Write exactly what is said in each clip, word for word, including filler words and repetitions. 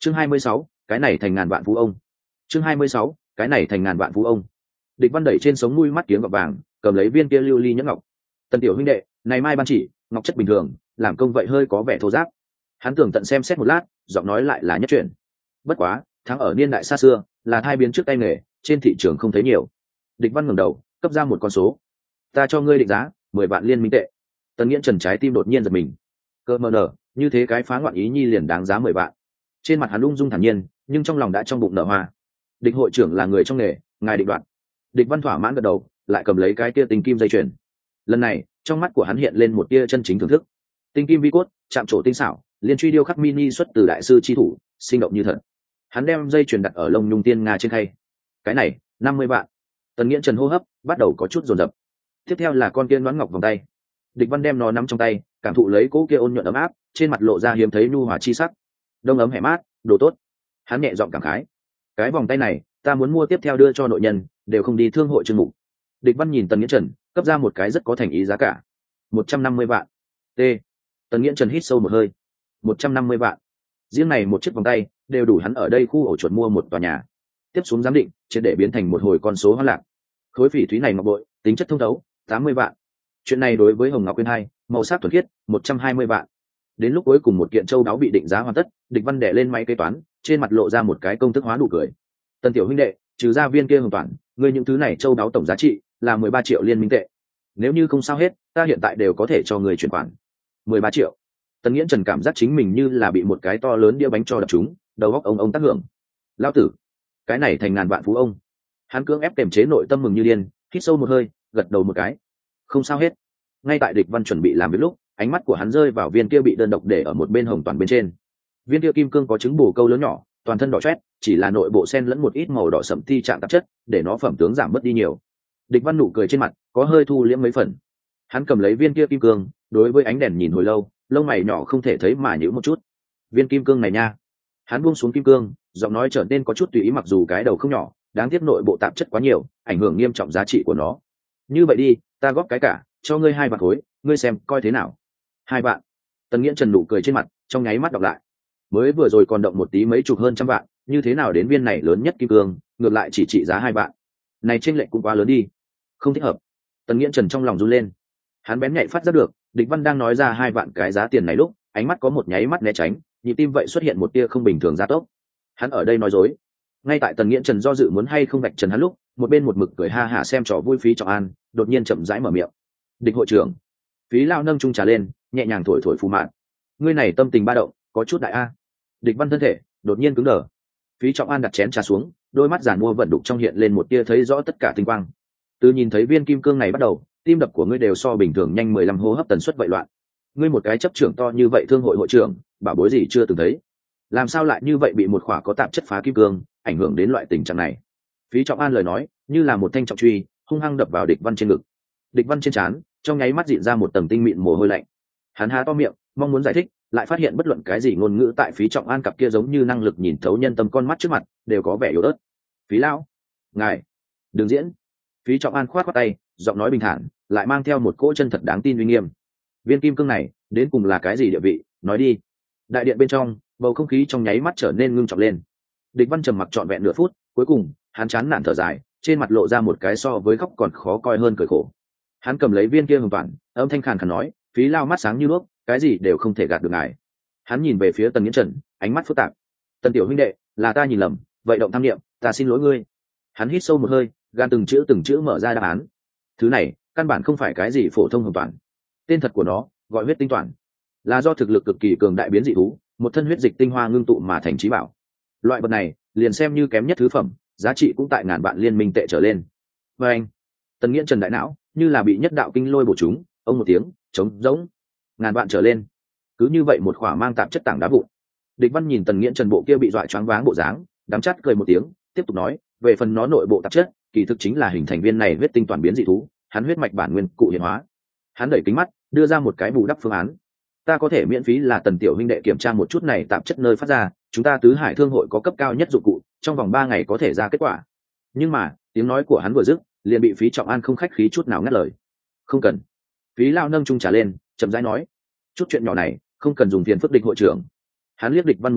chương hai mươi sáu, cái này thành ngàn vạn phú ông. chương hai mươi sáu, cái này thành ngàn vạn phú ông. Địch Văn đẩy trên sống mũi mắt kiếng gọt vàng, cầm lấy viên kia lưu ly nhẫn ngọc. Tần tiểu huynh đệ, này mai ban chỉ, ngọc chất bình thường, làm công vậy hơi có vẻ thô ráp. Hắn tưởng tận xem xét một lát, giọng nói lại là nhất chuyện. Bất quá, thắng ở niên đại xa xưa, là hai biến trước tay nghề, trên thị trường không thấy nhiều. Địch Văn ngẩng đầu, cấp ra một con số. Ta cho ngươi định giá, mười vạn liên minh tệ. Tần Nghiễn Trần trái tim đột nhiên giật mình. Cơ mờ nở, như thế cái phá ngoạn ý nhi liền đáng giá mười vạn. Trên mặt hắn ung dung thản nhiên, nhưng trong lòng đã trong bụng nở hoa. Địch hội trưởng là người trong nghề, ngài định đoạt. Địch Văn thỏa mãn gật đầu, lại cầm lấy cái tia tinh kim dây chuyền. Lần này, trong mắt của hắn hiện lên một tia chân chính thưởng thức. Tinh kim vi cốt, chạm trổ tinh xảo, liên truy điêu khắc mini xuất từ đại sư chi thủ, sinh động như thật. Hắn đem dây chuyền đặt ở lông nhung tiên nga trên khay. Cái này, năm mươi vạn. Tần Nghiễn Trần hô hấp bắt đầu có chút dồn dập. Tiếp theo là con kia đoán ngọc vòng tay. Địch Văn đem nó nắm trong tay, cảm thụ lấy cỗ kia ôn nhuận ấm áp, trên mặt lộ ra hiếm thấy nhu hòa chi sắc. Đông ấm hẻ mát, đồ tốt. Hắn nhẹ giọng cảm khái. Cái vòng tay này, ta muốn mua tiếp theo đưa cho nội nhân, đều không đi thương hội chương mục. Địch Văn nhìn Tần Nghiễn Trần, cấp ra một cái rất có thành ý giá cả. một trăm năm mươi vạn. T. Tần Nghiễn Trần hít sâu một hơi. một trăm năm mươi vạn. Riêng này một chiếc vòng tay, đều đủ hắn ở đây khu ổ chuột mua một tòa nhà. Tiếp xuống giám định, triệt để biến thành một hồi con số hoang lạc. Khối phỉ thúy này ngọc bội, tính chất thông thấu, tám mươi vạn. Chuyện này đối với hồng ngọc quyên hai, màu sắc thuần khiết, một trăm hai mươi vạn. Đến lúc cuối cùng một kiện châu đáo bị định giá hoàn tất, Địch Văn đè lên máy kế toán, trên mặt lộ ra một cái công thức hóa nụ cười. Tần tiểu huynh đệ, trừ ra viên kia hồng toàn, ngươi những thứ này châu đáo tổng giá trị là mười ba triệu liên minh tệ. Nếu như không sao hết, ta hiện tại đều có thể cho người chuyển khoản. mười ba triệu. Tần Nghiễn Trần cảm giác chính mình như là bị một cái to lớn đĩa bánh cho đập trúng, đầu óc ông ông tác hưởng. Lão tử, cái này thành ngàn vạn phú ông. Hắn cưỡng ép kiềm chế nội tâm mừng như điên, hít sâu một hơi, gật đầu một cái. Không sao hết. Ngay tại Địch Văn chuẩn bị làm việc lúc, ánh mắt của hắn rơi vào viên kia bị đơn độc để ở một bên hồng toàn bên trên. Viên kia kim cương có trứng bổ câu lớn nhỏ, toàn thân đỏ chót, chỉ là nội bộ xen lẫn một ít màu đỏ sẫm ti trạng tạp chất, để nó phẩm tướng giảm mất đi nhiều. Địch Văn nụ cười trên mặt có hơi thu liễm mấy phần. Hắn cầm lấy viên kia kim cương, đối với ánh đèn nhìn hồi lâu, lông mày nhỏ không thể thấy mà nhíu một chút. Viên kim cương này nha. Hắn buông xuống kim cương, giọng nói trở nên có chút tùy ý, mặc dù cái đầu không nhỏ, đáng tiếc nội bộ tạp chất quá nhiều, ảnh hưởng nghiêm trọng giá trị của nó. Như vậy đi, ta góp cái cả, cho ngươi hai vạn khối, ngươi xem coi thế nào. Hai vạn. Tần Nghiễn Trần nụ cười trên mặt trong nháy mắt đọc lại. Mới vừa rồi còn động một tí mấy chục hơn trăm vạn, như thế nào đến viên này lớn nhất kim cương, ngược lại chỉ trị giá hai vạn. Này chênh lệch cũng quá lớn đi, không thích hợp. Tần Nghiễn Trần trong lòng run lên. Hắn bén nhạy phát giác được, Địch Văn đang nói ra hai vạn cái giá tiền này lúc, ánh mắt có một nháy mắt né tránh, nhịp tim vậy xuất hiện một tia không bình thường gia tốc. Hắn ở đây nói dối. Ngay tại Tần Nghiễn Trần do dự muốn hay không vạch trần hắn lúc, một bên một mực cười ha hả xem trò vui Phí Trọng An, đột nhiên chậm rãi mở miệng. Địch hội trưởng. Phí lao nâng chung trà lên, nhẹ nhàng thổi thổi phù mạn. Ngươi này tâm tình ba động, có chút đại a. Địch Văn thân thể đột nhiên cứng đờ. Phí Trọng An đặt chén trà xuống, đôi mắt giàn mua vận đục trong hiện lên một tia thấy rõ tất cả tinh quang. Từ nhìn thấy viên kim cương này bắt đầu, tim đập của ngươi đều so bình thường nhanh mười lăm hô hấp tần suất vậy loạn. Ngươi một cái chấp trưởng to như vậy thương hội hội trưởng, bảo bối gì chưa từng thấy, làm sao lại như vậy bị một khỏa có tạp chất phá kim cương ảnh hưởng đến loại tình trạng này. Phí Trọng An lời nói như là một thanh trọng truy hung hăng đập vào Địch Văn trên ngực. Địch Văn trên trán trong nháy mắt dịn ra một tầng tinh mịn mồ hôi lạnh. Hắn há to miệng mong muốn giải thích, lại phát hiện bất luận cái gì ngôn ngữ tại Phí Trọng An cặp kia giống như năng lực nhìn thấu nhân tâm con mắt trước mặt đều có vẻ yếu ớt. Phí lão, ngài đừng diễn. Phí Trọng An khoát khoát tay, giọng nói bình thản lại mang theo một cỗ chân thật đáng tin uy nghiêm. Viên kim cương này đến cùng là cái gì địa vị, nói đi. Đại điện bên trong bầu không khí trong nháy mắt trở nên ngưng trọng lên. Địch Văn trầm mặc trọn vẹn nửa phút, cuối cùng hắn chán nản thở dài, trên mặt lộ ra một cái so với khóc còn khó coi hơn cười khổ. Hắn cầm lấy viên kia hồng toàn, âm thanh khàn khàn nói, Phí lao mắt sáng như đuốc, cái gì đều không thể gạt được ngài. Hắn nhìn về phía Tần Nghiễn Trần, ánh mắt phức tạp. Tần tiểu huynh đệ, là ta nhìn lầm, vậy động tham niệm, ta xin lỗi ngươi. Hắn hít sâu một hơi, gan từng chữ từng chữ mở ra đáp án. Thứ này căn bản không phải cái gì phổ thông hồng toàn, tên thật của nó gọi huyết tinh toàn, là do thực lực cực kỳ cường đại biến dị thú, một thân huyết dịch tinh hoa ngưng tụ mà thành trí bảo. Loại vật này liền xem như kém nhất thứ phẩm, giá trị cũng tại ngàn vạn liên minh tệ trở lên. Và anh, Tần Nghiễn Trần đại não như là bị nhất đạo kinh lôi bổ trúng, ông một tiếng trống rỗng. Ngàn vạn trở lên, cứ như vậy một khỏa mang tạp chất tảng đá vụn. Địch Văn nhìn Tần Nghiễn Trần bộ kia bị dọa choáng váng bộ dáng, đắng chát cười một tiếng, tiếp tục nói, về phần nó nội bộ tạp chất, kỳ thực chính là hình thành viên này huyết tinh toàn biến dị thú, hắn huyết mạch bản nguyên cụ hiện hóa. Hắn đẩy kính mắt, đưa ra một cái bù đắp phương án. Ta có thể miễn phí là Tần tiểu huynh đệ kiểm tra một chút này tạp chất nơi phát ra, chúng ta Tứ Hải thương hội có cấp cao nhất dụng cụ, trong vòng ba ngày có thể ra kết quả. Nhưng mà tiếng nói của hắn vừa dứt, liền bị Phí Trọng An không khách khí chút nào ngắt lời. Không cần. Phí lao nâng chung trà lên, chậm rãi nói, chút chuyện nhỏ này không cần dùng tiền phức Địch hội trưởng. Hắn liếc Địch Văn một chút,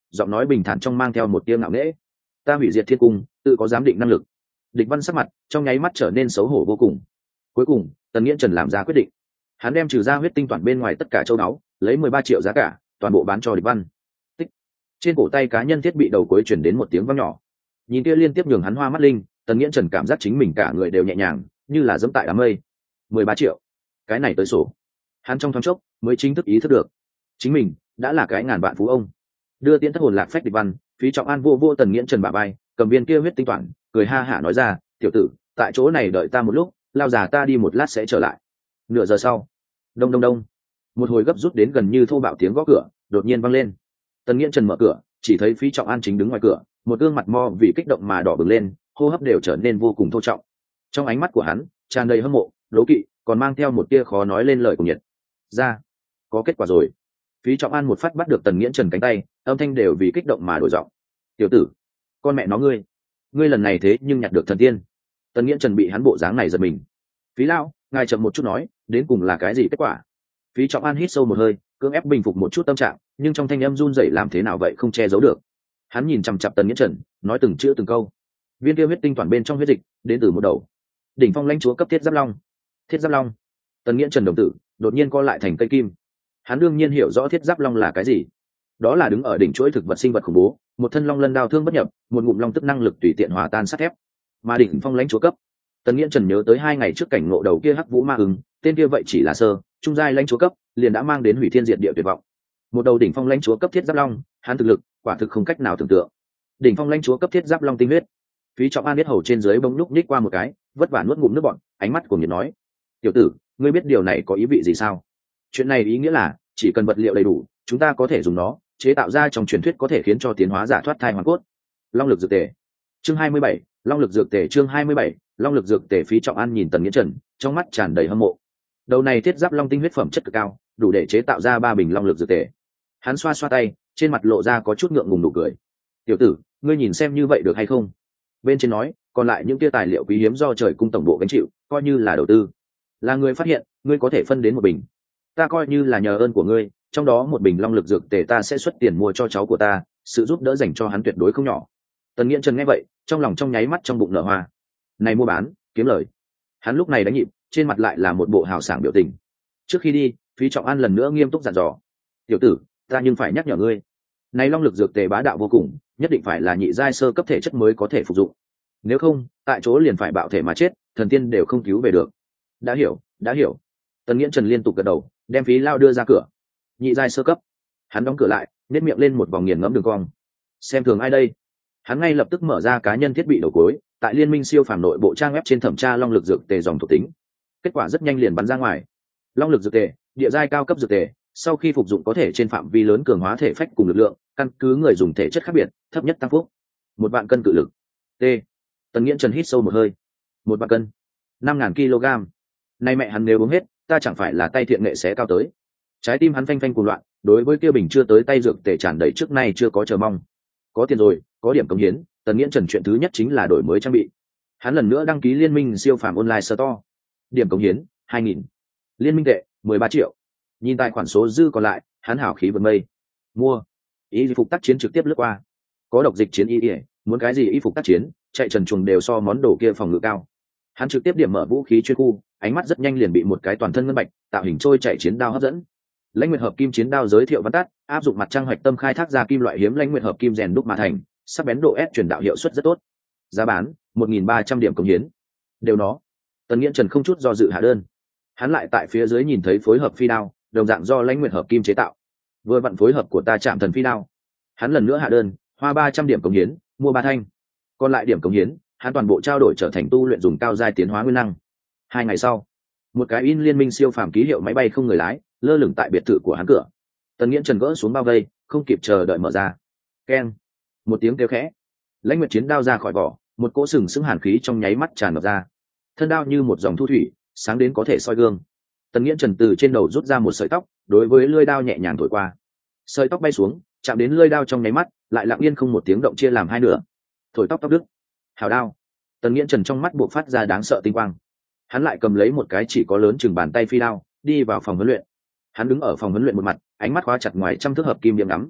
giọng nói bình thản trong mang theo một tia ngạo nghễ. Ta hủy diệt thiên cung, tự có giám định năng lực. Địch Văn sắc mặt trong nháy mắt trở nên xấu hổ vô cùng. Cuối cùng Tần Nghiễn Trần làm ra quyết định, hắn đem trừ ra huyết tinh toàn bên ngoài tất cả châu báu, lấy mười ba triệu giá cả toàn bộ bán cho Địch Văn. Tích. Trên cổ tay cá nhân thiết bị đầu cuối chuyển đến một tiếng vang nhỏ. Nhìn kia liên tiếp nhường hắn hoa mắt linh, Tần Nghiễn Trần cảm giác chính mình cả người đều nhẹ nhàng, như là dẫm tại đám mây. mười ba triệu, cái này tới sổ. Hắn trong thoáng chốc mới chính thức ý thức được, chính mình đã là cái ngàn vạn phú ông. Đưa tiễn thất hồn lạc phách Địch Văn, Phí Trọng An vô vô Tần Nghiễn Trần bả vai, cầm viên kia huyết tinh toàn, cười ha hả nói ra, tiểu tử, tại chỗ này đợi ta một lúc, lao già ta đi một lát sẽ trở lại. Nửa giờ sau, đông đông đông, một hồi gấp rút đến gần như thô bạo tiếng gõ cửa đột nhiên vang lên. Tần Nghiễn Trần mở cửa, chỉ thấy Phí Trọng An chính đứng ngoài cửa, một gương mặt mo vì kích động mà đỏ bừng lên, hô hấp đều trở nên vô cùng thô trọng. Trong ánh mắt của hắn tràn đầy hâm mộ, đố kỵ, còn mang theo một tia khó nói lên lời của nhiệt. Ra, có kết quả rồi. Phí Trọng An một phát bắt được Tần Nghiễn Trần cánh tay, âm thanh đều vì kích động mà đổi giọng. Tiểu tử, con mẹ nó ngươi, ngươi lần này thế nhưng nhặt được thần tiên. Tần Nghiễn Trần bị hắn bộ dáng này giật mình. Phí lão, ngài chậm một chút nói, đến cùng là cái gì kết quả? Phí Trọng An hít sâu một hơi, cưỡng ép bình phục một chút tâm trạng, nhưng trong thanh âm run rẩy làm thế nào vậy không che giấu được. Hắn nhìn chằm chằm Tần Nghiễn Trần, nói từng chữ từng câu. Viên kia huyết tinh toàn bên trong huyết dịch, đến từ một đầu đỉnh phong lãnh chúa cấp thiết giáp long. Thiết giáp long. Tần Nghiễn Trần đồng tử đột nhiên co lại thành cây kim. Hắn đương nhiên hiểu rõ thiết giáp long là cái gì. Đó là đứng ở đỉnh chuỗi thực vật sinh vật khủng bố, một thân long lân đao thương bất nhập, một ngụm long tức năng lực tùy tiện hòa tan sắt thép. Mà đỉnh phong lãnh chúa cấp. Tần Nghiễn Trần nhớ tới hai ngày trước cảnh ngộ đầu kia hắc vũ ma ứng, tên kia vậy chỉ là sơ trung giai lãnh chúa cấp, liền đã mang đến hủy thiên diệt địa tuyệt vọng. Một đầu đỉnh phong lãnh chúa cấp thiết giáp long, hắn thực lực quả thực không cách nào tưởng tượng. Đỉnh phong lãnh chúa cấp thiết giáp long tinh huyết. Phí Trọng An biết hầu trên dưới bỗng lúc nhích qua một cái, vất vả nuốt ngụm nước bọt, ánh mắt của nhiệt nói: "Tiểu tử, ngươi biết điều này có ý vị gì sao?" Chuyện này ý nghĩa là, chỉ cần vật liệu đầy đủ, chúng ta có thể dùng nó chế tạo ra trong truyền thuyết có thể khiến cho tiến hóa giả thoát thai hoàn cốt. Long lực dược tề. Chương hai mươi bảy, Long lực dược tề chương hai mươi bảy, Long lực dược tề. Phí Trọng An nhìn Tần Nghiễn Trần, trong mắt tràn đầy hâm mộ. Đầu này thiết giáp long tinh huyết phẩm chất cực cao, đủ để chế tạo ra ba bình long lực dược tề. Hắn xoa xoa tay, trên mặt lộ ra có chút ngượng ngùng nụ cười. "Tiểu tử, ngươi nhìn xem như vậy được hay không?" Bên trên nói, còn lại những kia tài liệu quý hiếm do trời cung tổng bộ gánh chịu, coi như là đầu tư. Là ngươi phát hiện, ngươi có thể phân đến một bình. Ta coi như là nhờ ơn của ngươi, trong đó một bình long lực dược tề ta sẽ xuất tiền mua cho cháu của ta, sự giúp đỡ dành cho hắn tuyệt đối không nhỏ. Tần Nghiễn Trần nghe vậy, trong lòng trong nháy mắt trong bụng nở hoa. Này mua bán, kiếm lời. Hắn lúc này đánh nhịp, trên mặt lại là một bộ hào sảng biểu tình. Trước khi đi, Phí Trọng An lần nữa nghiêm túc dặn dò: "Tiểu tử, ta nhưng phải nhắc nhở ngươi, này long lực dược tề bá đạo vô cùng, nhất định phải là nhị giai sơ cấp thể chất mới có thể phục dụng. Nếu không, tại chỗ liền phải bạo thể mà chết, thần tiên đều không cứu về được." "Đã hiểu, đã hiểu." Tần Nghiễn Trần liên tục gật đầu, đem Phí lao đưa ra cửa. Nhị giai sơ cấp. Hắn đóng cửa lại, nét miệng lên một vòng nghiền ngẫm đường cong. Xem thường ai đây? Hắn ngay lập tức mở ra cá nhân thiết bị đầu cuối, tại liên minh siêu phàm nội bộ trang web trên thẩm tra long lực dược tề dòng thuộc tính. Kết quả rất nhanh liền bắn ra ngoài. Long lực dược tề, địa giai cao cấp dược tề, sau khi phục dụng có thể trên phạm vi lớn cường hóa thể phách cùng lực lượng, căn cứ người dùng thể chất khác biệt, thấp nhất tăng phúc một vạn cân cự lực. T. Tần Nghiễn Trần hít sâu một hơi. Một vạn cân, năm ngàn kg. Nay mẹ hắn nếu uống hết, ta chẳng phải là tay thiện nghệ xé cao tới. Trái tim hắn phanh phanh cuồng loạn, đối với kia bình chưa tới tay dược tề tràn đầy trước nay chưa có chờ mong. Có tiền rồi, có điểm cống hiến, Tần Nghiễn Trần chuyện thứ nhất chính là đổi mới trang bị. Hắn lần nữa đăng ký liên minh siêu phàm online store. Điểm cống hiến hai nghìn, liên minh tệ mười ba triệu. Nhìn tài khoản số dư còn lại, hắn hảo khí vượt mây. Mua y phục tác chiến trực tiếp lướt qua. Có độc dịch chiến y ỉa, muốn cái gì y phục tác chiến, chạy trần truồng đều so món đồ kia phòng ngự cao. Hắn trực tiếp điểm mở vũ khí chuyên khu, ánh mắt rất nhanh liền bị một cái toàn thân ngân bạch tạo hình trôi chạy chiến đao hấp dẫn. Lãnh Nguyệt hợp kim chiến đao giới thiệu văn tắt, áp dụng mặt trăng hoạch tâm khai thác ra kim loại hiếm Lãnh Nguyệt hợp kim rèn đúc mà thành, sắc bén độ S truyền đạo hiệu suất rất tốt. Giá bán một nghìn ba trăm điểm cống hiến. Đều nó. Tần Nghiễn Trần không chút do dự hạ đơn. Hắn lại tại phía dưới nhìn thấy phối hợp phi đao, đồng dạng do Lãnh Nguyệt hợp kim chế tạo. Vừa vặn phối hợp của ta chạm thần phi đao. Hắn lần nữa hạ đơn, hoa ba trăm điểm cống hiến, mua ba thanh. Còn lại điểm cống hiến, hắn toàn bộ trao đổi trở thành tu luyện dùng cao giai tiến hóa nguyên năng. Hai ngày sau, một cái in liên minh siêu phàm ký hiệu máy bay không người lái lơ lửng tại biệt thự của hắn cửa. Tần Nghiễn Trần gỡ xuống bao vây, không kịp chờ đợi mở ra. Keng, một tiếng kêu khẽ, Lãnh Nguyệt chiến đao ra khỏi vỏ, một cỗ sừng sững hàn khí trong nháy mắt tràn ngập ra. Thân đao như một dòng thu thủy, sáng đến có thể soi gương. Tần Nghiễn Trần từ trên đầu rút ra một sợi tóc, đối với lưỡi đao nhẹ nhàng thổi qua. Sợi tóc bay xuống, chạm đến lưỡi đao trong nháy mắt, lại lặng yên không một tiếng động chia làm hai nửa. Thổi tóc tóc đứt. Hảo đao. Tần Nghiễn Trần trong mắt buộc phát ra đáng sợ tinh quang. Hắn lại cầm lấy một cái chỉ có lớn chừng bàn tay phi đao, đi vào phòng huấn luyện. Hắn đứng ở phòng huấn luyện một mặt, ánh mắt khóa chặt ngoài trăm thước hợp kim điểm ngắm.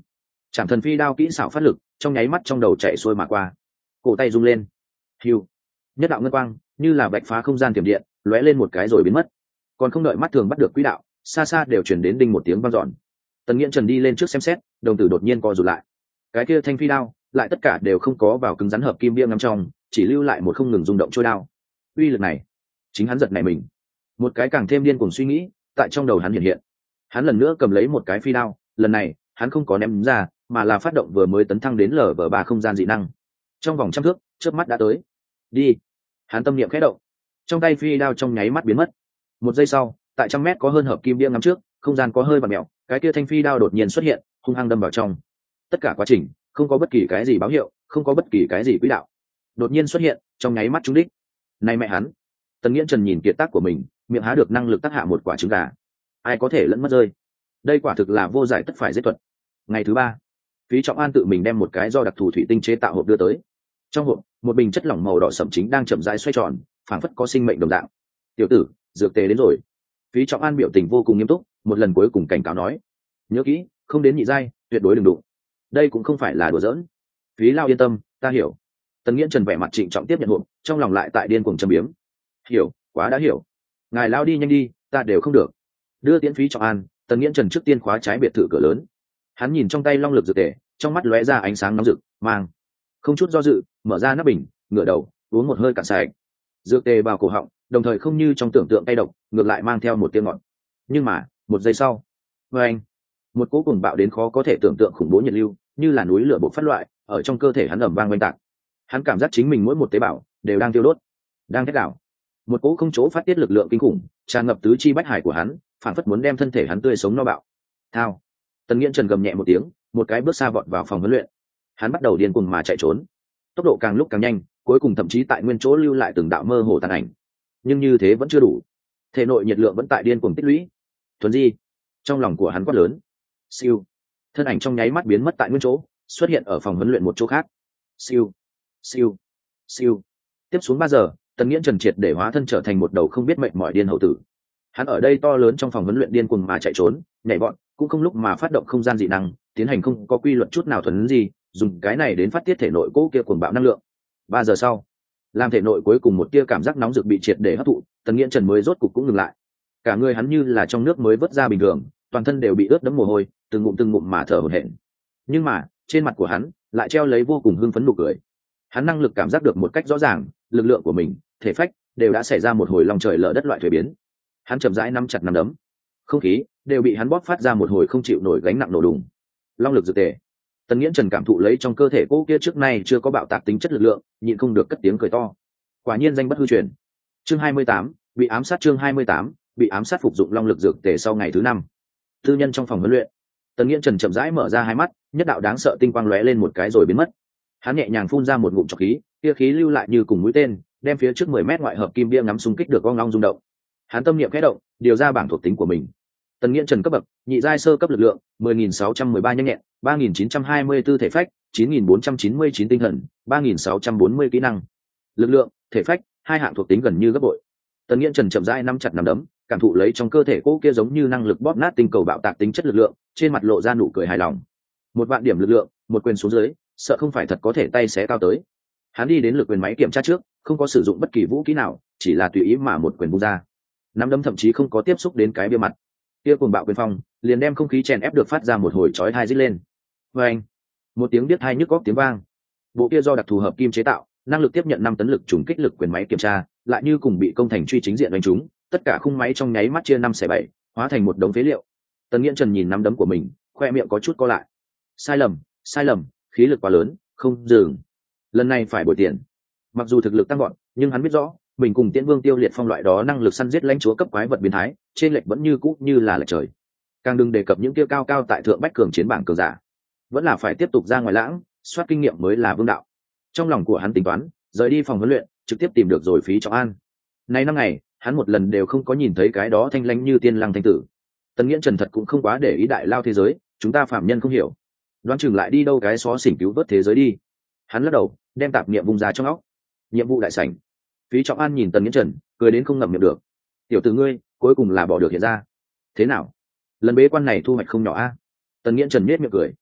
Trảm thần phi đao kỹ xảo phát lực, trong nháy mắt trong đầu chạy xuôi mà qua, cổ tay rung lên, hiu, nhất đạo ngân quang như là bạch phá không gian tiềm điện, lóe lên một cái rồi biến mất. Còn không đợi mắt thường bắt được quỹ đạo, xa xa đều chuyển đến đinh một tiếng vang dọn. Tần Nghiễn Trần đi lên trước xem xét, đồng tử đột nhiên co rụt lại. Cái kia thanh phi đao lại tất cả đều không có vào cứng rắn hợp kim bia ngắm trong, chỉ lưu lại một không ngừng rung động trôi đao. Uy lực này, chính hắn giật nảy mình. Một cái càng thêm điên cuồng suy nghĩ tại trong đầu hắn hiện hiện. Hắn lần nữa cầm lấy một cái phi đao, lần này hắn không có ném ra, mà là phát động vừa mới tấn thăng đến lở vở ba không gian dị năng. Trong vòng trăm thước, chớp mắt đã tới. Đi. Hắn tâm niệm khẽ động, trong tay phi đao trong nháy mắt biến mất. Một giây sau, tại trăm mét có hơn hợp kim bia ngắm trước, không gian có hơi vặn mèo, cái kia thanh phi đao đột nhiên xuất hiện, hung hăng đâm vào trong. Tất cả quá trình không có bất kỳ cái gì báo hiệu, không có bất kỳ cái gì quỹ đạo, đột nhiên xuất hiện, trong nháy mắt trúng đích. Này mẹ hắn! Tần Nghiễn Trần nhìn kiệt tác của mình, miệng há được năng lực tác hạ một quả trứng gà. Ai có thể lẫn mất rơi? Đây quả thực là vô giải tất phải giết thuật. Ngày thứ ba, Phí Trọng An tự mình đem một cái do đặc thù thủy tinh chế tạo hộp đưa tới. Trong hộp, một bình chất lỏng màu đỏ sẫm chính đang chậm rãi xoay tròn, phảng phất có sinh mệnh đồng dạng. "Tiểu tử, dược tề đến rồi." Phí Trọng An biểu tình vô cùng nghiêm túc, một lần cuối cùng cảnh cáo nói: "Nhớ kỹ, không đến nhị giai, tuyệt đối đừng đụng. Đây cũng không phải là đùa giỡn." "Phí Lao yên tâm, ta hiểu." Tần Nghiễn Trần vẻ mặt trịnh trọng tiếp nhận hộp, trong lòng lại tại điên cuồng châm biếm. "Hiểu, quá đã hiểu. Ngài lao đi nhanh đi, ta đều không được." Đưa tiễn Phí Trọng An, Tần Nghiễn Trần trước tiên khóa trái biệt thự cửa lớn. Hắn nhìn trong tay long lực dược tề, trong mắt lóe ra ánh sáng nóng rực, mang không chút do dự, mở ra nắp bình, ngửa đầu, uống một hơi cạn sạch. Dược tề vào cổ họng, đồng thời không như trong tưởng tượng cay độc, ngược lại mang theo một tiếng ngọt. Nhưng mà, một giây sau, với anh, một cỗ cuồng bạo đến khó có thể tưởng tượng khủng bố nhiệt lưu, như là núi lửa bộc phát loại, ở trong cơ thể hắn ầm vang oanh tạc. Hắn cảm giác chính mình mỗi một tế bào đều đang tiêu đốt, đang thét đảo. Một cỗ không chỗ phát tiết lực lượng kinh khủng, tràn ngập tứ chi bách hải của hắn, phản phất muốn đem thân thể hắn tươi sống no bạo. Thao! Tần Nghiễn Trần gầm nhẹ một tiếng, một cái bước xa vọt vào phòng huấn luyện. Hắn bắt đầu điên cuồng mà chạy trốn, tốc độ càng lúc càng nhanh, cuối cùng thậm chí tại nguyên chỗ lưu lại từng đạo mơ hồ tàn ảnh. Nhưng như thế vẫn chưa đủ, thể nội nhiệt lượng vẫn tại điên cuồng tích lũy. Thuần Di, trong lòng của hắn quát lớn. Siêu, thân ảnh trong nháy mắt biến mất tại nguyên chỗ, xuất hiện ở phòng huấn luyện một chỗ khác. Siêu, siêu, siêu. Tiếp xuống ba giờ, Tần Nghiễn Trần triệt để hóa thân trở thành một đầu không biết mệnh mỏi điên hậu tử. Hắn ở đây to lớn trong phòng huấn luyện điên cuồng mà chạy trốn, nhảy vọt, cũng không lúc mà phát động không gian dị năng, tiến hành không có quy luật chút nào thuần gì, dùng cái này đến phát tiết thể nội cố kia cuồng bạo năng lượng. Ba giờ sau, làm thể nội cuối cùng một tia cảm giác nóng rực bị triệt để hấp thụ, Tần Nghiễn Trần mới rốt cục cũng ngừng lại. Cả người hắn như là trong nước mới vớt ra bình thường, toàn thân đều bị ướt đẫm mồ hôi, từng ngụm từng ngụm mà thở hổn hển. Nhưng mà, trên mặt của hắn lại treo lấy vô cùng hưng phấn nụ cười. Hắn năng lực cảm giác được một cách rõ ràng, lực lượng của mình, thể phách đều đã xảy ra một hồi long trời lở đất loại thay biến. Hắn chậm rãi nắm chặt nắm đấm, không khí đều bị hắn bóp phát ra một hồi không chịu nổi gánh nặng nổ đùng. Long lực dược tề. Tần Nghiễn Trần cảm thụ lấy trong cơ thể cô kia trước nay chưa có bạo tạc tính chất lực lượng, nhịn không được cất tiếng cười to. Quả nhiên danh bất hư truyền. Chương hai mươi tám, bị ám sát chương hai mươi tám, bị ám sát phục dụng long lực dược tề sau ngày thứ năm. Tư nhân trong phòng huấn luyện. Tần Nghiễn Trần chậm rãi mở ra hai mắt, nhất đạo đáng sợ tinh quang lóe lên một cái rồi biến mất. Hắn nhẹ nhàng phun ra một ngụm trọc khí, kia khí lưu lại như cùng mũi tên, đem phía trước mười mét ngoại hợp kim bia ngắm xung kích được ong long rung động. Hắn tâm niệm khẽ động, điều ra bảng thuộc tính của mình. Tần Nghiễn Trần cấp bậc, nhị giai sơ cấp lực lượng, mười nghìn sáu trăm mười ba nhanh nhẹn, ba nghìn chín trăm hai mươi tư thể phách, chín nghìn bốn trăm chín mươi chín tinh thần, ba nghìn sáu trăm bốn mươi kỹ năng. Lực lượng, thể phách, hai hạng thuộc tính gần như gấp bội. Tần Nghiễn Trần chậm rãi nắm chặt nắm đấm, cảm thụ lấy trong cơ thể cô kia giống như năng lực bóp nát tinh cầu bạo tạc tính chất lực lượng, trên mặt lộ ra nụ cười hài lòng. Một vạn điểm lực lượng, một quyền xuống dưới, sợ không phải thật có thể tay xé cao tới. Hắn đi đến lực quyền máy kiểm tra trước, không có sử dụng bất kỳ vũ khí nào, chỉ là tùy ý mà một quyền vung ra. Nắm đấm thậm chí không có tiếp xúc đến cái bia mặt. Kia cuồng bạo quyền phong, liền đem không khí chèn ép được phát ra một hồi chói tai rít lên. Và anh, một tiếng biết hai nhức óc tiếng vang. Bộ kia do đặc thù hợp kim chế tạo, năng lực tiếp nhận năm tấn lực trùng kích lực quyền máy kiểm tra, lại như cùng bị công thành truy chính diện đánh trúng, tất cả khung máy trong nháy mắt chia năm xẻ bảy, hóa thành một đống phế liệu. Tần Nghiễn Trần nhìn nắm đấm của mình, khoe miệng có chút co lại. Sai lầm, sai lầm, khí lực quá lớn, không dừng. Lần này phải bồi tiền. Mặc dù thực lực tăng gọn, nhưng hắn biết rõ, mình cùng Tiễn Vương Tiêu Liệt Phong loại đó năng lực săn giết lãnh chúa cấp quái vật biến thái, trên lệch vẫn như cũ như là lệch trời. Càng đừng đề cập những kia cao cao tại thượng bách cường chiến bảng cường giả, vẫn là phải tiếp tục ra ngoài lãng, soát kinh nghiệm mới là vương đạo. Trong lòng của hắn tính toán, rời đi phòng huấn luyện, trực tiếp tìm được rồi Phí Trọng An. Nay năm ngày, hắn một lần đều không có nhìn thấy cái đó thanh lãnh như tiên lăng thanh tử. Tần Nghiễn Trần thật cũng không quá để ý đại lao thế giới, chúng ta phạm nhân không hiểu. Đoán chừng lại đi đâu cái xó xỉnh cứu vớt thế giới đi. Hắn lắc đầu, đem tạp niệm vung ra trong óc. Nhiệm vụ đại sảnh. Phí Trọng An nhìn Tần Nghiễn Trần, cười đến không ngậm miệng được. Tiểu tử ngươi, cuối cùng là bỏ được hiện ra. Thế nào? Lần bế quan này thu hoạch không nhỏ a? Tần Nghiễn Trần nhếch miệng cười.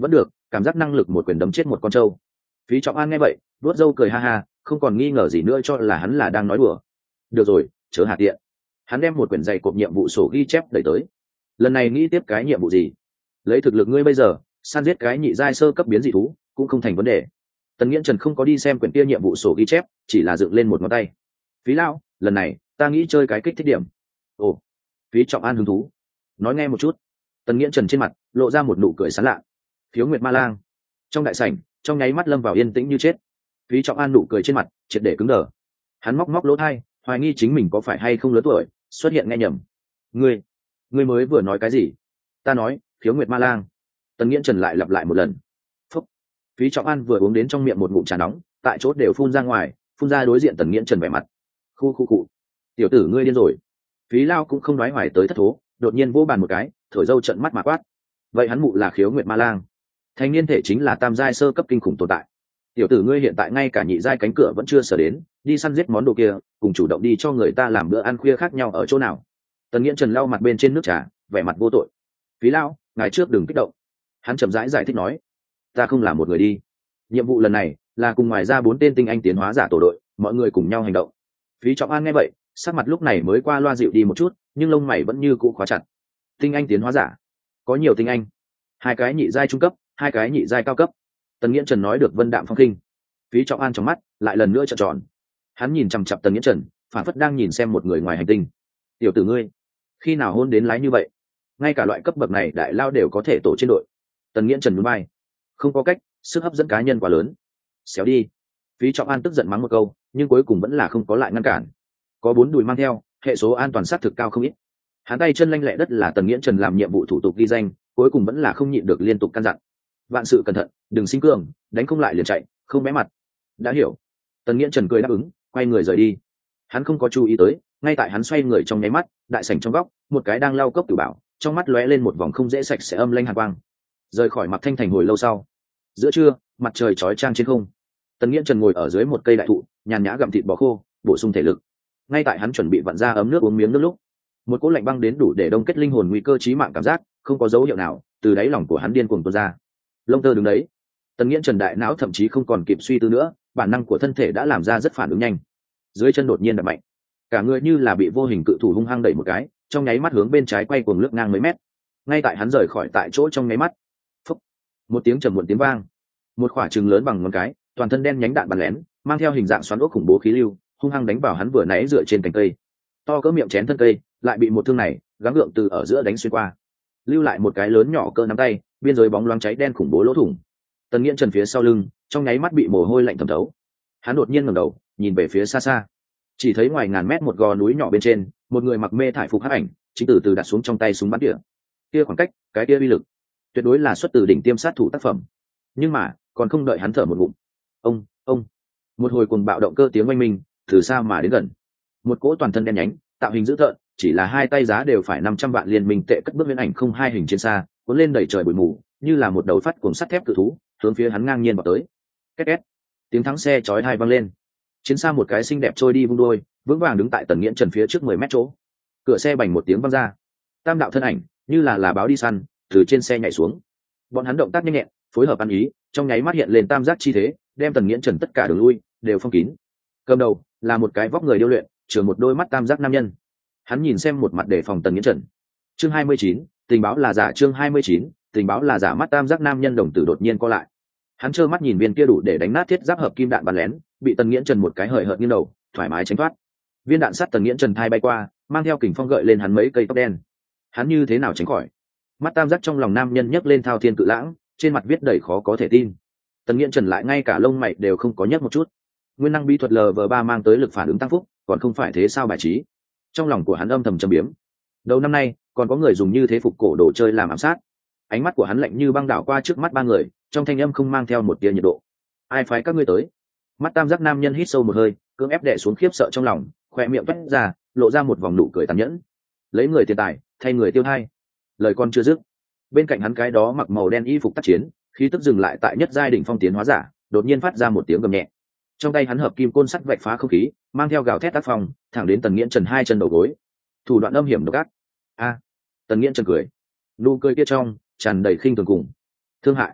vẫn được, cảm giác năng lực một quyền đấm chết một con trâu. Phí Trọng An nghe vậy vuốt râu cười ha ha, không còn nghi ngờ gì nữa cho là hắn là đang nói đùa. Được rồi, chớ hà tiện. Hắn đem một quyển dày cộp nhiệm vụ sổ ghi chép đẩy tới. Lần này nghĩ tiếp cái nhiệm vụ gì? Lấy thực lực ngươi bây giờ, săn giết cái nhị giai sơ cấp biến dị thú cũng không thành vấn đề. Tần Nghiễn Trần không có đi xem quyển kia nhiệm vụ sổ ghi chép, chỉ là dựng lên một ngón tay. Phí lão, lần này ta nghĩ chơi cái kích thích điểm. Ồ. Phí Trọng An hứng thú. Nói nghe một chút. Tần Nghiễn Trần trên mặt lộ ra một nụ cười sán lạ. Khiếu Nguyệt Ma Lang. Trong đại sảnh, trong nháy mắt lâm vào yên tĩnh như chết. Phí Trọng An nụ cười trên mặt triệt để cứng đờ. Hắn móc móc lỗ tai, hoài nghi chính mình có phải hay không lớn tuổi, xuất hiện nghe nhầm. Ngươi, ngươi mới vừa nói cái gì? Ta nói, Khiếu Nguyệt Ma Lang. Tần Nghiễn Trần lại lặp lại một lần. Phúc. Phí Trọng An vừa uống đến trong miệng một ngụm trà nóng, tại chỗ đều phun ra ngoài, phun ra đối diện Tần Nghiễn Trần vẻ mặt. Khu khu cụ. Tiểu tử ngươi điên rồi. Phí Lao cũng không nói hoài tới thất thố, đột nhiên vỗ bàn một cái, thổi dâu trận mắt mà quát. Vậy hắn mụ là Khiếu Nguyệt Ma Lang. Thanh niên thể chính là tam giai sơ cấp kinh khủng tồn tại. Tiểu tử ngươi hiện tại ngay cả nhị giai cánh cửa vẫn chưa sở đến, đi săn giết món đồ kia, cùng chủ động đi cho người ta làm bữa ăn khuya khác nhau ở chỗ nào? Tần Nghiễn Trần lau mặt bên trên nước trà, vẻ mặt vô tội. Phí Lao, ngài trước đừng kích động. Hắn chậm rãi giải thích nói, ta không là một người đi. Nhiệm vụ lần này là cùng ngoài ra bốn tên tinh anh tiến hóa giả tổ đội, mọi người cùng nhau hành động. Phí Trọng An nghe vậy, sắc mặt lúc này mới qua loa dịu đi một chút, nhưng lông mày vẫn như cũ khóa chặt. Tinh anh tiến hóa giả? Có nhiều tinh anh. Hai cái nhị giai trung cấp, hai cái nhị giai cao cấp. Tần Nghiễn Trần nói được vân đạm phong khinh. Phí Trọng An trong mắt lại lần nữa trợn tròn. Hắn nhìn chằm chằm Tần Nghiễn Trần, phản phất đang nhìn xem một người ngoài hành tinh. Tiểu tử ngươi, khi nào hôn đến lái như vậy? Ngay cả loại cấp bậc này đại lao đều có thể tổ trên đội. Tần Nghiễn Trần nhún vai. Không có cách, sức hấp dẫn cá nhân quá lớn. Xéo đi. Phí Trọng An tức giận mắng một câu, nhưng cuối cùng vẫn là không có lại ngăn cản. Có bốn đùi mang theo, hệ số an toàn xác thực cao không ít. Hắn tay chân lanh lẹ đất là Tần Nghiễn Trần làm nhiệm vụ thủ tục ghi danh, cuối cùng vẫn là không nhịn được liên tục căn dặn. Vạn sự cẩn thận, đừng sinh cường, đánh không lại liền chạy, không bé mặt. Đã hiểu. Tần Nghiễn Trần cười đáp ứng, quay người rời đi. Hắn không có chú ý tới, ngay tại hắn xoay người trong nháy mắt, đại sảnh trong góc, một cái đang lau cốc tử bảo, trong mắt lóe lên một vòng không dễ sạch sẽ âm lanh hàn quang. Rời khỏi Mặc Thanh Thành hồi lâu sau, giữa trưa, mặt trời chói chang trên không. Tần Nghiễn Trần ngồi ở dưới một cây đại thụ, nhàn nhã gặm thịt bò khô, bổ sung thể lực. Ngay tại hắn chuẩn bị vặn ra ấm nước uống miếng nước lúc, một cỗ lạnh băng đến đủ để đông kết linh hồn nguy cơ chí mạng cảm giác, không có dấu hiệu nào, từ đáy lòng của hắn điên cuồng tuôn ra. Lông tơ đứng đấy. Tần Nghiễn Trần đại não thậm chí không còn kịp suy tư nữa, bản năng của thân thể đã làm ra rất phản ứng nhanh. Dưới chân đột nhiên đập mạnh, cả người như là bị vô hình cự thủ hung hăng đẩy một cái, trong nháy mắt hướng bên trái quay cuồng lướt ngang mấy mét. Ngay tại hắn rời khỏi tại chỗ trong nháy mắt, phúc, một tiếng trầm muộn tiếng vang, một quả trứng lớn bằng ngón cái, toàn thân đen nhánh đạn bắn lén, mang theo hình dạng xoắn ốc khủng bố khí lưu, hung hăng đánh vào hắn vừa nãy dựa trên cành cây. To cỡ miệng chén thân cây, lại bị một thương này gắng gượng từ ở giữa đánh xuyên qua, lưu lại một cái lớn nhỏ cỡ nắm tay, biên giới bóng loáng cháy đen khủng bố lỗ thủng. Tần Nghiễn Trần phía sau lưng, trong nháy mắt bị mồ hôi lạnh thấm thấu. Hắn đột nhiên ngẩng đầu, nhìn về phía xa xa, chỉ thấy ngoài ngàn mét một gò núi nhỏ bên trên, một người mặc mê thải phục hắc ảnh, chính từ từ đặt xuống trong tay súng bắn tỉa. Kia khoảng cách, cái kia uy lực, tuyệt đối là xuất từ đỉnh tiêm sát thủ tác phẩm. Nhưng mà, còn không đợi hắn thở một ngụm, ông, ông, một hồi cuồng bạo động cơ tiếng oanh minh từ xa mà đến gần. Một cỗ toàn thân đen nhánh, tạo hình dữ tợn, chỉ là hai tay giá đều phải năm trăm vạn liên minh tệ cất bước viễn ảnh không hai hình trên xa, cuốn lên đẩy trời bụi mù, như là một đầu phát cuồng sắt thép cự thú, hướng phía hắn ngang nhiên vào tới. Két két, tiếng thắng xe chói tai vang lên. Chiến xa một cái xinh đẹp trôi đi vung đôi, vững vàng đứng tại Tần Nghiễn Trần phía trước mười mét chỗ. Cửa xe bành một tiếng vang ra. Tam đạo thân ảnh, như là là báo đi săn, từ trên xe nhảy xuống. Bọn hắn động tác nhanh nhẹn, phối hợp ăn ý, trong nháy mắt hiện lên tam giác chi thế, đem Tần Nghiễn Trần tất cả đường lui đều phong kín. Cầm đầu là một cái vóc người điêu luyện, chứa một đôi mắt tam giác nam nhân. Hắn nhìn xem một mặt để phòng Tần Nghiễn Trần. Chương hai mươi chín, tình báo là giả. Chương hai mươi chín, tình báo là giả. Mắt tam giác nam nhân đồng tử đột nhiên co lại. Hắn trơ mắt nhìn viên kia đủ để đánh nát thiết giáp hợp kim đạn bắn lén, bị Tần Nghiễn Trần một cái hời hợt nghiêng đầu, thoải mái tránh thoát. Viên đạn sắt Tần Nghiễn Trần thai bay qua, mang theo kình phong gợi lên hắn mấy cây tóc đen. Hắn như thế nào tránh khỏi? Mắt tam giác trong lòng nam nhân nhấc lên thao thiên cự lãng, trên mặt viết đầy khó có thể tin. Tần Nghiễn Trần lại ngay cả lông mày đều không có nhấc một chút. Nguyên năng bí thuật lờ vờ ba mang tới lực phản ứng tăng phúc, còn không phải thế sao bài trí. Trong lòng của hắn âm thầm châm biếm. Đầu năm nay, còn có người dùng như thế phục cổ đồ chơi làm ám sát. Ánh mắt của hắn lạnh như băng đảo qua trước mắt ba người, trong thanh âm không mang theo một tia nhiệt độ. Ai phái các ngươi tới? Mắt tam giác nam nhân hít sâu một hơi, cưỡng ép đè xuống khiếp sợ trong lòng, khóe miệng toét ra, lộ ra một vòng nụ cười tàn nhẫn. Lấy người tiền tài, thay người tiêu hai. Lời con chưa dứt, bên cạnh hắn cái đó mặc màu đen y phục tác chiến, khí tức dừng lại tại nhất giai đỉnh phong tiến hóa giả, đột nhiên phát ra một tiếng gầm nhẹ. Trong tay hắn hợp kim côn sắt vạch phá không khí, mang theo gào thét tác phong, thẳng đến Tần Nghiễn Trần hai chân đầu gối. Thủ đoạn âm hiểm độc ác. A, Tần Nghiễn Trần cười, nụ cười kia trong tràn đầy khinh thường cùng thương hại.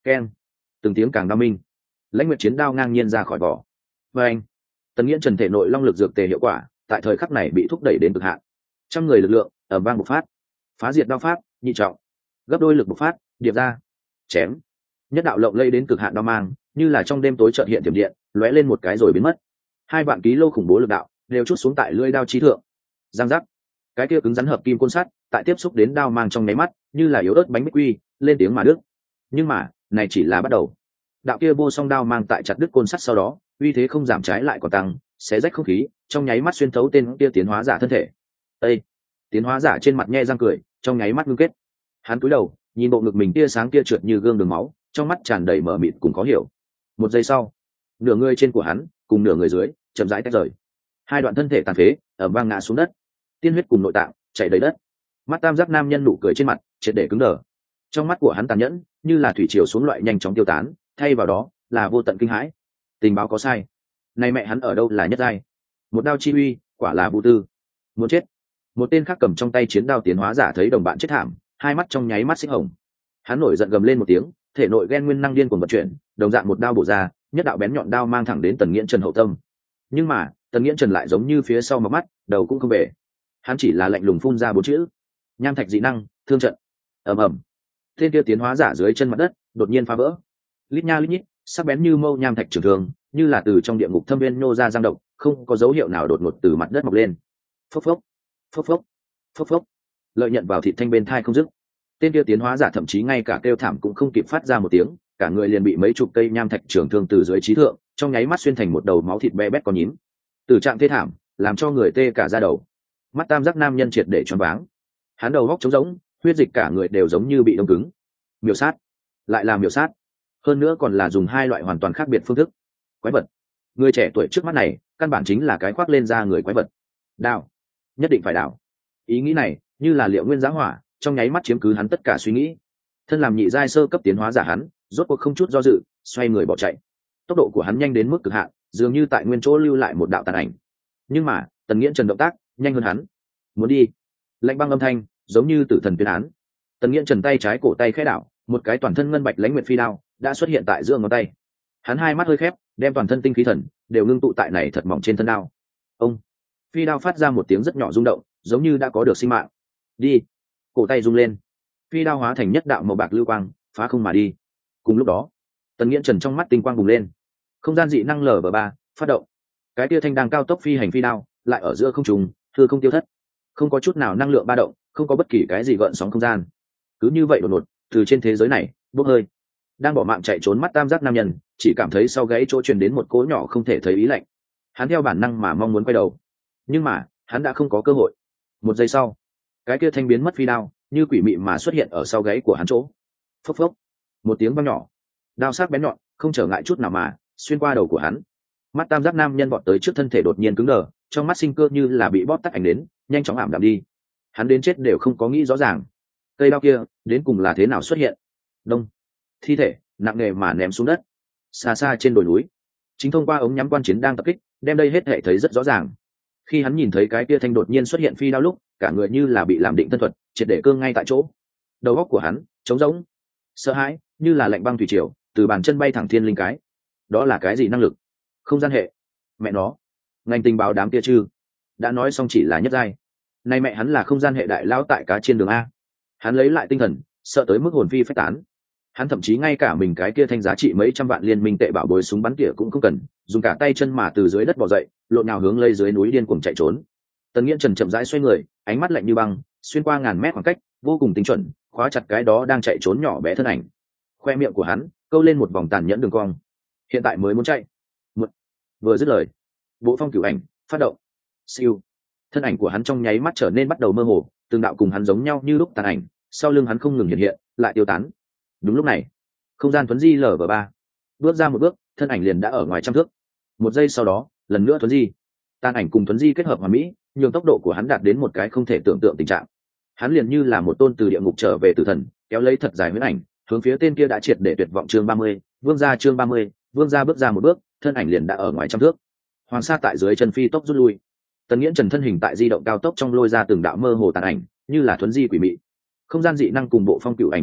keng, từng tiếng càng đao minh, lãnh nguyệt chiến đao ngang nhiên ra khỏi vỏ. Và anh, Tần Nghiễn Trần thể nội long lực dược tề hiệu quả tại thời khắc này bị thúc đẩy đến cực hạn. Trăm người lực lượng ở vang bộc phát, phá diệt đao pháp nhị trọng, gấp đôi lực bộc phát, điệp ra, chém. Nhất đạo lộng lây đến cực hạn đao mang, như là trong đêm tối chợt hiện tiềm điện, lóe lên một cái rồi biến mất. Hai vạn ký lô khủng bố lực đạo đều chút xuống tại lưỡi đao chí thượng. Giang giác, cái kia cứng rắn hợp kim côn sắt tại tiếp xúc đến đao mang trong nháy mắt, như là yếu ớt bánh bích quy, lên tiếng mà đứt. Nhưng mà, này chỉ là bắt đầu. Đạo kia vô song đao mang tại chặt đứt côn sắt sau đó, uy thế không giảm trái lại còn tăng, xé rách không khí, trong nháy mắt xuyên thấu tên kia tiến hóa giả thân thể. Ê! Tiến hóa giả trên mặt nhe răng cười, trong nháy mắt ngưng kết. Hắn cúi đầu, nhìn bộ ngực mình tia sáng kia trượt như gương đường máu, trong mắt tràn đầy mờ mịt cùng khó hiểu. Một giây sau, nửa người trên của hắn cùng nửa người dưới chậm rãi tách rời, hai đoạn thân thể tàn phế ở vang ngã xuống đất, tiên huyết cùng nội tạng chảy đầy đất. Mắt tam giác nam nhân nụ cười trên mặt triệt để cứng đờ, trong mắt của hắn tàn nhẫn như là thủy triều xuống loại nhanh chóng tiêu tán, thay vào đó là vô tận kinh hãi. Tình báo có sai, nay mẹ hắn ở đâu là nhất giai, một đao chi uy quả là vũ tư, muốn chết. Một tên khác cầm trong tay chiến đao tiến hóa giả thấy đồng bạn chết thảm, hai mắt trong nháy mắt xích hồng. Hắn nổi giận gầm lên một tiếng, thể nội ghen nguyên năng điên cuồng vận chuyển, đồng dạng một đao bổ ra, nhất đạo bén nhọn đao mang thẳng đến Tần Nghiễn Trần hậu tâm. Nhưng mà Tần Nghiễn Trần lại giống như phía sau mọc mắt, đầu cũng không về. Hắn chỉ là lạnh lùng phun ra bốn chữ: nham thạch dị năng, thương trận. Ầm ầm, tên kia tiến hóa giả dưới chân mặt đất đột nhiên phá vỡ, lít nha lít nhít, sắc bén như mâu nham thạch trường thường, như là từ trong địa ngục thâm viên nô ra giang động, không có dấu hiệu nào đột ngột từ mặt đất mọc lên. Phốc phốc, phốc phốc, phốc phốc, lợi nhận vào thịt thanh bên thai không dứt. Tên kia tiến hóa giả thậm chí ngay cả kêu thảm cũng không kịp phát ra một tiếng, cả người liền bị mấy chục cây nham thạch trường thương từ dưới trí thượng trong nháy mắt xuyên thành một đầu máu thịt be bét con nhím. Từ trạng thê thảm làm cho người tê cả da đầu. Mắt tam giác nam nhân triệt để choáng váng, hắn đầu góc trống rỗng, huyết dịch cả người đều giống như bị đông cứng. Miểu sát, lại là miểu sát, hơn nữa còn là dùng hai loại hoàn toàn khác biệt phương thức. Quái vật, người trẻ tuổi trước mắt này căn bản chính là cái khoác lên da người quái vật. Đào, nhất định phải đào. Ý nghĩ này như là liệu nguyên giá hỏa, trong nháy mắt chiếm cứ hắn tất cả suy nghĩ. Thân làm nhị giai sơ cấp tiến hóa giả hắn rốt cuộc không chút do dự xoay người bỏ chạy. Tốc độ của hắn nhanh đến mức cực hạn, dường như tại nguyên chỗ lưu lại một đạo tàn ảnh. Nhưng mà Tần Nghiễn Trần động tác nhanh hơn hắn. Muốn đi. Lạnh băng âm thanh giống như tử thần tuyên án. Tần Nghiễn Trần tay trái cổ tay khẽ đảo, một cái toàn thân ngân bạch lãnh nguyệt phi đao đã xuất hiện tại giữa ngón tay. Hắn hai mắt hơi khép, đem toàn thân tinh khí thần đều ngưng tụ tại này thật mỏng trên thân đao. Ông, phi đao phát ra một tiếng rất nhỏ rung động, giống như đã có được sinh mạng. Đi. Cổ tay rung lên, phi đao hóa thành nhất đạo màu bạc lưu quang phá không mà đi. Cùng lúc đó Tần Nghiễn Trần trong mắt tinh quang bùng lên, không gian dị năng lv ba phát động. Cái tia thanh đang cao tốc phi hành phi đao lại ở giữa không trung thưa không tiêu thất, không có chút nào năng lượng ba động, không có bất kỳ cái gì gợn sóng không gian, cứ như vậy đột ngột từ trên thế giới này bốc hơi. Đang bỏ mạng chạy trốn mắt tam giác nam nhân chỉ cảm thấy sau gáy chỗ truyền đến một cỗ nhỏ không thể thấy ý lạnh. Hắn theo bản năng mà mong muốn quay đầu, nhưng mà hắn đã không có cơ hội. Một giây sau, cái kia thanh biến mất phi đao như quỷ mị mà xuất hiện ở sau gáy của hắn chỗ. Phốc phốc, một tiếng vang nhỏ, đao sắc bén nhọn không trở ngại chút nào mà xuyên qua đầu của hắn. Mắt tam giác nam nhân vọt tới trước thân thể đột nhiên cứng đờ, trong mắt sinh cơ như là bị bóp tắt ánh đến, nhanh chóng ảm đạm đi. Hắn đến chết đều không có nghĩ rõ ràng cây đao kia đến cùng là thế nào xuất hiện. Đông, thi thể nặng nề mà ném xuống đất. Xa xa trên đồi núi, chính thông qua ống nhắm quan chiến đang tập kích đem đây hết thể thấy rất rõ ràng. Khi hắn nhìn thấy cái kia thanh đột nhiên xuất hiện phi đao lúc, cả người như là bị làm định thân thuật triệt để cương ngay tại chỗ. Đầu óc của hắn trống rỗng, sợ hãi như là lạnh băng thủy triều từ bàn chân bay thẳng thiên linh cái. Đó là cái gì năng lực? Không gian hệ. Mẹ nó, ngành tình báo đám kia chứ đã nói xong chỉ là nhất giai, nay mẹ hắn là không gian hệ đại lão tại cá trên đường a. Hắn lấy lại tinh thần, sợ tới mức hồn phi phách tán. Hắn thậm chí ngay cả mình cái kia thanh giá trị mấy trăm vạn liên minh tệ bảo bối súng bắn tỉa cũng không cần, dùng cả tay chân mà từ dưới đất bò dậy, lộn nhào hướng lây dưới núi điên cuồng chạy trốn. Tần Nghiễn Trần chậm rãi xoay người, ánh mắt lạnh như băng, xuyên qua ngàn mét khoảng cách, vô cùng tinh chuẩn, khóa chặt cái đó đang chạy trốn nhỏ bé thân ảnh. Khoe miệng của hắn câu lên một vòng tàn nhẫn đường cong. Hiện tại mới muốn chạy. Một... Vừa dứt lời, bộ phong cửu ảnh phát động. Siêu. Thân ảnh của hắn trong nháy mắt trở nên bắt đầu mơ hồ, từng đạo cùng hắn giống nhau như lúc tàn ảnh, sau lưng hắn không ngừng hiện hiện, lại tiêu tán. Đúng lúc này, không gian thuấn di lv ba bước ra một bước, thân ảnh liền đã ở ngoài trăm thước. Một giây sau đó, lần nữa thuấn di. Tàn ảnh cùng thuấn di kết hợp hoàn mỹ, nhường tốc độ của hắn đạt đến một cái không thể tưởng tượng tình trạng. Hắn liền như là một tôn từ địa ngục trở về tử thần, kéo lấy thật dài huyễn ảnh, hướng phía tên kia đã triệt để tuyệt vọng. Chương ba mươi, vương gia. Chương ba mươi, vương gia bước ra một bước, thân ảnh liền đã ở ngoài trăm thước. Hoàng sa tại dưới chân phi tốc rút lui. Tần Nghiễn Trần thân hình tại di động cao tốc trong lôi ra từng đạo mơ hồ tàn ảnh, như là thuấn di quỷ mị. Không gian dị năng cùng bộ phong cửu ảnh kết hợp,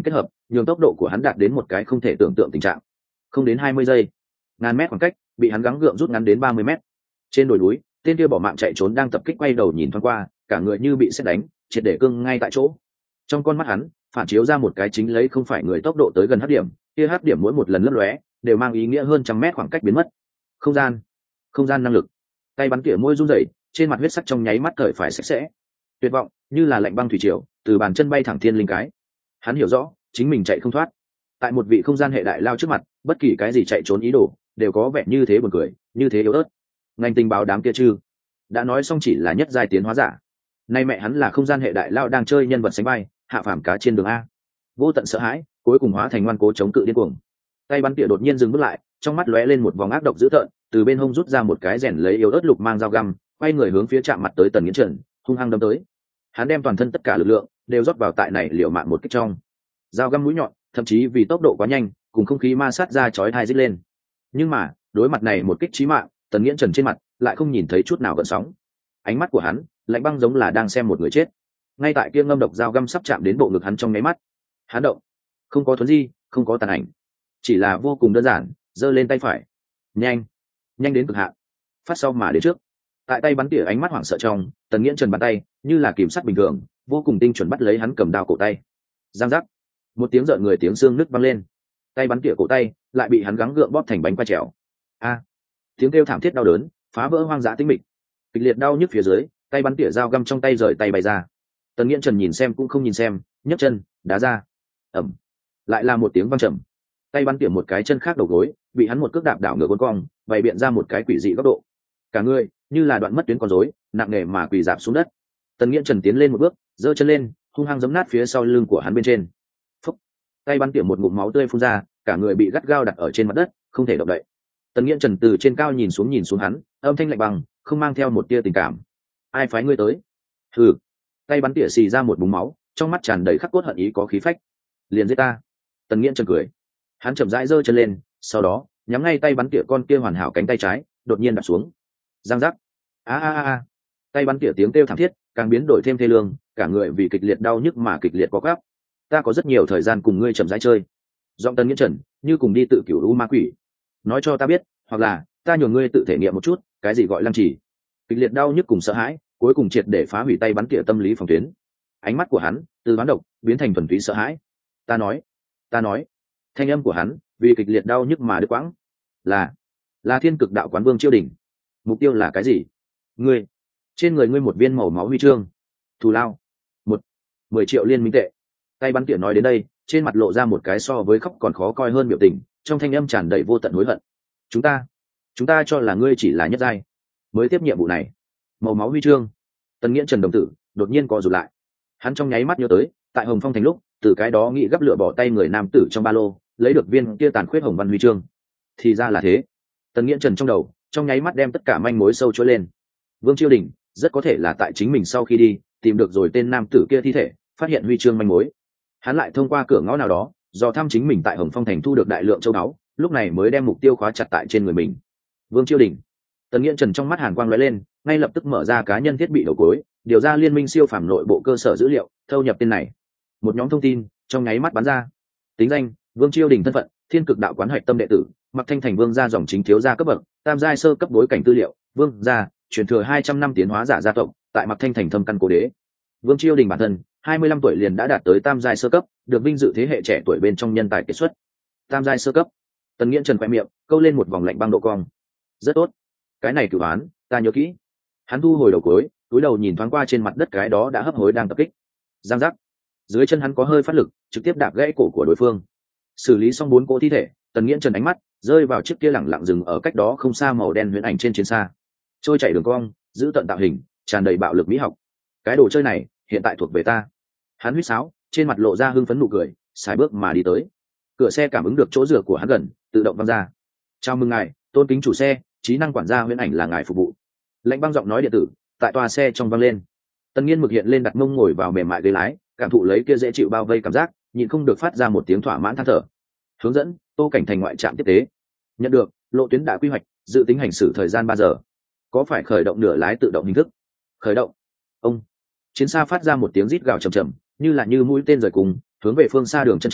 nhường tốc độ của hắn đạt đến một cái không thể tưởng tượng tình trạng. Không đến hai mươi giây, ngàn mét khoảng cách bị hắn gắng gượng rút ngắn đến ba mươi mét. Trên đồi núi, tên kia bỏ mạng chạy trốn đang tập kích, quay đầu nhìn thoáng qua, cả người như bị sét đánh, triệt để cương ngay tại chỗ. Trong con mắt hắn phản chiếu ra một cái chính lấy không phải người tốc độ tới gần hắc điểm, kia hắc điểm mỗi một lần lấp lóe đều mang ý nghĩa hơn trăm mét khoảng cách biến mất. Không gian, không gian năng lực. Tay bắn tỉa môi run rẩy, trên mặt huyết sắc trong nháy mắt cởi phải sạch sẽ. Tuyệt vọng như là lạnh băng thủy triều từ bàn chân bay thẳng thiên linh cái. Hắn hiểu rõ chính mình chạy không thoát. Tại một vị không gian hệ đại lao trước mặt, bất kỳ cái gì chạy trốn ý đồ đều có vẻ như thế buồn cười, như thế yếu ớt. Ngành tình báo đám kia chứ đã nói xong chỉ là nhất giai tiến hóa giả. Nay mẹ hắn là không gian hệ đại lao đang chơi nhân vật sánh bay, hạ phàm cá trên đường a. Vô tận sợ hãi cuối cùng hóa thành ngoan cố chống cự điên cuồng. Tay bắn tỉa đột nhiên dừng bước lại, trong mắt lóe lên một vòng ác độc dữ tợn, từ bên hông rút ra một cái rèn lấy yếu ớt lục mang dao găm, quay người hướng phía chạm mặt tới Tần Nghiễn Trần, hung hăng đâm tới. Hắn đem toàn thân tất cả lực lượng đều rót vào tại này liều mạng một kích trong. Dao găm mũi nhọn, thậm chí vì tốc độ quá nhanh, cùng không khí ma sát ra chói tai rít lên. Nhưng mà, đối mặt này một kích chí mạng, Tần Nghiễn Trần trên mặt lại không nhìn thấy chút nào gợn sóng. Ánh mắt của hắn lạnh băng giống là đang xem một người chết. Ngay tại kia ngâm độc dao găm sắp chạm đến bộ ngực hắn trong nháy mắt, hắn động, không có thuấn di, không có tàn ảnh, chỉ là vô cùng đơn giản, giơ lên tay phải, nhanh, nhanh đến cực hạn, phát sau mà đến trước. Tại tay bắn tỉa ánh mắt hoảng sợ trong, Tần Nghiễn Trần bàn tay như là kìm sắt bình thường, vô cùng tinh chuẩn bắt lấy hắn cầm đao cổ tay. Giang giác, một tiếng rợn người tiếng xương nứt vang lên, tay bắn tỉa cổ tay lại bị hắn gắng gượng bóp thành bánh quai trèo. A, tiếng kêu thảm thiết đau đớn phá vỡ hoang dã tĩnh mịch, kịch liệt đau nhức phía dưới, tay bắn tỉa dao găm trong tay rời tay bay ra. Tần Nghiễn Trần nhìn xem cũng không nhìn xem, nhấc chân đá ra. Ẩm, lại là một tiếng vang trầm. Tay bắn tỉa một cái chân khác đầu gối bị hắn một cước đạp đảo ngược cuốn cong, bày biện ra một cái quỷ dị góc độ. Cả người như là đoạn mất tuyến con rối, nặng nề mà quỳ rạp xuống đất. Tần Nghiễn Trần tiến lên một bước, giơ chân lên, hung hăng giẫm nát phía sau lưng của hắn bên trên. Phúc, tay bắn tỉa một ngụm máu tươi phun ra, cả người bị gắt gao đặt ở trên mặt đất, không thể động đậy. Tần Nghiễn Trần từ trên cao nhìn xuống nhìn xuống hắn, âm thanh lạnh băng, không mang theo một tia tình cảm. Ai phái ngươi tới? Hừ. Tay bắn tỉa xì ra một búng máu, trong mắt tràn đầy khắc cốt hận ý có khí phách. Liền giết ta. Tần Nghiễn Trần cười. Hắn chậm rãi giơ chân lên, sau đó nhắm ngay tay bắn tỉa con kia hoàn hảo cánh tay trái, đột nhiên đặt xuống. Giang giác. A a a. Tay bắn tỉa tiếng kêu thảm thiết càng biến đổi thêm thê lương, cả người vì kịch liệt đau nhức mà kịch liệt co quắp. Ta có rất nhiều thời gian cùng ngươi chậm rãi chơi. Giọng Tần Nghiễn Trần như cùng đi tự cửu u ma quỷ. Nói cho ta biết, hoặc là ta nhường ngươi tự thể nghiệm một chút, cái gì gọi lăng trì. Kịch liệt đau nhức cùng sợ hãi, cuối cùng triệt để phá hủy tay bắn tỉa tâm lý phòng tuyến. Ánh mắt của hắn từ đoán độc biến thành thuần túy sợ hãi. Ta nói, ta nói. Thanh âm của hắn vì kịch liệt đau nhức mà đứt quãng. Là, là Thiên Cực Đạo Quán Vương Chiêu Đình. Mục tiêu là cái gì? Ngươi, trên người ngươi một viên màu máu huy chương. Thù lao, một, mười triệu liên minh tệ. Tay bắn tỉa nói đến đây, trên mặt lộ ra một cái so với khóc còn khó coi hơn biểu tình, trong thanh âm tràn đầy vô tận hối hận. Chúng ta, chúng ta cho là ngươi chỉ là nhất giai, mới tiếp nhiệm vụ này. Màu máu huy chương. Tần Nghiễn Trần đồng tử đột nhiên co rụt lại. Hắn trong nháy mắt nhớ tới, tại Hồng Phong thành lúc, từ cái đó nghĩ gấp lửa bỏ tay người nam tử trong ba lô, lấy được viên kia tàn khuyết hồng văn huy chương. Thì ra là thế. Tần Nghiễn Trần trong đầu trong nháy mắt đem tất cả manh mối sâu chuỗi lên. Vương Chiêu Đình rất có thể là tại chính mình sau khi đi tìm được rồi tên nam tử kia thi thể, phát hiện huy chương manh mối. Hắn lại thông qua cửa ngõ nào đó do thăm chính mình tại Hồng Phong thành thu được đại lượng châu báu, lúc này mới đem mục tiêu khóa chặt tại trên người mình. Vương Chiêu Đình. Tần Nghiễn Trần trong mắt hàn quang lóe lên, ngay lập tức mở ra cá nhân thiết bị đầu cuối, điều ra liên minh siêu phàm nội bộ cơ sở dữ liệu, thâu nhập tên này. Một nhóm thông tin trong nháy mắt bắn ra. Tính danh: Vương Chiêu Đình, thân phận: Thiên Cực Đạo Quán hạch tâm đệ tử, Mặc Thanh Thành Vương gia dòng chính thiếu gia cấp bậc, tam giai sơ cấp. Bối cảnh tư liệu: Vương gia truyền thừa hai trăm năm tiến hóa giả gia tộc, tại Mặc Thanh Thành thâm căn cố đế. Vương Chiêu Đình bản thân hai mươi lăm tuổi liền đã đạt tới tam giai sơ cấp, được vinh dự thế hệ trẻ tuổi bên trong nhân tài kiệt xuất. Tam giai sơ cấp. Tần Nghiễn Trần khẽ miệng câu lên một vòng lạnh băng độ cong. Rất tốt, cái này cửu án ta nhớ kỹ. Hắn thu hồi đầu cuối, cúi đầu nhìn thoáng qua trên mặt đất cái đó đã hấp hối đang tập kích. Giang giác. Dưới chân hắn có hơi phát lực, trực tiếp đạp gãy cổ của đối phương. Xử lý xong bốn cỗ thi thể, Tần Nghiễn Trần ánh mắt rơi vào chiếc kia lẳng lặng dừng ở cách đó không xa màu đen huyễn ảnh trên chiến xa. Trôi chảy đường cong, giữ tận tạo hình, tràn đầy bạo lực mỹ học. Cái đồ chơi này hiện tại thuộc về ta. Hắn huýt sáo, trên mặt lộ ra hưng phấn nụ cười, sải bước mà đi tới. Cửa xe cảm ứng được chỗ dựa của hắn gần, tự động văng ra. Chào mừng ngài, tôn kính chủ xe, trí năng quản gia huyễn ảnh là ngài phục vụ. Lạnh băng giọng nói điện tử tại toa xe trong vang lên. Tần Nghiên mực hiện lên đặt mông ngồi vào mềm mại ghế lái, cảm thụ lấy kia dễ chịu bao vây cảm giác, nhịn không được phát ra một tiếng thỏa mãn than thở. Hướng dẫn: Tô Cảnh Thành ngoại trạm tiếp tế. Nhận được, lộ tuyến đã quy hoạch, dự tính hành xử thời gian ba giờ. Có phải khởi động nửa lái tự động hình thức? Khởi động. Ông. Chiến xa phát ra một tiếng rít gào trầm trầm, như là như mũi tên rời cùng, hướng về phương xa đường chân trời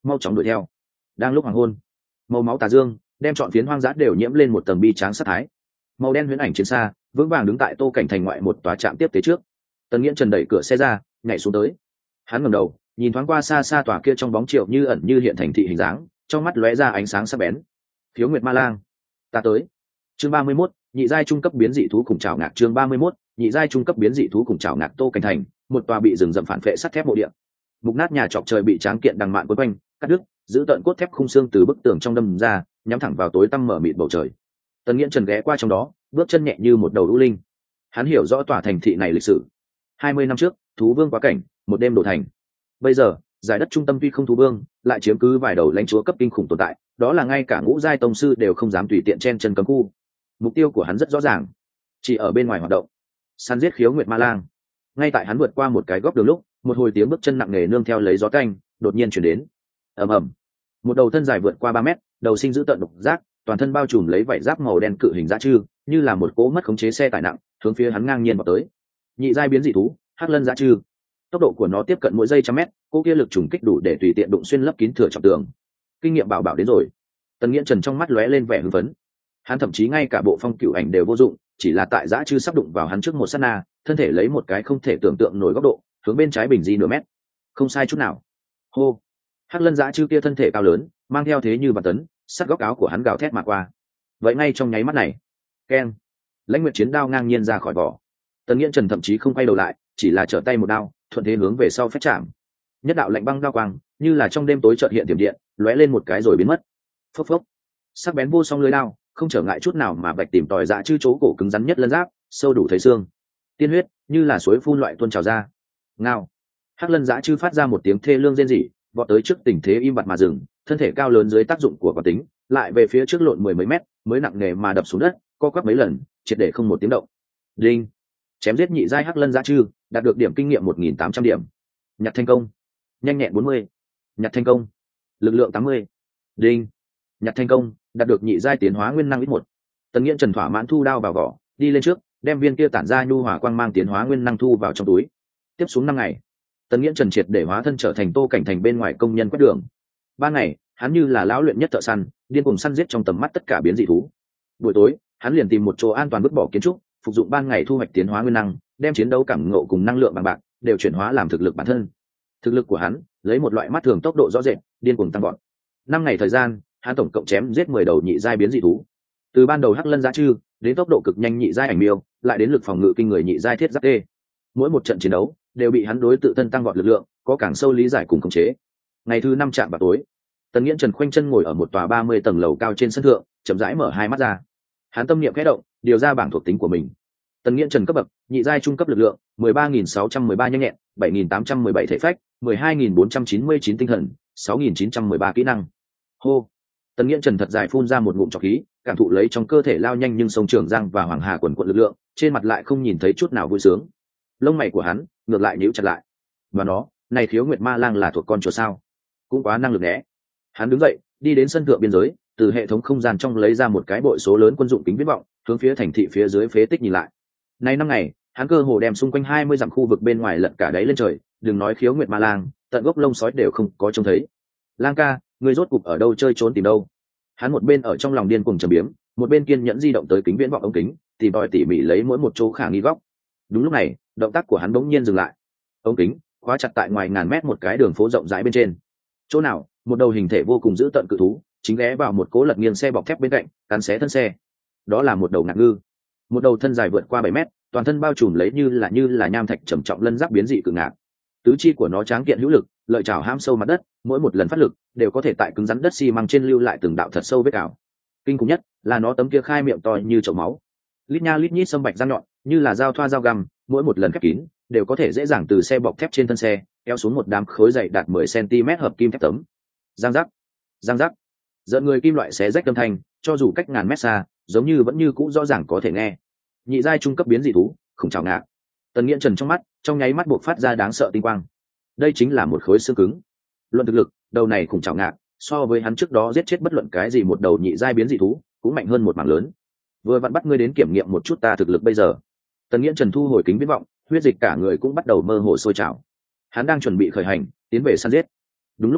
mau chóng đuổi theo. Đang lúc hoàng hôn, màu máu tà dương đem trọn phiến hoang dã đều nhiễm lên một tầng bi tráng sát thái. Màu đen huyễn ảnh chiến xa vững vàng đứng tại Tô Cảnh Thành ngoại một tòa trạm tiếp tế trước. Tần Nghiễn Trần đẩy cửa xe ra, nhảy xuống tới. Hắn ngẩng đầu, nhìn thoáng qua xa xa tòa kia trong bóng chiều như ẩn như hiện thành thị hình dáng, trong mắt lóe ra ánh sáng sắc bén. Khiếu Nguyệt Ma Lang, ta tới. Chương ba mươi mốt, nhị giai trung cấp biến dị thú khủng trảo ngạc. Chương ba mươi mốt, nhị giai trung cấp biến dị thú khủng trảo ngạc. Tô Cảnh Thành, một tòa bị rừng rậm phản phệ sắt thép mộ địa. Mục nát nhà trọc trời bị tráng kiện đằng mạn quấn quanh, cắt đứt, giữ tận cốt thép khung xương từ bức tường trong đâm ra, nhắm thẳng vào tối tăm mở mịt bầu trời. Tần Nghiễn Trần ghé qua trong đó, bước chân nhẹ như một đầu ưu linh. Hắn hiểu rõ tòa thành thị này lịch sử. hai mươi năm trước, thú vương quá cảnh, một đêm đổ thành. Bây giờ, giải đất trung tâm tuy không thú vương, lại chiếm cứ vài đầu lãnh chúa cấp kinh khủng tồn tại, đó là ngay cả ngũ giai tông sư đều không dám tùy tiện chen chân cấm khu. Mục tiêu của hắn rất rõ ràng, chỉ ở bên ngoài hoạt động, săn giết Khiếu Nguyệt Ma Lang. Ngay tại hắn vượt qua một cái góc đường lúc, một hồi tiếng bước chân nặng nề nương theo lấy gió canh đột nhiên chuyển đến. Ầm ầm, một đầu thân dài vượt qua ba mét, đầu sinh giữ tận độc giác, toàn thân bao trùm lấy vảy giáp màu đen cự hình dã trư, như là một cỗ mất khống chế xe tải nặng, hướng phía hắn ngang nhiên vào tới. Nhị giai biến dị thú, Hắc Lân dã trư. Tốc độ của nó tiếp cận mỗi giây trăm mét, cô kia lực trùng kích đủ để tùy tiện đụng xuyên lấp kín thừa trọng tường. Kinh nghiệm bảo bảo đến rồi. Tần Nghiễn Trần trong mắt lóe lên vẻ hưng phấn. Hắn thậm chí ngay cả bộ phong cửu ảnh đều vô dụng, chỉ là tại dã trư sắp đụng vào hắn trước một sát na, thân thể lấy một cái không thể tưởng tượng nổi góc độ, hướng bên trái bình di nửa mét. Không sai chút nào. Hô. Hắc Lân dã trư kia thân thể cao lớn, mang theo thế như bàn tấn, sát góc áo của hắn gào thét mà qua. Vậy ngay trong nháy mắt này, keng, Lãnh Nguyệt chiến đao ngang nhiên ra khỏi vỏ. Tần Nghiễn Trần thậm chí không quay đầu lại, chỉ là trở tay một đao, thuận thế hướng về sau phách chạm. Nhất đạo lạnh băng đao quang, như là trong đêm tối chợt hiện tiềm điện, lóe lên một cái rồi biến mất. Phốc phốc. Sắc bén vô song lưỡi đao, không trở ngại chút nào mà bạch tìm tòi dã chư chỗ cổ cứng rắn nhất lân giáp, sâu đủ thấy xương. Tiên huyết, như là suối phun loại tuôn trào ra. Ngao. Hắc Lân dã chư phát ra một tiếng thê lương rên rỉ, vọt tới trước tình thế im bặt mà dừng, thân thể cao lớn dưới tác dụng của quán tính, lại về phía trước lộn mười mấy mét, mới nặng nề mà đập xuống đất, co quắp mấy lần, triệt để không một tiếng động. Đinh. Chém giết nhị giai Hắc Lân dã chư, đạt được điểm kinh nghiệm một nghìn tám trăm điểm. Nhặt thành công. Nhanh nhẹn bốn mươi. Nhặt thành công. Lực lượng tám mươi. Đinh. Nhặt thành công, đạt được nhị giai tiến hóa nguyên năng ít một. Tần Nghiễn Trần thỏa mãn thu đao vào vỏ, đi lên trước, đem viên kia tản ra nhu hòa quang mang tiến hóa nguyên năng thu vào trong túi. Tiếp xuống năm ngày, Tần Nghiễn Trần triệt để hóa thân trở thành Tô Cảnh Thành bên ngoài công nhân quét đường. Ban ngày, hắn như là lão luyện nhất thợ săn, điên cuồng săn giết trong tầm mắt tất cả biến dị thú. Buổi tối, hắn liền tìm một chỗ an toàn vứt bỏ kiến trúc, phục dụng ban ngày thu hoạch tiến hóa nguyên năng, đem chiến đấu cảm ngộ cùng năng lượng bằng bạc đều chuyển hóa làm thực lực bản thân. Thực lực của hắn lấy một loại mắt thường tốc độ rõ rệt, điên cuồng tăng vọt. Năm ngày thời gian, hắn tổng cộng chém giết mười đầu nhị giai biến dị thú. Từ ban đầu Hắc Lân dã trư, đến tốc độ cực nhanh nhị giai ảnh miêu, lại đến lực phòng ngự kinh người nhị giai thiết giáp tê. Mỗi một trận chiến đấu đều bị hắn đối tự thân tăng vọt lực lượng, có càng sâu lý giải cùng khống chế. Ngày thứ năm chạm vào tối, Tần Nghiễn Trần khoanh chân ngồi ở một tòa ba mươi tầng lầu cao trên sân thượng, chậm rãi mở hai mắt ra. Hắn tâm niệm khẽ động, điều ra bảng thuộc tính của mình. Tần Nghiễn Trần cấp bậc, nhị giai trung cấp lực lượng, mười ba nghìn sáu trăm mười ba nhanh nhẹn, bảy nghìn tám trăm mười bảy thể phách, mười hai nghìn bốn trăm chín mươi chín tinh thần, sáu nghìn chín trăm mười ba kỹ năng. Hô. Tần Nghiễn Trần thật dài phun ra một ngụm trọc khí, cảm thụ lấy trong cơ thể lao nhanh nhưng sông trường giang và hoàng hà quần quật lực lượng, trên mặt lại không nhìn thấy chút nào vui sướng. Lông mày của hắn ngược lại nhíu chặt lại. Và nó, này Khiếu Nguyệt Ma Lang là thuộc con chuột sao? Cũng quá năng lực né. Hắn đứng dậy, đi đến sân thượng biên giới, từ hệ thống không gian trong lấy ra một cái bội số lớn quân dụng kính viễn vọng, hướng phía thành thị phía dưới phế tích nhìn lại. Nay năm ngày, hắn cơ hồ đem xung quanh hai mươi dặm khu vực bên ngoài lật cả đáy lên trời, đừng nói Khiếu Nguyệt Ma Lang, tận gốc lông sói đều không có trông thấy. Lang ca, ngươi rốt cục ở đâu chơi trốn tìm đâu? Hắn một bên ở trong lòng điên cuồng trầm biếm, một bên kiên nhẫn di động tới kính viễn vọng ống kính, tìm tòi tỉ mỉ lấy mỗi một chỗ khả nghi góc. Đúng lúc này, động tác của hắn bỗng nhiên dừng lại. Ống kính khóa chặt tại ngoài ngàn mét một cái đường phố rộng rãi bên trên. Chỗ nào, một đầu hình thể vô cùng dữ tợn cự thú, chính ghé vào một cố lật nghiêng xe bọc thép bên cạnh, cắn xé thân xe. Đó là một đầu ngạc ngư, một đầu thân dài vượt qua bảy mét, toàn thân bao trùm lấy như là như là nham thạch trầm trọng lân giáp biến dị cự ngạc. Tứ chi của nó tráng kiện hữu lực, lợi chảo hãm sâu mặt đất, mỗi một lần phát lực đều có thể tại cứng rắn đất xi măng trên lưu lại từng đạo thật sâu vết cào. Kinh khủng nhất là nó tấm kia khai miệng to như chậu máu, lít nha lít nhít sâm bạch răng nhọn, như là dao thoa dao găm, mỗi một lần khép kín đều có thể dễ dàng từ xe bọc thép trên thân xe kéo xuống một đám khối dày đạt mười xăng-ti-mét hợp kim thép tấm. Giang giác, giang giác, giận người kim loại xé rách âm thanh, cho dù cách ngàn mét xa, giống như vẫn như cũ rõ ràng có thể nghe. Nhị giai trung cấp biến dị thú, khủng trảo ngạc. Tần Nghiễn Trần trong mắt, trong nháy mắt buộc phát ra đáng sợ tinh quang. Đây chính là một khối xương cứng. Luận thực lực, đầu này khủng trảo ngạc, so với hắn trước đó giết chết bất luận cái gì một đầu nhị giai biến dị thú, cũng mạnh hơn một mảng lớn. Vừa vặn bắt ngươi đến kiểm nghiệm một chút ta thực lực bây giờ. Tần Nghiễn Trần thu hồi kính viễn vọng, huyết dịch cả người cũng bắt đầu mơ hồ sôi trào. Hắn đang chuẩn bị khởi hành, tiến về săn giết. Đúng lúc này,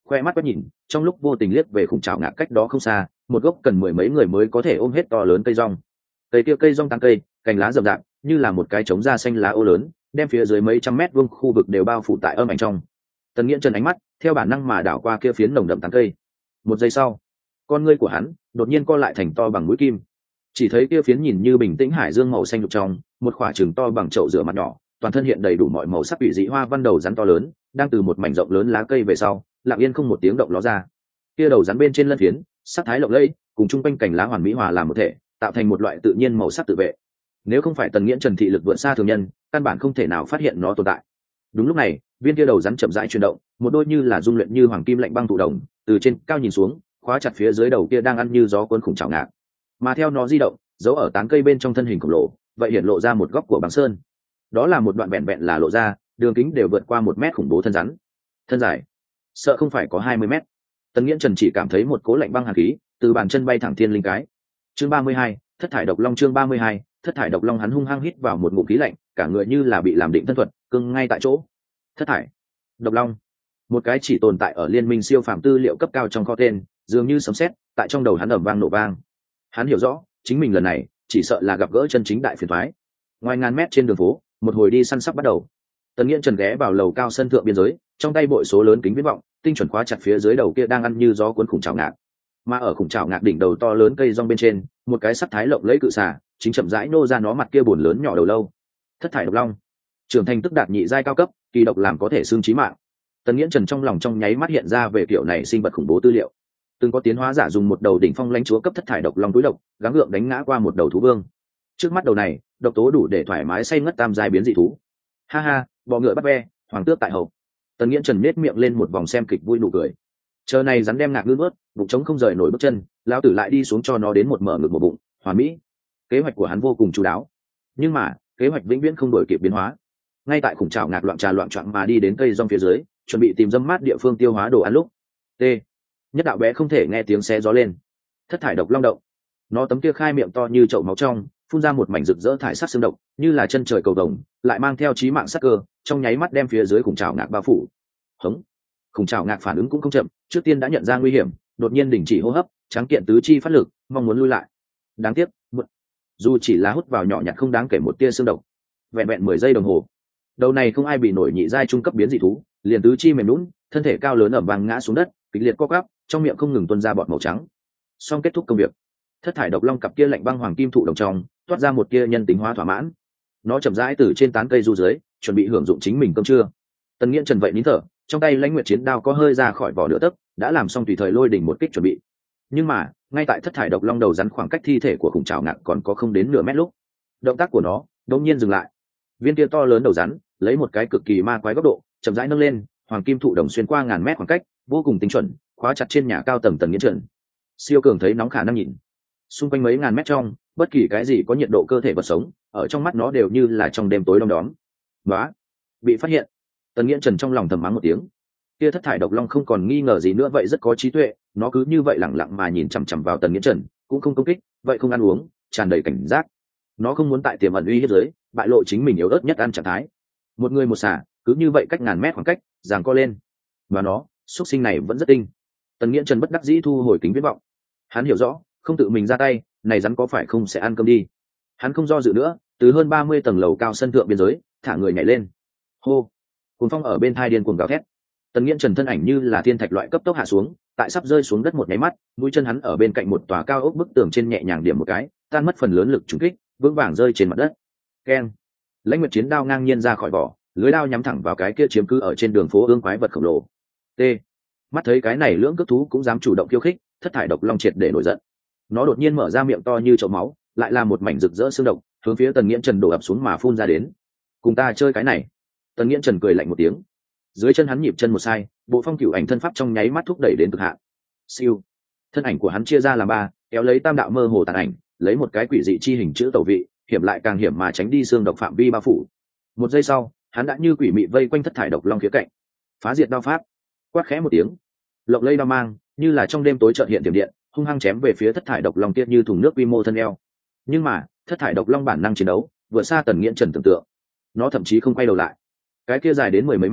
khoe mắt quét nhìn, trong lúc vô tình liếc về khủng trào ngạc cách đó không xa, một gốc cần mười mấy người mới có thể ôm hết to lớn cây rong. Cây kia cây rong tăng cây, cành lá rậm rạp, như là một cái trống da xanh lá ô lớn, đem phía dưới mấy trăm mét vuông khu vực đều bao phủ tại âm ảnh trong. Tần Nghiễn Trần ánh mắt theo bản năng mà đảo qua kia phiến nồng đậm tán cây. Một giây sau, con ngươi của hắn đột nhiên co lại thành to bằng mũi kim. Chỉ thấy kia phiến nhìn như bình tĩnh hải dương màu xanh lục trong, một quả trứng to bằng chậu rửa mặt nhỏ, toàn thân hiện đầy đủ mọi màu sắc ủy dị hoa văn đầu rắn to lớn, đang từ một mảnh rộng lớn lá cây về sau, lặng yên không một tiếng động ló ra. Kia đầu rắn bên trên lân phiến, sắc thái lộng lẫy, cùng chung quanh cành lá hoàn mỹ hòa làm một thể, tạo thành một loại tự nhiên màu sắc tự vệ. Nếu không phải Tần Nghiễn Trần thị lực vượt xa thường nhân, căn bản không thể nào phát hiện nó tồn tại. Đúng lúc này, viên kia đầu rắn chậm rãi chuyển động, một đôi như là dung luyện như hoàng kim lạnh băng thụ đồng, từ trên cao nhìn xuống, khóa chặt phía dưới đầu kia đang ăn như gió cuốn khủng trảo ngạc. Mà theo nó di động, giấu ở tán cây bên trong thân hình khổng lồ, vậy hiện lộ ra một góc của băng sơn. Đó là một đoạn vẹn vẹn là lộ ra, đường kính đều vượt qua một mét khủng bố thân rắn. Thân dài, sợ không phải có hai mươi mét. Tần Nghiễn Trần chỉ cảm thấy một cố lạnh băng hàn khí từ bàn chân bay thẳng thiên linh cái. Chương ba mươi hai, thất thải độc long. Chương ba mươi hai, thất thải độc long. Hắn hung hăng hít vào một ngụm khí lạnh, cả người như là bị làm định thân thuật, cứng ngay tại chỗ. Thất thải độc long, một cái chỉ tồn tại ở liên minh siêu phàm tư liệu cấp cao trong kho tên, dường như sấm sét tại trong đầu hắn ầm vang nổ vang. Hắn hiểu rõ, chính mình lần này chỉ sợ là gặp gỡ chân chính đại phiền toái. Ngoài ngàn mét trên đường phố, một hồi đi săn sắp bắt đầu. Tần Nghiễn Trần ghé vào lầu cao sân thượng biên giới, trong tay bội số lớn kính viễn vọng, tinh chuẩn khóa chặt phía dưới đầu kia đang ăn như gió cuốn khủng trảo ngạc. Mà ở khủng trảo ngạc đỉnh đầu to lớn cây rong bên trên, một cái sắc thái lộng lẫy cự xà, chính chậm rãi nô ra nó mặt kia buồn lớn nhỏ đầu lâu. Thất thải độc long, trưởng thành tức đạt nhị giai cao cấp, kỳ độc làm có thể xương chí mạng. Tần Nghiễn Trần trong lòng trong nháy mắt hiện ra về kiểu này sinh vật khủng bố tư liệu. Từng có tiến hóa giả dùng một đầu đỉnh phong lãnh chúa cấp thất thải độc long túi độc, gắng gượng đánh ngã qua một đầu thú vương. Trước mắt đầu này, độc tố đủ để thoải mái say ngất tam giai biến dị thú. Ha ha, bọ ngựa bắt ve, hoàng tước tại hậu. Tần Nghiễn Trần nết miệng lên một vòng xem kịch vui nụ cười. Chờ này rắn đem ngạc ngư nuốt, bụng trống không rời nổi bước chân, lão tử lại đi xuống cho nó đến một mở ngực một bụng, hoàn mỹ. Kế hoạch của hắn vô cùng chu đáo. Nhưng mà, kế hoạch vĩnh viễn không đổi kịp biến hóa. Ngay tại khủng trảo ngạc loạn trà loạn choạng mà đi đến cây rong phía dưới, chuẩn bị tìm dâm mát địa phương tiêu hóa đồ ăn lúc. T. Nhất đạo bé không thể nghe tiếng xé gió lên. Thất thải độc long động. Nó tấm kia khai miệng to như chậu máu trong, phun ra một mảnh rực rỡ thải sắc xương độc, như là chân trời cầu vồng, lại mang theo chí mạng sắc cơ, trong nháy mắt đem phía dưới khủng trảo ngạc bao phủ. Hống. Khủng trảo ngạc phản ứng cũng không chậm, trước tiên đã nhận ra nguy hiểm, đột nhiên đình chỉ hô hấp, tráng kiện tứ chi phát lực, mong muốn lui lại. Đáng tiếc, muộn. Dù chỉ là hút vào nhỏ nhặt không đáng kể một tia xương độc. Vẹn vẹn mười giây đồng hồ. Đầu này không ai bị nổi nhị giai trung cấp biến dị thú, liền tứ chi mềm nhũn, thân thể cao lớn ẩm vàng ngã xuống đất, kịch liệt co quắp, trong miệng không ngừng tuôn ra bọt màu trắng. Xong kết thúc công việc. Thất thải độc long cặp kia lạnh băng hoàng kim thụ đồng trong, toát ra một kia nhân tính hóa thỏa mãn. Nó chậm rãi từ trên tán cây du dưới, chuẩn bị hưởng dụng chính mình cơm trưa. Tần Nghiễn Trần vậy nín thở, trong tay lãnh nguyệt chiến đao có hơi ra khỏi vỏ nửa tấc, đã làm xong tùy thời lôi đỉnh một kích chuẩn bị. Nhưng mà, ngay tại thất thải độc long đầu rắn khoảng cách thi thể của khủng trảo ngạc còn có không đến nửa mét lúc, động tác của nó đột nhiên dừng lại. Viên kia to lớn đầu rắn, lấy một cái cực kỳ ma quái góc độ, chậm rãi nâng lên, hoàng kim thụ đồng xuyên qua ngàn mét khoảng cách, vô cùng tinh chuẩn, khóa chặt trên nhà cao tầng Tần Nghiễn Trần. Siêu cường thấy nóng khả năng nhìn. Xung quanh mấy ngàn mét trong, bất kỳ cái gì có nhiệt độ cơ thể vật sống, ở trong mắt nó đều như là trong đêm tối đom đóm. Đó, bị phát hiện. Tần Nghiễn Trần trong lòng thầm mắng một tiếng. Kia thất thải độc long không còn nghi ngờ gì nữa, vậy rất có trí tuệ, nó cứ như vậy lẳng lặng mà nhìn chằm chằm vào Tần Nghiễn Trần, cũng không công kích, vậy không ăn uống, tràn đầy cảnh giác. Nó không muốn tại tiềm ẩn uy hiếp dưới, bại lộ chính mình yếu ớt nhất ăn trạng thái. Một người một xả, cứ như vậy cách ngàn mét khoảng cách, giằng co lên. Và nó, xuất sinh này vẫn rất tinh. Tần Nghiễn Trần bất đắc dĩ thu hồi kính viễn vọng. Hắn hiểu rõ, không tự mình ra tay, này rắn có phải không sẽ ăn cơm đi. Hắn không do dự nữa, từ hơn ba mươi tầng lầu cao sân thượng biên giới, thả người nhảy lên. Hô. Cuồng phong ở bên thai điên cuồng gào thét. Tần Nghiễn Trần thân ảnh như là thiên thạch loại cấp tốc hạ xuống, tại sắp rơi xuống đất một nháy mắt, mũi chân hắn ở bên cạnh một tòa cao ốc bức tường trên nhẹ nhàng điểm một cái, tan mất phần lớn lực trùng kích, vững vàng rơi trên mặt đất. Keng. Lãnh nguyệt chiến đao ngang nhiên ra khỏi vỏ, lưới đao nhắm thẳng vào cái kia chiếm cứ ở trên đường phố ương quái vật khổng lồ. T. Mắt thấy cái này lưỡng cước thú cũng dám chủ động khiêu khích, thất thải độc long triệt để nổi giận. Nó đột nhiên mở ra miệng to như chậu máu, lại là một mảnh rực rỡ xương độc, hướng phía Tần Nghiễn Trần đổ ập xuống mà phun ra đến. Cùng ta chơi cái này. Tần Nghiễn Trần cười lạnh một tiếng. Dưới chân hắn nhịp chân một sai, bộ phong cửu ảnh thân pháp trong nháy mắt thúc đẩy đến cực hạn. Siêu. Thân ảnh của hắn chia ra làm ba, kéo lấy tam đạo mơ hồ tàn ảnh, lấy một cái quỷ dị chi hình chữ tẩu vị, hiểm lại càng hiểm mà tránh đi xương độc phạm vi bao phủ. Một giây sau, hắn đã như quỷ mị vây quanh thất thải độc long khía cạnh. Phá diệt đao pháp. Quát khẽ một tiếng, lộng lây đao mang như là trong đêm tối chợt hiện tiềm điện, hung hăng chém về phía thất thải độc long kia như thùng nước quy mô thân eo. Nhưng mà, thất thải độc long bản năng chiến đấu vượt xa Tần Nghiễn Trần tưởng tượng. Nó thậm chí không quay đầu lại. Cái kia dài đến mười mấy mét,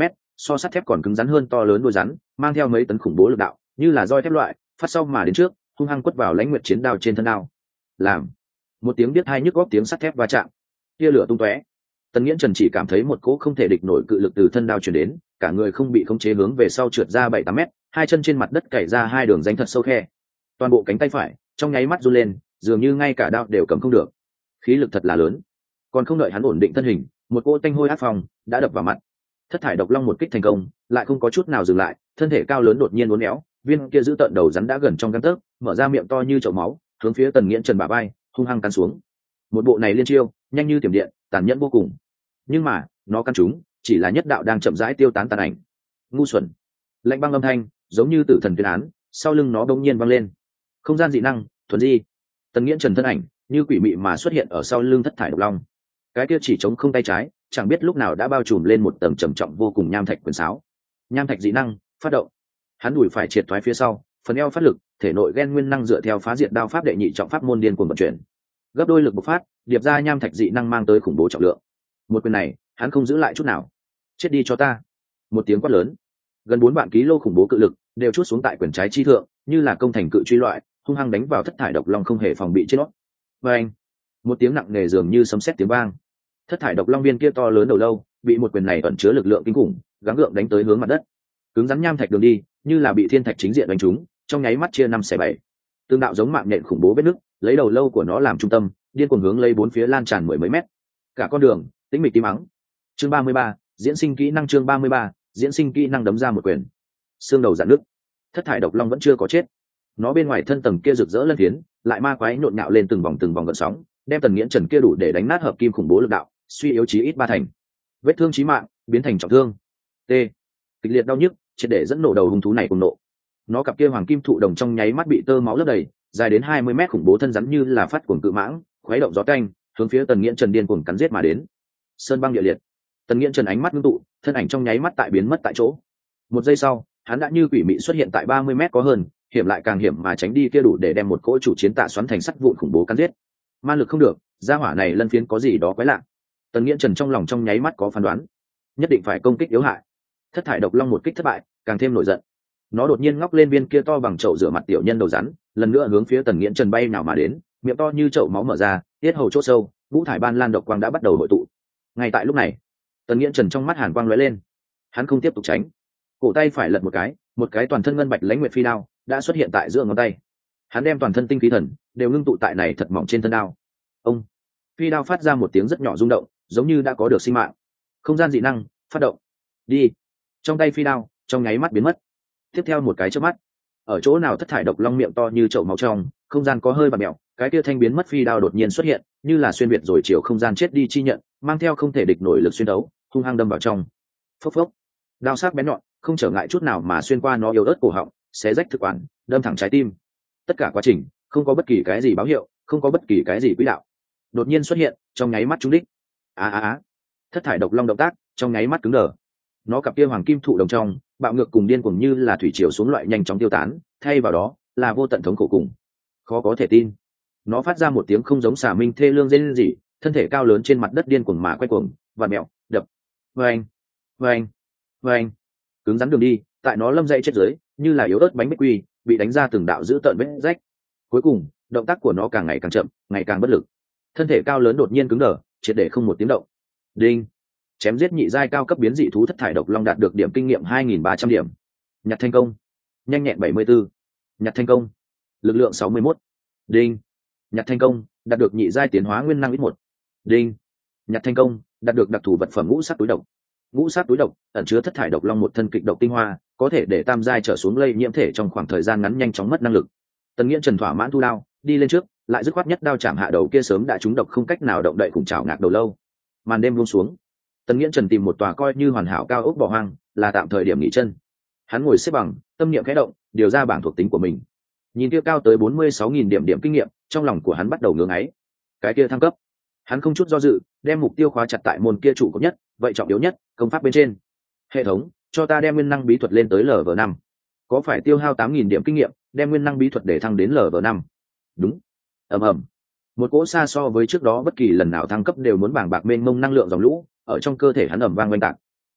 so sắt thép còn cứng rắn hơn to lớn đôi rắn, mang theo mấy tấn khủng bố lực đạo, như là roi thép loại, phát sau mà đến trước, hung hăng quất vào Lãnh Nguyệt chiến đao trên thân đao. Làm một tiếng biết hai nhức góc tiếng sắt thép va chạm, tia lửa tung tóe. Tần Nghiễn Trần chỉ cảm thấy một cỗ không thể địch nổi cự lực từ thân đao truyền đến, cả người không bị khống chế hướng về sau trượt ra bảy tám mét, hai chân trên mặt đất cày ra hai đường rãnh thật sâu khe. Toàn bộ cánh tay phải trong nháy mắt run lên, dường như ngay cả đao đều cầm không được. Khí lực thật là lớn. Còn không đợi hắn ổn định thân hình, một cỗ tanh hôi ác phong đã đập vào mặt. Thất thải độc long một kích thành công, lại không có chút nào dừng lại, thân thể cao lớn đột nhiên uốn éo, viên kia giữ tận đầu rắn đã gần trong gang tấc, mở ra miệng to như chậu máu, hướng phía Tần Nghiễn Trần bả vai hung hăng cắn xuống. Một bộ này liên chiêu, nhanh như tiềm điện, tàn nhẫn vô cùng. Nhưng mà, nó căn chúng chỉ là nhất đạo đang chậm rãi tiêu tán tàn ảnh. Ngu xuẩn. Lạnh băng âm thanh, giống như tử thần tuyên án, sau lưng nó bỗng nhiên vang lên. Không gian dị năng, thuần di. Tần Nghiễn Trần thân ảnh, như quỷ mị mà xuất hiện ở sau lưng thất thải độc long. Cái kia chỉ chống không tay trái, chẳng biết lúc nào đã bao trùm lên một tầng trầm trọng vô cùng nham thạch quyền sáo. Nham thạch dị năng, phát động. Hắn đùi phải triệt thoái phía sau, phần eo phát lực, thể nội gen nguyên năng dựa theo phá diệt đao pháp đệ nhị trọng pháp môn điên cuồng vận chuyển. Gấp đôi lực bộc phát, điệp ra nham thạch dị năng mang tới khủng bố trọng lượng. Một quyền này, hắn không giữ lại chút nào. Chết đi cho ta. Một tiếng quát lớn, gần bốn vạn ký lô khủng bố cự lực đều chút xuống tại quyền trái chi thượng, như là công thành cự truy loại, hung hăng đánh vào thất thải độc long không hề phòng bị trên nó. Và anh, một tiếng nặng nề dường như sấm sét tiếng vang. Thất thải độc long viên kia to lớn đầu lâu bị một quyền này ẩn chứa lực lượng kinh khủng gắng gượng đánh tới hướng mặt đất. Cứng rắn nham thạch đường đi, như là bị thiên thạch chính diện đánh trúng, trong nháy mắt chia năm xẻ bảy. Tương đạo giống mạng nhện khủng bố vết nứt, lấy đầu lâu của nó làm trung tâm, điên cuồng hướng lấy bốn phía lan tràn mười mấy mét. Cả con đường tĩnh mịch tím mắng. Chương ba mươi ba, diễn sinh kỹ năng. Chương ba mươi ba, diễn sinh kỹ năng. Đấm ra một quyền, xương đầu dạn nứt. Thất thải độc long vẫn chưa có chết, nó bên ngoài thân tầng kia rực rỡ lân phiến lại ma quái nhộn nhạo lên từng vòng từng vòng gợn sóng, đem Tần Nghiễn Trần kia đủ để đánh nát hợp kim khủng bố lực đạo suy yếu chí ít ba thành. Vết thương chí mạng biến thành trọng thương. T. Kịch liệt đau nhức triệt để dẫn nổ đầu hung thú này cùng nộ. Nó cặp kia hoàng kim thụ đồng trong nháy mắt bị tơ máu lấp đầy, dài đến hai mươi mét khủng bố thân rắn như là phát cuồng cự mãng, khuấy động gió canh, hướng phía Tần Nghiễn Trần điên cuồng cắn giết mà đến. Sơn băng địa liệt. Tần Nghiễn Trần ánh mắt ngưng tụ, thân ảnh trong nháy mắt tại biến mất tại chỗ. Một giây sau, hắn đã như quỷ mị xuất hiện tại ba mươi mét có hơn, hiểm lại càng hiểm mà tránh đi kia đủ để đem một cỗ chủ chiến tạ xoắn thành sắt vụn khủng bố cắn giết. Man lực không được, gia hỏa này lân phiến có gì đó quái lạ. Tần Nghiễn Trần trong lòng trong nháy mắt có phán đoán, nhất định phải công kích yếu hại. Thất thải độc long một kích thất bại, càng thêm nổi giận. Nó đột nhiên ngóc lên viên kia to bằng chậu rửa mặt tiểu nhân đầu rắn, lần nữa hướng phía Tần Nghiễn Trần bay nào mà đến, miệng to như chậu máu mở ra, tiết hầu chỗ sâu, vũ thải ban lan độc quang đã bắt đầu hội tụ. Ngay tại lúc này, Tần Nghiễn Trần trong mắt hàn quang lóe lên, hắn không tiếp tục tránh, cổ tay phải lật một cái, một cái toàn thân ngân bạch lãnh nguyệt phi đao đã xuất hiện tại giữa ngón tay. Hắn đem toàn thân tinh khí thần đều ngưng tụ tại này thật mỏng trên thân đao. Ông, phi đao phát ra một tiếng rất nhỏ rung động, giống như đã có được sinh mạng. Không gian dị năng phát động. Đi. Trong tay phi đao trong nháy mắt biến mất. Tiếp theo một cái chớp mắt, ở chỗ nào thất thải độc long miệng to như chậu máu trong không gian có hơi bạt mèo, cái kia thanh biến mất phi đao đột nhiên xuất hiện, như là xuyên việt rồi chiều không gian chết đi chi nhận, mang theo không thể địch nổi lực xuyên đấu, hung hăng đâm vào trong. Phốc phốc. Đao sắc bén nhọn, không trở ngại chút nào mà xuyên qua nó yếu ớt cổ họng, xé rách thực quản, đâm thẳng trái tim. Tất cả quá trình không có bất kỳ cái gì báo hiệu, không có bất kỳ cái gì quỹ đạo, đột nhiên xuất hiện trong nháy mắt trúng đích. Á á á. Thất thải độc long động tác trong nháy mắt cứng đờ. Nó cặp kia hoàng kim thụ đồng trong bạo ngược cùng điên cuồng như là thủy triều xuống loại nhanh chóng tiêu tán, thay vào đó là vô tận thống khổ cùng khó có thể tin. Nó phát ra một tiếng không giống xà minh thê lương rên rỉ, thân thể cao lớn trên mặt đất điên cuồng mà quay cuồng, vặn mèo, đập. Vâng, vâng, vâng. Cứng rắn đường đi, tại nó lâm dậy chết dưới, như là yếu ớt bánh bích quy, bị đánh ra từng đạo dữ tợn vết rách. Cuối cùng, động tác của nó càng ngày càng chậm, ngày càng bất lực. Thân thể cao lớn đột nhiên cứng đờ, triệt để không một tiếng động. Đinh. Chém giết nhị giai cao cấp biến dị thú thất thải độc long đạt được điểm kinh nghiệm hai nghìn ba trăm điểm. Nhặt thành công. Nhanh nhẹn bảy mươi tư. Nhặt thành công. Lực lượng sáu mươi mốt. Đinh. Nhặt thành công, đạt được nhị giai tiến hóa nguyên năng ít một. Đinh. Nhặt thành công, đạt được đặc thù vật phẩm ngũ sắc túi độc. Ngũ sắc túi độc ẩn chứa thất thải độc long một thân kịch độc tinh hoa, có thể để tam giai trở xuống lây nhiễm thể trong khoảng thời gian ngắn nhanh chóng mất năng lực. Tần Nghiễn Trần thỏa mãn thu đao, đi lên trước, lại dứt khoát nhất đao chạm hạ đầu kia sớm đã trúng độc không cách nào động đậy cùng chảo ngạc đầu lâu. Màn đêm buông xuống, Tần Nghiễn Trần tìm một tòa coi như hoàn hảo cao ốc bỏ hoang, là tạm thời điểm nghỉ chân. Hắn ngồi xếp bằng, tâm niệm khẽ động, điều ra bảng thuộc tính của mình. Nhìn kia cao tới bốn mươi sáu nghìn điểm điểm kinh nghiệm, trong lòng của hắn bắt đầu ngưỡng ấy. Cái kia thăng cấp, hắn không chút do dự, đem mục tiêu khóa chặt tại môn kia trụ cấp nhất, vậy trọng yếu nhất, công pháp bên trên. Hệ thống, cho ta đem nguyên năng bí thuật lên tới lv năm. Có phải tiêu hao tám nghìn điểm kinh nghiệm, đem nguyên năng bí thuật để thăng đến lv năm? Đúng. Ầm ầm. Một cỗ xa so với trước đó bất kỳ lần nào thăng cấp đều muốn bàng bạc mênh mông năng lượng dòng lũ, ở trong cơ thể hắn ầm vang oanh tạc.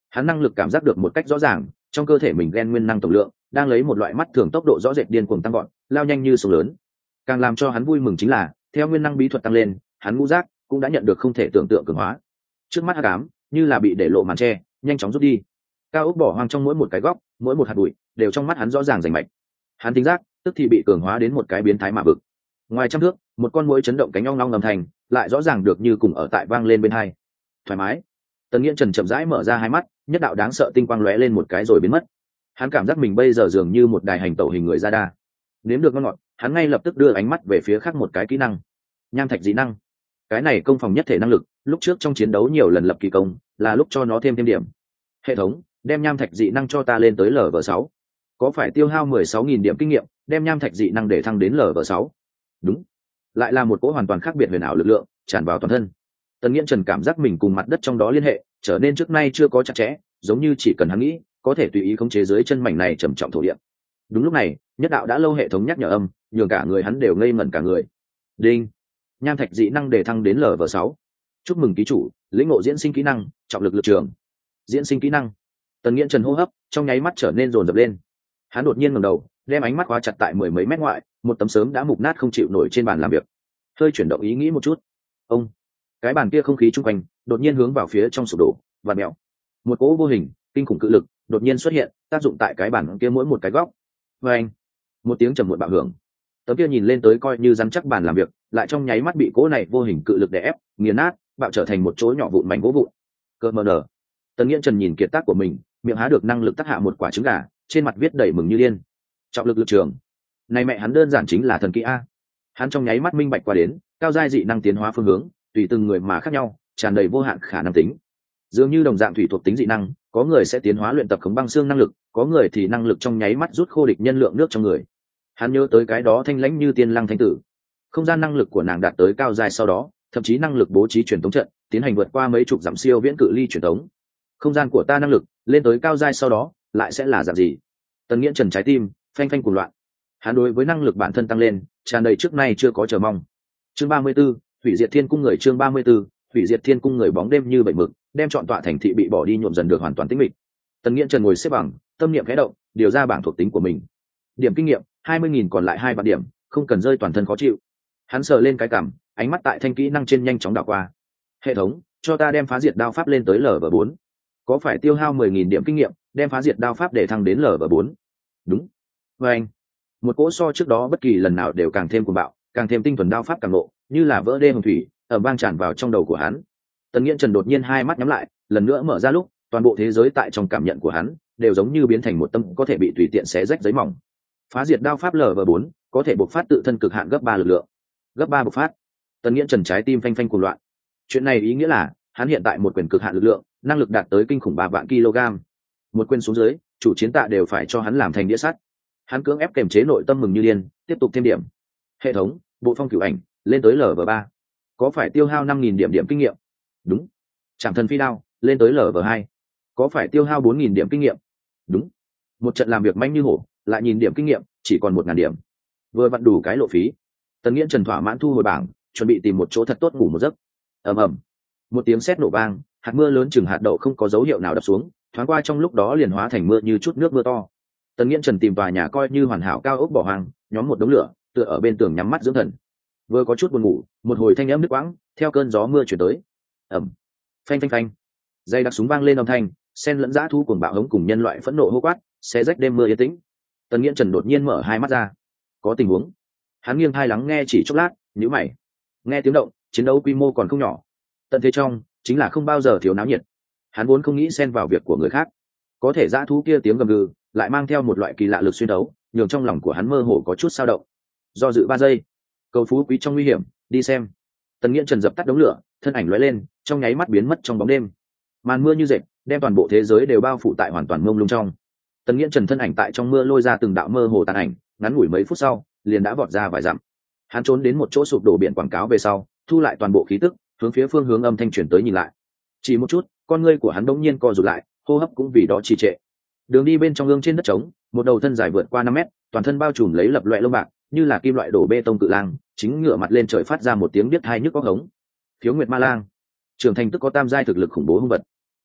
hắn năng lực cảm giác được một cách rõ ràng, trong cơ thể mình gen nguyên năng tổng lượng đang lấy một loại mắt thường tốc độ rõ rệt điên cuồng tăng gọn, lao nhanh như sông lớn. Càng làm cho hắn vui mừng chính là theo nguyên năng bí thuật tăng lên, hắn ngũ giác cũng đã nhận được không thể tưởng tượng cường hóa. Trước mắt hắc ám như là bị để lộ màn che, nhanh chóng rút đi. Cao ốc bỏ hoang trong mỗi một cái góc, mỗi một hạt bụi đều trong mắt hắn rõ ràng rành mạch. Hắn tính giác tức thì bị cường hóa đến một cái biến thái mạ vực. Ngoài trăm thước, một con muỗi chấn động cánh ong long ngầm thành, lại rõ ràng được như cùng ở tại vang lên bên hai. Thoải mái. Tần Nghiễn Trần chậm rãi mở ra hai mắt, nhất đạo đáng sợ tinh quang lóe lên một cái rồi biến mất. Hắn cảm giác mình bây giờ dường như một đài hành tẩu hình người ra đa. Nếm được ngon ngọt, hắn ngay lập tức đưa ánh mắt về phía khác một cái kỹ năng. Nham thạch dị năng. Cái này công phòng nhất thể năng lực, lúc trước trong chiến đấu nhiều lần lập kỳ công, là lúc cho nó thêm thêm điểm. Hệ thống, đem nham thạch dị năng cho ta lên tới lv sáu. Có phải tiêu hao mười sáu nghìn điểm kinh nghiệm, đem nham thạch dị năng để thăng đến lv sáu? Đúng. Lại là một cỗ hoàn toàn khác biệt huyền ảo lực lượng tràn vào toàn thân. Tần Nghiễn Trần cảm giác mình cùng mặt đất trong đó liên hệ trở nên trước nay chưa có chặt chẽ, giống như chỉ cần hắn nghĩ, có thể tùy ý khống chế dưới chân mảnh này trầm trọng thổ địa. Đúng lúc này, nhất đạo đã lâu hệ thống nhắc nhở âm, nhường cả người hắn đều ngây ngẩn cả người. Đinh. Nham thạch dị năng để thăng đến lv sáu. Chúc mừng ký chủ, lĩnh ngộ diễn sinh kỹ năng, trọng lực lực trường. Diễn sinh kỹ năng. Tần Nghiễn Trần hô hấp trong nháy mắt trở nên dồn dập lên. Hắn đột nhiên ngẩng đầu, đem ánh mắt khóa chặt tại mười mấy mét ngoại, một tấm sớm đã mục nát không chịu nổi trên bàn làm việc. Hơi chuyển động ý nghĩ một chút. Ông, cái bàn kia không khí chung quanh đột nhiên hướng vào phía trong sụp đổ và mèo. Một cỗ vô hình, kinh khủng cự lực đột nhiên xuất hiện, tác dụng tại cái bàn kia mỗi một cái góc. Và anh, một tiếng trầm muộn bạo hưởng. Tấm kia nhìn lên tới coi như rắn chắc bàn làm việc, lại trong nháy mắt bị cỗ này vô hình cự lực đè ép, nghiền nát, bạo trở thành một chỗ nhỏ vụn mảnh gỗ vụn. Cơ mờ nở. Tần Nghiễn Trần nhìn kiệt tác của mình, miệng há được năng lực tác hạ một quả trứng gà, trên mặt viết đầy mừng như điên. Trọng lực lực trường. Này mẹ hắn đơn giản chính là thần kỹ a. Hắn trong nháy mắt minh bạch qua đến, cao giai dị năng tiến hóa phương hướng, tùy từng người mà khác nhau, tràn đầy vô hạn khả năng tính. Dường như đồng dạng thủy thuộc tính dị năng, có người sẽ tiến hóa luyện tập khống băng xương năng lực, có người thì năng lực trong nháy mắt rút khô địch nhân lượng nước trong người. Hắn nhớ tới cái đó thanh lãnh như tiên lăng thanh tử, không gian năng lực của nàng đạt tới cao giai sau đó, thậm chí năng lực bố trí truyền tống trận, tiến hành vượt qua mấy chục dặm siêu viễn cự ly truyền tống. Không gian của ta năng lực lên tới cao giai sau đó, lại sẽ là dạng gì? Tần Nghiễn Trần trái tim phanh phanh cuồng loạn. Hắn đối với năng lực bản thân tăng lên, tràn đầy trước nay chưa có chờ mong. Chương ba mươi 34, hủy diệt thiên cung người. Chương ba mươi 34, hủy diệt thiên cung người. Bóng đêm như bảy mực, đem trọn tọa thành thị bị bỏ đi nhuộm dần được hoàn toàn tĩnh mịch. Tần Nghiễn Trần ngồi xếp bằng, tâm niệm khẽ động, điều ra bảng thuộc tính của mình. Điểm kinh nghiệm hai mươi nghìn, còn lại hai vạn điểm, không cần rơi toàn thân khó chịu. Hắn sờ lên cái cằm, ánh mắt tại thanh kỹ năng trên nhanh chóng đảo qua. Hệ thống, cho ta đem phá diệt đao pháp lên tới lv bốn. Có phải tiêu hao mười nghìn điểm kinh nghiệm, đem phá diệt đao pháp để thăng đến lv bốn? Đúng. Và anh, một cỗ so trước đó bất kỳ lần nào đều càng thêm cuồng bạo, càng thêm tinh thuần đao pháp càng nộ, như là vỡ đê hồng thủy, ầm vang tràn vào trong đầu của hắn. Tần Nghiễn Trần đột nhiên hai mắt nhắm lại, lần nữa mở ra lúc, toàn bộ thế giới tại trong cảm nhận của hắn đều giống như biến thành một tâm có thể bị tùy tiện xé rách giấy mỏng. Phá diệt đao pháp lv bốn có thể bộc phát tự thân cực hạn gấp ba lực lượng. Gấp ba bộc phát. Tần Nghiễn Trần trái tim phanh phanh cuồng loạn. Chuyện này ý nghĩa là hắn hiện tại một quyền cực hạn lực lượng, năng lực đạt tới kinh khủng ba vạn kg. Một quyền xuống dưới, chủ chiến tạ đều phải cho hắn làm thành đĩa sắt. Hắn cưỡng ép kềm chế nội tâm mừng như điên, tiếp tục thêm điểm. Hệ thống, bộ phong cửu ảnh lên tới lv ba. Có phải tiêu hao năm nghìn điểm điểm kinh nghiệm? Đúng. Trảm thần phi đao lên tới lv hai. Có phải tiêu hao bốn nghìn điểm kinh nghiệm? Đúng. Một trận làm việc manh như hổ, lại nhìn điểm kinh nghiệm chỉ còn một ngàn điểm, vừa vặn đủ cái lộ phí. Tần Nghiễn Trần thỏa mãn thu hồi bảng, chuẩn bị tìm một chỗ thật tốt ngủ một giấc. Ầm ầm, một tiếng sét nổ vang, hạt mưa lớn chừng hạt đậu không có dấu hiệu nào đập xuống, thoáng qua trong lúc đó liền hóa thành mưa như chút nước mưa to. Tần Nghiễn Trần tìm tòa nhà coi như hoàn hảo cao ốc bỏ hoang, nhóm một đống lửa, tựa ở bên tường nhắm mắt dưỡng thần. Vừa có chút buồn ngủ, một hồi thanh âm nứt quãng theo cơn gió mưa chuyển tới. Ầm, phanh phanh phanh, dây đặc súng vang lên âm thanh, xen lẫn dã thu cuồng bạo hống cùng nhân loại phẫn nộ hô quát, xé rách đêm mưa yên tĩnh. Tần Nghiễn Trần đột nhiên mở hai mắt ra. Có tình huống. Hắn nghiêng tai lắng nghe chỉ chốc lát, nhíu mày. Nghe tiếng động, chiến đấu quy mô còn không nhỏ. Tận thế trong chính là không bao giờ thiếu náo nhiệt. Hắn vốn không nghĩ xen vào việc của người khác, có thể dã thú kia tiếng gầm gừ lại mang theo một loại kỳ lạ lực xuyên đấu, nhường trong lòng của hắn mơ hồ có chút dao động. Do dự ba giây, cầu phú quý trong nguy hiểm, đi xem. Tần Nghiễn Trần dập tắt đống lửa, thân ảnh lóe lên, trong nháy mắt biến mất trong bóng đêm. Màn mưa như dệt, đem toàn bộ thế giới đều bao phủ tại hoàn toàn mông lung trong. Tần Nghiễn Trần thân ảnh tại trong mưa lôi ra từng đạo mơ hồ tàn ảnh, ngắn ngủi mấy phút sau, liền đã vọt ra vài dặm. Hắn trốn đến một chỗ sụp đổ biển quảng cáo về sau, thu lại toàn bộ khí tức, hướng phía phương hướng âm thanh truyền tới nhìn lại. Chỉ một chút, con ngươi của hắn bỗng nhiên co rụt lại, hô hấp cũng vì đó trì trệ. Đường đi bên trong ương trên đất trống, một đầu thân dài vượt qua năm mét, toàn thân bao trùm lấy lập loè lông bạc, như là kim loại đổ bê tông cự lang, chính ngửa mặt lên trời phát ra một tiếng biết hai nhức óc hống. Khiếu Nguyệt Ma Lang, trưởng thành tức có tam giai thực lực khủng bố hung vật.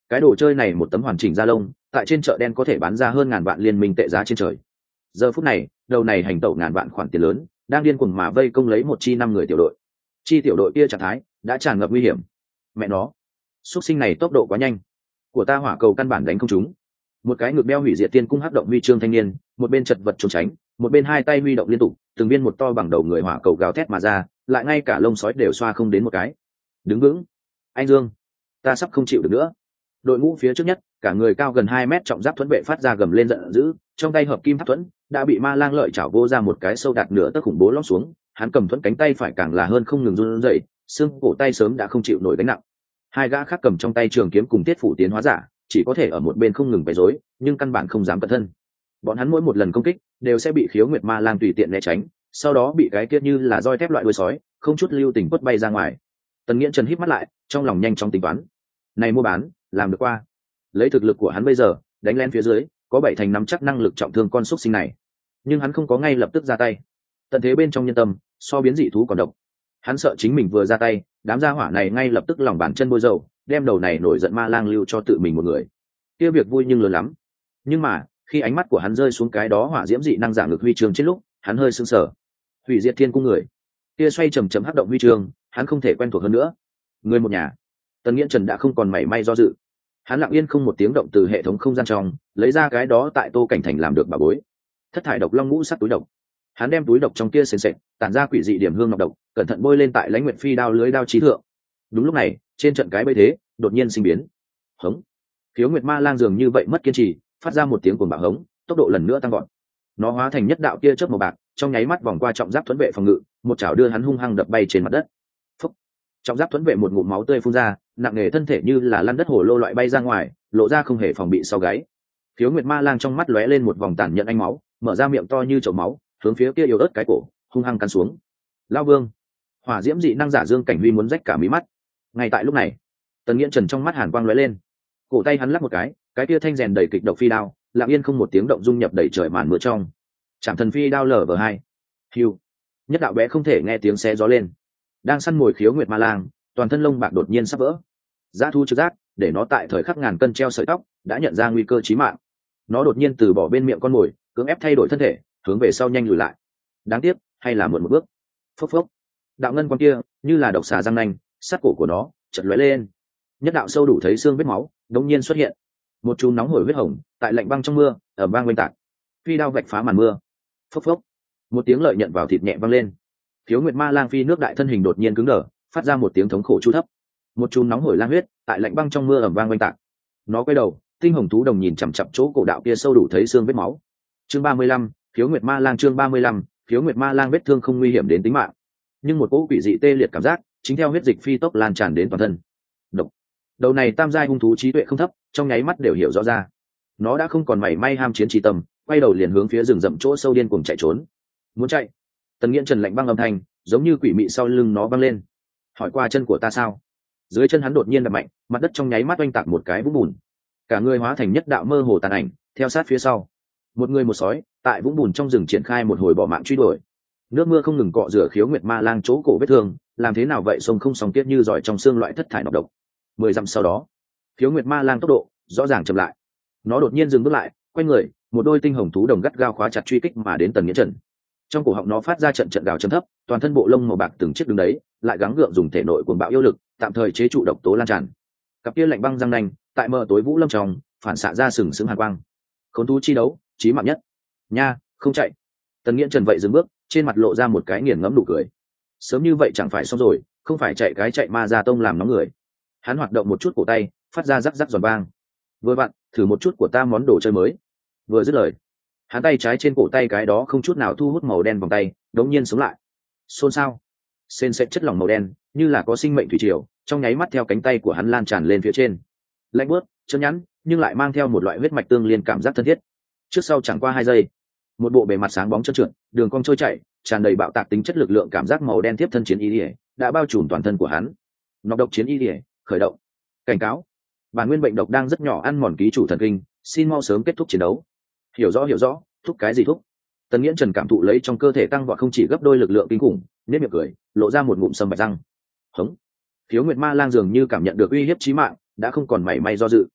cái đồ chơi này một tấm hoàn chỉnh da lông tại trên chợ đen có thể bán ra hơn ngàn vạn liên minh tệ giá trên trời. Giờ phút này đầu này hành tẩu ngàn vạn khoản tiền lớn đang điên cuồng mà vây công lấy một chi năm người tiểu đội. Chi tiểu đội kia trạng thái đã tràn ngập nguy hiểm. Mẹ nó, xuất sinh này tốc độ quá nhanh, của ta hỏa cầu căn bản đánh không trúng. Một cái ngực đeo hủy diệt tiên cung hắc động huy chương thanh niên, một bên chật vật trốn tránh, một bên hai tay huy động liên tục, từng viên một to bằng đầu người hỏa cầu gào thét mà ra, lại ngay cả lông sói đều xoa không đến một cái. Đứng vững, anh Dương, ta sắp không chịu được nữa. Đội ngũ phía trước nhất, cả người cao gần hai mét trọng giáp thuẫn vệ phát ra gầm lên giận dữ, trong tay hợp kim tháp thuẫn đã bị ma lang lợi chảo vô ra một cái sâu đạt nửa tấc khủng bố lom xuống, hắn cầm thuẫn cánh tay phải càng là hơn không ngừng run rẩy, xương cổ tay sớm đã không chịu nổi gánh nặng. Hai gã khác cầm trong tay trường kiếm cùng tiết phủ tiến hóa giả, chỉ có thể ở một bên không ngừng bày rối, nhưng căn bản không dám cẩn thân. Bọn hắn mỗi một lần công kích đều sẽ bị khiếu nguyệt ma lang tùy tiện né tránh, sau đó bị cái kia như là roi thép loại đuôi sói không chút lưu tình quất bay ra ngoài. Tần Nghiễn Trần híp mắt lại, trong lòng nhanh chóng tính toán. Này mua bán, làm được qua. Lấy thực lực của hắn bây giờ, đánh lên phía dưới, có bảy thành năm chắc năng lực trọng thương con xúc sinh này. Nhưng hắn không có ngay lập tức ra tay. Tận thế bên trong nhân tâm, so biến dị thú còn độc. Hắn sợ chính mình vừa ra tay, đám gia hỏa này ngay lập tức lòng bàn chân bôi dầu, đem đầu này nổi giận ma lang lưu cho tự mình một người. Kia việc vui nhưng lớn lắm. Nhưng mà, khi ánh mắt của hắn rơi xuống cái đó hỏa diễm dị năng giả ngực huy chương trên lúc, hắn hơi sững sờ. Hủy diệt thiên cung người, kia xoay chầm chậm hấp động huy chương, hắn không thể quen thuộc hơn nữa. Người một nhà. Tần Nghiễn Trần đã không còn mảy may do dự. Hắn lặng yên không một tiếng động từ hệ thống không gian trong lấy ra cái đó tại Tô Cảnh Thành làm được bà bối. Thất thải độc long ngũ sắc túi độc. Hắn đem túi độc trong kia sền sệt, tản ra quỷ dị điểm hương ngọc độc, cẩn thận bôi lên tại Lãnh Nguyệt Phi đao lưới đao chí thượng. Đúng lúc này, trên trận cái bấy thế đột nhiên sinh biến. Hống. Khiếu Nguyệt Ma Lang dường như vậy mất kiên trì, phát ra một tiếng cuồng bạo hống, tốc độ lần nữa tăng vọt. Nó hóa thành nhất đạo tia chớp màu bạc, trong nháy mắt vòng qua trọng giáp thuẫn vệ phòng ngự, một chảo đưa hắn hung hăng đập bay trên mặt đất. Phúc. Trọng giáp thuẫn vệ một ngụm máu tươi phun ra, nặng nề thân thể như là lăn đất hồ lô loại bay ra ngoài, lộ ra không hề phòng bị sau gáy. Khiếu Nguyệt Ma Lang trong mắt lóe lên một vòng tàn nhẫn ánh máu, mở ra miệng to như chậu máu, hướng phía kia yếu ớt cái cổ hung hăng cắn xuống. Lao Vương, hỏa diễm dị năng giả Dương Cảnh Huy muốn rách cả mí mắt. Ngay tại lúc này, Tần Nghiễn Trần trong mắt hàn quang lóe lên, cổ tay hắn lắc một cái, cái kia thanh rèn đầy kịch độc phi đao lặng yên không một tiếng động dung nhập đầy trời màn mưa trong. Trảm thần phi đao lở vở hai. Hiu. Nhất đạo bé không thể nghe tiếng xé gió lên. Đang săn mồi Khiếu Nguyệt Ma Lang, toàn thân lông bạc đột nhiên sắp vỡ. Dã thu trực giác, để nó tại thời khắc ngàn cân treo sợi tóc, đã nhận ra nguy cơ chí mạng. Nó đột nhiên từ bỏ bên miệng con mồi, cưỡng ép thay đổi thân thể, hướng về sau nhanh lùi lại. Đáng tiếc, hay là muộn một bước. Phốc phốc. Đạo ngân quang kia, như là độc xà răng nanh, sát cổ của nó chợt lóe lên. Nhất đạo sâu đủ thấy xương vết máu, đột nhiên xuất hiện. Một chùm nóng hổi huyết hồng, tại lạnh băng trong mưa, ở vang quanh tạc. Phi đao vạch phá màn mưa. Phốc phốc. Một tiếng lợi nhận vào thịt nhẹ vang lên. Khiếu Nguyệt Ma Lang phi nước đại thân hình đột nhiên cứng đờ, phát ra một tiếng thống khổ chu thấp. Một chùm nóng hổi lang huyết, tại lạnh băng trong mưa ầm vang quanh tạc. Nó quay đầu, tinh hồng thú đồng nhìn chằm chằm chỗ cổ đạo kia sâu đủ thấy xương vết máu. Chương ba mươi lăm, Khiếu Nguyệt Ma Lang chương ba mươi lăm, Khiếu Nguyệt Ma Lang vết thương không nguy hiểm đến tính mạng, nhưng một cỗ quỷ dị tê liệt cảm giác chính theo huyết dịch phi tốc lan tràn đến toàn thân. Độc. Đầu này tam giai hung thú trí tuệ không thấp, trong nháy mắt đều hiểu rõ ra. Nó đã không còn mảy may ham chiến trí tâm, quay đầu liền hướng phía rừng rậm chỗ sâu điên cuồng chạy trốn. Muốn chạy. Tần Nghiễn Trần lạnh băng âm thanh, giống như quỷ mị sau lưng nó văng lên. Hỏi qua chân của ta sao? Dưới chân hắn đột nhiên đập mạnh, mặt đất trong nháy mắt oanh tạc một cái vũng bùn. Cả người hóa thành nhất đạo mơ hồ tàn ảnh, theo sát phía sau. Một người một sói, tại vũng bùn trong rừng triển khai một hồi bỏ mạng truy đuổi. Nước mưa không ngừng cọ rửa Khiếu Nguyệt Ma Lang chỗ cổ vết thương, làm thế nào vậy sông không sóng tiết như giỏi trong xương loại thất thải nọc độc. Mười dặm sau đó, Khiếu Nguyệt Ma Lang tốc độ rõ ràng chậm lại. Nó đột nhiên dừng bước lại, quay người, một đôi tinh hồng thú đồng gắt gao khóa chặt truy kích mà đến Tần Nghiễn Trần. Trong cổ họng nó phát ra trận trận gào trầm thấp, toàn thân bộ lông màu bạc từng chiếc đứng đấy, lại gắng gượng dùng thể nội cuồng bạo yêu lực, tạm thời chế trụ độc tố lan tràn. Cặp kia lạnh băng răng nanh, tại mờ tối vũ lâm trong, phản xạ ra sừng sững hàn quang. Khốn thú chi đấu, chí mạng nhất. Nha, không chạy. Tần Nghiễn Trần vậy dừng bước, trên mặt lộ ra một cái nghiền ngẫm nụ cười. Sớm như vậy chẳng phải xong rồi, không phải chạy cái chạy ma ra tông làm nóng người. Hắn hoạt động một chút cổ tay, phát ra rắc rắc giòn vang. Vừa vặn, thử một chút của ta món đồ chơi mới. Vừa dứt lời, hắn tay trái trên cổ tay cái đó không chút nào thu hút màu đen vòng tay đống nhiên sống lại. Xôn xao, sền sệt chất lỏng màu đen như là có sinh mệnh thủy triều, trong nháy mắt theo cánh tay của hắn lan tràn lên phía trên. Lạnh buốt, chân nhẵn, nhưng lại mang theo một loại huyết mạch tương liên cảm giác thân thiết. Trước sau chẳng qua hai giây, một bộ bề mặt sáng bóng trơn trượt, đường cong trôi chảy, tràn đầy bạo tạc tính chất lực lượng cảm giác màu đen tiếp thân chiến y liễu đã bao trùm toàn thân của hắn. Nọc độc chiến y liễu khởi động. Cảnh cáo, bản nguyên bệnh độc đang rất nhỏ ăn mòn ký chủ thần kinh, xin mau sớm kết thúc chiến đấu. Hiểu rõ hiểu rõ, thúc cái gì thúc? Tần Nghiễn Trần cảm thụ lấy trong cơ thể tăng vọt không chỉ gấp đôi lực lượng kinh khủng, nhếch miệng cười, lộ ra một ngụm sâm bạch răng. Hống. Khiếu Nguyệt Ma Lang dường như cảm nhận được uy hiếp chí mạng, đã không còn mảy may do dự.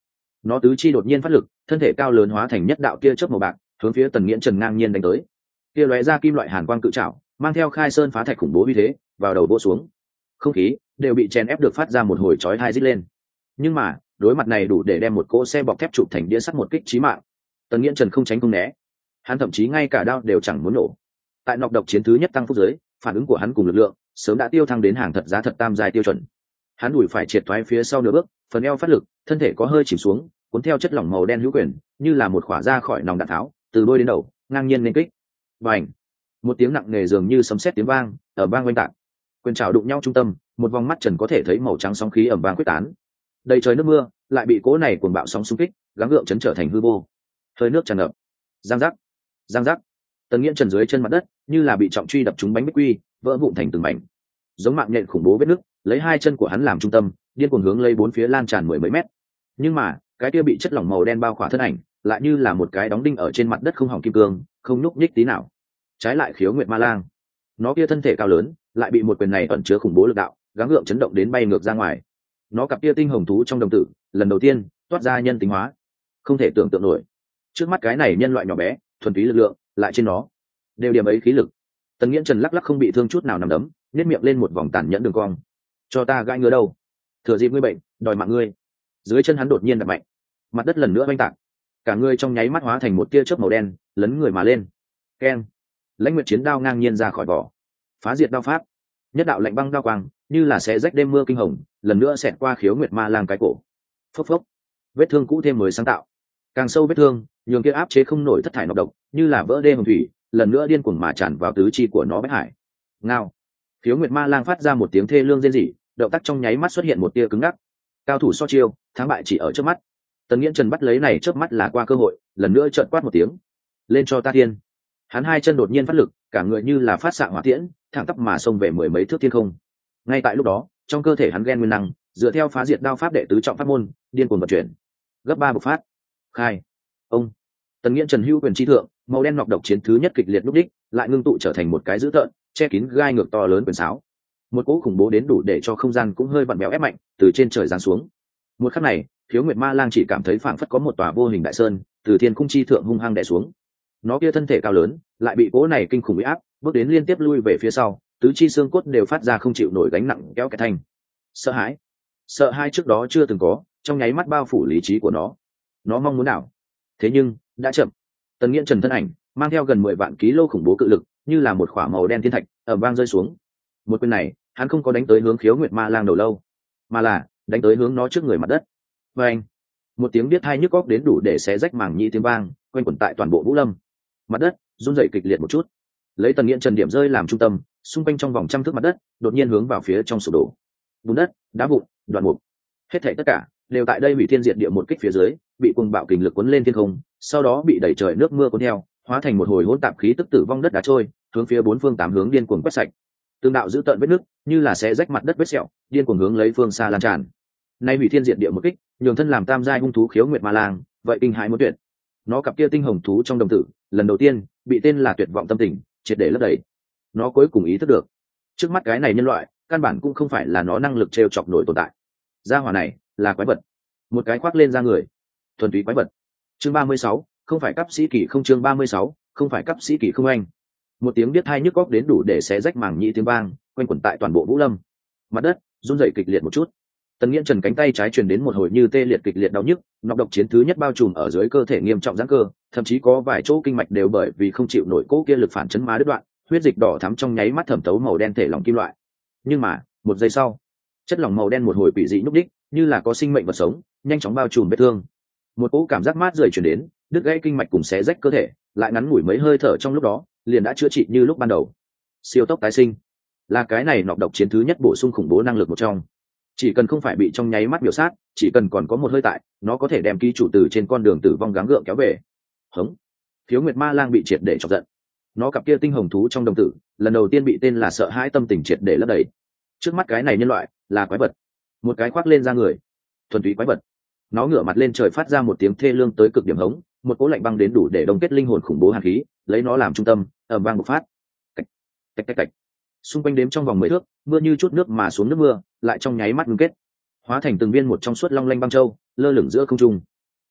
nó tứ chi đột nhiên phát lực, thân thể cao lớn hóa thành nhất đạo kia chớp màu bạc, hướng phía Tần Nghiễn Trần ngang nhiên đánh tới. Kia lóe ra kim loại hàn quang cự trảo, mang theo khai sơn phá thạch khủng bố uy thế, vào đầu vỗ xuống. Không khí đều bị chèn ép được phát ra một hồi chói tai rít lên. Nhưng mà, đối mặt này đủ để đem một cỗ xe bọc thép chụp thành đĩa sắt một kích chí mạng. Tần Nghiễn Trần không tránh không né, hắn thậm chí ngay cả đao đều chẳng muốn nổ. Tại nọc độc chiến thứ nhất tăng phúc giới, phản ứng của hắn cùng lực lượng sớm đã tiêu thăng đến hàng thật giá thật tam giai tiêu chuẩn. Hắn đùi phải triệt thoái phía sau nửa bước, phần eo phát lực, thân thể có hơi chìm xuống, cuốn theo chất lỏng màu đen hữu quyền, như là một khỏa ra khỏi nòng đạn tháo, từ đôi đến đầu, ngang nhiên lên kích. Bành! Một tiếng nặng nề dường như sấm sét tiếng vang, ở vang oanh tạc. Quyền trảo đụng nhau trung tâm, một vòng mắt trần có thể thấy màu trắng sóng khí ầm vang quyết tán. Đầy trời nước mưa, lại bị cỗ này cuồng bạo sóng xung kích, gắng gượng chấn trở thành hư vô. Hơi nước tràn ngập. Giang giác, giang giác. Tần Nghiễn Trần dưới chân mặt đất, như là bị trọng truy đập trúng bánh bích quy, vỡ vụn thành từng mảnh. Giống mạng nhện khủng bố vết nứt, lấy hai chân của hắn làm trung tâm, điên cuồng hướng lấy bốn phía lan tràn mười mấy mét. Nhưng mà, cái kia bị chất lỏng màu đen bao khỏa thân ảnh, lại như là một cái đóng đinh ở trên mặt đất không hỏng kim cương, không nhúc nhích tí nào. Trái lại Khiếu Nguyệt Ma Lang, nó kia thân thể cao lớn, lại bị một quyền này ẩn chứa khủng bố lực đạo, gắng gượng chấn động đến bay ngược ra ngoài. Nó cặp kia tinh hồng thú trong đồng tử, lần đầu tiên toát ra nhân tính hóa, không thể tưởng tượng nổi. Trước mắt cái này nhân loại nhỏ bé, thuần túy lực lượng, lại trên nó đều điểm ấy khí lực. Tần Nghiễn Trần lắc lắc không bị thương chút nào nằm đấm, nhếch miệng lên một vòng tàn nhẫn đường cong. Cho ta gãi ngứa đâu? Thừa dịp ngươi bệnh, đòi mạng ngươi. Dưới chân hắn đột nhiên đập mạnh, mặt đất lần nữa oanh tạc, cả người trong nháy mắt hóa thành một tia chớp màu đen, lấn người mà lên. Keng! Lãnh Nguyệt chiến đao ngang nhiên ra khỏi vỏ, phá diệt đao pháp, nhất đạo lạnh băng đao quang, như là sẽ rách đêm mưa kinh hồng, lần nữa xẹt qua Khiếu Nguyệt Ma Lang cái cổ. Phốc phốc, vết thương cũ thêm mới sáng tạo, càng sâu vết thương, nhường kia áp chế không nổi thất thải nọc độc, như là vỡ đê hồng thủy, lần nữa điên cuồng mà tràn vào tứ chi của nó bách hải. Ngao! Khiếu Nguyệt Ma Lang phát ra một tiếng thê lương rên rỉ, động tác trong nháy mắt xuất hiện một tia cứng ngắc. Cao thủ so chiêu, thắng bại chỉ ở trước mắt. Tần Nghiễn Trần bắt lấy này chớp mắt là qua cơ hội, lần nữa trợn quát một tiếng. Lên cho ta thiên! Hắn hai chân đột nhiên phát lực, cả người như là phát xạ hỏa tiễn, thẳng tắp mà xông về mười mấy thước thiên không. Ngay tại lúc đó, trong cơ thể hắn ghen nguyên năng, dựa theo phá diệt đao pháp đệ tứ trọng pháp môn, điên cuồng vận chuyển. Gấp ba bộc phát. Khai. Ông. Tần Nghiễn Trần hưu quyền chi thượng, màu đen nọc độc chiến thứ nhất kịch liệt lúc đích, lại ngưng tụ trở thành một cái dữ tợn, che kín gai ngược to lớn quyền sáo. Một cỗ khủng bố đến đủ để cho không gian cũng hơi vặn béo ép mạnh, từ trên trời giáng xuống. Một khắc này, Khiếu Nguyệt Ma Lang chỉ cảm thấy phảng phất có một tòa vô hình đại sơn, từ thiên cung chi thượng hung hăng đè xuống. Nó kia thân thể cao lớn, lại bị cỗ này kinh khủng uy áp, bước đến liên tiếp lui về phía sau, tứ chi xương cốt đều phát ra không chịu nổi gánh nặng kéo cái thanh. Sợ hãi, sợ hãi trước đó chưa từng có, trong nháy mắt bao phủ lý trí của nó. Nó mong muốn nào, thế nhưng đã chậm. Tần Nghiễn Trần thân ảnh mang theo gần mười vạn ký lô khủng bố cự lực, như là một khỏa màu đen thiên thạch, ầm vang rơi xuống. Một quyền này, hắn không có đánh tới hướng Khiếu Nguyệt Ma Lang đầu lâu, mà là đánh tới hướng nó trước người mặt đất. Và anh, một tiếng biết hai nhức óc đến đủ để xé rách màng nhĩ tiếng vang, quanh quẩn tại toàn bộ Vũ Lâm. Mặt đất run rẩy kịch liệt một chút. Lấy Tần Nghiễn Trần điểm rơi làm trung tâm, xung quanh trong vòng trăm thước mặt đất đột nhiên hướng vào phía trong sụp đổ. Bùn đất, đá vụn, đoạn mục, hết thảy tất cả đều tại đây hủy thiên diệt địa một kích phía dưới, bị cuồng bạo kình lực cuốn lên thiên không, sau đó bị đẩy trời nước mưa cuốn theo, hóa thành một hồi hỗn tạp khí tức tử vong đất đá trôi, hướng phía bốn phương tám hướng điên cuồng quét sạch. Tương đạo giữ tợn vết nước, như là xé rách mặt đất vết sẹo, điên cuồng hướng lấy phương xa lan tràn. Nay hủy thiên diệt địa một kích, nhường thân làm tam giai hung thú Khiếu Nguyệt Ma Lang, vậy kinh hãi muốn tuyệt. Nó cặp kia tinh hồng thú trong đồng tử, lần đầu tiên bị tên là tuyệt vọng tâm tình triệt để lấp đầy. Nó cuối cùng ý thức được, trước mắt cái này nhân loại, căn bản cũng không phải là nó năng lực trêu chọc nổi tồn tại. Gia hỏa này là quái vật, một cái khoác lên da người, thuần túy quái vật. Chương ba mươi sáu, không phải cấp sĩ kỳ không chương ba mươi sáu, không phải cấp sĩ kỳ không anh. Một tiếng biết hai nhức óc đến đủ để xé rách màng nhĩ tiếng vang, quanh quẩn tại toàn bộ Vũ Lâm. Mặt đất run rẩy kịch liệt một chút. Tần Nghiễn Trần cánh tay trái truyền đến một hồi như tê liệt kịch liệt đau nhức, nọc độc chiến thứ nhất bao trùm ở dưới cơ thể nghiêm trọng giãn cơ, thậm chí có vài chỗ kinh mạch đều bởi vì không chịu nổi cỗ kia lực phản chấn má đứt đoạn, huyết dịch đỏ thắm trong nháy mắt thẩm thấu màu đen thể lỏng kim loại. Nhưng mà, một giây sau, chất lỏng màu đen một hồi quỷ dị nhúc đích, như là có sinh mệnh vật sống, nhanh chóng bao trùm vết thương. Một cỗ cảm giác mát rượi truyền đến, đứt gãy kinh mạch cùng xé rách cơ thể, lại ngắn ngủi mấy hơi thở trong lúc đó, liền đã chữa trị như lúc ban đầu. Siêu tốc tái sinh, là cái này nọc độc chiến thứ nhất bổ sung khủng bố năng lực một trong. Chỉ cần không phải bị trong nháy mắt biểu sát, chỉ cần còn có một hơi tại, nó có thể đem ký chủ từ trên con đường tử vong gắng gượng kéo về. Hống. Khiếu Nguyệt Ma Lang bị triệt để chọc giận. Nó cặp kia tinh hồng thú trong đồng tử, lần đầu tiên bị tên là sợ hãi tâm tình triệt để lấp đầy. Trước mắt cái này nhân loại là quái vật, một cái khoác lên da người, thuần túy quái vật. Nó ngửa mặt lên trời phát ra một tiếng thê lương tới cực điểm hống, một cỗ lạnh băng đến đủ để đông kết linh hồn khủng bố hàn khí, lấy nó làm trung tâm, ầm vang bộc phát. Cách, cách, cách, cách. Xung quanh đếm trong vòng mười thước, mưa như chút nước mà xuống nước mưa, lại trong nháy mắt ngưng kết, hóa thành từng viên một trong suốt long lanh băng châu, lơ lửng giữa không trung.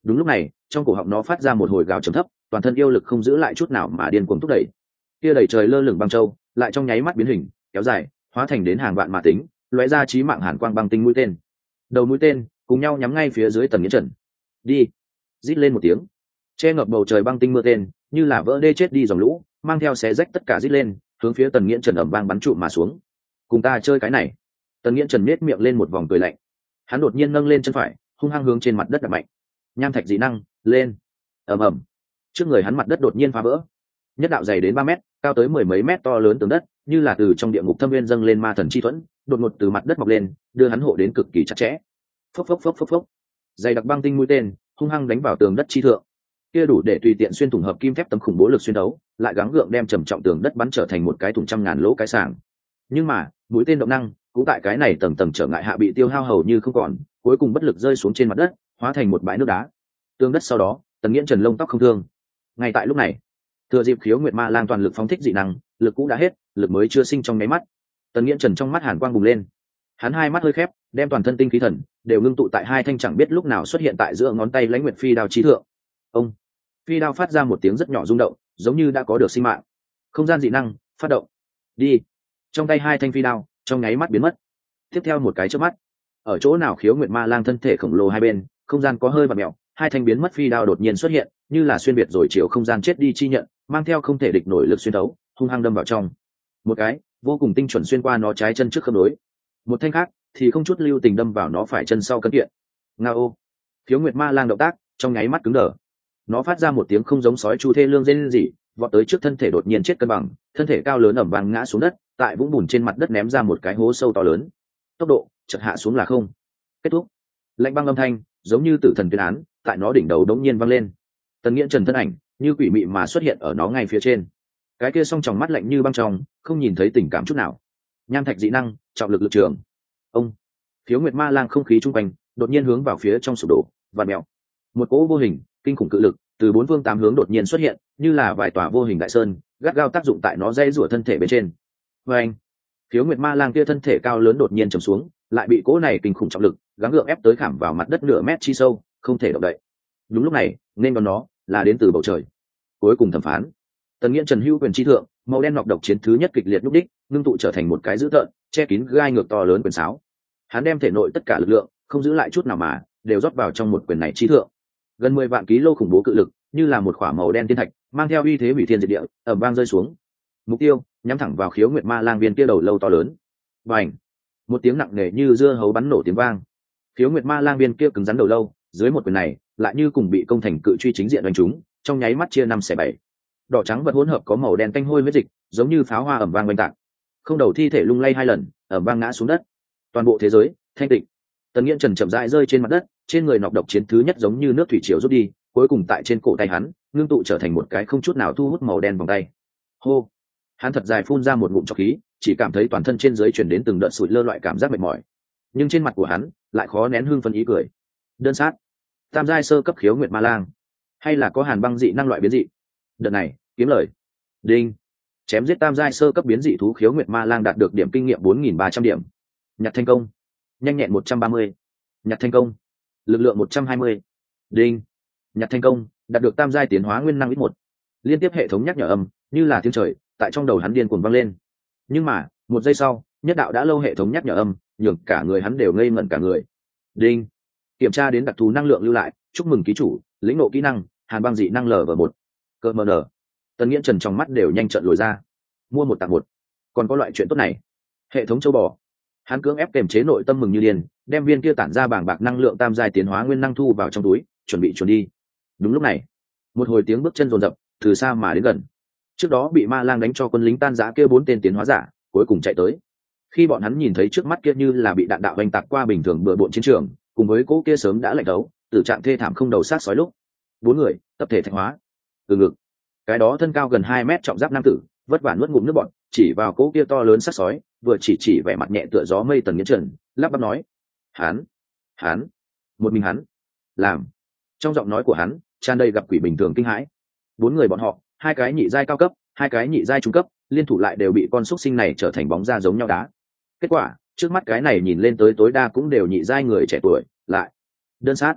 Đúng lúc này trong cổ họng nó phát ra một hồi gào trầm thấp, toàn thân yêu lực không giữ lại chút nào mà điên cuồng thúc đẩy. Kia đầy trời lơ lửng băng châu lại trong nháy mắt biến hình kéo dài, hóa thành đến hàng vạn mã tính, lóe ra chí mạng hàn quang băng tinh mũi tên. Đầu mũi tên cùng nhau nhắm ngay phía dưới Tần Nghiễn Trần. Đi! Rít lên một tiếng, che ngập bầu trời băng tinh mưa tên như là vỡ đê chết đi dòng lũ, mang theo xé rách tất cả rít lên, hướng phía Tần Nghiễn Trần ầm vang bắn trụ mà xuống. Cùng ta chơi cái này. Tần Nghiễn Trần nhếch miệng lên một vòng cười lạnh. Hắn đột nhiên nâng lên chân phải, hung hăng hướng trên mặt đất đập mạnh. Nham thạch dị năng lên. Ầm ầm. Trước người hắn mặt đất đột nhiên phá vỡ, nhất đạo dày đến ba mét, cao tới mười mấy mét to lớn tường đất như là từ trong địa ngục thâm viên dâng lên ma thần chi thuẫn, đột ngột từ mặt đất mọc lên, đưa hắn hộ đến cực kỳ chặt chẽ. Phốc phốc phốc phốc phốc. Dày đặc băng tinh mũi tên hung hăng đánh vào tường đất chi thượng, kia đủ để tùy tiện xuyên thủng hợp kim thép tấm khủng bố lực xuyên đấu, lại gắng gượng đem trầm trọng tường đất bắn trở thành một cái thủng trăm ngàn lỗ cái sàng. Nhưng mà mũi tên động năng cũng tại cái này tầng tầng trở ngại hạ bị tiêu hao hầu như không còn, cuối cùng bất lực rơi xuống trên mặt đất, hóa thành một bãi nước đá. Tường đất sau đó, Tần Nghiễn Trần lông tóc không thương. Ngay tại lúc này, thừa dịp Khiếu Nguyệt Ma Lang toàn lực phóng thích dị năng, lực cũ đã hết, lực mới chưa sinh trong nháy mắt. Tần Nghiễn Trần trong mắt hàn quang bùng lên, hắn hai mắt hơi khép, đem toàn thân tinh khí thần đều ngưng tụ tại hai thanh chẳng biết lúc nào xuất hiện tại giữa ngón tay Lãnh Nguyệt phi đao chí thượng. Ông phi đao phát ra một tiếng rất nhỏ rung động, giống như đã có được sinh mạng. Không gian dị năng phát động. Đi. Trong tay hai thanh phi đao trong nháy mắt biến mất. Tiếp theo một cái chớp mắt, ở chỗ nào Khiếu Nguyệt Ma Lang thân thể khổng lồ hai bên, không gian có hơi vặn mèo, hai thanh biến mất phi đao đột nhiên xuất hiện, như là xuyên biệt rồi chiều không gian chết đi chi nhận, mang theo không thể địch nổi lực xuyên đấu, hung hăng đâm vào trong. Một cái vô cùng tinh chuẩn xuyên qua nó trái chân trước khớp nối, một thanh khác thì không chút lưu tình đâm vào nó phải chân sau cấn kiện. Ngao! Khiếu Nguyệt Ma Lang động tác trong nháy mắt cứng đờ, nó phát ra một tiếng không giống sói chu thê lương rên rỉ, vọt tới trước thân thể đột nhiên chết cân bằng, thân thể cao lớn ẩm vang ngã xuống đất, tại vũng bùn trên mặt đất ném ra một cái hố sâu to lớn. Tốc độ chợt hạ xuống là không. Kết thúc. Lạnh băng âm thanh giống như tử thần tuyên án tại nó đỉnh đầu đống nhiên vang lên. Tần Nghiễn Trần thân ảnh như quỷ mị mà xuất hiện ở nó ngay phía trên, cái kia song tròng mắt lạnh như băng tròng, không nhìn thấy tình cảm chút nào. Nham thạch dị năng trọng lực lực trường. Ông Khiếu Nguyệt Ma Lang không khí trung quanh đột nhiên hướng vào phía trong sụp đổ và mèo, một cỗ vô hình kinh khủng cự lực từ bốn phương tám hướng đột nhiên xuất hiện, như là vài tòa vô hình đại sơn gắt gao tác dụng tại nó dây rủa thân thể bên trên. Và anh Khiếu Nguyệt Ma Lang kia thân thể cao lớn đột nhiên trầm xuống, lại bị cỗ này kinh khủng trọng lực gắng gượng ép tới khảm vào mặt đất nửa mét chi sâu, không thể động đậy. Đúng lúc này nên đón nó là đến từ bầu trời. Cuối cùng thẩm phán, Tần Nghiễn Trần hưu quyền chi thượng, màu đen nọc độc chiến thứ nhất kịch liệt lúc đích ngưng tụ trở thành một cái dữ tợn che kín gai ngược to lớn quyền sáo. Hắn đem thể nội tất cả lực lượng không giữ lại chút nào mà đều rót vào trong một quyền này chi thượng. Gần mười vạn ký lô khủng bố cự lực như là một khỏa màu đen thiên thạch mang theo uy thế hủy thiên diệt địa ầm vang rơi xuống. Mục tiêu nhắm thẳng vào Khiếu Nguyệt Ma Lang viên kia đầu lâu to lớn. Bành! Một tiếng nặng nề như dưa hấu bắn nổ tiếng vang. Khiếu Nguyệt Ma Lang viên kia cứng rắn đầu lâu dưới một quyền này lại như cùng bị công thành cự truy chính diện đánh trúng, trong nháy mắt chia năm xẻ bảy. Đỏ trắng vật hỗn hợp có màu đen tanh hôi huyết dịch giống như pháo hoa ầm vang oanh tạc, không đầu thi thể lung lay hai lần ầm vang ngã xuống đất. Toàn bộ thế giới thanh tịnh. Tần Nghiễn Trần chậm rãi rơi trên mặt đất, trên người nọc độc chiến thứ nhất giống như nước thủy triều rút đi, cuối cùng tại trên cổ tay hắn ngưng tụ trở thành một cái không chút nào thu hút màu đen vòng tay. Hô! Hắn thật dài phun ra một ngụm trọc khí, chỉ cảm thấy toàn thân trên dưới chuyển đến từng đợt sụi lơ loại cảm giác mệt mỏi, nhưng trên mặt của hắn lại khó nén hưng phấn ý cười. Đơn sát, tam giai sơ cấp Khiếu Nguyệt Ma Lang, hay là có hàn băng dị năng loại biến dị. Đợt này kiếm lời. Đinh! Chém giết tam giai sơ cấp biến dị thú Khiếu Nguyệt Ma Lang đạt được điểm kinh nghiệm bốn nghìn ba trăm điểm. Nhặt thành công. Nhanh nhẹn một trăm ba mươi. Nhặt thành công. Lực lượng một trăm hai mươi. Đinh! Nhặt thành công, đạt được tam giai tiến hóa nguyên năng ít một. Liên tiếp hệ thống nhắc nhở âm như là tiếng trời tại trong đầu hắn điên cuồng vang lên. Nhưng mà một giây sau, nhất đạo đã lâu hệ thống nhắc nhở âm nhường cả người hắn đều ngây ngẩn cả người. Đinh! Kiểm tra đến đặc thù năng lượng lưu lại, chúc mừng ký chủ lĩnh ngộ kỹ năng hàn băng dị năng lv một. Cơ mờ nở. Tần Nghiễn Trần trong mắt đều nhanh trợn lồi ra. Mua một tặng một, còn có loại chuyện tốt này. Hệ thống châu bò. Hắn cưỡng ép kềm chế nội tâm mừng như điên, đem viên kia tản ra bảng bạc năng lượng tam giai tiến hóa nguyên năng thu vào trong túi, chuẩn bị chuẩn đi. Đúng lúc này, một hồi tiếng bước chân rồn rập từ xa mà đến gần. Trước đó bị Ma Lang đánh cho quân lính tan rã kia bốn tên tiến hóa giả cuối cùng chạy tới. Khi bọn hắn nhìn thấy trước mắt kia như là bị đạn đạo oanh tạc qua bình thường bừa bộn chiến trường, cùng với cỗ kia sớm đã lạnh đấu, tử trạng thê thảm không đầu sát sói lúc, bốn người tập thể thạch hóa. Từ ngực, cái đó thân cao gần hai mét trọng giáp nam tử vất vả nuốt ngụm nước bọt, chỉ vào cỗ kia to lớn sát sói, vừa chỉ chỉ vẻ mặt nhẹ tựa gió mây Tần Nghiễn Trần, lắp bắp nói: "Hắn, hắn, một mình hắn làm." Trong giọng nói của hắn tràn đầy gặp quỷ bình thường kinh hãi. Bốn người bọn họ, hai cái nhị giai cao cấp, hai cái nhị giai trung cấp, liên thủ lại đều bị con xúc sinh này trở thành bóng da giống nhau đá. Kết quả, trước mắt cái này nhìn lên tới tối đa cũng đều nhị giai người trẻ tuổi, lại đơn sát.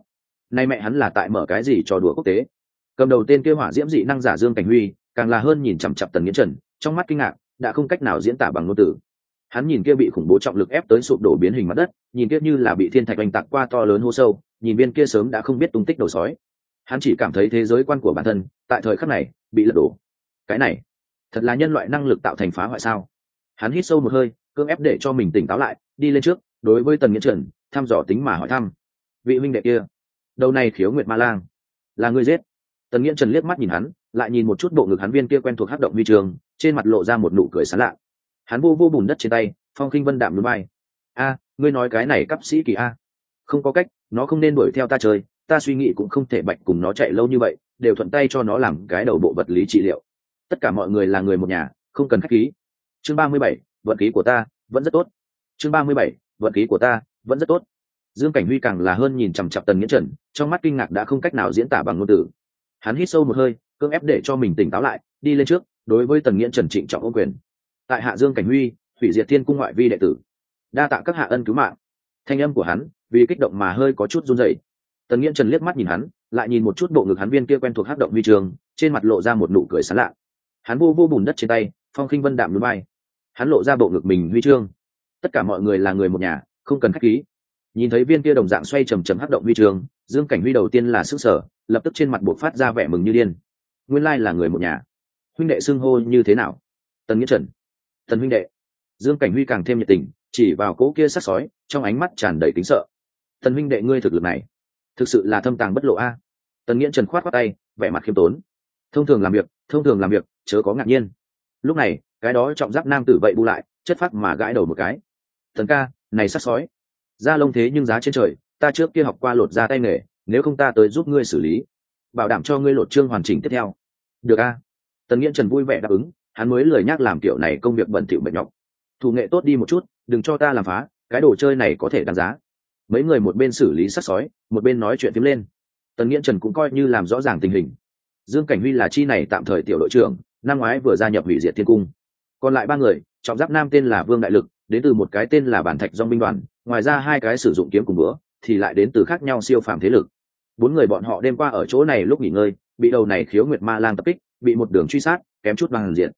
nay mẹ hắn là tại mở cái gì trò đùa quốc tế. Cầm đầu tên kia hỏa diễm dị năng giả Dương Cảnh Huy càng là hơn nhìn chằm chằm Tần Nghiễn Trần, trong mắt kinh ngạc đã không cách nào diễn tả bằng ngôn từ. Hắn nhìn kia bị khủng bố trọng lực ép tới sụp đổ biến hình mặt đất, nhìn kia như là bị thiên thạch oanh tạc qua to lớn hố sâu, nhìn bên kia sớm đã không biết tung tích đầu sói. Hắn chỉ cảm thấy thế giới quan của bản thân tại thời khắc này bị lật đổ. Cái này thật là nhân loại năng lực tạo thành phá hoại sao? Hắn hít sâu một hơi, cưỡng ép để cho mình tỉnh táo lại, đi lên trước đối với Tần Nghiễn Trần thăm dò tính mà hỏi thăm: vị huynh đệ kia, đầu này Khiếu Nguyệt Ma Lang là người giết? Tần Nghiễn Trần liếc mắt nhìn hắn, lại nhìn một chút bộ ngực hắn viên kia quen thuộc hắc động huy trường, trên mặt lộ ra một nụ cười sảng lạ. Hắn vô vô bùn đất trên tay, phong khinh vân đạm núi bay. A, ngươi nói cái này cấp sĩ kỳ a? Không có cách, nó không nên đuổi theo ta chơi, ta suy nghĩ cũng không thể bạch cùng nó chạy lâu như vậy, đều thuận tay cho nó làm cái đầu bộ vật lý trị liệu. Tất cả mọi người là người một nhà, không cần khách khí. Chương ba mươi bảy, vận khí của ta vẫn rất tốt. Chương ba mươi bảy, vận khí của ta vẫn rất tốt. Dương Cảnh Huy càng là hơn nhìn chằm chằm Tần Nghiễn Trần, trong mắt kinh ngạc đã không cách nào diễn tả bằng ngôn từ. Hắn hít sâu một hơi, cưỡng ép để cho mình tỉnh táo lại, đi lên trước đối với Tần Nghiễn Trần trịnh trọng ôm quyền: tại hạ Dương Cảnh Huy, Hủy Diệt Thiên Cung ngoại vi đệ tử, đa tạ các hạ ân cứu mạng. Thanh âm của hắn vì kích động mà hơi có chút run rẩy. Tần Nghiễn Trần liếc mắt nhìn hắn, lại nhìn một chút bộ ngực hắn viên kia quen thuộc hắc động huy trường, trên mặt lộ ra một nụ cười sảng lạ. Hắn vô vô bùn đất trên tay, phong khinh vân đạm núi bay. Hắn lộ ra bộ ngực mình huy chương: tất cả mọi người là người một nhà, không cần khách khí. Nhìn thấy viên kia đồng dạng xoay trầm trầm hắc động huy chương, Dương Cảnh Huy đầu tiên là sức sở, lập tức trên mặt buộc phát ra vẻ mừng như điên. Nguyên lai là người một nhà. Huynh đệ xưng hô như thế nào? Tần Nghiễn Trần. Tần huynh đệ. Dương Cảnh Huy càng thêm nhiệt tình, chỉ vào cỗ kia sát sói, trong ánh mắt tràn đầy kính sợ. Tần huynh đệ ngươi thực lực này, thực sự là thâm tàng bất lộ a. Tần Nghiễn Trần khoát khoát tay, vẻ mặt khiêm tốn: thông thường làm việc, thông thường làm việc, chớ có ngạc nhiên. Lúc này, cái đó trọng giáp nam tử vậy bu lại, chất phác mà gãi đầu một cái: Tần ca, này sát sói, da lông thế nhưng giá trên trời, ta trước kia học qua lột da tay nghề, nếu không ta tới giúp ngươi xử lý, bảo đảm cho ngươi lột trương hoàn chỉnh tiếp theo. Được a. Tần Nghiễn Trần vui vẻ đáp ứng, hắn mới lười nhắc làm kiểu này công việc bẩn thỉu mệt nhọc. Thủ nghệ tốt đi một chút, đừng cho ta làm phá, cái đồ chơi này có thể đáng giá. Mấy người một bên xử lý sát sói, một bên nói chuyện phím lên. Tần Nghiễn Trần cũng coi như làm rõ ràng tình hình. Dương Cảnh Huy là chi này tạm thời tiểu đội trưởng, năm ngoái vừa gia nhập Hủy Diệt Thiên Cung. Còn lại ba người, trọng giáp nam tên là Vương Đại Lực, đến từ một cái tên là Bản Thạch Dòng binh đoàn, ngoài ra hai cái sử dụng kiếm cùng búa, thì lại đến từ khác nhau siêu phàm thế lực. Bốn người bọn họ đêm qua ở chỗ này lúc nghỉ ngơi, bị đầu này Khiếu Nguyệt Ma Lang tập kích, bị một đường truy sát, kém chút bằng diện.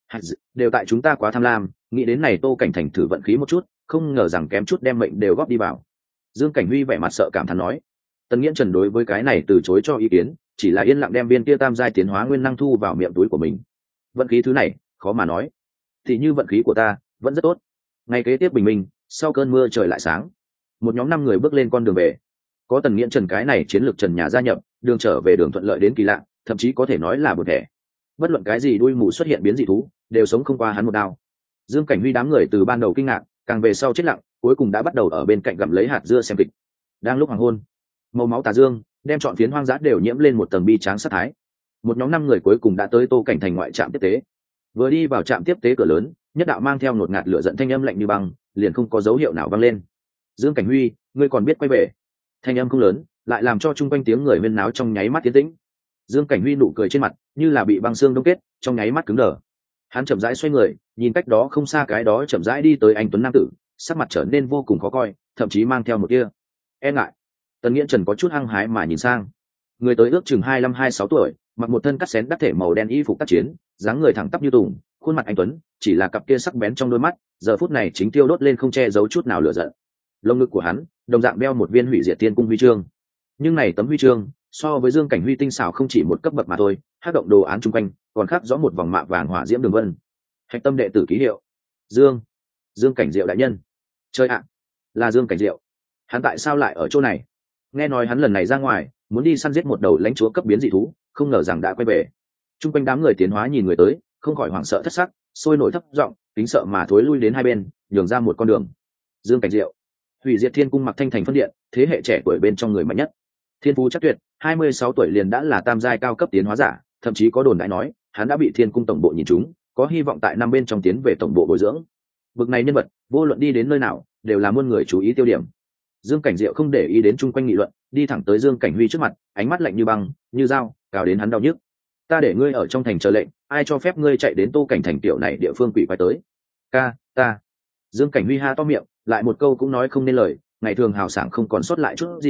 Đều tại chúng ta quá tham lam, nghĩ đến này Tô Cảnh Thành thử vận khí một chút, không ngờ rằng kém chút đem mệnh đều góp đi vào. Dương Cảnh Huy vẻ mặt sợ cảm thán nói. Tần Nghiễn Trần đối với cái này từ chối cho ý kiến, chỉ là yên lặng đem viên kia tam giai tiến hóa nguyên năng thu vào miệng túi của mình. Vận khí thứ này, khó mà nói. Thì như vận khí của ta vẫn rất tốt. Ngày kế tiếp bình minh, sau cơn mưa trời lại sáng. Một nhóm năm người bước lên con đường về. Có Tần Nghiễn Trần cái này chiến lược trần nhà gia nhập, đường trở về đường thuận lợi đến kỳ lạ, thậm chí có thể nói là một thể. Bất luận cái gì đuôi mù xuất hiện biến dị thú, đều sống không qua hắn một đao. Dương Cảnh Huy đám người từ ban đầu kinh ngạc, càng về sau chết lặng, cuối cùng đã bắt đầu ở bên cạnh gặm lấy hạt dưa xem kịch. Đang lúc hoàng hôn, màu máu tà dương đem trọn phiến hoang dã đều nhiễm lên một tầng bi tráng sát thái. Một nhóm năm người cuối cùng đã tới Tô Cảnh Thành ngoại trạm tiếp tế. Vừa đi vào trạm tiếp tế cửa lớn, nhất đạo mang theo ngột ngạt lửa giận thanh âm lạnh như băng, liền không có dấu hiệu nào vang lên. Dương Cảnh Huy, ngươi còn biết quay về? Thanh âm không lớn, lại làm cho chung quanh tiếng người huyên náo trong nháy mắt tiến tĩnh. Dương Cảnh Huy nụ cười trên mặt như là bị băng xương đông kết, trong nháy mắt cứng đờ. Hắn chậm rãi xoay người, nhìn cách đó không xa cái đó chậm rãi đi tới anh tuấn nam tử, sắc mặt trở nên vô cùng khó coi, thậm chí mang theo một tia e ngại. Tần Nghiễn Trần có chút hăng hái mà nhìn sang. Người tới ước chừng hai mươi lăm hai mươi sáu tuổi, mặc một thân cắt xén đắc thể màu đen y phục tác chiến, dáng người thẳng tắp như tùng, khuôn mặt anh tuấn, chỉ là cặp kia sắc bén trong đôi mắt, giờ phút này chính tiêu đốt lên không che giấu chút nào lửa giận. Lông ngực của hắn, đồng dạng đeo một viên Hủy Diệt Thiên Cung huy chương. Nhưng này tấm huy chương, so với Dương Cảnh Huy tinh xảo không chỉ một cấp bậc mà thôi, hắc động đồ án chung quanh, còn khắc rõ một vòng mạ vàng hỏa diễm đường vân. Hạch tâm đệ tử ký hiệu. Dương, Dương Cảnh Diệu đại nhân. Chơi ạ, là Dương Cảnh Diệu. Hắn tại sao lại ở chỗ này? Nghe nói hắn lần này ra ngoài, muốn đi săn giết một đầu lãnh chúa cấp biến dị thú, không ngờ rằng đã quay về. Trung quanh đám người tiến hóa nhìn người tới, không khỏi hoảng sợ thất sắc, sôi nổi thấp giọng, kính sợ mà thối lui đến hai bên, nhường ra một con đường. Dương Cảnh Diệu, Hủy Diệt Thiên Cung mặc thanh thành phân điện, thế hệ trẻ tuổi bên trong người mạnh nhất. Thiên phú chắc tuyệt, hai mươi sáu tuổi liền đã là tam giai cao cấp tiến hóa giả, thậm chí có đồn đại nói, hắn đã bị Thiên Cung tổng bộ nhìn trúng, có hy vọng tại năm bên trong tiến về tổng bộ bồi dưỡng. Bực này nhân vật, vô luận đi đến nơi nào, đều là muôn người chú ý tiêu điểm. Dương Cảnh Diệu không để ý đến chung quanh nghị luận, đi thẳng tới Dương Cảnh Huy trước mặt, ánh mắt lạnh như băng, như dao, cào đến hắn đau nhức. Ta để ngươi ở trong thành chờ lệnh, ai cho phép ngươi chạy đến Tô Cảnh thành tiểu này địa phương quỷ quái tới? Ca, ta. Dương Cảnh Huy ha to miệng, lại một câu cũng nói không nên lời, ngày thường hào sảng không còn sót lại chút gì,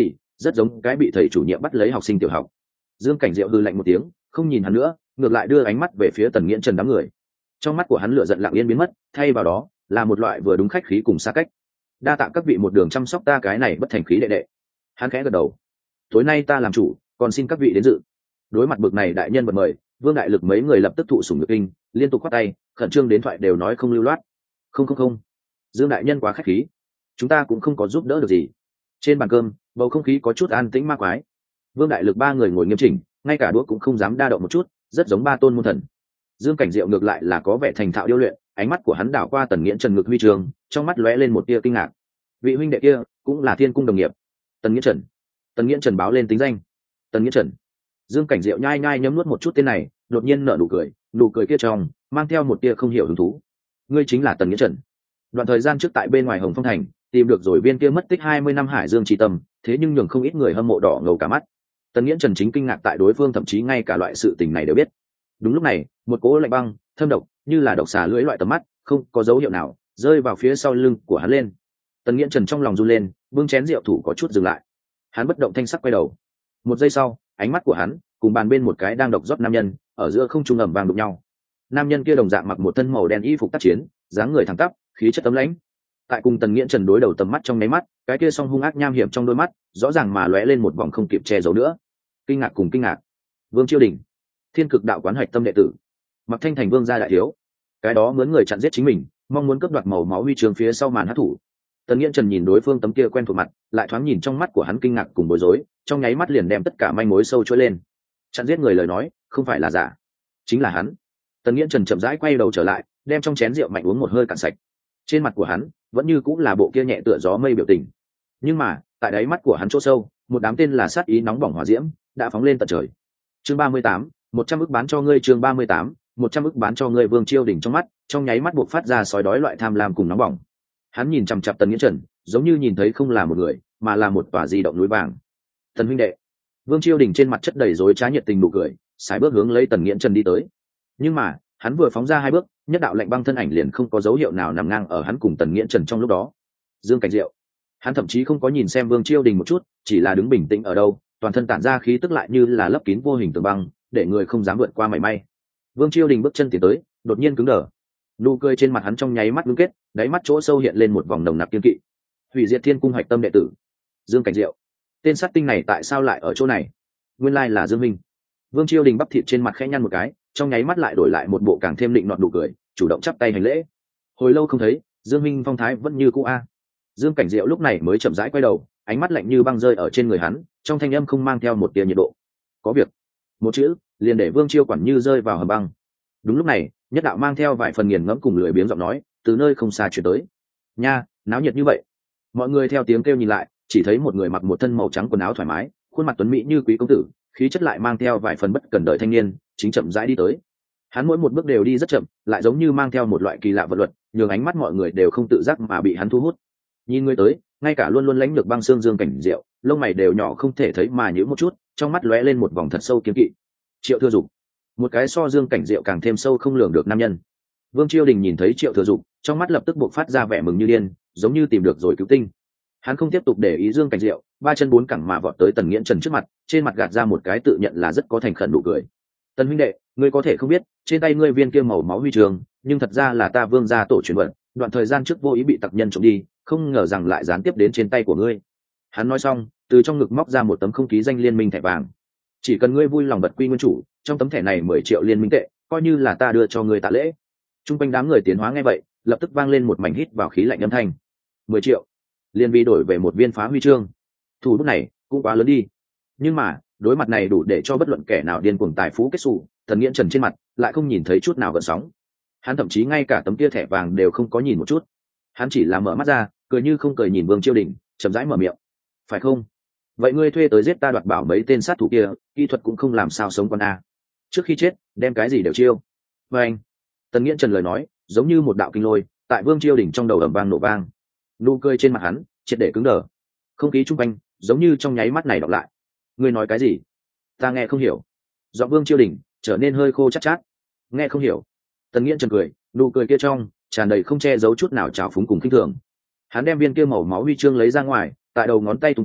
rất giống cái bị thầy chủ nhiệm bắt lấy học sinh tiểu học. Dương Cảnh Diệu hư lạnh một tiếng, không nhìn hắn nữa, ngược lại đưa ánh mắt về phía Tần Nghiễn Trần đám người. Trong mắt của hắn lửa giận lặng yên biến mất, thay vào đó là một loại vừa đúng khách khí cùng xa cách. Đa tạ các vị một đường chăm sóc ta cái này bất thành khí đệ đệ. Hắn khẽ gật đầu. Tối nay ta làm chủ, còn xin các vị đến dự. Đối mặt bực này đại nhân vật mời, Vương Đại Lực mấy người lập tức thụ sủng nhược kinh, liên tục khoát tay, khẩn trương đến thoại đều nói không lưu loát. Không không không, Dương đại nhân quá khách khí, chúng ta cũng không có giúp đỡ được gì. Trên bàn cơm, bầu không khí có chút an tĩnh ma quái. Vương Đại Lực ba người ngồi nghiêm chỉnh, ngay cả đũa cũng không dám đa động một chút, rất giống ba tôn môn thần. Dương Cảnh Diệu ngược lại là có vẻ thành thạo điêu luyện, ánh mắt của hắn đảo qua Tần Nghiễn Trần ngực huy trường, trong mắt lóe lên một tia kinh ngạc. Vị huynh đệ kia cũng là Thiên Cung đồng nghiệp. Tần Nghiễn Trần. Tần Nghiễn Trần báo lên tính danh. Tần Nghiễn Trần. Dương Cảnh Diệu nhai nhai nhấm nuốt một chút tên này, đột nhiên nở nụ cười, nụ cười kia trong mang theo một tia không hiểu hứng thú. Ngươi chính là Tần Nghiễn Trần. Đoạn thời gian trước tại bên ngoài Hồng Phong Thành, tìm được rồi viên kia mất tích hai mươi năm Hải Dương Chi Tâm, thế nhưng nhường không ít người hâm mộ đỏ ngầu cả mắt. Tần Nghiễn Trần chính kinh ngạc tại đối phương thậm chí ngay cả loại sự tình này đều biết. Đúng lúc này, một cỗ lạnh băng, thâm độc, như là độc xà lưỡi loại tầm mắt, không có dấu hiệu nào, rơi vào phía sau lưng của hắn lên. Tần Nghiễn Trần trong lòng run lên, bưng chén rượu thủ có chút dừng lại. Hắn bất động thanh sắc quay đầu. Một giây sau, ánh mắt của hắn cùng bàn bên một cái đang độc rót nam nhân, ở giữa không trung ầm vang đụng nhau. Nam nhân kia đồng dạng mặc một thân màu đen y phục tác chiến, dáng người thẳng tắp, khí chất tấm lãnh. Tại cùng Tần Nghiễn Trần đối đầu tầm mắt trong nháy mắt, cái kia song hung ác nham hiểm trong đôi mắt, rõ ràng mà lóe lên một vòng không kịp che giấu nữa. Kinh ngạc cùng kinh ngạc. Vương Chiêu Đình, Thiên Cực Đạo quán hạch tâm đệ tử, Mặc Thanh Thành Vương gia đại thiếu, cái đó mướn người chặn giết chính mình, mong muốn cướp đoạt màu máu huy chương phía sau màn hắc thủ. Tần Nghiễn Trần nhìn đối phương tấm kia quen thuộc mặt, lại thoáng nhìn trong mắt của hắn kinh ngạc cùng bối rối, trong nháy mắt liền đem tất cả manh mối sâu chuỗi lên. Chặn giết người lời nói, không phải là giả, chính là hắn. Tần Nghiễn Trần chậm rãi quay đầu trở lại, đem trong chén rượu mạnh uống một hơi cạn sạch. Trên mặt của hắn vẫn như cũng là bộ kia nhẹ tựa gió mây biểu tình, nhưng mà tại đáy mắt của hắn chỗ sâu, một đám tên là sát ý nóng bỏng hỏa diễm đã phóng lên tận trời. Chương ba mươi tám, một trăm ức bán cho ngươi. Chương ba mươi tám, một trăm ức bán cho ngươi. Vương Chiêu Đình trong mắt trong nháy mắt buộc phát ra sói đói loại tham lam cùng nóng bỏng. Hắn nhìn chằm chằm Tần Nghiễn Trần, giống như nhìn thấy không là một người, mà là một tòa di động núi vàng. Tần huynh đệ. Vương Chiêu Đình trên mặt chất đầy rối trá nhiệt tình nụ cười, sải bước hướng lấy Tần Nghiễn Trần đi tới. Nhưng mà hắn vừa phóng ra hai bước, nhất đạo lạnh băng thân ảnh liền không có dấu hiệu nào nằm ngang ở hắn cùng Tần Nghiễn Trần trong lúc đó. Dương Cảnh Diệu. Hắn thậm chí không có nhìn xem Vương Chiêu Đình một chút, chỉ là đứng bình tĩnh ở đâu, toàn thân tản ra khí tức lại như là lấp kín vô hình tường băng, để người không dám vượt qua mảy may. Vương Chiêu Đình bước chân tiến tới, đột nhiên cứng đờ. Nụ cười trên mặt hắn trong nháy mắt ngưng kết, đáy mắt chỗ sâu hiện lên một vòng nồng nặc kiên kỵ. Hủy Diệt Thiên Cung hoạch tâm đệ tử, Dương Cảnh Diệu. Tên sát tinh này tại sao lại ở chỗ này? Nguyên lai là Dương Minh. Vương Chiêu Đình bắp thịt trên mặt khẽ nhăn một cái, trong nháy mắt lại đổi lại một bộ càng thêm định nọt nụ cười, chủ động chắp tay hành lễ. Hồi lâu không thấy, Dương Minh phong thái vẫn như cũ a. Dương Cảnh Diệu lúc này mới chậm rãi quay đầu, ánh mắt lạnh như băng rơi ở trên người hắn, trong thanh âm không mang theo một tia nhiệt độ. Có việc. Một chữ liền để Vương Chiêu quản như rơi vào hầm băng. Đúng lúc này, nhất đạo mang theo vài phần nghiền ngẫm cùng lười biếng giọng nói từ nơi không xa truyền tới. Nha, náo nhiệt như vậy. Mọi người theo tiếng kêu nhìn lại, chỉ thấy một người mặc một thân màu trắng quần áo thoải mái, khuôn mặt tuấn mỹ như quý công tử, khí chất lại mang theo vài phần bất cần đời thanh niên, chính chậm rãi đi tới. Hắn mỗi một bước đều đi rất chậm, lại giống như mang theo một loại kỳ lạ vật luật, nhường ánh mắt mọi người đều không tự giác mà bị hắn thu hút. Nhìn người tới, ngay cả luôn luôn lãnh lược băng xương Dương Cảnh Diệu, lông mày đều nhỏ không thể thấy mà nhíu một chút, trong mắt lóe lên một vòng thật sâu kiên kỵ. Triệu Thừa Dục, một cái so Dương Cảnh Diệu càng thêm sâu không lường được nam nhân. Vương Chiêu Đình nhìn thấy Triệu Thừa Dục, trong mắt lập tức bộc phát ra vẻ mừng như điên, giống như tìm được rồi cứu tinh. Hắn không tiếp tục để ý Dương Cảnh Diệu, ba chân bốn cẳng mà vọt tới Tần Nghiễn Trần trước mặt, trên mặt gạt ra một cái tự nhận là rất có thành khẩn nụ cười. Tần huynh đệ, ngươi có thể không biết, trên tay ngươi viên kia màu máu huy trường, nhưng thật ra là ta Vương gia tổ truyền vật, đoạn thời gian trước vô ý bị tặc nhân trộm đi, không ngờ rằng lại gián tiếp đến trên tay của ngươi. Hắn nói xong, từ trong ngực móc ra một tấm không ký danh liên minh thẻ vàng. Chỉ cần ngươi vui lòng bật quy nguyên chủ, trong tấm thẻ này mười triệu liên minh tệ, coi như là ta đưa cho ngươi tạ lễ. Trung quanh đám người tiến hóa nghe vậy, lập tức vang lên một mảnh hít vào khí lạnh âm thanh. Mười triệu, liên vi đổi về một viên phá huy chương. Thủ bút này cũng quá lớn đi. Nhưng mà, đối mặt này đủ để cho bất luận kẻ nào điên cuồng tài phú kết xù, Tần Nghiễn Trần trên mặt lại không nhìn thấy chút nào gợn sóng. Hắn thậm chí ngay cả tấm kia thẻ vàng đều không có nhìn một chút. Hắn chỉ là mở mắt ra, cười như không cười nhìn Vương Chiêu Đình, chậm rãi mở miệng. Phải không? Vậy ngươi thuê tới giết ta đoạt bảo mấy tên sát thủ kia, kỹ thuật cũng không làm sao sống con a. Trước khi chết, đem cái gì đều chiêu. Và anh, Tần Nghiễn Trần lời nói, giống như một đạo kinh lôi, tại Vương Chiêu Đình trong đầu ầm vang nổ vang. Nụ cười trên mặt hắn triệt để cứng đờ, không khí chung quanh giống như trong nháy mắt này đọc lại. Ngươi nói cái gì? Ta nghe không hiểu. Giọng Vương Chiêu Đình trở nên hơi khô chát chát. Nghe không hiểu. Tần Nghiễn Trần cười, nụ cười kia trong tràn đầy không che giấu chút nào trào phúng cùng khinh thường. Hắn đem viên kia màu máu huy chương lấy ra ngoài, tại đầu ngón tay tung tung,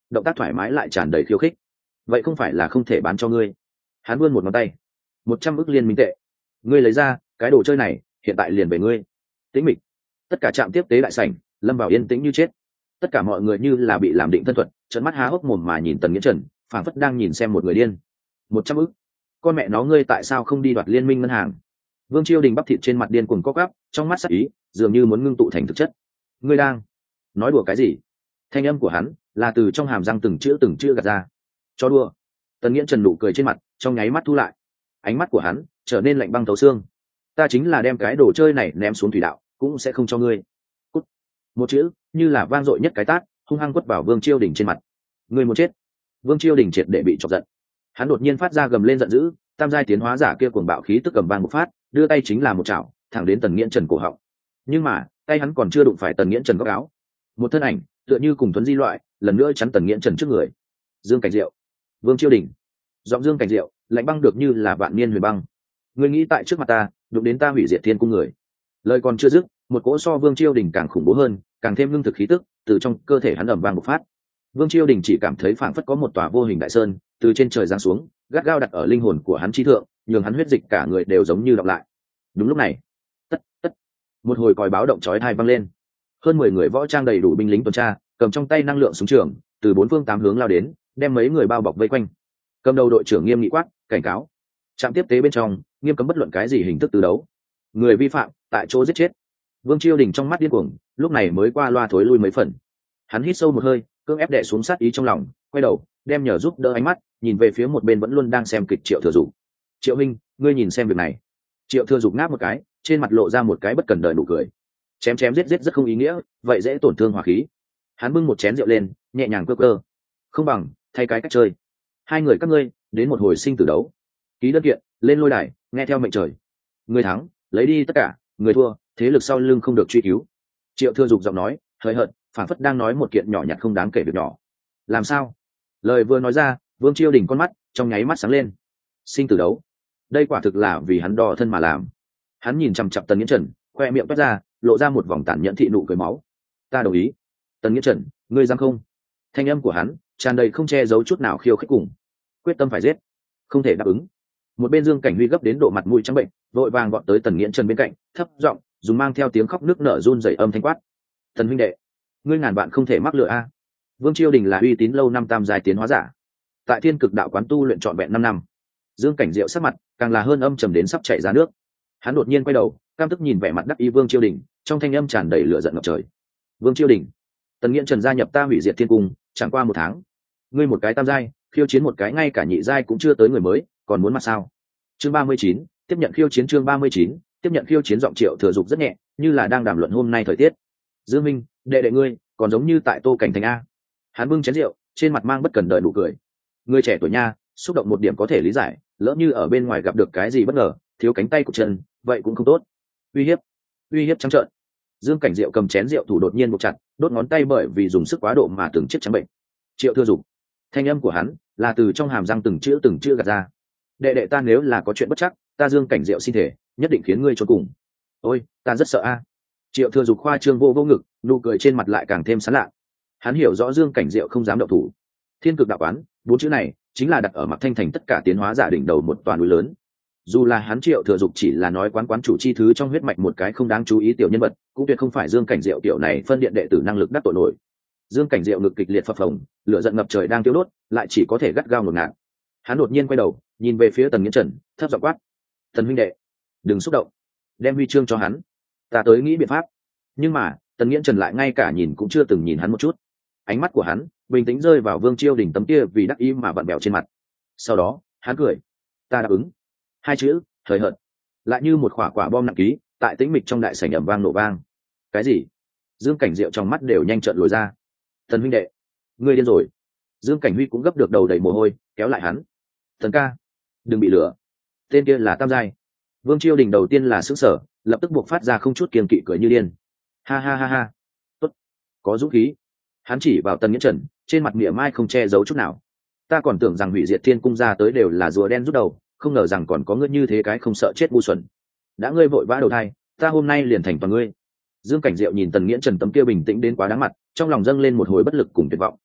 động tác thoải mái lại tràn đầy khiêu khích. Vậy không phải là không thể bán cho ngươi? Hắn vươn một ngón tay. Một trăm ức liên minh tệ. Ngươi lấy ra, cái đồ chơi này hiện tại liền về ngươi. Tĩnh mịch. Tất cả trạm tiếp tế đại sảnh lâm vào yên tĩnh như chết. Tất cả mọi người như là bị làm định thân thuật, trợn mắt há hốc mồm mà nhìn Tần Nghĩa Trần, phảng phất đang nhìn xem một người điên. Một trăm ức. Con mẹ nó, ngươi tại sao không đi đoạt liên minh ngân hàng? Vương Chiêu Đình bắp thịt trên mặt điên cuồng co quắp, trong mắt sắc ý dường như muốn ngưng tụ thành thực chất. Ngươi đang nói đùa cái gì? Thanh âm của hắn là từ trong hàm răng từng chữ từng chữ gạt ra. Cho đùa. Tần Nghĩa Trần nụ cười trên mặt trong nháy mắt thu lại, ánh mắt của hắn trở nên lạnh băng thấu xương. Ta chính là đem cái đồ chơi này ném xuống thủy đạo cũng sẽ không cho ngươi. Cút. Một chữ như là vang dội nhất cái tát hung hăng quất vào Vương Chiêu Đình trên mặt. Ngươi muốn chết. Vương Chiêu Đình triệt để bị chọc giận, hắn đột nhiên phát ra gầm lên giận dữ, tam giai tiến hóa giả kia cuồng bạo khí tức cầm vang một phát, đưa tay chính là một chảo thẳng đến Tần Nghĩa Trần cổ họng. Nhưng mà tay hắn còn chưa đụng phải Tần Nghĩa Trần góc áo, một thân ảnh tựa như cùng thuấn di loại lần nữa chắn Tần Nghĩa Trần trước người. Dương Cảnh Diệu. Vương Chiêu Đình. Giọng Dương Cảnh Diệu lạnh băng được như là vạn niên huyền băng. Ngươi nghĩ tại trước mặt ta đụng đến ta hủy diệt thiên cung người? Lời còn chưa dứt, một cỗ so Vương Chiêu Đình càng khủng bố hơn, càng thêm lương thực khí tức từ trong cơ thể hắn ầm vang một phát. Vương Chiêu Đình chỉ cảm thấy phảng phất có một tòa vô hình đại sơn từ trên trời giáng xuống, gắt gao đặt ở linh hồn của hắn chi thượng, nhường hắn huyết dịch cả người đều giống như đọng lại. Đúng lúc này, tất tất một hồi còi báo động chói tai vang lên. Hơn mười người võ trang đầy đủ binh lính tuần tra, cầm trong tay năng lượng súng trường, từ bốn phương tám hướng lao đến, đem mấy người bao bọc vây quanh. Cầm đầu đội trưởng nghiêm nghị quát, cảnh cáo. Trạm tiếp tế bên trong, nghiêm cấm bất luận cái gì hình thức từ đấu. Người vi phạm, tại chỗ giết chết. Vương Chiêu Đình trong mắt điên cuồng, lúc này mới qua loa thối lui mấy phần. Hắn hít sâu một hơi, cưỡng ép đè xuống sát ý trong lòng, quay đầu, đem nhờ giúp đỡ ánh mắt, nhìn về phía một bên vẫn luôn đang xem kịch Triệu Thừa Dục. Triệu Minh, ngươi nhìn xem việc này. Triệu Thừa Dục ngáp một cái, trên mặt lộ ra một cái bất cần đời nụ cười. Chém chém giết giết rất không ý nghĩa, vậy dễ tổn thương hỏa khí. Hắn bưng một chén rượu lên, nhẹ nhàng cơ cơ. Không bằng thay cái cách chơi. Hai người các ngươi đến một hồi sinh tử đấu. Ký đơn kiện, lên lôi đài, nghe theo mệnh trời. Người thắng, lấy đi tất cả, người thua, thế lực sau lưng không được truy cứu. Triệu Thừa Dục giọng nói hời hợt, phản phất đang nói một kiện nhỏ nhặt không đáng kể việc nhỏ. Làm sao? Lời vừa nói ra, Vương Chiêu Đình con mắt trong nháy mắt sáng lên. Sinh tử đấu, đây quả thực là vì hắn đo thân mà làm. Hắn nhìn chằm chằm Tần Nghĩa Trần, khoe miệng toát ra, lộ ra một vòng tàn nhẫn thị nụ cười máu. Ta đồng ý. Tần Nghĩa Trần, ngươi dám không? Thanh âm của hắn tràn đầy không che giấu chút nào khiêu khích cùng quyết tâm phải giết, không thể đáp ứng. Một bên Dương Cảnh Huy gấp đến độ mặt mũi trắng bệnh, vội vàng gọn tới Tần Nghĩa Trần bên cạnh, thấp giọng dùng mang theo tiếng khóc nước nở run rẩy âm thanh quát. Tần huynh đệ, ngươi ngàn bạn không thể mắc lừa a. Vương Chiêu Đình là uy tín lâu năm tam giai tiến hóa giả, tại Thiên Cực Đạo quán tu luyện trọn vẹn năm năm. Dương Cảnh Diệu sắc mặt càng là hơn âm trầm đến sắp chảy ra nước. Hắn đột nhiên quay đầu, cam tức nhìn vẻ mặt đắc ý Vương Chiêu Đình, trong thanh âm tràn đầy lửa giận ngập trời. Vương Chiêu Đình, Tần Nghĩa Trần gia nhập ta hủy diệt thiên cung, chẳng qua một tháng, ngươi một cái tam giai khiêu chiến một cái ngay cả nhị giai cũng chưa tới người mới, còn muốn mặt sao? Chương ba mươi chín, tiếp nhận khiêu chiến. Chương ba mươi chín, tiếp nhận khiêu chiến. Giọng Triệu Thừa Dục rất nhẹ, như là đang đàm luận hôm nay thời tiết. Dương Minh, đệ đệ ngươi còn giống như tại Tô Cảnh Thành a. Hắn bưng chén rượu, trên mặt mang bất cần đời nụ cười. Ngươi trẻ tuổi nha, xúc động một điểm có thể lý giải, lỡ như ở bên ngoài gặp được cái gì bất ngờ, thiếu cánh tay của chân, vậy cũng không tốt. Uy hiếp, uy hiếp trắng trợn. Dương Cảnh Diệu cầm chén rượu thủ đột nhiên buộc chặt, đốt ngón tay bởi vì dùng sức quá độ mà từng chiếc trắng bệnh. Triệu Thừa Dục, thanh âm của hắn là từ trong hàm răng từng chữ từng chữ gạt ra. Đệ đệ ta nếu là có chuyện bất chắc, ta Dương Cảnh Diệu xin thể, nhất định khiến ngươi trốn cùng. Ôi, ta rất sợ a. Triệu Thừa Dục khoa trương vô vô ngực, nụ cười trên mặt lại càng thêm sán lạ. Hắn hiểu rõ Dương Cảnh Diệu không dám động thủ. Thiên Cực Đạo quán, bốn chữ này chính là đặt ở Mạc Thanh Thành tất cả tiến hóa giả đỉnh đầu một toàn núi lớn. Dù là hắn Triệu Thừa Dục chỉ là nói quán quán chủ chi thứ trong huyết mạch một cái không đáng chú ý tiểu nhân vật, cũng tuyệt không phải Dương Cảnh Diệu tiểu này phân điện đệ tử năng lực đắc tội nổi. Dương Cảnh Diệu ngực kịch liệt phập phồng, lửa giận ngập trời đang tiêu đốt, lại chỉ có thể gắt gao ngột ngạt. Hắn đột nhiên quay đầu, nhìn về phía Tần Nghĩa Trần, thấp giọng quát: "Tần huynh đệ, đừng xúc động, đem huy chương cho hắn, ta tới nghĩ biện pháp." Nhưng mà Tần Nghĩa Trần lại ngay cả nhìn cũng chưa từng nhìn hắn một chút. Ánh mắt của hắn bình tĩnh rơi vào Vương Chiêu Đình tấm kia vì đắc ý mà vặn bèo trên mặt. Sau đó hắn cười: "Ta đáp ứng." Hai chữ hời hợt, lại như một quả quả bom nặng ký, tại tĩnh mịch trong đại sảnh ầm vang nổ vang. Cái gì? Dương Cảnh Diệu trong mắt đều nhanh trợn lồi ra. "Tần huynh đệ, ngươi điên rồi." Dương Cảnh Huy cũng gấp được đầu đầy mồ hôi, kéo lại hắn. "Tần ca, đừng bị lừa. Tên kia là tam giai." Vương Chiêu Đình đầu tiên là sững sờ, lập tức buộc phát ra không chút kiêng kỵ cười như điên. "Ha ha ha ha, tốt, có dũng khí." Hắn chỉ vào Tần Nghĩa Trần, trên mặt mỉa mai không che giấu chút nào. "Ta còn tưởng rằng hủy diệt thiên cung ra tới đều là rùa đen rút đầu, không ngờ rằng còn có ngươi như thế cái không sợ chết ngu xuẩn. Đã ngươi vội vã đầu thai, ta hôm nay liền thành toàn ngươi." Dương Cảnh Diệu nhìn Tần Nghĩa Trần tấm kia bình tĩnh đến quá đáng mặt, trong lòng dâng lên một hồi bất lực cùng tuyệt vọng.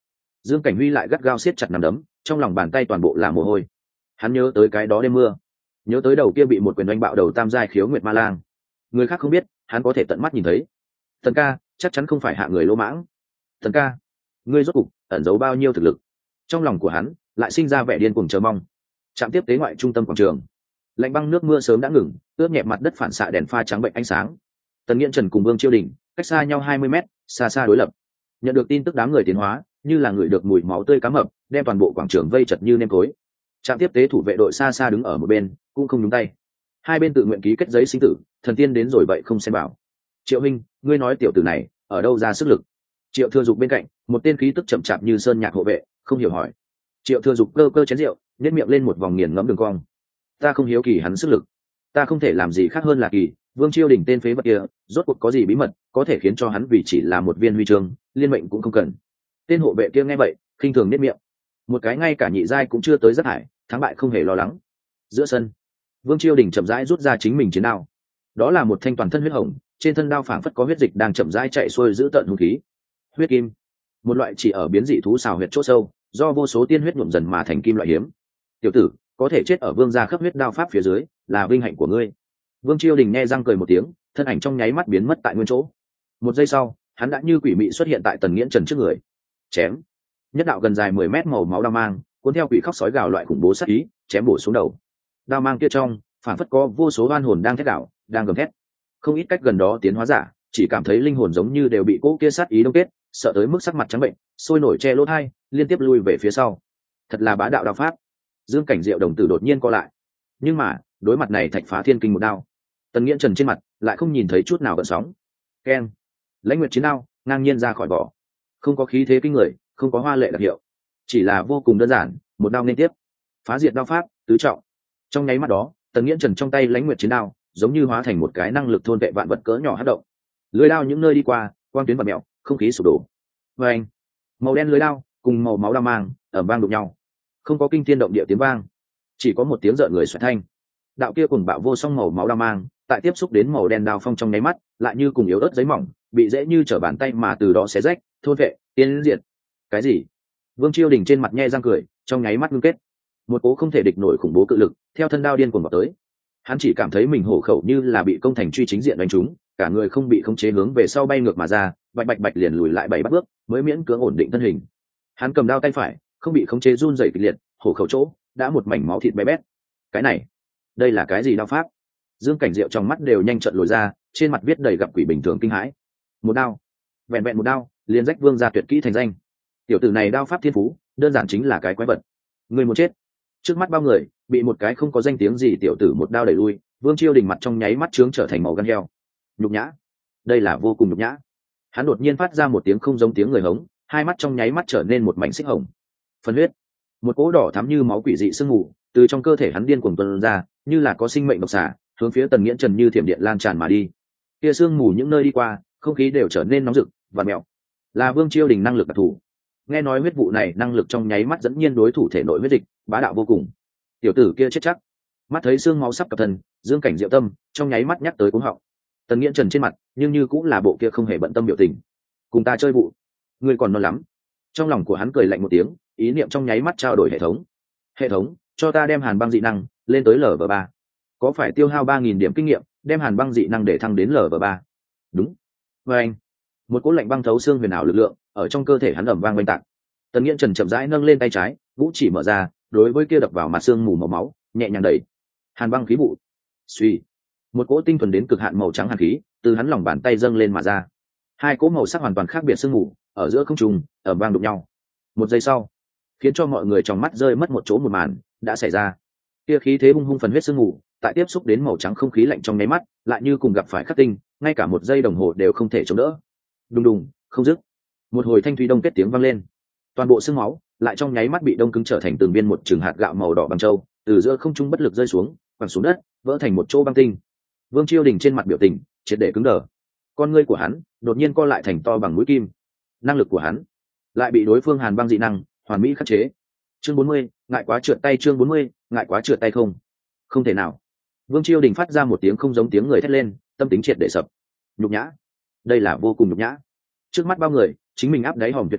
Dương Cảnh Huy lại gắt gao siết chặt nắm đấm, trong lòng bàn tay toàn bộ là mồ hôi. Hắn nhớ tới cái đó đêm mưa, nhớ tới đầu kia bị một quyền đánh bạo đầu tam giai khiếu nguyệt ma lang. Người khác không biết, hắn có thể tận mắt nhìn thấy. Tần ca chắc chắn không phải hạ người lỗ mãng. Tần ca, ngươi rốt cục ẩn giấu bao nhiêu thực lực? Trong lòng của hắn lại sinh ra vẻ điên cuồng chờ mong. Trạm tiếp tế ngoại trung tâm quảng trường, lạnh băng nước mưa sớm đã ngừng, ướt nhẹ mặt đất phản xạ đèn pha trắng bệnh ánh sáng. Tần Nghiễn Trần cùng Vương Chiêu Đình cách xa nhau hai mươi mét, xa xa đối lập. Nhận được tin tức đám người tiến hóa, như là người được mùi máu tươi cá mập, đem toàn bộ quảng trường vây chật như nêm tối. Trạm tiếp tế thủ vệ đội xa xa đứng ở một bên, cũng không nhúng tay. Hai bên tự nguyện ký kết giấy sinh tử, thần tiên đến rồi vậy không xem bảo. Triệu Minh, ngươi nói tiểu tử này ở đâu ra sức lực? Triệu Thừa Dục bên cạnh, một tên khí tức chậm chạp như sơn nhạc hộ vệ, không hiểu hỏi. Triệu Thừa Dục cơ cơ chén rượu, nhếch miệng lên một vòng nghiền ngẫm đường cong. Ta không hiếu kỳ hắn sức lực, ta không thể làm gì khác hơn là kỳ Vương Chiêu Đình tên phế vật kia rốt cuộc có gì bí mật có thể khiến cho hắn vì chỉ là một viên huy chương liên mệnh cũng không cần. Tên hộ vệ kia nghe vậy khinh thường nếp miệng, một cái ngay cả nhị giai cũng chưa tới rất hải, thắng bại không hề lo lắng. Giữa sân, Vương Chiêu Đình chậm rãi rút ra chính mình chiến đao, đó là một thanh toàn thân huyết hồng, trên thân đao phảng phất có huyết dịch đang chậm rãi chạy xuôi giữ tận hung khí. Huyết kim, một loại chỉ ở biến dị thú xào huyệt chỗ sâu, do vô số tiên huyết nhuộm dần mà thành kim loại hiếm. Tiểu tử, có thể chết ở vương gia khắp huyết đao pháp phía dưới là vinh hạnh của ngươi. Vương Chiêu Đình nghe răng cười một tiếng, thân ảnh trong nháy mắt biến mất tại nguyên chỗ. Một giây sau, hắn đã như quỷ mị xuất hiện tại Tần Nghiễn Trần trước người. Chém, nhất đạo gần dài mười mét màu máu đao mang, cuốn theo quỷ khóc sói gào loại khủng bố sát ý, chém bổ xuống đầu. Đao mang kia trong, phản phất có vô số oan hồn đang thét đảo, đang gầm thét. Không ít cách gần đó tiến hóa giả, chỉ cảm thấy linh hồn giống như đều bị cỗ kia sát ý đông kết, sợ tới mức sắc mặt trắng bệnh, sôi nổi che lỗ tai, liên tiếp lui về phía sau. Thật là bá đạo đao pháp. Dương Cảnh Diệu đồng tử đột nhiên co lại, nhưng mà đối mặt này thạch phá thiên kinh một đao, Tần Nghiễn Trần trên mặt lại không nhìn thấy chút nào gợn sóng. Keng, lãnh nguyệt chiến đao ngang nhiên ra khỏi vỏ, không có khí thế kinh người, không có hoa lệ đặc hiệu, chỉ là vô cùng đơn giản, một đao liên tiếp phá diệt đao pháp tứ trọng. Trong nháy mắt đó, Tần Nghiễn Trần trong tay lãnh nguyệt chiến đao giống như hóa thành một cái năng lực thôn vệ vạn vật cỡ nhỏ hất động, lưới đao những nơi đi qua quang tuyến bật mèo, không khí sụp đổ. Và anh, màu đen lưới đao cùng màu máu đao mang ở vang đụng nhau, không có kinh thiên động địa tiếng vang, chỉ có một tiếng rợn người xoẹt thanh. Đạo kia cùng bạo vô song màu máu đao mang tại tiếp xúc đến màu đen đao phong trong nháy mắt lại như cùng yếu ớt giấy mỏng, bị dễ như trở bàn tay mà từ đó xé rách, thôn vệ, tiến diệt. Cái gì? Vương Chiêu Đình trên mặt nhe răng cười, trong nháy mắt ngưng kết, một cố không thể địch nổi khủng bố cự lực theo thân đao điên cuồng vào tới. Hắn chỉ cảm thấy mình hổ khẩu như là bị công thành truy chính diện đánh trúng, cả người không bị khống chế hướng về sau bay ngược mà ra, bạch bạch bạch liền lùi lại bảy bắt bước mới miễn cưỡng ổn định thân hình. Hắn cầm đao tay phải không bị khống chế run rẩy kịch liệt, hổ khẩu chỗ đã một mảnh máu thịt bé bét. Cái này, đây là cái gì đao pháp? Dương Cảnh Diệu trong mắt đều nhanh trợn lồi ra, trên mặt viết đầy gặp quỷ bình thường kinh hãi. Một đao, vẹn vẹn một đao liền rách vương gia tuyệt kỹ thành danh. Tiểu tử này đao pháp thiên phú đơn giản chính là cái quái vật. Người muốn chết. Trước mắt bao người bị một cái không có danh tiếng gì tiểu tử một đao đẩy lui, Vương Chiêu Đình mặt trong nháy mắt trướng trở thành màu gan heo. Nhục nhã, đây là vô cùng nhục nhã. Hắn đột nhiên phát ra một tiếng không giống tiếng người hống, hai mắt trong nháy mắt trở nên một mảnh xích hồng. Phân huyết, một cỗ đỏ thắm như máu quỷ dị sương mù từ trong cơ thể hắn điên cuồng tuôn ra, như là có sinh mệnh độc xà hướng phía Tần Nghiễn Trần như thiểm điện lan tràn mà đi. Kia sương mù những nơi đi qua, không khí đều trở nên nóng rực và mèo. Là Vương Chiêu Đình năng lực đặc thù. Nghe nói huyết vụ này năng lực trong nháy mắt dẫn nhiên đối thủ thể nội huyết dịch, bá đạo vô cùng. Tiểu tử kia chết chắc. Mắt thấy xương máu sắp cập thân, Dương Cảnh Diệu tâm trong nháy mắt nhắc tới cuống họng. Tần Nghiễn Trần trên mặt nhưng như cũng là bộ kia không hề bận tâm biểu tình. Cùng ta chơi vụ, ngươi còn non lắm. Trong lòng của hắn cười lạnh một tiếng, ý niệm trong nháy mắt trao đổi hệ thống. Hệ thống, cho ta đem hàn băng dị năng lên tới lv ba. Có phải tiêu hao ba nghìn điểm kinh nghiệm, đem hàn băng dị năng để thăng đến lv ba? Đúng. Và anh, một cỗ lạnh băng thấu xương huyền ảo lực lượng ở trong cơ thể hắn ầm vang oanh tạc. Tần Nghiễn Trần chậm rãi nâng lên tay trái, vũ chỉ mở ra, đối với kia đập vào mặt xương mù màu máu, nhẹ nhàng đẩy. Hàn băng khí vụ. Suy, một cỗ tinh thuần đến cực hạn màu trắng hàn khí từ hắn lòng bàn tay dâng lên mà ra. Hai cỗ màu sắc hoàn toàn khác biệt sương mù ở giữa không trung ầm vang đụng nhau. Một giây sau, khiến cho mọi người trong mắt rơi mất một chỗ một màn đã xảy ra. Kia khí thế hung hung phần huyết sương mù tại tiếp xúc đến màu trắng không khí lạnh trong nháy mắt, lại như cùng gặp phải khắc tinh, ngay cả một giây đồng hồ đều không thể chống đỡ. Đùng đùng, không dứt. Một hồi thanh thủy đông kết tiếng vang lên. Toàn bộ xương máu lại trong nháy mắt bị đông cứng trở thành từng viên một chừng hạt gạo màu đỏ bằng châu, từ giữa không trung bất lực rơi xuống, quẳng xuống đất, vỡ thành một chỗ băng tinh. Vương Chiêu Đình trên mặt biểu tình triệt để cứng đờ. Con ngươi của hắn đột nhiên co lại thành to bằng mũi kim. Năng lực của hắn lại bị đối phương hàn băng dị năng hoàn mỹ khắc chế. Chương bốn mươi, ngại quá trượt tay. Chương bốn mươi, ngại quá trượt tay. Không, không thể nào. Vương Chiêu Đình phát ra một tiếng không giống tiếng người thét lên, tâm tính triệt để sập. Nhục nhã, đây là vô cùng nhục nhã. Trước mắt bao người, chính mình áp đáy hòm tuyệt kỹ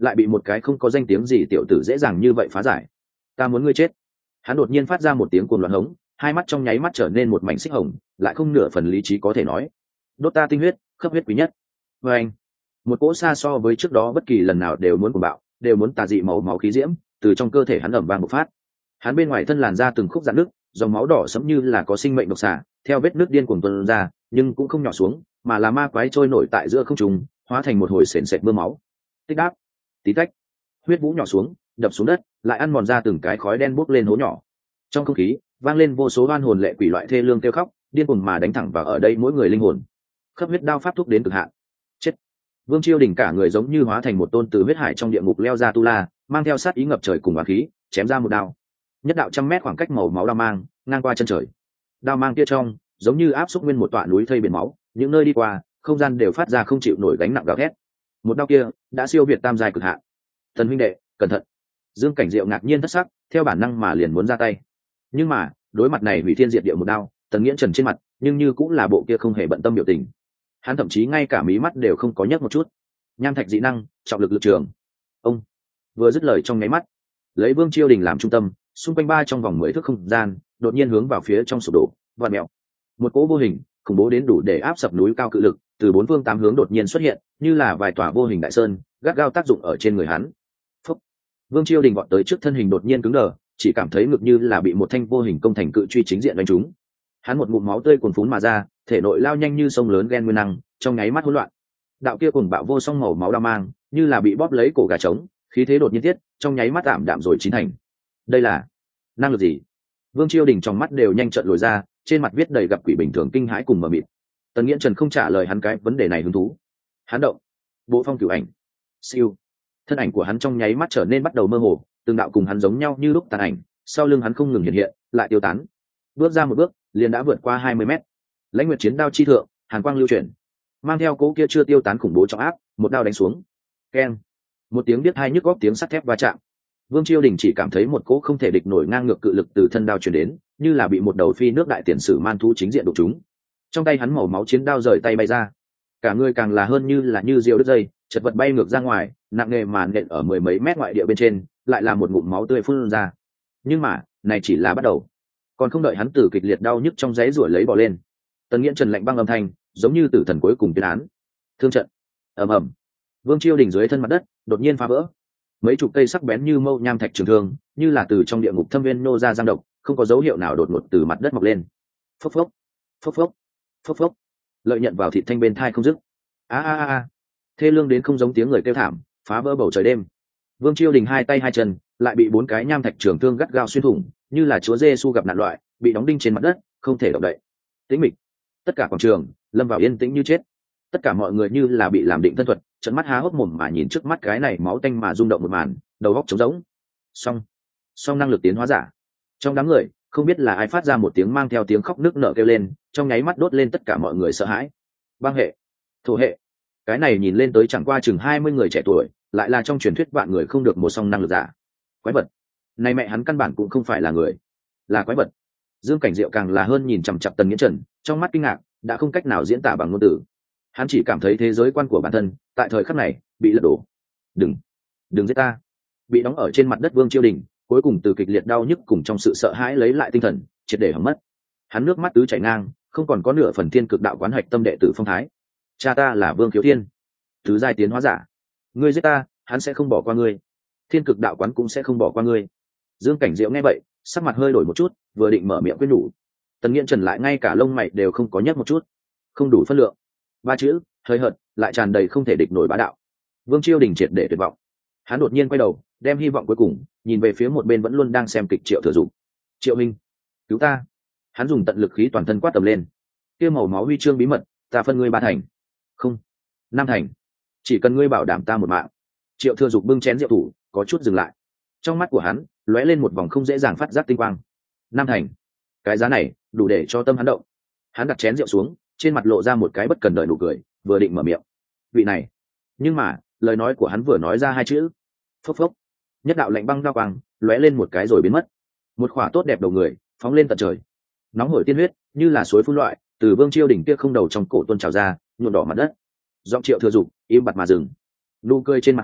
lại bị một cái không có danh tiếng gì tiểu tử dễ dàng như vậy phá giải. Ta muốn ngươi chết. Hắn đột nhiên phát ra một tiếng cuồng loạn hống, hai mắt trong nháy mắt trở nên một mảnh xích hồng, lại không nửa phần lý trí có thể nói. Đốt ta tinh huyết, khắp huyết quý nhất. Và anh, một cỗ xa so với trước đó bất kỳ lần nào đều muốn cuồng bạo, đều muốn tà dị màu máu khí diễm từ trong cơ thể hắn ẩm vang bộc phát. Hắn bên ngoài thân làn da từng khúc rạn nước, dòng máu đỏ sẫm như là có sinh mệnh độc xà, theo vết nước điên cuồng tuôn ra, nhưng cũng không nhỏ xuống, mà là ma quái trôi nổi tại giữa không trung, hóa thành một hồi sền sệt mưa máu. Tích đáp, tí tách, huyết vũ nhỏ xuống, đập xuống đất, lại ăn mòn ra từng cái khói đen bốc lên hố nhỏ. Trong không khí vang lên vô số oan hồn lệ quỷ loại thê lương kêu khóc, điên cuồng mà đánh thẳng vào ở đây mỗi người linh hồn. Khắp huyết đao pháp thúc đến cực hạn. Chết. Vương Chiêu Đình cả người giống như hóa thành một tôn từ huyết hải trong địa ngục leo ra tu la, mang theo sát ý ngập trời cùng oán khí, chém ra một đao. Nhất đạo trăm mét khoảng cách màu máu đao mang, ngang qua chân trời. Đao mang kia trong, giống như áp xúc nguyên một tọa núi thây biển máu, những nơi đi qua, không gian đều phát ra không chịu nổi gánh nặng gào thét. Một đao kia đã siêu việt tam giai cực hạn. Thần huynh đệ, cẩn thận. Dương Cảnh Diệu ngạc nhiên thất sắc, theo bản năng mà liền muốn ra tay. Nhưng mà, đối mặt này hủy thiên diệt địa một đao, Tần Nghiễn Trần trên mặt, nhưng như cũng là bộ kia không hề bận tâm biểu tình. Hắn thậm chí ngay cả mí mắt đều không có nhấc một chút. Nham thạch dị năng, trọng lực lực trường. Ông vừa dứt lời trong nháy mắt, lấy Vương Chiêu Đình làm trung tâm, xung quanh ba trong vòng mười thước không gian, đột nhiên hướng vào phía trong sụp đổ, vặn mèo. Một cỗ vô hình, khủng bố đến đủ để áp sập núi cao cự lực, từ bốn phương tám hướng đột nhiên xuất hiện, như là vài tòa vô hình đại sơn, gắt gao tác dụng ở trên người hắn. Phúc. Vương Chiêu Đình vọt tới trước, thân hình đột nhiên cứng đờ, chỉ cảm thấy ngực như là bị một thanh vô hình công thành cự truy chính diện đánh trúng. Hắn một ngụm máu tươi cuồn phún mà ra, thể nội lao nhanh như sông lớn ghen nguyên năng, trong nháy mắt hỗn loạn. Đạo kia cùng bạo vô song màu máu đao mang, như là bị bóp lấy cổ gà trống, khí thế đột nhiên tiết, trong nháy mắt tạm đạm rồi chín thành. Đây là năng lực gì? Vương Chiêu Đình trong mắt đều nhanh trợn lồi ra, trên mặt viết đầy gặp quỷ bình thường kinh hãi cùng mờ mịt. Tần Nghiễn Trần không trả lời hắn cái vấn đề này hứng thú. Hắn động, bộ phong cửu ảnh, siêu, thân ảnh của hắn trong nháy mắt trở nên bắt đầu mơ hồ, từng đạo cùng hắn giống nhau như lúc tàn ảnh, sau lưng hắn không ngừng hiện hiện, lại tiêu tán. Bước ra một bước, liền đã vượt qua hai mươi mét. Lãnh Nguyệt chiến đao chi thượng, hàn quang lưu chuyển, mang theo cố kia chưa tiêu tán khủng bố trọng áp, một đao đánh xuống. Keng, một tiếng biết hai nhức góc tiếng sắt thép va chạm. Vương Chiêu Đình chỉ cảm thấy một cỗ không thể địch nổi ngang ngược cự lực từ thân đao truyền đến, như là bị một đầu phi nước đại tiền sử man thú chính diện đụng trúng. Trong tay hắn màu máu chiến đao rời tay bay ra, cả người càng là hơn như là như diều đứt dây, chật vật bay ngược ra ngoài, nặng nề mà nện ở mười mấy mét ngoại địa bên trên, lại là một ngụm máu tươi phun ra. Nhưng mà, này chỉ là bắt đầu, còn không đợi hắn từ kịch liệt đau nhức trong giấy ruổi lấy bò lên. Tần Nghiễn Trần lạnh băng âm thanh, giống như tử thần cuối cùng tuyên án. Thương trận. Ầm ầm. Vương Chiêu Đình dưới thân mặt đất đột nhiên phá vỡ. Mấy chục cây sắc bén như mâu nham thạch trường thương, như là từ trong địa ngục thâm viên nô ra giang độc, không có dấu hiệu nào đột ngột từ mặt đất mọc lên. Phốc phốc, phốc phốc, phốc phốc. Lợi nhận vào thịt thanh bên thai không dứt. A a a. Thê lương đến không giống tiếng người kêu thảm, phá vỡ bầu trời đêm. Vương Chiêu Đình hai tay hai chân lại bị bốn cái nham thạch trường thương gắt gao xuyên thủng, như là chúa Giê-xu gặp nạn loại, bị đóng đinh trên mặt đất, không thể động đậy. Tĩnh mịch. Tất cả quảng trường lâm vào yên tĩnh như chết. Tất cả mọi người như là bị làm định thân thuật, trợn mắt há hốc mồm mà nhìn trước mắt cái này máu tanh mà rung động một màn, đầu óc trống rỗng. Song, song năng lực tiến hóa giả. Trong đám người, không biết là ai phát ra một tiếng mang theo tiếng khóc nức nở kêu lên, trong nháy mắt đốt lên tất cả mọi người sợ hãi. Băng hệ, thổ hệ. Cái này nhìn lên tới chẳng qua chừng hai mươi người trẻ tuổi, lại là trong truyền thuyết vạn người không được một song năng lực giả. Quái vật. Này mẹ hắn căn bản cũng không phải là người, là quái vật. Dương Cảnh Diệu càng là hơn nhìn chằm chằm Tần Nghiễn Trần, trong mắt kinh ngạc, đã không cách nào diễn tả bằng ngôn từ. Hắn chỉ cảm thấy thế giới quan của bản thân tại thời khắc này bị lật đổ. Đừng, đừng giết ta! Bị đóng ở trên mặt đất Vương Chiêu Đình cuối cùng từ kịch liệt đau nhức cùng trong sự sợ hãi lấy lại tinh thần, triệt để hỏng mất. Hắn nước mắt tứ chảy ngang, không còn có nửa phần thiên cực đạo quán hạch tâm đệ tử phong thái. Cha ta là Vương Khiếu Thiên, thứ giai tiến hóa giả. Ngươi giết ta, hắn sẽ không bỏ qua ngươi. Thiên cực đạo quán cũng sẽ không bỏ qua ngươi. Dương Cảnh Diệu nghe vậy, sắc mặt hơi đổi một chút, vừa định mở miệng quyết nhủ. Tần Nghiễn Trần lại ngay cả lông mày đều không có nhấc một chút. Không đủ phân lượng. Ba chữ, hơi hợt, lại tràn đầy không thể địch nổi bá đạo. Vương Chiêu Đình triệt để tuyệt vọng. Hắn đột nhiên quay đầu, đem hy vọng cuối cùng nhìn về phía một bên vẫn luôn đang xem kịch Triệu Thừa Dụng. Triệu Minh, cứu ta! Hắn dùng tận lực khí toàn thân quát tầm lên. Kia màu máu huy chương bí mật, ta phân ngươi ba thành. Không, năm thành. Chỉ cần ngươi bảo đảm ta một mạng. Triệu Thừa Dụng bưng chén rượu thủ, có chút dừng lại. Trong mắt của hắn lóe lên một vòng không dễ dàng phát giác tinh quang. Năm thành, cái giá này đủ để cho tâm hắn động. Hắn đặt chén rượu xuống, trên mặt lộ ra một cái bất cần đợi nụ cười, vừa định mở miệng. Vị này, nhưng mà lời nói của hắn vừa nói ra hai chữ, phốc phốc, nhất đạo lạnh băng đao quang lóe lên một cái rồi biến mất. Một khỏa tốt đẹp đầu người phóng lên tận trời, nóng hổi tiên huyết như là suối phun loại từ Vương Chiêu Đỉnh kia không đầu trong cổ tuôn trào ra, nhuộm đỏ mặt đất. Giọng Triệu Thừa Dụng im bặt mà dừng, nụ cười trên mặt hắn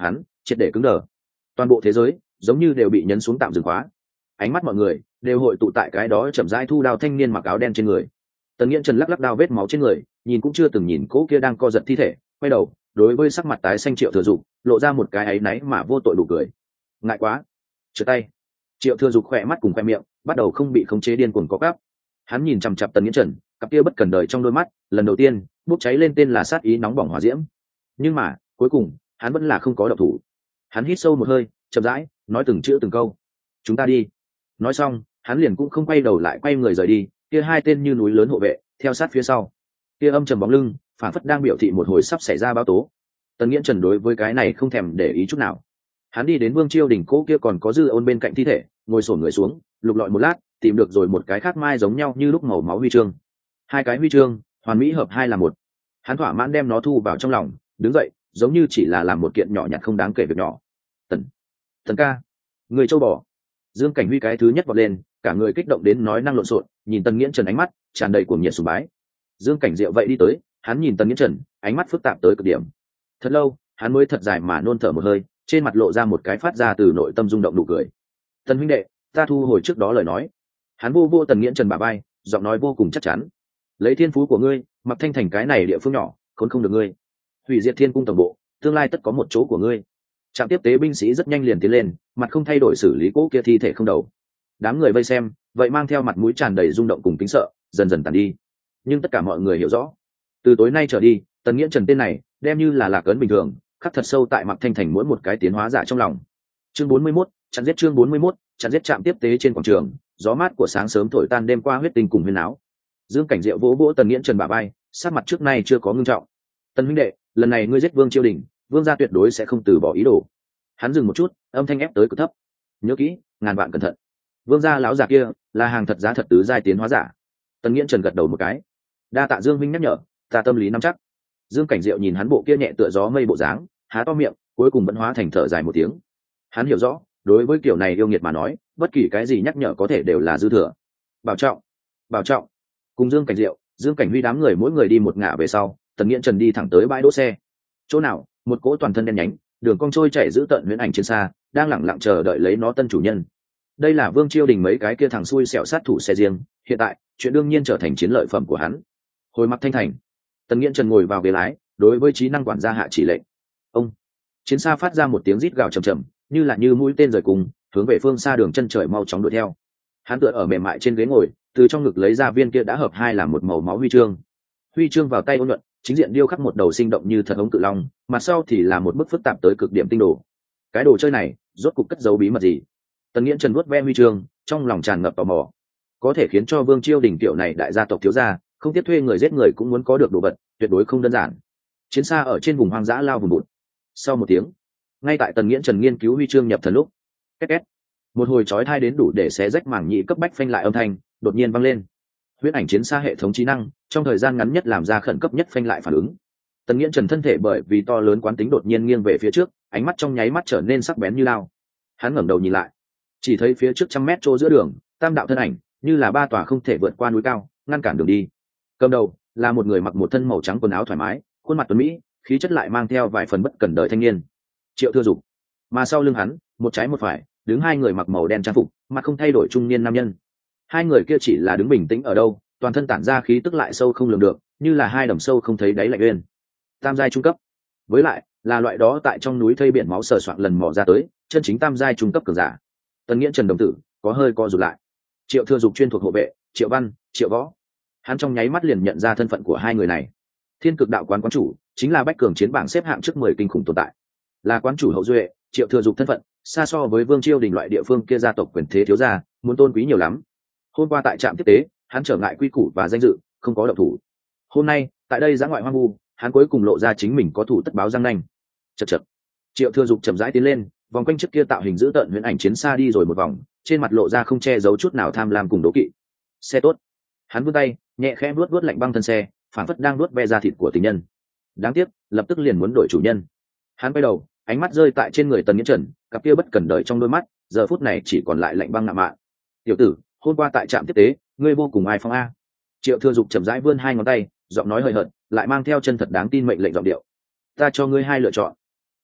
triệt để cứng đờ. Toàn bộ thế giới giống như đều bị nhấn xuống tạm dừng khóa, ánh mắt mọi người đều hội tụ tại cái đó chậm rãi thu đao thanh niên mặc áo đen trên người. Tần Nghiễn Trần lắc lắc đao vết máu trên người, nhìn cũng chưa từng nhìn cỗ kia đang co giật thi thể, quay đầu đối với sắc mặt tái xanh Triệu Thừa Dục lộ ra một cái áy náy mà vô tội đủ cười. Ngại quá, trượt tay. Triệu Thừa Dục khỏe mắt cùng khoe miệng bắt đầu không bị khống chế điên cuồng có cắp. Hắn nhìn chằm chằm Tần Nghiễn Trần, cặp kia bất cần đời trong đôi mắt lần đầu tiên bốc cháy lên tên là sát ý nóng bỏng hỏa diễm. Nhưng mà cuối cùng hắn vẫn là không có động thủ. Hắn hít sâu một hơi, chậm rãi nói từng chữ từng câu: chúng ta đi. Nói xong hắn liền cũng không quay đầu lại, quay người rời đi. Kia hai tên như núi lớn hộ vệ theo sát phía sau, kia âm trầm bóng lưng phản phất đang biểu thị một hồi sắp xảy ra báo tố. Tần Nghiễn Trần đối với cái này không thèm để ý chút nào. Hắn đi đến Vương Chiêu Đình cỗ kia còn có Dư Ôn bên cạnh thi thể, ngồi xổm người xuống, lục lọi một lát, tìm được rồi một cái khác mai giống nhau như lúc màu máu huy chương. Hai cái huy chương hoàn mỹ hợp hai là một. Hắn thỏa mãn đem nó thu vào trong lòng, đứng dậy, giống như chỉ là làm một kiện nhỏ nhặt không đáng kể việc nhỏ. Tần, Tần ca, người châu bò. Dương Cảnh Huy cái thứ nhất vọt lên, cả người kích động đến nói năng lộn xộn, nhìn Tần Nghiễn Trần ánh mắt tràn đầy cuồng nhiệt sùng bái. Dương Cảnh Diệu vậy đi tới, hắn nhìn Tần Nghiễn Trần, ánh mắt phức tạp tới cực điểm. Thật lâu, hắn mới thật dài mà nôn thở một hơi, trên mặt lộ ra một cái phát ra từ nội tâm rung động nụ cười. Tần huynh đệ, ta thu hồi trước đó lời nói. Hắn vô vô Tần Nghiễn Trần bả vai, giọng nói vô cùng chắc chắn. Lấy thiên phú của ngươi, Mặc Thanh Thành cái này địa phương nhỏ, khốn không được ngươi. Hủy diệt Thiên Cung tổng bộ, tương lai tất có một chỗ của ngươi. Trạm tiếp tế binh sĩ rất nhanh liền tiến lên, mặt không thay đổi xử lý cỗ kia thi thể không đầu. Đám người vây xem, vậy mang theo mặt mũi tràn đầy rung động cùng kính sợ, dần dần tàn đi. Nhưng tất cả mọi người hiểu rõ, từ tối nay trở đi, Tần Nghiễn Trần tên này đem như là lạc ấn bình thường, khắc thật sâu tại Mặc Thanh Thành mỗi một cái tiến hóa giả trong lòng. Chương bốn mươi mốt, chặn giết chương bốn mươi mốt, chặn giết trạm tiếp tế trên quảng trường, gió mát của sáng sớm thổi tan đêm qua huyết tinh cùng huyên áo. Dương Cảnh Diệu vỗ vỗ Tần Nghiễn Trần bả vai, sát mặt trước nay chưa có ngưng trọng. Tần huynh đệ, lần này ngươi giết Vương Chiêu Đình, Vương gia tuyệt đối sẽ không từ bỏ ý đồ. Hắn dừng một chút, âm thanh ép tới cực thấp. Nhớ kỹ, ngàn vạn cẩn thận. Vương gia lão già kia là hàng thật giá thật tứ giai tiến hóa giả. Tần Nghiễn Trần gật đầu một cái. Đa tạ Dương huynh nhắc nhở, ta tâm lý nắm chắc. Dương Cảnh Diệu nhìn hắn bộ kia nhẹ tựa gió mây bộ dáng, há to miệng, cuối cùng vẫn hóa thành thở dài một tiếng. Hắn hiểu rõ, đối với kiểu này yêu nghiệt mà nói, bất kỳ cái gì nhắc nhở có thể đều là dư thừa. Bảo trọng, bảo trọng. Cùng Dương Cảnh Diệu, Dương Cảnh Huy đám người mỗi người đi một ngả về sau, Tần Nghiễn Trần đi thẳng tới bãi đỗ xe. Chỗ nào, một cỗ toàn thân đen nhánh, đường cong trôi chảy giữ tận huyễn ảnh trên xa, đang lẳng lặng chờ đợi lấy nó tân chủ nhân. Đây là Vương Chiêu Đình mấy cái kia thằng xui xẻo sát thủ xe riêng, hiện tại chuyện đương nhiên trở thành chiến lợi phẩm của hắn. Hồi Mặc Thanh Thành, Tần Nghiễn Trần ngồi vào ghế lái, đối với trí năng quản gia hạ chỉ lệnh. Ông, chiến xa phát ra một tiếng rít gào trầm trầm, như là như mũi tên rời cùng, hướng về phương xa đường chân trời mau chóng đuổi theo. Hắn tựa ở mềm mại trên ghế ngồi, từ trong ngực lấy ra viên kia đã hợp hai làm một màu máu huy chương. Huy chương vào tay ôn nhuận, chính diện điêu khắc một đầu sinh động như thật ống cự long, mặt sau thì là một bức phức tạp tới cực điểm tinh đồ. Cái đồ chơi này rốt cục cất giấu bí mật gì? Tần Nghiễn Trần vuốt ve huy chương, trong lòng tràn ngập tò mò. Có thể khiến cho Vương Chiêu Đình tiểu này đại gia tộc thiếu gia không tiếp thuê người giết người cũng muốn có được đồ vật, tuyệt đối không đơn giản. Chiến xa ở trên vùng hoang dã lao vùng bụt. Sau một tiếng, ngay tại Tần Nghiễn Trần nghiên cứu huy chương nhập thần lúc, két két, một hồi chói tai đến đủ để xé rách màng nhĩ cấp bách phanh lại âm thanh đột nhiên vang lên. Huyễn ảnh chiến xa hệ thống trí năng trong thời gian ngắn nhất làm ra khẩn cấp nhất phanh lại phản ứng. Tần Nghiễn Trần thân thể bởi vì to lớn quán tính đột nhiên nghiêng về phía trước, ánh mắt trong nháy mắt trở nên sắc bén như lao. Hắn ngẩng đầu nhìn lại, chỉ thấy phía trước trăm mét chỗ giữa đường, tam đạo thân ảnh như là ba tòa không thể vượt qua núi cao, ngăn cản đường đi. Cầm đầu là một người mặc một thân màu trắng quần áo thoải mái, khuôn mặt tuấn mỹ, khí chất lại mang theo vài phần bất cẩn đời thanh niên, Triệu Thừa Dục. Mà sau lưng hắn, một trái một phải, đứng hai người mặc màu đen trang phục, mặt không thay đổi trung niên nam nhân. Hai người kia chỉ là đứng bình tĩnh ở đâu, toàn thân tản ra khí tức lại sâu không lường được, như là hai đầm sâu không thấy đáy lạnh uyên. Tam giai trung cấp, với lại là loại đó tại trong núi thây biển máu sờ soạn lần mò ra tới, chân chính tam giai trung cấp cường giả. Tần Nghiễn Trần đồng tử có hơi co rụt lại. Triệu Thừa Dục chuyên thuộc hộ vệ, Triệu Văn, Triệu Võ. Hắn trong nháy mắt liền nhận ra thân phận của hai người này. Thiên Cực Đạo quán quán chủ chính là bách cường chiến bảng xếp hạng trước mười kinh khủng tồn tại, là quán chủ hậu duệ. Triệu Thừa Dục thân phận xa so với Vương Chiêu Đình loại địa phương kia gia tộc quyền thế thiếu gia muốn tôn quý nhiều lắm. Hôm qua tại trạm tiếp tế, hắn trở ngại quy củ và danh dự, không có động thủ. Hôm nay tại đây giã ngoại hoang vu, hắn cuối cùng lộ ra chính mình có thủ tất báo răng nanh. Chậc chậc. Triệu Thừa Dục chậm rãi tiến lên, vòng quanh trước kia tạo hình giữ tợn huyễn ảnh chiến xa đi rồi một vòng, trên mặt lộ ra không che giấu chút nào tham lam cùng đố kỵ. Xe tốt. Hắn vươn tay, nhẹ khẽ vuốt vuốt lạnh băng thân xe, phản phất đang vuốt ve da thịt của tình nhân. Đáng tiếc, lập tức liền muốn đổi chủ nhân. Hắn quay đầu, ánh mắt rơi tại trên người Tần Nghiễn Trần, cặp kia bất cẩn đời trong đôi mắt giờ phút này chỉ còn lại lạnh băng ngạo mạn. Tiểu tử, hôm qua tại trạm tiếp tế, ngươi vô cùng ai phong a. Triệu Thừa Dục chậm rãi vươn hai ngón tay, giọng nói hời hợt, lại mang theo chân thật đáng tin mệnh lệnh giọng điệu. Ta cho ngươi hai lựa chọn.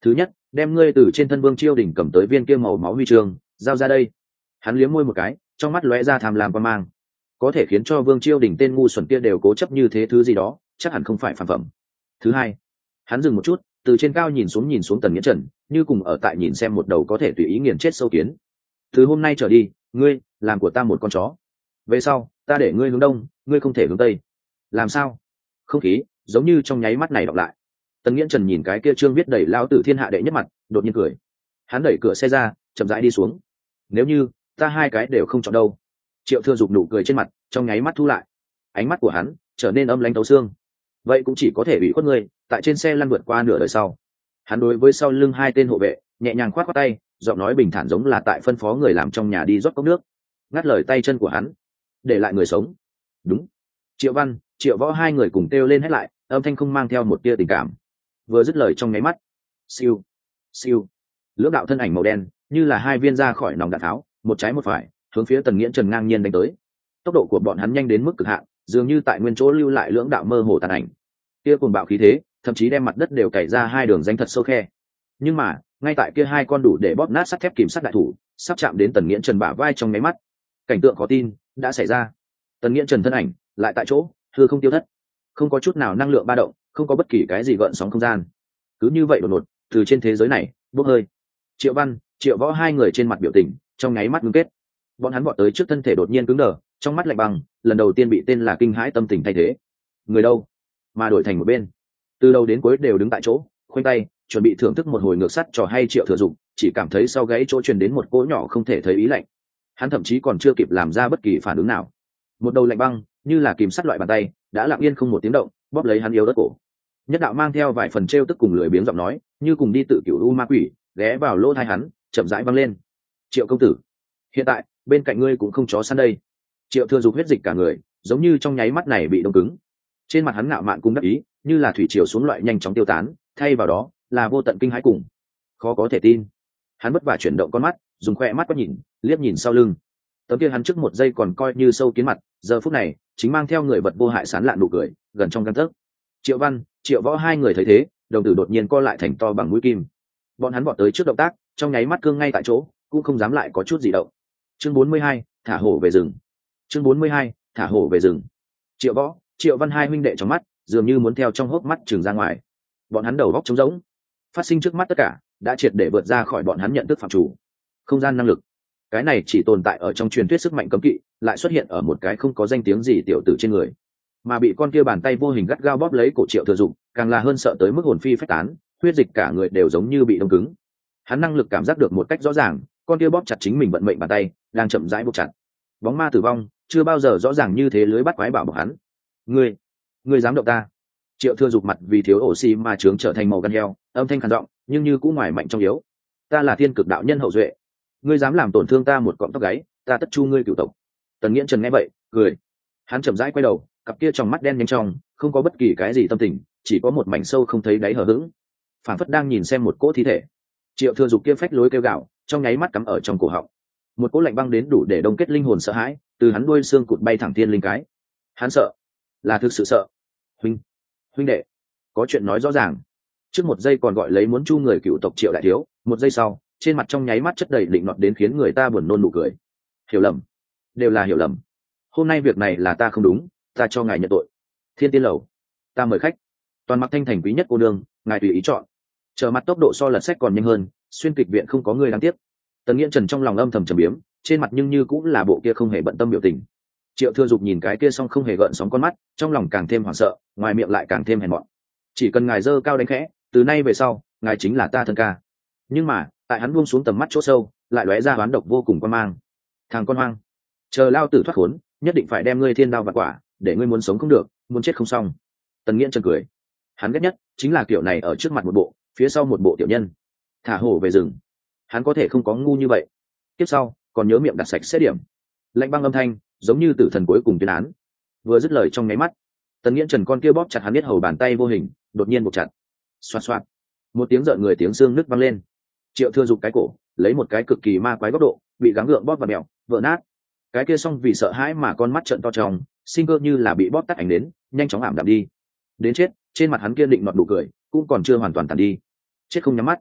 thứ nhất, đem ngươi từ trên thân Vương Chiêu Đình cầm tới viên kia màu máu huy chương giao ra đây. Hắn liếm môi một cái, trong mắt lóe ra tham lam quan mang. Có thể khiến cho Vương Chiêu Đình tên ngu xuẩn kia đều cố chấp như thế thứ gì đó, chắc hẳn không phải phàm phẩm. Thứ hai, hắn dừng một chút, từ trên cao nhìn xuống nhìn xuống Tần Nghiễn Trần, như cùng ở tại nhìn xem một đầu có thể tùy ý nghiền chết sâu kiến. Từ hôm nay trở đi, ngươi làm của ta một con chó. Về sau, ta để ngươi hướng đông, ngươi không thể hướng tây. Làm sao? Không khí giống như trong nháy mắt này đọc lại. Tần Nghiễn Trần nhìn cái kia trương viết đầy lao tử thiên hạ đệ nhất mặt, đột nhiên cười. Hắn đẩy cửa xe ra, chậm rãi đi xuống. Nếu như ta hai cái đều không chọn đâu? Triệu Thừa Dục nụ cười trên mặt trong nháy mắt thu lại, ánh mắt của hắn trở nên âm lãnh tấu xương. Vậy cũng chỉ có thể ủy khuất ngươi, tại trên xe lăn vượt qua nửa đời sau. Hắn đối với sau lưng hai tên hộ vệ nhẹ nhàng khoát khoát tay, giọng nói bình thản giống là tại phân phó người làm trong nhà đi rót cốc nước. Ngắt lời tay chân của hắn, để lại người sống. Đúng. Triệu Văn, Triệu Võ hai người cùng kêu lên hét lại, âm thanh không mang theo một tia tình cảm. Vừa dứt lời trong nháy mắt, siêu, siêu, lưỡng đạo thân ảnh màu đen như là hai viên ra khỏi nòng đạn tháo, một trái một phải hướng phía Tần Nghiễn Trần ngang nhiên đánh tới. Tốc độ của bọn hắn nhanh đến mức cực hạn, dường như tại nguyên chỗ lưu lại lưỡng đạo mơ hồ tàn ảnh. Kia cuồng bạo khí thế, thậm chí đem mặt đất đều cày ra hai đường rãnh thật sâu khe. Nhưng mà, ngay tại kia hai con đủ để bóp nát sắt thép kìm sắt đại thủ, sắp chạm đến Tần Nghiễn Trần bả vai trong nháy mắt, cảnh tượng khó tin đã xảy ra. Tần Nghiễn Trần thân ảnh lại tại chỗ hư không tiêu thất, không có chút nào năng lượng ba động, không có bất kỳ cái gì gợn sóng không gian, cứ như vậy đột ngột từ trên thế giới này bốc hơi. Triệu Văn, Triệu Võ hai người trên mặt biểu tình trong nháy mắt ngưng kết. Bọn hắn vọt tới trước thân thể đột nhiên cứng đờ, trong mắt lạnh băng, lần đầu tiên bị tên là kinh hãi tâm tình thay thế. Người đâu? Mà đổi thành một bên, từ đầu đến cuối đều đứng tại chỗ, khoanh tay chuẩn bị thưởng thức một hồi ngược sắt trò hay Triệu Thừa Dục, chỉ cảm thấy sau gáy chỗ truyền đến một cỗ nhỏ không thể thấy ý lạnh. Hắn thậm chí còn chưa kịp làm ra bất kỳ phản ứng nào, một đầu lạnh băng như là kìm sắt loại bàn tay đã lặng yên không một tiếng động bóp lấy hắn yếu đất cổ. Nhất đạo mang theo vài phần trêu tức cùng lười biếng giọng nói, như cùng đi tự cửu u ma quỷ, ghé vào lỗ tai hắn, chậm rãi vang lên. Triệu công tử, hiện tại bên cạnh ngươi cũng không chó săn đây. Triệu Thừa Dục huyết dịch cả người giống như trong nháy mắt này bị đông cứng, trên mặt hắn ngạo mạn cung đắc ý như là thủy triều xuống loại nhanh chóng tiêu tán, thay vào đó là vô tận kinh hãi cùng khó có thể tin. Hắn vất vả chuyển động con mắt, dùng khoe mắt quét nhìn, liếc nhìn sau lưng. Tấm kia hắn trước một giây còn coi như sâu kiến mặt, giờ phút này chính mang theo người vật vô hại sán lạn nụ cười, gần trong gang tấc. Triệu Văn, Triệu Võ hai người thấy thế, đồng tử đột nhiên co lại thành to bằng mũi kim. Bọn hắn vọt tới trước động tác, trong nháy mắt cương ngay tại chỗ, cũng không dám lại có chút gì động. Chương bốn mươi hai, thả hổ về rừng. Chương bốn mươi hai, thả hổ về rừng. Triệu Võ, Triệu Văn hai huynh đệ trong mắt dường như muốn theo trong hốc mắt trừng ra ngoài. Bọn hắn đầu góc trống rỗng, phát sinh trước mắt tất cả đã triệt để vượt ra khỏi bọn hắn nhận thức phạm chủ. Không gian năng lực, cái này chỉ tồn tại ở trong truyền thuyết sức mạnh cấm kỵ, lại xuất hiện ở một cái không có danh tiếng gì tiểu tử trên người, mà bị con kia bàn tay vô hình gắt gao bóp lấy cổ Triệu Thừa Dục, càng là hơn sợ tới mức hồn phi phách tán, huyết dịch cả người đều giống như bị đông cứng. Hắn năng lực cảm giác được một cách rõ ràng, con kia bóp chặt chính mình vận mệnh bàn tay đang chậm rãi buộc chặt. Bóng ma tử vong chưa bao giờ rõ ràng như thế lưới bắt quái bảo bọc hắn. Ngươi, ngươi dám động ta? Triệu Thừa Dục mặt vì thiếu oxy mà trướng trở thành màu gan heo, âm thanh khàn giọng, nhưng như cũng ngoài mạnh trong yếu. Ta là thiên cực đạo nhân hậu duệ, ngươi dám làm tổn thương ta một cọng tóc gáy, ta tất chu ngươi cửu tộc. Tần Nghiễn Trần nghe vậy cười, hắn chậm rãi quay đầu, cặp kia trong mắt đen nhanh trong không có bất kỳ cái gì tâm tình, chỉ có một mảnh sâu không thấy đáy hờ hững, phảng phất đang nhìn xem một cỗ thi thể. Triệu Thừa Dục kia phách lối kêu gào, trong nháy mắt cắm ở trong cổ họng, một cỗ lạnh băng đến đủ để đông kết linh hồn sợ hãi từ hắn đuôi xương cụt bay thẳng thiên linh cái. Hắn sợ, là thực sự sợ. Huynh, huynh đệ, có chuyện nói rõ ràng. Trước một giây còn gọi lấy muốn chu người cựu tộc Triệu đại thiếu, một giây sau trên mặt trong nháy mắt chất đầy định nọt đến khiến người ta buồn nôn nụ cười. Hiểu lầm, đều là hiểu lầm. Hôm nay việc này là ta không đúng, ta cho ngài nhận tội. Thiên Tiên lầu, ta mời khách. Toàn mặc thanh thành quý nhất cô đương, ngài tùy ý chọn. Trở mặt tốc độ so lật sách còn nhanh hơn, xuyên kịch viện không có người đáng tiếc. Tần Nghiễn Trần trong lòng âm thầm trầm biếm, trên mặt nhưng như cũng là bộ kia không hề bận tâm biểu tình. Triệu Thừa Dục nhìn cái kia xong không hề gợn sóng con mắt, trong lòng càng thêm hoảng sợ, ngoài miệng lại càng thêm hèn mọn. Chỉ cần ngài dơ cao đánh khẽ, từ nay về sau ngài chính là ta thân ca. Nhưng mà tại hắn buông xuống tầm mắt chỗ sâu, lại lóe ra oán độc vô cùng quan mang. Thằng con hoang, chờ lao tử thoát khốn, nhất định phải đem ngươi thiên đao vạn quả, để ngươi muốn sống không được, muốn chết không xong. Tần Nghiễn Trần cười, hắn ghét nhất chính là kiểu này ở trước mặt một bộ, phía sau một bộ tiểu nhân. Thả hổ về rừng, hắn có thể không có ngu như vậy. Tiếp sau còn nhớ miệng đặt sạch xét điểm. Lạnh băng âm thanh giống như tử thần cuối cùng tuyên án. Vừa dứt lời trong nháy mắt, Tần Nghiễn Trần con kia bóp chặt hắn biết hầu bàn tay vô hình đột nhiên buộc chặt. Xoạt xoạt, một tiếng rợn người tiếng xương nứt vang lên. Triệu Thừa Dục cái cổ lấy một cái cực kỳ ma quái góc độ bị gắng gượng bóp và mèo vỡ nát. Cái kia xong vì sợ hãi mà con mắt trợn to tròng, sinh cơ như là bị bóp tắt ảnh đến, nhanh chóng ảm đạm đi. Đến chết, trên mặt hắn kiên định nọt nụ cười cũng còn chưa hoàn toàn tàn đi. Chết không nhắm mắt,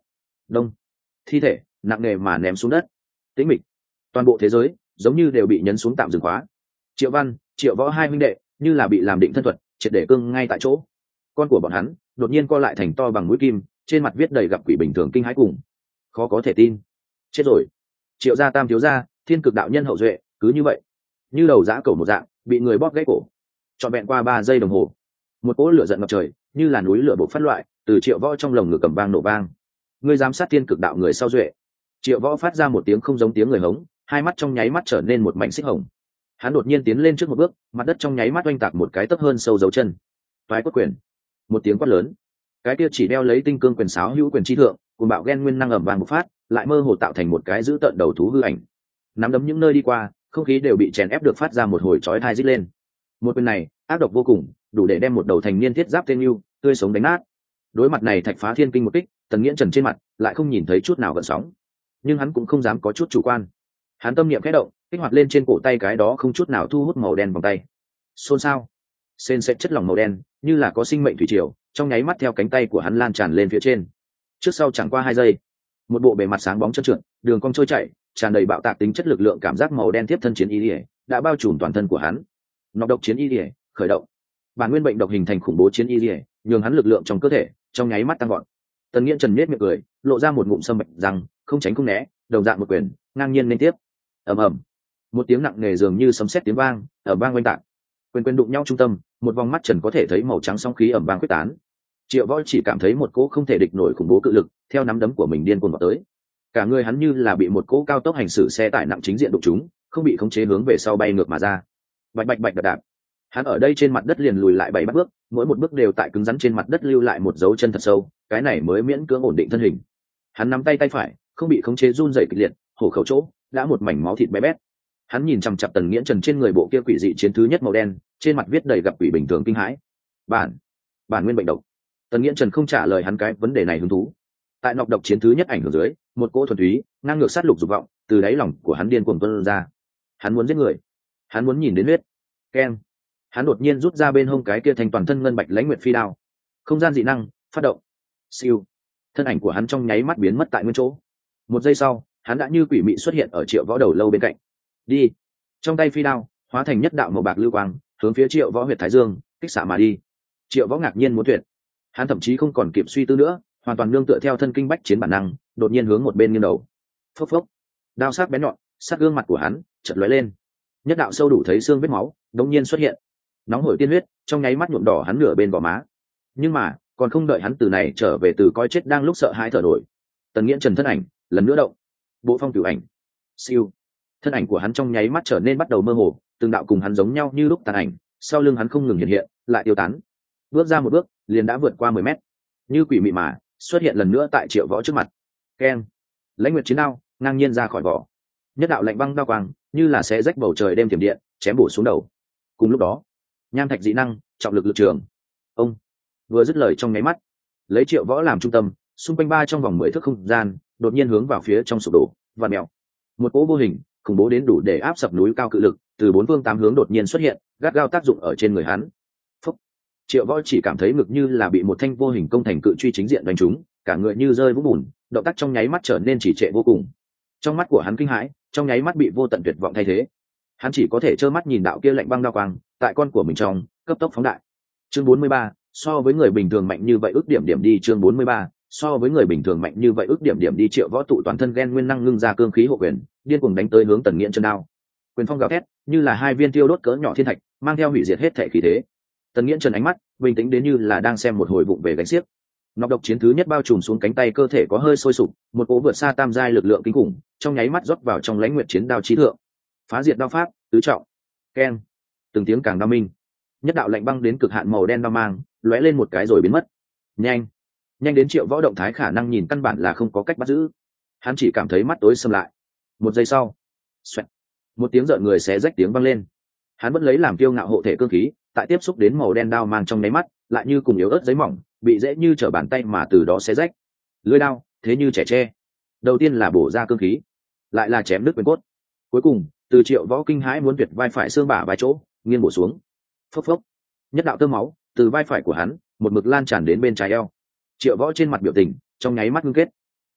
Đông. Thi thể nặng nề mà ném xuống đất. Tĩnh mịch. Toàn bộ thế giới giống như đều bị nhấn xuống tạm dừng khóa. Triệu Văn, Triệu Võ hai huynh đệ như là bị làm định thân thuật, triệt để cương ngay tại chỗ. Con của bọn hắn đột nhiên co lại thành to bằng mũi kim, trên mặt viết đầy gặp quỷ bình thường kinh hãi cùng khó có thể tin. Chết rồi. Triệu gia tam thiếu gia, thiên cực đạo nhân hậu duệ, cứ như vậy, như đầu dã cẩu một dạng, bị người bóp gãy cổ. Trọn vẹn qua ba giây đồng hồ, một cỗ lửa giận ngập trời, như là núi lửa bộc phát loại, từ Triệu Võ trong lồng ngực cầm vang nổ vang. Ngươi giám sát thiên cực đạo người sau duệ. Triệu Võ phát ra một tiếng không giống tiếng người hống, hai mắt trong nháy mắt trở nên một mảnh xích hồng. Hắn đột nhiên tiến lên trước một bước, mặt đất trong nháy mắt oanh tạc một cái tấc hơn sâu dấu chân. Toái cốt quyền. Một tiếng quát lớn, cái kia chỉ đeo lấy tinh cương quyền sáo hữu quyền chi thượng, cùng bạo ghen nguyên năng ầm vang bộc phát, lại mơ hồ tạo thành một cái giữ tận đầu thú hư ảnh. Nắm đấm những nơi đi qua, không khí đều bị chèn ép được phát ra một hồi chói tai rít lên. Một quyền này ác độc vô cùng, đủ để đem một đầu thành niên thiết giáp tên lưu tươi sống đánh nát. Đối mặt này thạch phá thiên kinh một kích, Tần Nghiễn Trần trên mặt lại không nhìn thấy chút nào gợn sóng, nhưng hắn cũng không dám có chút chủ quan. Hắn tâm niệm khẽ động, kích hoạt lên trên cổ tay cái đó không chút nào thu hút màu đen vòng tay. Xôn xao, sền sệt chất lỏng màu đen như là có sinh mệnh thủy triều, trong nháy mắt theo cánh tay của hắn lan tràn lên phía trên. Trước sau chẳng qua hai giây, một bộ bề mặt sáng bóng trơn trượt, đường cong trôi chảy, tràn đầy bạo tạc tính chất lực lượng cảm giác màu đen tiếp thân chiến y liễu đã bao trùm toàn thân của hắn. Nọc độc chiến y liễu khởi động, bản nguyên bệnh độc hình thành khủng bố chiến y liễu, nhường hắn lực lượng trong cơ thể trong nháy mắt tăng vọt. Tần Nghiễn Trần nhếch miệng cười, lộ ra một ngụm sâm bạch răng, không tránh không né, đầu dạng một quyền, ngang nhiên lên tiếp. Ầm ầm, một tiếng nặng nề dường như sấm sét tiếng vang, ở vang oanh tạc. Quyền quyền đụng nhau trung tâm, một vòng mắt trần có thể thấy màu trắng sóng khí ẩm vang quyết tán. Triệu Võ chỉ cảm thấy một cỗ không thể địch nổi khủng bố cự lực theo nắm đấm của mình điên cuồng vào tới. Cả người hắn như là bị một cỗ cao tốc hành xử xe tải nặng chính diện đụng trúng, không bị khống chế hướng về sau bay ngược mà ra. Bạch bạch bạch đạp đạp. Hắn ở đây trên mặt đất liền lùi lại bảy bước, mỗi một bước đều tại cứng rắn trên mặt đất lưu lại một dấu chân thật sâu, cái này mới miễn cưỡng ổn định thân hình. Hắn nắm tay tay phải, không bị khống chế run rẩy kịch liệt, hổ khẩu chỗ đã một mảnh máu thịt bé bét. Hắn nhìn chằm chằm Tần Nghiễn Trần trên người bộ kia quỷ dị chiến thứ nhất màu đen, trên mặt viết đầy gặp quỷ bình thường kinh hãi. Bản, bản nguyên bệnh độc. Tần Nghiễn Trần không trả lời hắn cái vấn đề này hứng thú. Tại nọc độc chiến thứ nhất ảnh hưởng dưới, một cỗ thuần túy, ngang ngược sát lục dục vọng, từ đáy lòng của hắn điên cuồng tuôn ra. Hắn muốn giết người, hắn muốn nhìn đến huyết. Keng. Hắn đột nhiên rút ra bên hông cái kia thành toàn thân ngân bạch lãnh nguyệt phi đao. Không gian dị năng phát động. Siêu. Thân ảnh của hắn trong nháy mắt biến mất tại nguyên chỗ. Một giây sau, hắn đã như quỷ mị xuất hiện ở Triệu Võ đầu lâu bên cạnh. Đi. Trong tay phi đao hóa thành nhất đạo màu bạc lưu quang, hướng phía Triệu Võ huyệt thái dương kích xạ mà đi. Triệu Võ ngạc nhiên muốn tuyệt, hắn thậm chí không còn kịp suy tư nữa, hoàn toàn nương tựa theo thân kinh bách chiến bản năng, đột nhiên hướng một bên nghiêng đầu. Phốc phốc, đao sắc bén nhọn sát gương mặt của hắn chợt lóe lên, nhất đạo sâu đủ thấy xương vết máu đột nhiên xuất hiện, nóng hổi tiên huyết trong nháy mắt nhuộm đỏ hắn nửa bên gò má. Nhưng mà còn không đợi hắn từ này trở về từ coi chết đang lúc sợ hãi thở nổi, Tần Nghiễn Trần thân ảnh lần nữa động, bộ phong cửu ảnh. Siêu. Thân ảnh của hắn trong nháy mắt trở nên bắt đầu mơ hồ, từng đạo cùng hắn giống nhau như lúc tàn ảnh sau lưng hắn không ngừng hiện hiện lại tiêu tán, bước ra một bước liền đã vượt qua mười mét, như quỷ mị mà xuất hiện lần nữa tại Triệu Võ trước mặt. Keng. Lãnh nguyệt chiến đao ngang nhiên ra khỏi vỏ, nhất đạo lạnh băng đao quang như là xé rách bầu trời đêm tiềm điện chém bổ xuống đầu. Cùng lúc đó, nham thạch dị năng trọng lực lực trường. Ông vừa dứt lời trong nháy mắt, lấy Triệu Võ làm trung tâm, xung quanh ba trong vòng mười thước không gian đột nhiên hướng vào phía trong sụp đổ và mèo. Một cỗ vô hình khủng bố đến đủ để áp sập núi cao cự lực từ bốn phương tám hướng đột nhiên xuất hiện, gắt gao tác dụng ở trên người hắn. Phúc. Triệu Võ chỉ cảm thấy ngực như là bị một thanh vô hình công thành cự truy chính diện đánh trúng, cả người như rơi vũng bùn, động tác trong nháy mắt trở nên chỉ trệ vô cùng. Trong mắt của hắn kinh hãi trong nháy mắt bị vô tận tuyệt vọng thay thế, hắn chỉ có thể trơ mắt nhìn đạo kia lạnh băng đao quang tại con của mình trong cấp tốc phóng đại. Chương bốn mươi ba, so với người bình thường mạnh như vậy ước điểm điểm đi. Chương bốn mươi ba, so với người bình thường mạnh như vậy ước điểm điểm đi. Triệu Võ tụ toàn thân gen nguyên năng ngưng ra cương khí hộ quyền, điên cuồng đánh tới hướng Tần Nghiễn Trần đao. Quyền phong gào thét như là hai viên tiêu đốt cỡ nhỏ thiên thạch, mang theo hủy diệt hết thể khí thế. Tần Nghiễn Trần ánh mắt bình tĩnh đến như là đang xem một hồi vụng về gánh xiếc. Nọc độc chiến thứ nhất bao trùm xuống cánh tay cơ thể có hơi sôi sục, một cỗ vượt xa tam giai lực lượng kinh khủng trong nháy mắt rót vào trong lãnh nguyệt chiến đao chí thượng. Phá diệt đao pháp tứ trọng. Keng. Từng tiếng càng đao minh, nhất đạo lạnh băng đến cực hạn màu đen đao mang lóe lên một cái rồi biến mất. Nhanh, nhanh đến Triệu Võ động thái khả năng nhìn căn bản là không có cách bắt giữ, hắn chỉ cảm thấy mắt tối sầm lại. Một giây sau, xoẹt, một tiếng rợn người xé rách tiếng vang lên. Hắn vẫn lấy làm kiêu ngạo hộ thể cương khí, tại tiếp xúc đến màu đen đao mang trong nháy mắt lại như cùng yếu ớt giấy mỏng bị dễ như trở bàn tay mà từ đó xé rách. Lưỡi đao thế như trẻ tre, đầu tiên là bổ ra cương khí, lại là chém đứt quyền cốt, cuối cùng từ Triệu Võ kinh hãi muốn tuyệt vai phải xương bả vai chỗ nghiêng bổ xuống. Phốc phốc, nhất đạo tơ máu từ vai phải của hắn một mực lan tràn đến bên trái eo. Triệu Võ trên mặt biểu tình trong nháy mắt ngưng kết,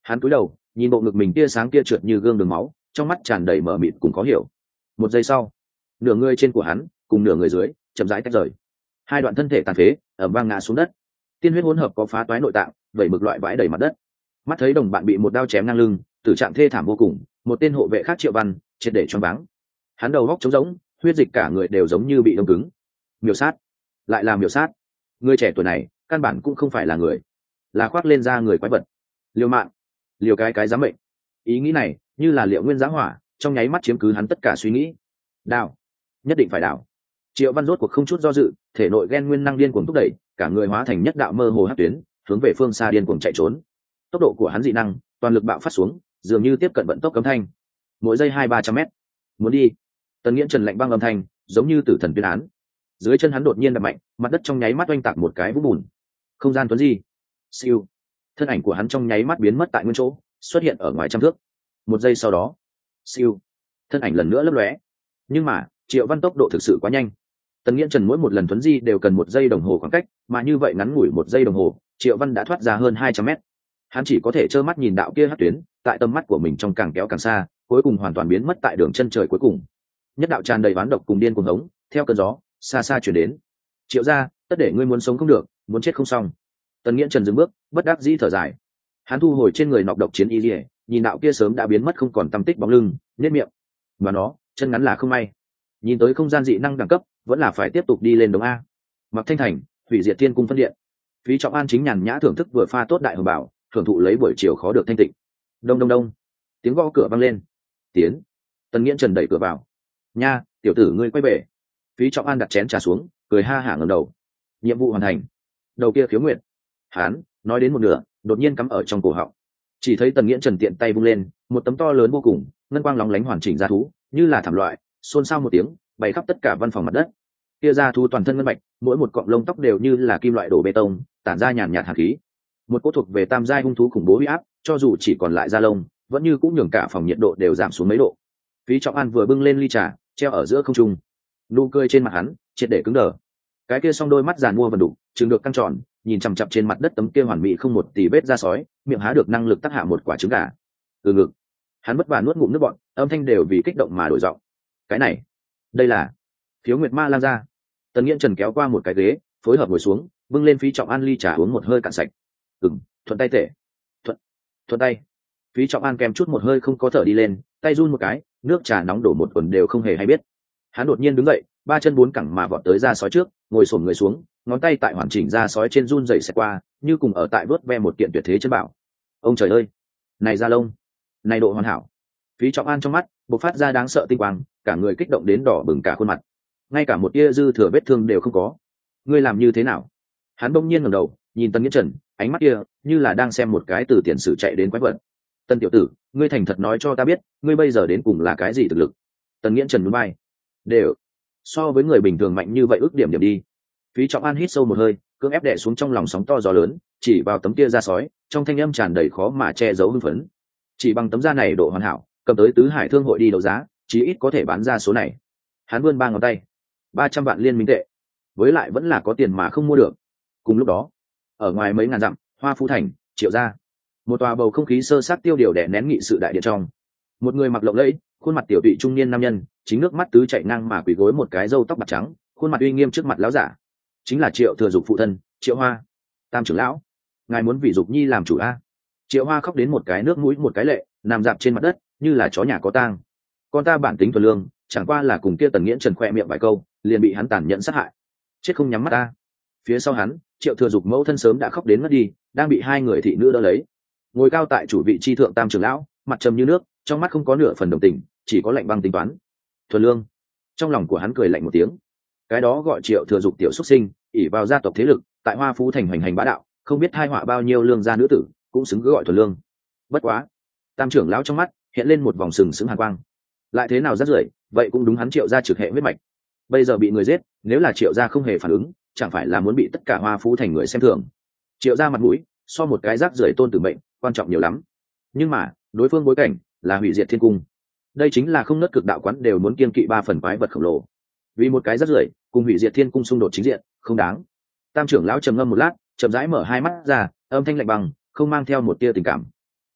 Hắn cúi đầu nhìn bộ ngực mình tia sáng kia trượt như gương đường máu, trong mắt tràn đầy mờ mịt cùng khó hiểu. Một giây sau, nửa người trên của hắn cùng nửa người dưới chậm rãi tách rời, hai đoạn thân thể tàn phế ẩm vang ngã xuống đất. Tiên huyết hỗn hợp có phá toái nội tạng, vẩy mực loại vãi đầy mặt đất. Mắt thấy đồng bạn bị một đao chém ngang lưng, tử trạng thê thảm vô cùng, một tên hộ vệ khác Triệu Văn triệt để choáng váng. Hắn đầu góc trống rỗng, huyết dịch cả người đều giống như bị đông cứng. Miểu sát, lại là miểu sát. Người trẻ tuổi này căn bản cũng không phải là người, là khoác lên da người quái vật. Liều mạng, liều cái cái dám mệnh. Ý nghĩ này như là liệu nguyên giá hỏa, trong nháy mắt chiếm cứ hắn tất cả suy nghĩ. Đào, nhất định phải đào. Triệu Văn rốt cuộc không chút do dự, thể nội ghen nguyên năng điên cuồng thúc đẩy, cả người hóa thành nhất đạo mơ hồ hắc tuyến, hướng về phương xa điên cuồng chạy trốn. Tốc độ của hắn dị năng toàn lực bạo phát xuống, dường như tiếp cận vận tốc cấm thanh, mỗi giây hai ba trăm mét. Muốn đi. Tần Nghiễn Trần lạnh băng âm thanh, giống như tử thần tuyên án. Dưới chân hắn đột nhiên đập mạnh, mặt đất trong nháy mắt oanh tạc một cái vũng bùn. Không gian tuấn di. Siêu. Thân ảnh của hắn trong nháy mắt biến mất tại nguyên chỗ, xuất hiện ở ngoài trăm thước. Một giây sau đó, siêu. Thân ảnh lần nữa lấp lóe. Nhưng mà Triệu Văn tốc độ thực sự quá nhanh. Tần Nghiễn Trần mỗi một lần tuấn di đều cần một giây đồng hồ khoảng cách, mà như vậy ngắn ngủi một giây đồng hồ, Triệu Văn đã thoát ra hơn hai trăm mét. Hắn chỉ có thể trơ mắt nhìn đạo kia hất tuyến tại tầm mắt của mình trong càng kéo càng xa, cuối cùng hoàn toàn biến mất tại đường chân trời cuối cùng. Nhất đạo tràn đầy oán độc cùng điên cuồng hống theo cơn gió xa xa chuyển đến. Triệu gia, tất để ngươi muốn sống không được, muốn chết không xong. Tần Nghiễn Trần dừng bước, bất đắc dĩ thở dài. Hắn thu hồi trên người nọc độc chiến y liễu, nhìn đạo kia sớm đã biến mất không còn tăm tích bóng lưng, nhếch miệng. Và nó, chân ngắn là không may. Nhìn tới không gian dị năng đẳng cấp, vẫn là phải tiếp tục đi lên đống a. Mặc Thanh Thành, hủy diệt thiên cung phân điện. Phí Trọng An chính nhàn nhã thưởng thức vừa pha tốt đại hồng bảo, thưởng thụ lấy buổi chiều khó được thanh tịnh. Đông đông đông, tiếng gõ cửa vang lên. Tiến. Tần Nghiễn Trần đẩy cửa vào. Nha, tiểu tử ngươi quay về. Phí Trọng An đặt chén trà xuống, cười ha hả ngẩng đầu. Nhiệm vụ hoàn thành. Đầu kia khiếu nguyện. Hán nói đến một nửa, đột nhiên cắm ở trong cổ họng. Chỉ thấy Tần Nghiễn Trần tiện tay vung lên, một tấm to lớn vô cùng, ngân quang lóng lánh hoàn chỉnh ra thú, như là thảm loại, xôn xao một tiếng, bay khắp tất cả văn phòng mặt đất. Kia ra thú toàn thân ngân bạch, mỗi một cọng lông tóc đều như là kim loại đổ bê tông, tản ra nhàn nhạt hàn khí. Một cỗ thuộc về tam giai hung thú khủng bố uy áp, cho dù chỉ còn lại da lông, vẫn như cũng nhường cả phòng nhiệt độ đều giảm xuống mấy độ. Phí Trọng An vừa bưng lên ly trà, treo ở giữa không trung, nụ cười trên mặt hắn triệt để cứng đờ. Cái kia song đôi mắt giàn mua vần đủ, trừng được căng tròn, nhìn chằm chằm trên mặt đất tấm kia hoàn mỹ không một tì vết da sói, miệng há được năng lực tác hạ một quả trứng gà. Từ ngực, hắn vất vả nuốt ngụm nước bọt, âm thanh đều vì kích động mà đổi giọng. Cái này, đây là Phiếu Nguyệt Ma Lang ra. Tần Nghiễn Trần kéo qua một cái ghế, phối hợp ngồi xuống, bưng lên Phí Trọng An ly trà uống một hơi cạn sạch. Ừm, thuận tay tể. Thuận, thuận tay. Phí Trọng An kèm chút một hơi không có thở đi lên, tay run một cái, nước trà nóng đổ một tuần đều không hề hay biết. Hắn đột nhiên đứng dậy, ba chân bốn cẳng mà vọt tới da sói trước, ngồi xổm người xuống, ngón tay tại hoàn chỉnh da sói trên run rẩy xẹt qua, như cùng ở tại vớt ve một kiện tuyệt thế chân bảo. Ông trời ơi, này da lông, này độ hoàn hảo. Phí Trọng An trong mắt bộc phát ra đáng sợ tinh quang, cả người kích động đến đỏ bừng cả khuôn mặt, ngay cả một tia dư thừa vết thương đều không có. Ngươi làm như thế nào? Hắn bỗng nhiên ngẩng đầu, nhìn Tần Nghiễn Trần, ánh mắt kia như là đang xem một cái từ tiền sử chạy đến quái vật. Tần tiểu tử, ngươi thành thật nói cho ta biết, ngươi bây giờ đến cùng là cái gì thực lực? Tần Nghiễn Trần nhún vai. Đều so với người bình thường mạnh như vậy ước điểm điểm đi. Phí Trọng An hít sâu một hơi, cưỡng ép đè xuống trong lòng sóng to gió lớn, chỉ vào tấm kia da sói, trong thanh âm tràn đầy khó mà che giấu hưng phấn. Chỉ bằng tấm da này độ hoàn hảo, cầm tới tứ hải thương hội đi đấu giá, chí ít có thể bán ra số này. Hắn vươn ba ngón tay, ba trăm vạn liên minh tệ, với lại vẫn là có tiền mà không mua được. Cùng lúc đó, ở ngoài mấy ngàn dặm, Hoa Phú Thành, Triệu gia, một tòa bầu không khí sơ sát tiêu điều đè nén nghị sự đại điện trong, một người mặc lộng lẫy, khuôn mặt tiểu tụy trung niên nam nhân, chính nước mắt tứ chạy ngang mà quỳ gối một cái râu tóc bạc trắng, khuôn mặt uy nghiêm trước mặt lão giả, chính là Triệu Thừa Dục phụ thân, Triệu Hoa. Tam trưởng lão, ngài muốn vì Dục Nhi làm chủ a? Triệu Hoa khóc đến một cái nước mũi một cái lệ, nằm dạp trên mặt đất, như là chó nhà có tang. Con ta bản tính thuần lương, chẳng qua là cùng kia Tần Nghiễn Trần khoe miệng vài câu, liền bị hắn tàn nhẫn sát hại. Chết không nhắm mắt ta. Phía sau hắn, Triệu Thừa Dục mẫu thân sớm đã khóc đến ngất đi, đang bị hai người thị nữ đỡ lấy. Ngồi cao tại chủ vị chi thượng Tam trưởng lão, mặt trầm như nước, trong mắt không có nửa phần đồng tình, chỉ có lạnh băng tính toán. Thuần lương. Trong lòng của hắn cười lạnh một tiếng. Cái đó gọi Triệu Thừa Dục tiểu xuất sinh, ỷ vào gia tộc thế lực, tại Hoa Phú Thành hoành hành bá đạo, không biết hai họa bao nhiêu lương gia nữ tử, cũng xứng cứ gọi thuần lương. Bất quá, Tam trưởng lão trong mắt hiện lên một vòng sừng sững hàn quang. Lại thế nào rất rưởi, vậy cũng đúng hắn Triệu gia trực hệ huyết mạch. Bây giờ bị người giết, nếu là Triệu gia không hề phản ứng, chẳng phải là muốn bị tất cả Hoa Phú Thành người xem thường. Triệu gia mặt mũi, so một cái rác rưởi tôn tử mệnh, quan trọng nhiều lắm. Nhưng mà, đối phương bối cảnh là hủy diệt thiên cung. Đây chính là không nớt cực đạo quán đều muốn kiên kỵ ba phần quái vật khổng lồ. Vì một cái rác rưởi, cùng hủy diệt thiên cung xung đột chính diện, không đáng. Tam trưởng lão trầm ngâm một lát, chậm rãi mở hai mắt ra, âm thanh lạnh băng, không mang theo một tia tình cảm.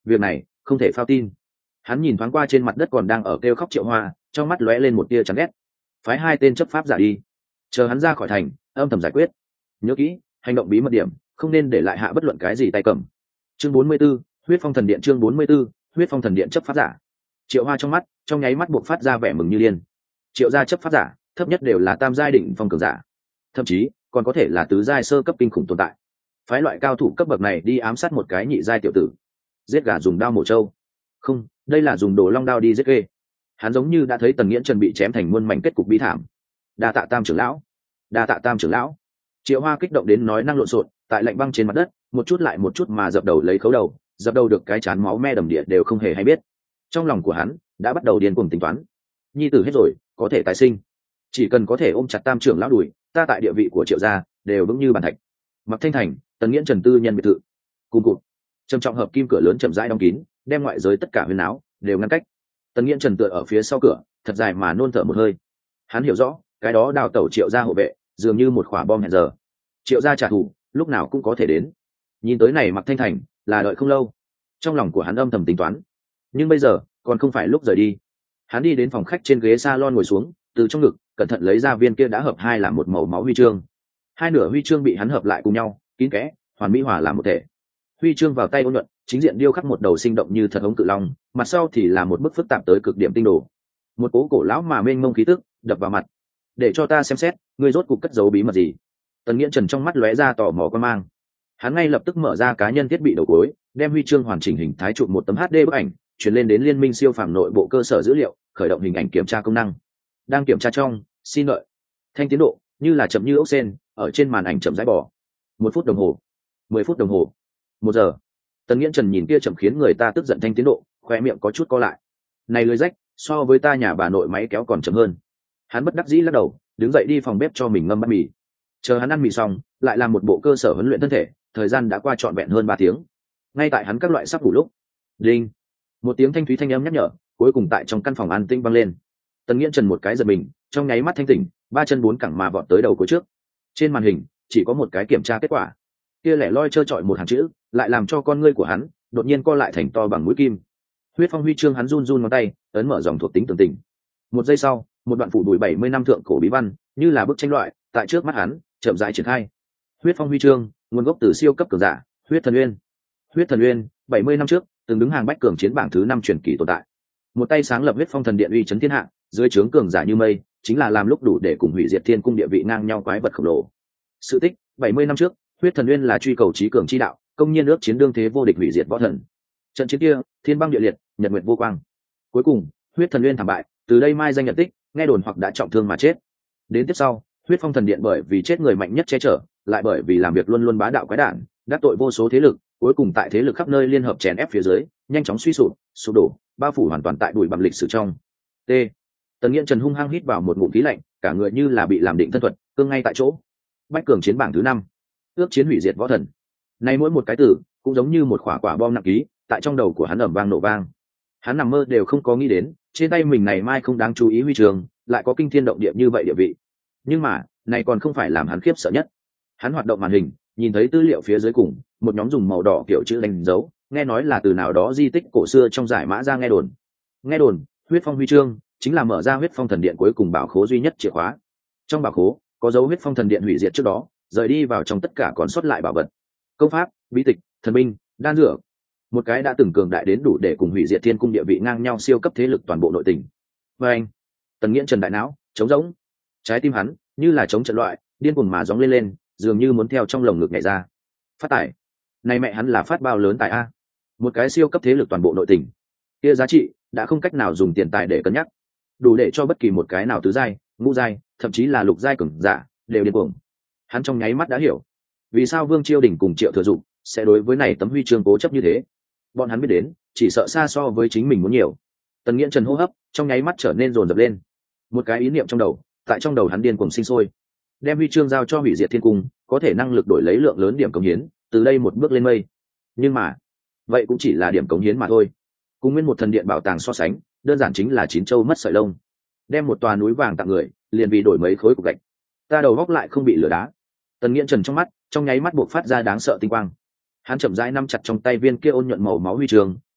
việc này không thể phao tin. Hắn nhìn thoáng qua trên mặt đất còn đang ở kêu khóc Triệu Hoa, trong mắt lóe lên một tia chán ghét. Phái hai tên chấp pháp giả đi, chờ hắn ra khỏi thành âm thầm giải quyết. Nhớ kỹ, hành động bí mật điểm, không nên để lại hạ bất luận cái gì tay cầm. Chương bốn mươi 44, huyết phong thần điện. Chương bốn mươi 44, huyết phong thần điện chấp pháp giả. Triệu Hoa trong mắt trong nháy mắt buộc phát ra vẻ mừng như điên. Triệu gia chấp pháp giả thấp nhất đều là tam giai đỉnh phong cường giả, thậm chí còn có thể là tứ giai sơ cấp kinh khủng tồn tại. Phái loại cao thủ cấp bậc này đi ám sát một cái nhị giai tiểu tử, giết gà dùng đao mổ trâu, không, đây là dùng đồ long đao đi giết ghê. Hắn giống như đã thấy Tần Nghiễn Trần bị chém thành muôn mảnh kết cục bi thảm. Đa tạ Tam trưởng lão, đa tạ Tam trưởng lão. Triệu Hoa kích động đến nói năng lộn xộn, tại lạnh băng trên mặt đất một chút lại một chút mà dập đầu lấy khấu đầu, dập đầu được cái chán máu me đầm địa đều không hề hay biết. Trong lòng của hắn đã bắt đầu điên cuồng tính toán, nhi tử hết rồi có thể tái sinh, chỉ cần có thể ôm chặt Tam trưởng lão đùi, ta tại địa vị của Triệu gia đều vững như bàn thạch. Mặc Thanh Thành, Tần Nghiễn Trần tư nhân biệt thự. Cùng cụt trầm trọng hợp kim cửa lớn chậm rãi đóng kín, đem ngoại giới tất cả huyên áo đều ngăn cách. Tần Nghiễn Trần tựa ở phía sau cửa, thật dài mà nôn thở một hơi. Hắn hiểu rõ, cái đó đào tẩu Triệu gia hộ vệ dường như một quả bom hẹn giờ. Triệu gia trả thù lúc nào cũng có thể đến. Nhìn tới này Mặc Thanh Thành là đợi không lâu. Trong lòng của hắn âm thầm tính toán, nhưng bây giờ còn không phải lúc rời đi. Hắn đi đến phòng khách, trên ghế salon ngồi xuống, từ trong ngực cẩn thận lấy ra viên kia đã hợp hai làm một màu máu huy chương. Hai nửa huy chương bị hắn hợp lại cùng nhau, kín kẽ, hoàn mỹ hòa làm một thể. Huy chương vào tay ôn nhuận, chính diện điêu khắc một đầu sinh động như thật ống cự long, mặt sau thì là một bức phức tạp tới cực điểm tinh đồ. Một cố cổ lão mà mênh mông khí tức đập vào mặt. Để cho ta xem xét, ngươi rốt cục cất giấu bí mật gì? Tần Nghiễn Trần trong mắt lóe ra tò mò quan mang. Hắn ngay lập tức mở ra cá nhân thiết bị đầu cuối, đem huy chương hoàn chỉnh hình thái chụp một tấm hát đê bức ảnh, truyền lên đến liên minh siêu phàm nội bộ cơ sở dữ liệu, khởi động hình ảnh kiểm tra công năng. Đang kiểm tra trong, xin lợi. Thanh tiến độ như là chậm như ốc sên, ở trên màn ảnh chậm rãi bỏ. Một phút đồng hồ, mười phút đồng hồ, một giờ. Tần Nghiễn Trần nhìn kia chậm khiến người ta tức giận thanh tiến độ, khoe miệng có chút co lại. Này lưới rách, so với ta nhà bà nội máy kéo còn chậm hơn. Hắn bất đắc dĩ lắc đầu, đứng dậy đi phòng bếp cho mình ngâm bát mì. Chờ hắn ăn mì xong, lại làm một bộ cơ sở huấn luyện thân thể. Thời gian đã qua trọn vẹn hơn ba tiếng. Ngay tại hắn các loại sắp ngủ lúc, đinh, một tiếng thanh thúy thanh âm nhắc nhở, cuối cùng tại trong căn phòng an tĩnh vang lên. Tần Nghiễn Trần một cái giật mình, trong nháy mắt thanh tỉnh, ba chân bốn cẳng mà vọt tới đầu cuối trước. Trên màn hình chỉ có một cái kiểm tra kết quả, kia lẻ loi trơ trọi một hàng chữ, lại làm cho con ngươi của hắn đột nhiên co lại thành to bằng mũi kim. Huyết phong huy chương. Hắn run run ngón tay, ấn mở dòng thuộc tính tường tình. Một giây sau, một đoạn phủ đuổi bảy mươi năm thượng cổ bí văn, như là bức tranh loại, tại trước mắt hắn chậm rãi triển khai. Huyết phong huy chương, nguồn gốc từ siêu cấp cường giả Huyết Thần Uyên. Huyết Thần Uyên bảy mươi năm trước từng đứng hàng bách cường chiến bảng thứ năm truyền kỳ tồn tại, một tay sáng lập Huyết Phong Thần Điện uy chấn thiên hạ, dưới trướng cường giả như mây, chính là làm lúc đủ để cùng hủy diệt thiên cung địa vị ngang nhau quái vật khổng lồ. Sự tích bảy mươi năm trước, Huyết Thần Uyên là truy cầu trí cường chi đạo, công nhiên ước chiến đương thế vô địch hủy diệt võ thần. Trận chiến kia, thiên băng địa liệt, nhật nguyệt vô quang. Cuối cùng, Huyết Thần Uyên thảm bại, từ đây mai danh nhận tích, nghe đồn hoặc đã trọng thương mà chết. Đến tiếp sau, Huyết Phong Thần Điện bởi vì chết người mạnh nhất che chở, lại bởi vì làm việc luôn luôn bá đạo quái đản, đắc tội vô số thế lực, cuối cùng tại thế lực khắp nơi liên hợp chèn ép phía dưới, nhanh chóng suy sụp, sụp đổ, bao phủ hoàn toàn tại bụi bặm lịch sử trong. T. Tần Nghiễn Trần hung hăng hít vào một ngụm khí lạnh, cả người như là bị làm định thân thuật, cương ngay tại chỗ. Bách cường chiến bảng thứ năm, ước chiến hủy diệt võ thần. Nay mỗi một cái từ cũng giống như một quả quả bom nặng ký, tại trong đầu của hắn ầm vang nổ vang. Hắn nằm mơ đều không có nghĩ đến, trên tay mình này mai không đáng chú ý huy chương, lại có kinh thiên động địa như vậy địa vị. Nhưng mà, này còn không phải làm hắn khiếp sợ nhất. Hắn hoạt động màn hình, nhìn thấy tư liệu phía dưới cùng, một nhóm dùng màu đỏ kiểu chữ đánh dấu, nghe nói là từ nào đó di tích cổ xưa trong giải mã ra nghe đồn. Nghe đồn, Huyết Phong huy chương chính là mở ra Huyết Phong Thần Điện cuối cùng bảo khố duy nhất chìa khóa. Trong bảo khố có dấu Huyết Phong Thần Điện hủy diệt trước đó, rời đi vào trong tất cả còn sót lại bảo vật, công pháp, bí tịch, thần binh, đan dược. Một cái đã từng cường đại đến đủ để cùng hủy diệt thiên cung địa vị ngang nhau siêu cấp thế lực toàn bộ nội tình. Và anh, Tần Nghiễn Trần đại não trống rỗng, trái tim hắn như là trống trận loại, điên cuồng mà gióng lên lên, dường như muốn theo trong lồng ngực nhảy ra. Phát tài, này mẹ hắn là phát bao lớn tài a! Một cái siêu cấp thế lực toàn bộ nội tình, kia giá trị đã không cách nào dùng tiền tài để cân nhắc, đủ để cho bất kỳ một cái nào tứ giai, ngũ giai, thậm chí là lục giai cường giả đều điên cuồng. Hắn trong nháy mắt đã hiểu, vì sao Vương Chiêu Đình cùng Triệu Thừa Dụng sẽ đối với này tấm huy chương cố chấp như thế. Bọn hắn biết đến, chỉ sợ xa so với chính mình muốn nhiều. Tần Nghiễn Trần hô hấp trong nháy mắt trở nên dồn dập lên. Một cái ý niệm trong đầu, tại trong đầu hắn điên cuồng sinh sôi. Đem huy chương giao cho hủy diệt thiên cung, có thể năng lực đổi lấy lượng lớn điểm cống hiến, từ đây một bước lên mây. Nhưng mà, vậy cũng chỉ là điểm cống hiến mà thôi. Cùng nguyên một thần điện bảo tàng so sánh, đơn giản chính là chín châu mất sợi lông. Đem một tòa núi vàng tặng người, liền vì đổi mấy khối cục gạch. Ta đầu góc lại không bị lửa đá. Tần Nghiễn Trần trong mắt trong nháy mắt buộc phát ra đáng sợ tinh quang. Hắn chậm rãi nắm chặt trong tay viên kia ôn nhuận màu máu huy chương,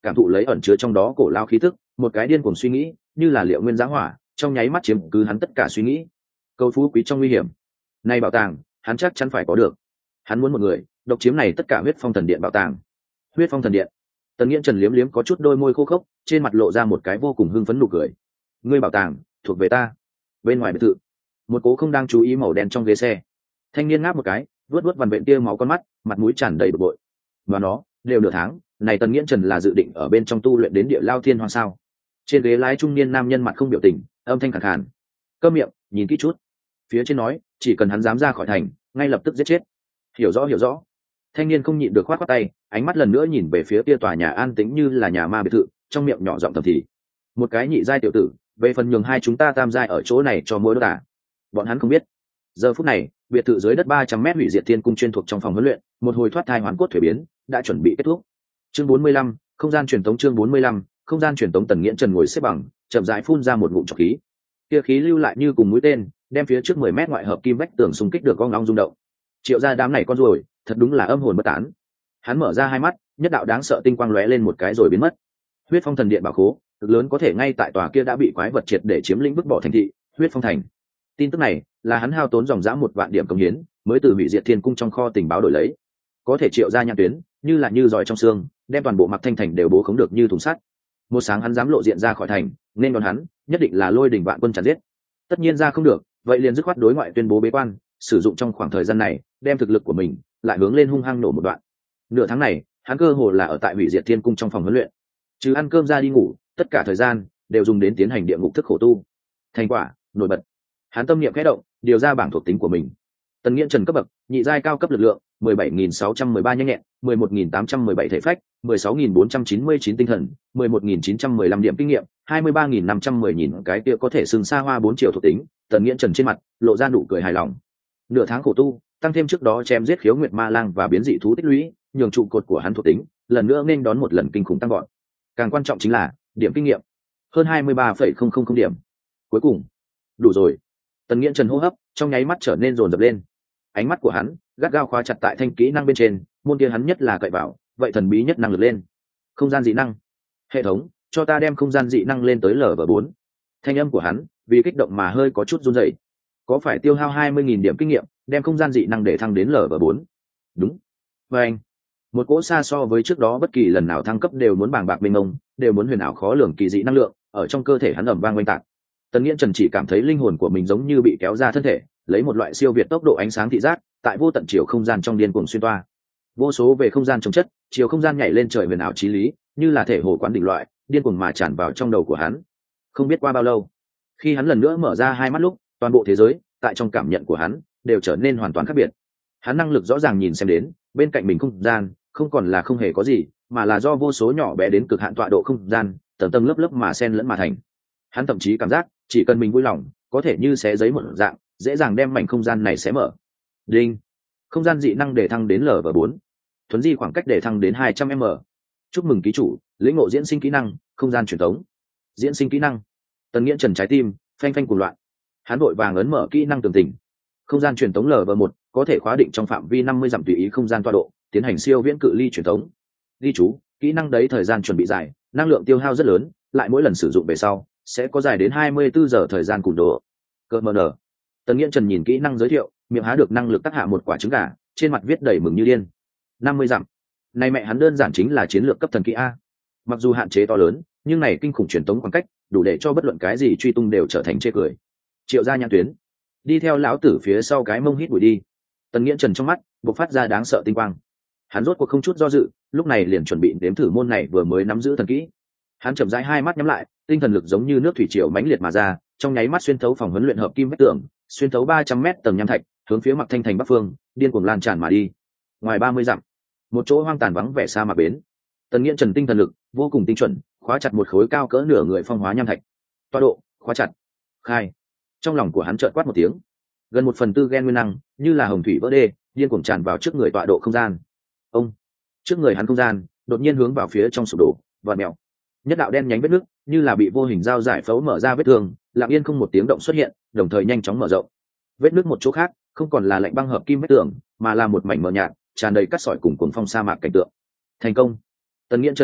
cảm thụ lấy ẩn chứa trong đó cổ lao khí tức, một cái điên cuồng suy nghĩ như là liệu nguyên giá hỏa trong nháy mắt chiếm cứ hắn tất cả suy nghĩ. Cầu phú quý trong nguy hiểm, nay bảo tàng hắn chắc chắn phải có được. Hắn muốn một người độc chiếm này tất cả huyết phong thần điện bảo tàng. Huyết phong thần điện. Tần Nghiễn Trần liếm liếm có chút đôi môi khô khốc, trên mặt lộ ra một cái vô cùng hưng phấn nụ cười. Ngươi bảo tàng thuộc về ta. Bên ngoài biệt thự, một cố không đang chú ý màu đen trong ghế xe. Thanh niên ngáp một cái, vuốt vuốt vằn vện tia máu con mắt, mặt mũi tràn đầy bực bội. Và nó đều nửa tháng này, Tần Nghiễn Trần là dự định ở bên trong tu luyện đến địa lao thiên hoang sao? Trên ghế lái trung niên nam nhân mặt không biểu tình, âm thanh khàn khàn. Câm miệng, nhìn kỹ chút. Phía trên nói, chỉ cần hắn dám ra khỏi thành, ngay lập tức giết chết. Hiểu rõ hiểu rõ. Thanh niên không nhịn được khoát khoát tay, ánh mắt lần nữa nhìn về phía kia tòa nhà an tĩnh như là nhà ma biệt thự, trong miệng nhỏ giọng thầm thì. Một cái nhị giai tiểu tử, về phần nhường hai chúng ta tam giai ở chỗ này cho mỗi đốt à. Bọn hắn không biết. Giờ phút này, biệt thự dưới đất ba trăm mét hủy diệt thiên cung chuyên thuộc trong phòng huấn luyện, một hồi thoát thai hoán cốt thuế biến, đã chuẩn bị kết thúc. Chương bốn mươi lăm, không gian truyền tống. Chương bốn mươi lăm, không gian truyền tống. Tần Nghiễn Trần ngồi xếp bằng, chậm rãi phun ra một ngụm trọc khí. Kia khí lưu lại như cùng mũi tên, đem phía trước mười mét ngoại hợp kim vách tường xung kích được gong long rung động. Triệu gia đám này con ruồi, thật đúng là âm hồn bất tán. Hắn mở ra hai mắt, nhất đạo đáng sợ tinh quang lóe lên một cái rồi biến mất. Huyết phong thần điện bảo khố, cực lớn có thể ngay tại tòa kia đã bị quái vật triệt để chiếm lĩnh, vứt bỏ thành thị Huyết phong thành. Tin tức này là hắn hao tốn dòng dã một vạn điểm công hiến mới từ hủy diệt thiên cung trong kho tình báo đổi lấy. Có thể Triệu gia nhãn tuyến như là như giỏi trong xương, đem toàn bộ Mặc Thanh thành đều bố khống được như thùng sắt. Một sáng hắn dám lộ diện ra khỏi thành, nên đón hắn nhất định là lôi đỉnh vạn quân chặn giết. Tất nhiên ra không được, vậy liền dứt khoát đối ngoại tuyên bố bế quan, sử dụng trong khoảng thời gian này đem thực lực của mình lại hướng lên hung hăng nổ một đoạn. Nửa tháng này hắn cơ hồ là ở tại hủy diệt thiên cung trong phòng huấn luyện, chứ ăn cơm ra đi ngủ, tất cả thời gian đều dùng đến tiến hành địa ngục thức khổ tu. Thành quả nổi bật. Hắn tâm niệm khẽ động, điều ra bảng thuộc tính của mình. Tần Nghiễn Trần cấp bậc nhị giai cao cấp lực lượng mười bảy nghìn sáu trăm mười ba nhanh nhẹn, mười một nghìn tám trăm mười bảy thể phách, mười sáu nghìn bốn trăm chín mươi chín tinh thần, mười một nghìn chín trăm mười lăm điểm kinh nghiệm, hai mươi ba nghìn năm trăm mười nhìn cái kia có thể xưng xa hoa bốn triệu thuộc tính. Tần Nghiễn Trần trên mặt lộ ra nụ cười hài lòng. Nửa tháng khổ tu, tăng thêm trước đó chém giết khiếu nguyệt ma lang và biến dị thú tích lũy, nhường trụ cột của hắn thuộc tính lần nữa nên đón một lần kinh khủng tăng gọn. Càng quan trọng chính là điểm kinh nghiệm hơn hai mươi ba phẩy không không không điểm. Cuối cùng đủ rồi. Tần Nghiễn Trần hô hấp trong nháy mắt trở nên dồn dập lên. Ánh mắt của hắn gắt gao khóa chặt tại thanh kỹ năng bên trên, môn kia hắn nhất là cậy vào, vậy thần bí nhất năng lực lên. Không gian dị năng. Hệ thống, cho ta đem không gian dị năng lên tới lv bốn. Thanh âm của hắn vì kích động mà hơi có chút run rẩy. Có phải tiêu hao hai mươi nghìn điểm kinh nghiệm, đem không gian dị năng để thăng đến lv bốn? Đúng. Và anh, một cỗ xa so với trước đó bất kỳ lần nào thăng cấp đều muốn bàng bạc mênh mông, đều muốn huyền ảo khó lường kỳ dị năng lượng ở trong cơ thể hắn ầm vang oanh tạc. Tần Nghiễn Trần chỉ cảm thấy linh hồn của mình giống như bị kéo ra thân thể, lấy một loại siêu việt tốc độ ánh sáng thị giác, tại vô tận chiều không gian trong điên cuồng xuyên toa. Vô số về không gian chống chất, chiều không gian nhảy lên trời huyền ảo chí lý, như là thể hồ quán đỉnh loại, điên cuồng mà tràn vào trong đầu của hắn. Không biết qua bao lâu, khi hắn lần nữa mở ra hai mắt lúc, toàn bộ thế giới, tại trong cảm nhận của hắn, đều trở nên hoàn toàn khác biệt. Hắn năng lực rõ ràng nhìn xem đến, bên cạnh mình không gian, không còn là không hề có gì, mà là do vô số nhỏ bé đến cực hạn tọa độ không gian, tầng tầng lớp lớp mà xen lẫn mà thành. Hắn thậm chí cảm giác, chỉ cần mình vui lòng, có thể như xé giấy một dạng, dễ dàng đem mảnh không gian này xé mở. Đinh. Không gian dị năng để thăng đến lv bốn. Thuấn di khoảng cách để thăng đến hai trăm m. Chúc mừng ký chủ, lĩnh ngộ diễn sinh kỹ năng, không gian truyền tống. Diễn sinh kỹ năng. Tần Nghiễn Trần trái tim phanh phanh cuồng loạn. Hắn vội vàng ấn mở kỹ năng tường tình. Không gian truyền tống lv một, có thể khóa định trong phạm vi năm mươi dặm tùy ý không gian tọa độ, tiến hành siêu viễn cự ly truyền tống. Ghi chú, kỹ năng đấy thời gian chuẩn bị dài, năng lượng tiêu hao rất lớn, lại mỗi lần sử dụng về sau sẽ có dài đến hai mươi bốn giờ thời gian cùn đồ. Cơ mờ nở. Tần Nghiễn Trần nhìn kỹ năng giới thiệu, miệng há được năng lực tác hạ một quả trứng gà, trên mặt viết đầy mừng như điên. năm mươi dặm. Này mẹ hắn đơn giản chính là chiến lược cấp thần kỹ a. Mặc dù hạn chế to lớn, nhưng này kinh khủng truyền tống khoảng cách, đủ để cho bất luận cái gì truy tung đều trở thành chê cười. Triệu gia nhãn tuyến, đi theo lão tử phía sau cái mông hít bụi đi. Tần Nghiễn Trần trong mắt bộc phát ra đáng sợ tinh quang. Hắn rốt cuộc không chút do dự, lúc này liền chuẩn bị nếm thử môn này vừa mới nắm giữ thần kỹ. Hắn chậm rãi hai mắt nhắm lại, tinh thần lực giống như nước thủy triều mãnh liệt mà ra, trong nháy mắt xuyên thấu phòng huấn luyện hợp kim vách tường, xuyên thấu ba trăm mét tầng nham thạch, hướng phía Mặc Thanh thành bắc phương, điên cuồng lan tràn mà đi. Ngoài ba mươi dặm, một chỗ hoang tàn vắng vẻ sa mạc bến. Tần Nghiễn Trần tinh thần lực vô cùng tinh chuẩn, khóa chặt một khối cao cỡ nửa người phong hóa nham thạch. Tọa độ, khóa chặt. Khai. Trong lòng của hắn chợt quát một tiếng. Gần một phần tư gen nguyên năng, như là hồng thủy vỡ đê, điên cuồng tràn vào trước người tọa độ không gian. Ông. Trước người hắn không gian, đột nhiên hướng vào phía trong sụp đổ, vặn mèo. Nhất đạo đen nhánh vết nứt, như là bị vô hình dao giải phẫu mở ra vết thương, lặng yên không một tiếng động xuất hiện, đồng thời nhanh chóng mở rộng. Vết nứt một chỗ khác, không còn là lạnh băng hợp kim vết tường, mà là một mảnh mờ nhạt, tràn đầy cát sỏi cùng cuồng phong sa mạc cảnh tượng. Thành công. Tần Nghiễn Trần trên mặt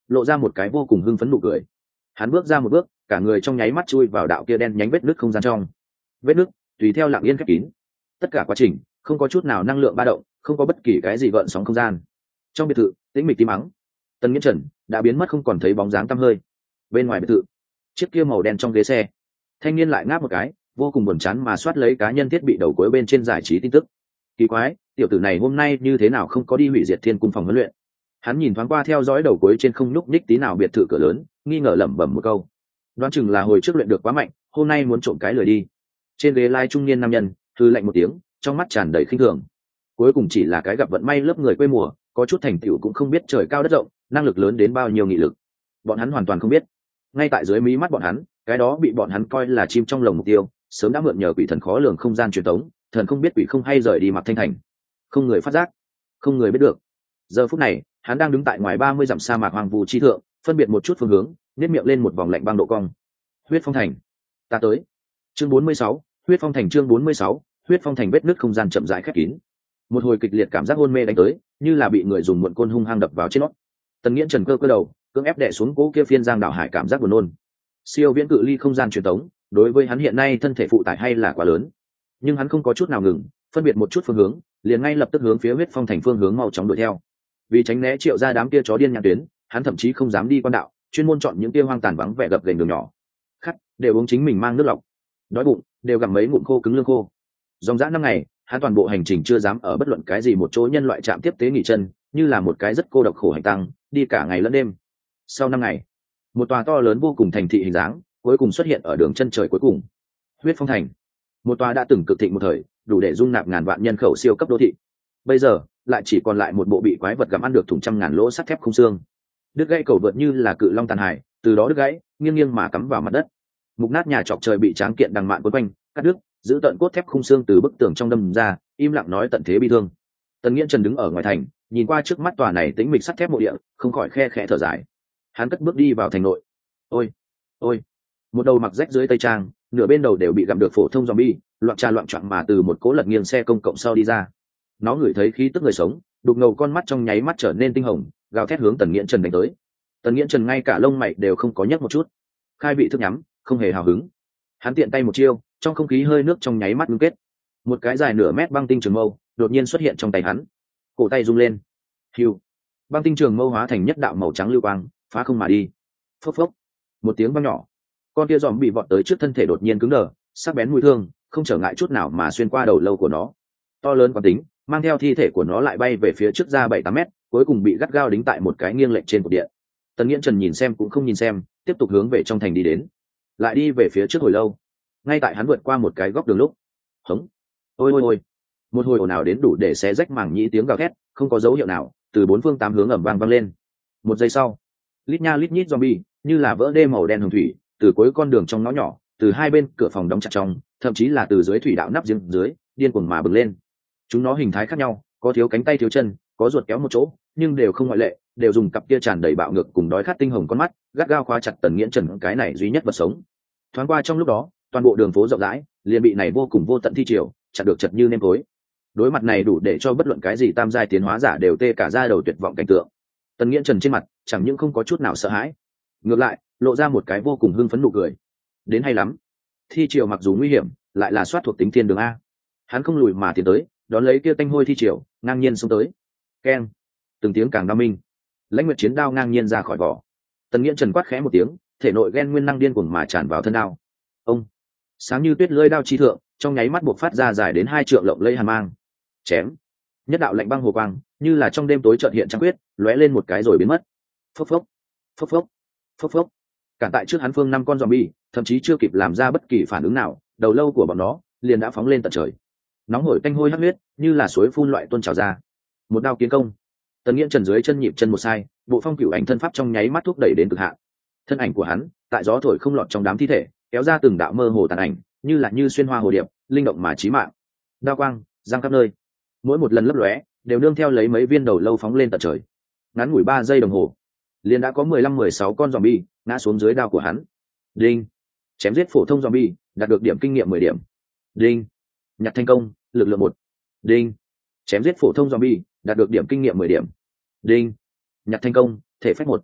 lộ ra một cái vô cùng hưng phấn nụ cười. Hắn bước ra một bước, cả người trong nháy mắt chui vào đạo kia đen nhánh vết nứt không gian trong. Vết nứt tùy theo lặng yên khép kín. Tất cả quá trình không có chút nào năng lượng ba động, không có bất kỳ cái gì gợn sóng không gian. Trong biệt thự tĩnh mịch tím mắng, Tần Nghiễn Trần đã biến mất không còn thấy bóng dáng tăm hơi. Bên ngoài biệt thự, chiếc kia màu đen trong ghế xe, thanh niên lại ngáp một cái, vô cùng buồn chán mà soát lấy cá nhân thiết bị đầu cuối bên trên giải trí tin tức. Kỳ quái, tiểu tử này hôm nay như thế nào không có đi hủy diệt thiên cung phòng huấn luyện? Hắn nhìn thoáng qua theo dõi đầu cuối trên không nhúc nhích tí nào biệt thự cửa lớn, nghi ngờ lẩm bẩm một câu. Đoán chừng là hồi trước luyện được quá mạnh, hôm nay muốn trộm cái lười đi. Trên ghế lai trung niên nam nhân hừ lạnh một tiếng, trong mắt tràn đầy khinh thường. Cuối cùng chỉ là cái gặp vận may lớp người quê mùa, có chút thành tựu cũng không biết trời cao đất rộng, năng lực lớn đến bao nhiêu nghị lực. Bọn hắn hoàn toàn không biết, ngay tại dưới mí mắt bọn hắn, cái đó bị bọn hắn coi là chim trong lồng mục tiêu, sớm đã mượn nhờ quỷ thần khó lường không gian truyền tống, thần không biết quỷ không hay rời đi Mạc Thanh Thành. Không người phát giác, không người biết được. Giờ phút này, hắn đang đứng tại ngoài ba mươi dặm sa mạc hoang vu chi thượng, phân biệt một chút phương hướng, nhếch miệng lên một vòng lạnh băng độ cong. Huyết Phong Thành, ta tới. Chương bốn mươi sáu, Huyết Phong Thành chương bốn mươi sáu, Huyết Phong Thành vết nứt không gian chậm rãi khép kín. Một hồi kịch liệt cảm giác hôn mê đánh tới, như là bị người dùng muộn côn hung hăng đập vào trên nót. Tần Nghiễn Trần cơ cơ đầu, cưỡng ép đè xuống cố kia phiên giang đảo hải cảm giác buồn nôn. Siêu viễn cự ly không gian truyền tống, đối với hắn hiện nay thân thể phụ tải hay là quá lớn. Nhưng hắn không có chút nào ngừng, phân biệt một chút phương hướng, liền ngay lập tức hướng phía Huyết Phong Thành phương hướng mau chóng đuổi theo. Vì tránh né Triệu gia đám kia chó điên nhãn tuyến, hắn thậm chí không dám đi quan đạo, chuyên môn chọn những kia hoang tàn vắng vẻ gập ghềnh đường nhỏ. Khát, đều uống chính mình mang nước lọc. Đói bụng, đều gặm mấy ngụm khô cứng lương khô. Dòng dã năm ngày, hắn toàn bộ hành trình chưa dám ở bất luận cái gì một chỗ nhân loại chạm tiếp tế nghỉ chân, như là một cái rất cô độc khổ hành tăng, đi cả ngày lẫn đêm. Sau năm ngày, một tòa to lớn vô cùng thành thị hình dáng cuối cùng xuất hiện ở đường chân trời cuối cùng. Huyết Phong Thành, một tòa đã từng cực thịnh một thời, đủ để dung nạp ngàn vạn nhân khẩu siêu cấp đô thị. Bây giờ lại chỉ còn lại một bộ bị quái vật gặm ăn được thủng trăm ngàn lỗ sắt thép không xương. Đứt gãy cầu vượt như là cự long tàn hải, từ đó đứt gãy, nghiêng nghiêng mà cắm vào mặt đất. Mục nát nhà trọc trời bị tráng kiện đằng mạn quấn quanh, cắt đứt, giữ tận cốt thép khung xương từ bức tường trong đâm ra, im lặng nói tận thế bi thương. Tần Nghiễn Trần đứng ở ngoài thành, nhìn qua trước mắt tòa này tĩnh mịch sắt thép mộ địa, không khỏi khe khẽ thở dài. Hắn cất bước đi vào thành nội. Ôi, ôi, một đầu mặc rách dưới tây trang, nửa bên đầu đều bị gặm được phổ thông zombie, loạn trà loạn choạng mà từ một cố lật nghiêng xe công cộng sau đi ra. Nó ngửi thấy khí tức người sống, đục ngầu con mắt trong nháy mắt trở nên tinh hồng, gào thét hướng Tần Nghiễn Trần đánh tới. Tần Nghiễn Trần ngay cả lông mày đều không có nhấc một chút, khai vị thức nhắm, không hề hào hứng. Hắn tiện tay một chiêu, trong không khí hơi nước trong nháy mắt ngưng kết, một cái dài nửa mét băng tinh trường mâu đột nhiên xuất hiện trong tay hắn. Cổ tay rung lên, hiu, băng tinh trường mâu hóa thành nhất đạo màu trắng lưu quang, phá không mà đi. Phốc phốc, một tiếng vang nhỏ, con kia giòm bị vọt tới trước thân thể đột nhiên cứng đờ, sắc bén mũi thương không trở ngại chút nào mà xuyên qua đầu lâu của nó. To lớn quán tính mang theo thi thể của nó lại bay về phía trước ra bảy tám mét, cuối cùng bị gắt gao đính tại một cái nghiêng lệch trên cột điện. Tần Nghiễn Trần nhìn xem cũng không nhìn xem, tiếp tục hướng về trong thành đi đến. Lại đi về phía trước hồi lâu, ngay tại hắn vượt qua một cái góc đường lúc, hống, ôi ôi ôi, một hồi ồn ào đến đủ để xé rách màng nhĩ tiếng gào thét, không có dấu hiệu nào, từ bốn phương tám hướng ầm vang vang lên. Một giây sau, lít nha lít nhít zombie như là vỡ đê màu đen hồng thủy, từ cuối con đường trong ngõ nhỏ, từ hai bên cửa phòng đóng chặt trong, thậm chí là từ dưới thủy đạo nắp giếng dưới, điên cuồng mà bừng lên. Chúng nó hình thái khác nhau, có thiếu cánh tay thiếu chân, có ruột kéo một chỗ, nhưng đều không ngoại lệ, đều dùng cặp kia tràn đầy bạo ngược cùng đói khát tinh hồng con mắt, gắt gao khóa chặt Tần Nghiễn Trần cái này duy nhất vật sống. Thoáng qua trong lúc đó, toàn bộ đường phố rộng rãi liền bị này vô cùng vô tận thi triều chặt được chật như nêm tối. Đối mặt này đủ để cho bất luận cái gì tam giai tiến hóa giả đều tê cả da đầu tuyệt vọng cảnh tượng. Tần Nghiễn Trần trên mặt chẳng những không có chút nào sợ hãi, ngược lại lộ ra một cái vô cùng hưng phấn nụ cười. Đến hay lắm, thi triều mặc dù nguy hiểm, lại là soát thuộc tính thiên đường a. Hắn không lùi mà tiến tới, đón lấy kia tanh hôi thi triều, ngang nhiên xông tới. Keng, từng tiếng càng đao minh, lãnh nguyệt chiến đao ngang nhiên ra khỏi vỏ. Tần Nghiễn Trần quát khẽ một tiếng, thể nội ghen nguyên năng điên cuồng mà tràn vào thân đao. Ông, sáng như tuyết lưỡi đao chi thượng, trong nháy mắt buộc phát ra dài đến hai trượng lộng lẫy hàn mang. Chém, nhất đạo lạnh băng hồ quang, như là trong đêm tối chợt hiện trăng quyết, lóe lên một cái rồi biến mất. Phốc phốc, phốc phốc, phốc phốc. Cản tại trước hắn phương năm con zombie, thậm chí chưa kịp làm ra bất kỳ phản ứng nào, đầu lâu của bọn nó liền đã phóng lên tận trời. Nóng hổi tanh hôi hắc huyết, như là suối phun loại tuôn trào ra. Một đao kiến công. Tần Nghiễn Trần dưới chân nhịp chân một sai, bộ phong cửu ảnh thân pháp trong nháy mắt thúc đẩy đến cực hạn. Thân ảnh của hắn, tại gió thổi không lọt trong đám thi thể, kéo ra từng đạo mơ hồ tàn ảnh, như là như xuyên hoa hồ điệp, linh động mà chí mạng. Đao quang giăng khắp nơi, mỗi một lần lấp lóe đều nương theo lấy mấy viên đầu lâu phóng lên tận trời. Ngắn ngủi ba giây đồng hồ, liền đã có mười lăm mười sáu con zombie ngã xuống dưới đao của hắn. Đinh, chém giết phổ thông zombie, đạt được điểm kinh nghiệm mười điểm. Đinh, nhặt thành công, lực lượng một. Đinh, chém giết phổ thông zombie, đạt được điểm kinh nghiệm mười điểm. Đinh, nhặt thành công, thể phách một.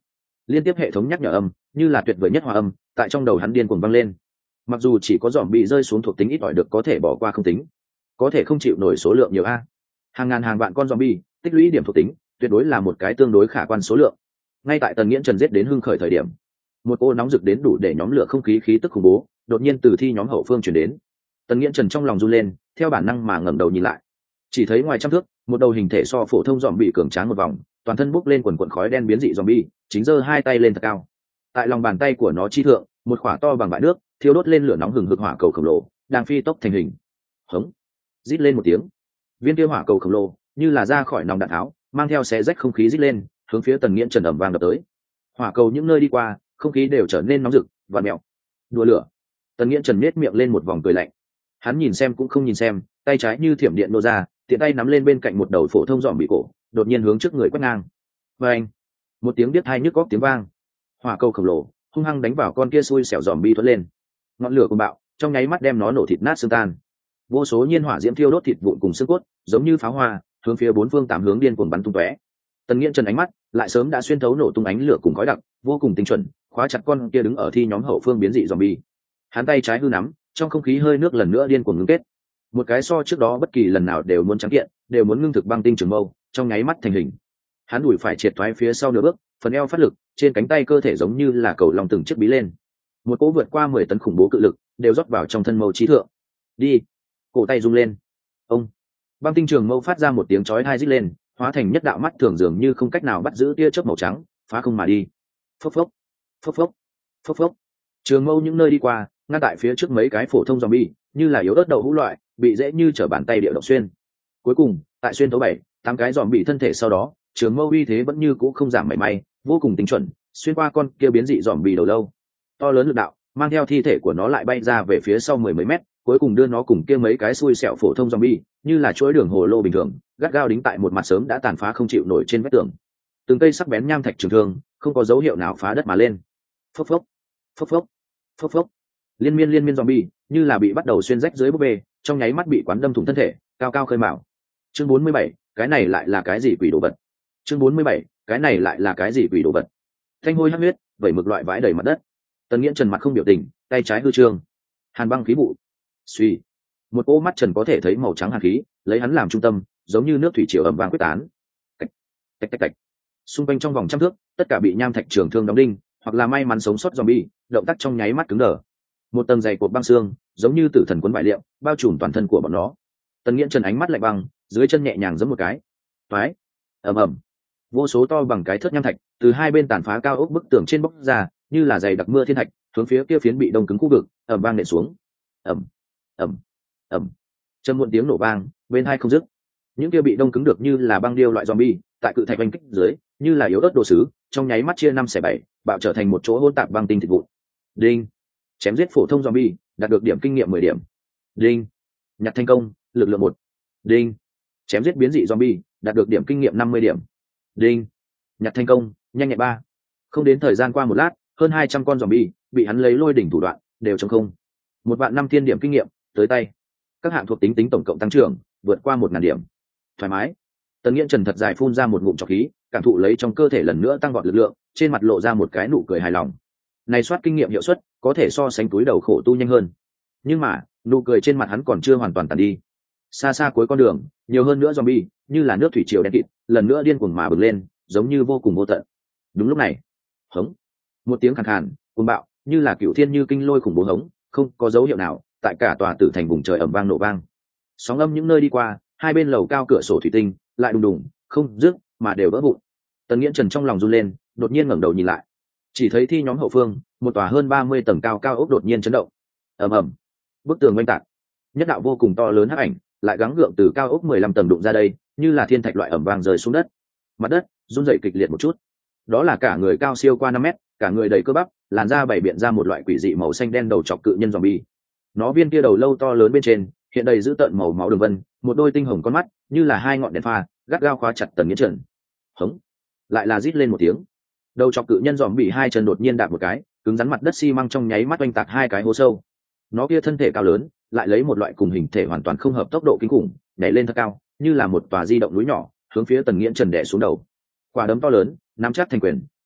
liên tiếp hệ thống nhắc nhở âm như là tuyệt vời nhất hòa âm tại trong đầu hắn điên cuồng vang lên. Mặc dù chỉ có dòm bị rơi xuống thuộc tính ít ỏi được có thể bỏ qua không tính, có thể không chịu nổi số lượng nhiều a, hàng ngàn hàng vạn con zombie tích lũy điểm thuộc tính tuyệt đối là một cái tương đối khả quan số lượng. Ngay tại Tần Nghiễn Trần giết đến hưng khởi thời điểm, một cô nóng rực đến đủ để nhóm lửa không khí khí tức khủng bố đột nhiên từ thi nhóm hậu phương chuyển đến. Tần Nghiễn Trần trong lòng run lên, theo bản năng mà ngẩng đầu nhìn lại, chỉ thấy ngoài trăm thước một đầu hình thể so phổ thông dòm bị cường tráng một vòng, toàn thân bốc lên quần quần khói đen biến dị dòm bi, chính giơ hai tay lên thật cao. Tại lòng bàn tay của nó chi thượng, một quả to bằng bãi nước thiêu đốt lên lửa nóng hừng hực hỏa cầu khổng lồ đang phi tốc thành hình. Hống, rít lên một tiếng, viên kia hỏa cầu khổng lồ như là ra khỏi nòng đạn tháo, mang theo xé rách không khí rít lên, hướng phía Tần Nghiễn Trần ầm vang đập tới. Hỏa cầu những nơi đi qua, không khí đều trở nên nóng rực và mèo. Đùa lửa. Tần Nghiễn Trần nhếch miệng lên một vòng cười lạnh. Hắn nhìn xem cũng không nhìn xem, tay trái như thiểm điện nô ra, tiện tay nắm lên bên cạnh một đầu phổ thông dòm bị cổ, đột nhiên hướng trước người quét ngang. Và anh, một tiếng biết hai nhức góc tiếng vang, hỏa cầu khổng lồ hung hăng đánh vào con kia xui xẻo dòm bi thoát lên. Ngọn lửa cuồng bạo trong nháy mắt đem nó nổ thịt nát xương tan, vô số nhiên hỏa diễm thiêu đốt thịt vụn cùng xương cốt, giống như pháo hoa hướng phía bốn phương tám hướng điên cuồng bắn tung tóe. Tần Nghiễn Trần ánh mắt lại sớm đã xuyên thấu nổ tung ánh lửa cùng khói đặc, vô cùng tinh chuẩn khóa chặt con kia đứng ở thi nhóm hậu phương biến dị zombie. Hắn tay trái hư nắm, trong không khí hơi nước lần nữa điên cuồng ngưng kết, một cái so trước đó bất kỳ lần nào đều muốn trắng kiện, đều muốn ngưng thực băng tinh trường mâu, trong nháy mắt thành hình. Hắn đùi phải triệt thoái phía sau nửa bước, phần eo phát lực, trên cánh tay cơ thể giống như là cầu long từng chiếc bí lên, một cỗ vượt qua mười tấn khủng bố cự lực đều rót vào trong thân mâu trí thượng. Đi, cổ tay rung lên, ông băng tinh trường mâu phát ra một tiếng chói tai rít lên, hóa thành nhất đạo mắt thường dường như không cách nào bắt giữ tia chớp màu trắng, phá không mà đi. Phốc phốc, phốc phốc, phốc phốc. Trường mâu những nơi đi qua, ngăn tại phía trước mấy cái phổ thông zombie, như là yếu ớt đậu hũ loại, bị dễ như trở bàn tay địa động xuyên. Cuối cùng, tại xuyên thấu bảy, tám cái zombie thân thể sau đó, trường mâu uy thế vẫn như cũ không giảm mảy may, vô cùng tinh chuẩn, xuyên qua con kia biến dị zombie đầu lâu. To lớn lực đạo, mang theo thi thể của nó lại bay ra về phía sau mười mấy mét, cuối cùng đưa nó cùng kia mấy cái xui xẻo phổ thông zombie, như là chuỗi đường hồ lô bình thường, gắt gao đính tại một mặt sớm đã tàn phá không chịu nổi trên vách tường. Từng cây sắc bén nham thạch trường thương, không có dấu hiệu nào phá đất mà lên. Phốc phốc, phốc phốc, phốc phốc. Liên miên liên miên zombie, như là bị bắt đầu xuyên rách dưới búp bê, trong nháy mắt bị quán đâm thủng thân thể, cao cao khơi mào. Chương bốn mươi bảy, cái này lại là cái gì quỷ đồ vật? Chương bốn mươi bảy, cái này lại là cái gì quỷ đồ vật? Thanh hôi hắc huyết, vẩy mực loại vãi đầy mặt đất. Tần Nghiễn Trần mặt không biểu tình, tay trái hư trương, hàn băng khí vụ. Suy, một cỗ mắt trần có thể thấy màu trắng hàn khí, lấy hắn làm trung tâm, giống như nước thủy triều ầm vang quyết tán. Tạch, tạch tạch tạch. Xung quanh trong vòng trăm thước, tất cả bị nham thạch trường thương đóng đinh, hoặc là may mắn sống sót zombie, động tác trong nháy mắt cứng đờ. Một tầng dày cột băng xương, giống như tử thần cuốn vải liệu, bao trùm toàn thân của bọn nó. Tần Nghiễn Trần ánh mắt lạnh băng, dưới chân nhẹ nhàng giẫm một cái. Toái, ầm ầm. Vô số to bằng cái thớt nham thạch, từ hai bên tàn phá cao ốc bức tường trên bốc ra, như là dày đặc mưa thiên thạch, hướng phía kia phiến bị đông cứng khu vực, ầm vang nện xuống. Ầm, ầm, ầm. Trầm muộn tiếng nổ vang, bên hai không dứt. Những kia bị đông cứng được như là băng điêu loại zombie, tại cự thạch oanh kích dưới, như là yếu ớt đồ sứ, trong nháy mắt chia năm xẻ bảy, bạo trở thành một chỗ hỗn tạp băng tinh thịt vụn. Đinh, chém giết phổ thông zombie, đạt được điểm kinh nghiệm mười điểm. Đinh, nhặt thành công, lực lượng một. Đinh, chém giết biến dị zombie, đạt được điểm kinh nghiệm năm mươi điểm. Đinh, nhặt thành công, nhanh nhẹn ba. Không đến thời gian qua một lát, hơn hai trăm con zombie bị hắn lấy lôi đỉnh thủ đoạn đều trong không. Một vạn năm thiên điểm kinh nghiệm tới tay. Các hạng thuộc tính tính tổng cộng tăng trưởng vượt qua một ngàn điểm. Thoải mái. Tần Nghiễn Trần thật dài phun ra một ngụm trọc khí, cảm thụ lấy trong cơ thể lần nữa tăng vọt lực lượng, trên mặt lộ ra một cái nụ cười hài lòng. Này soát kinh nghiệm hiệu suất có thể so sánh túi đầu khổ tu nhanh hơn. Nhưng mà, nụ cười trên mặt hắn còn chưa hoàn toàn tàn đi. Xa xa cuối con đường, nhiều hơn nữa zombie, như là nước thủy triều đen kịt, lần nữa điên cuồng mà bừng lên, giống như vô cùng vô tận. Đúng lúc này, hống, một tiếng khàn khàn, cuồng bạo, như là cựu thiên như kinh lôi khủng bố hống, không có dấu hiệu nào, tại cả tòa tử thành vùng trời ầm vang nổ vang. Sóng âm những nơi đi qua, hai bên lầu cao cửa sổ thủy tinh lại đùng đùng, không dứt, mà đều vỡ vụn. Tần Nghiễn Trần trong lòng run lên, đột nhiên ngẩng đầu nhìn lại, chỉ thấy thi nhóm hậu phương, một tòa hơn ba mươi tầng cao cao ốc đột nhiên chấn động. Ầm ầm, bức tường oanh tạc, nhất đạo vô cùng to lớn hắc ảnh, lại gắng gượng từ cao ốc mười lăm tầng đụng ra đây, như là thiên thạch loại ầm vang rơi xuống đất. Mặt đất rung rẩy kịch liệt một chút. Đó là cả người cao siêu qua năm mét, cả người đầy cơ bắp, làn da bảy biện ra một loại quỷ dị màu xanh đen đầu chọc cự nhân zombie. Nó viên kia đầu lâu to lớn bên trên, hiện đầy dữ tợn màu máu đường vân, một đôi tinh hồng con mắt, như là hai ngọn đèn pha, gắt gao khóa chặt Tần Nghiễn Trần. Hống, lại là rít lên một tiếng. Đầu chọc cự nhân zombie hai chân đột nhiên đạp một cái, cứng rắn mặt đất xi măng trong nháy mắt oanh tạc hai cái hố sâu. Nó kia thân thể cao lớn, lại lấy một loại cùng hình thể hoàn toàn không hợp tốc độ kinh khủng, nhảy lên thật cao, như là một tòa di động núi nhỏ, hướng phía Tần Nghiễn Trần đè xuống đầu. Quả đấm to lớn, nắm chắc thành quyền,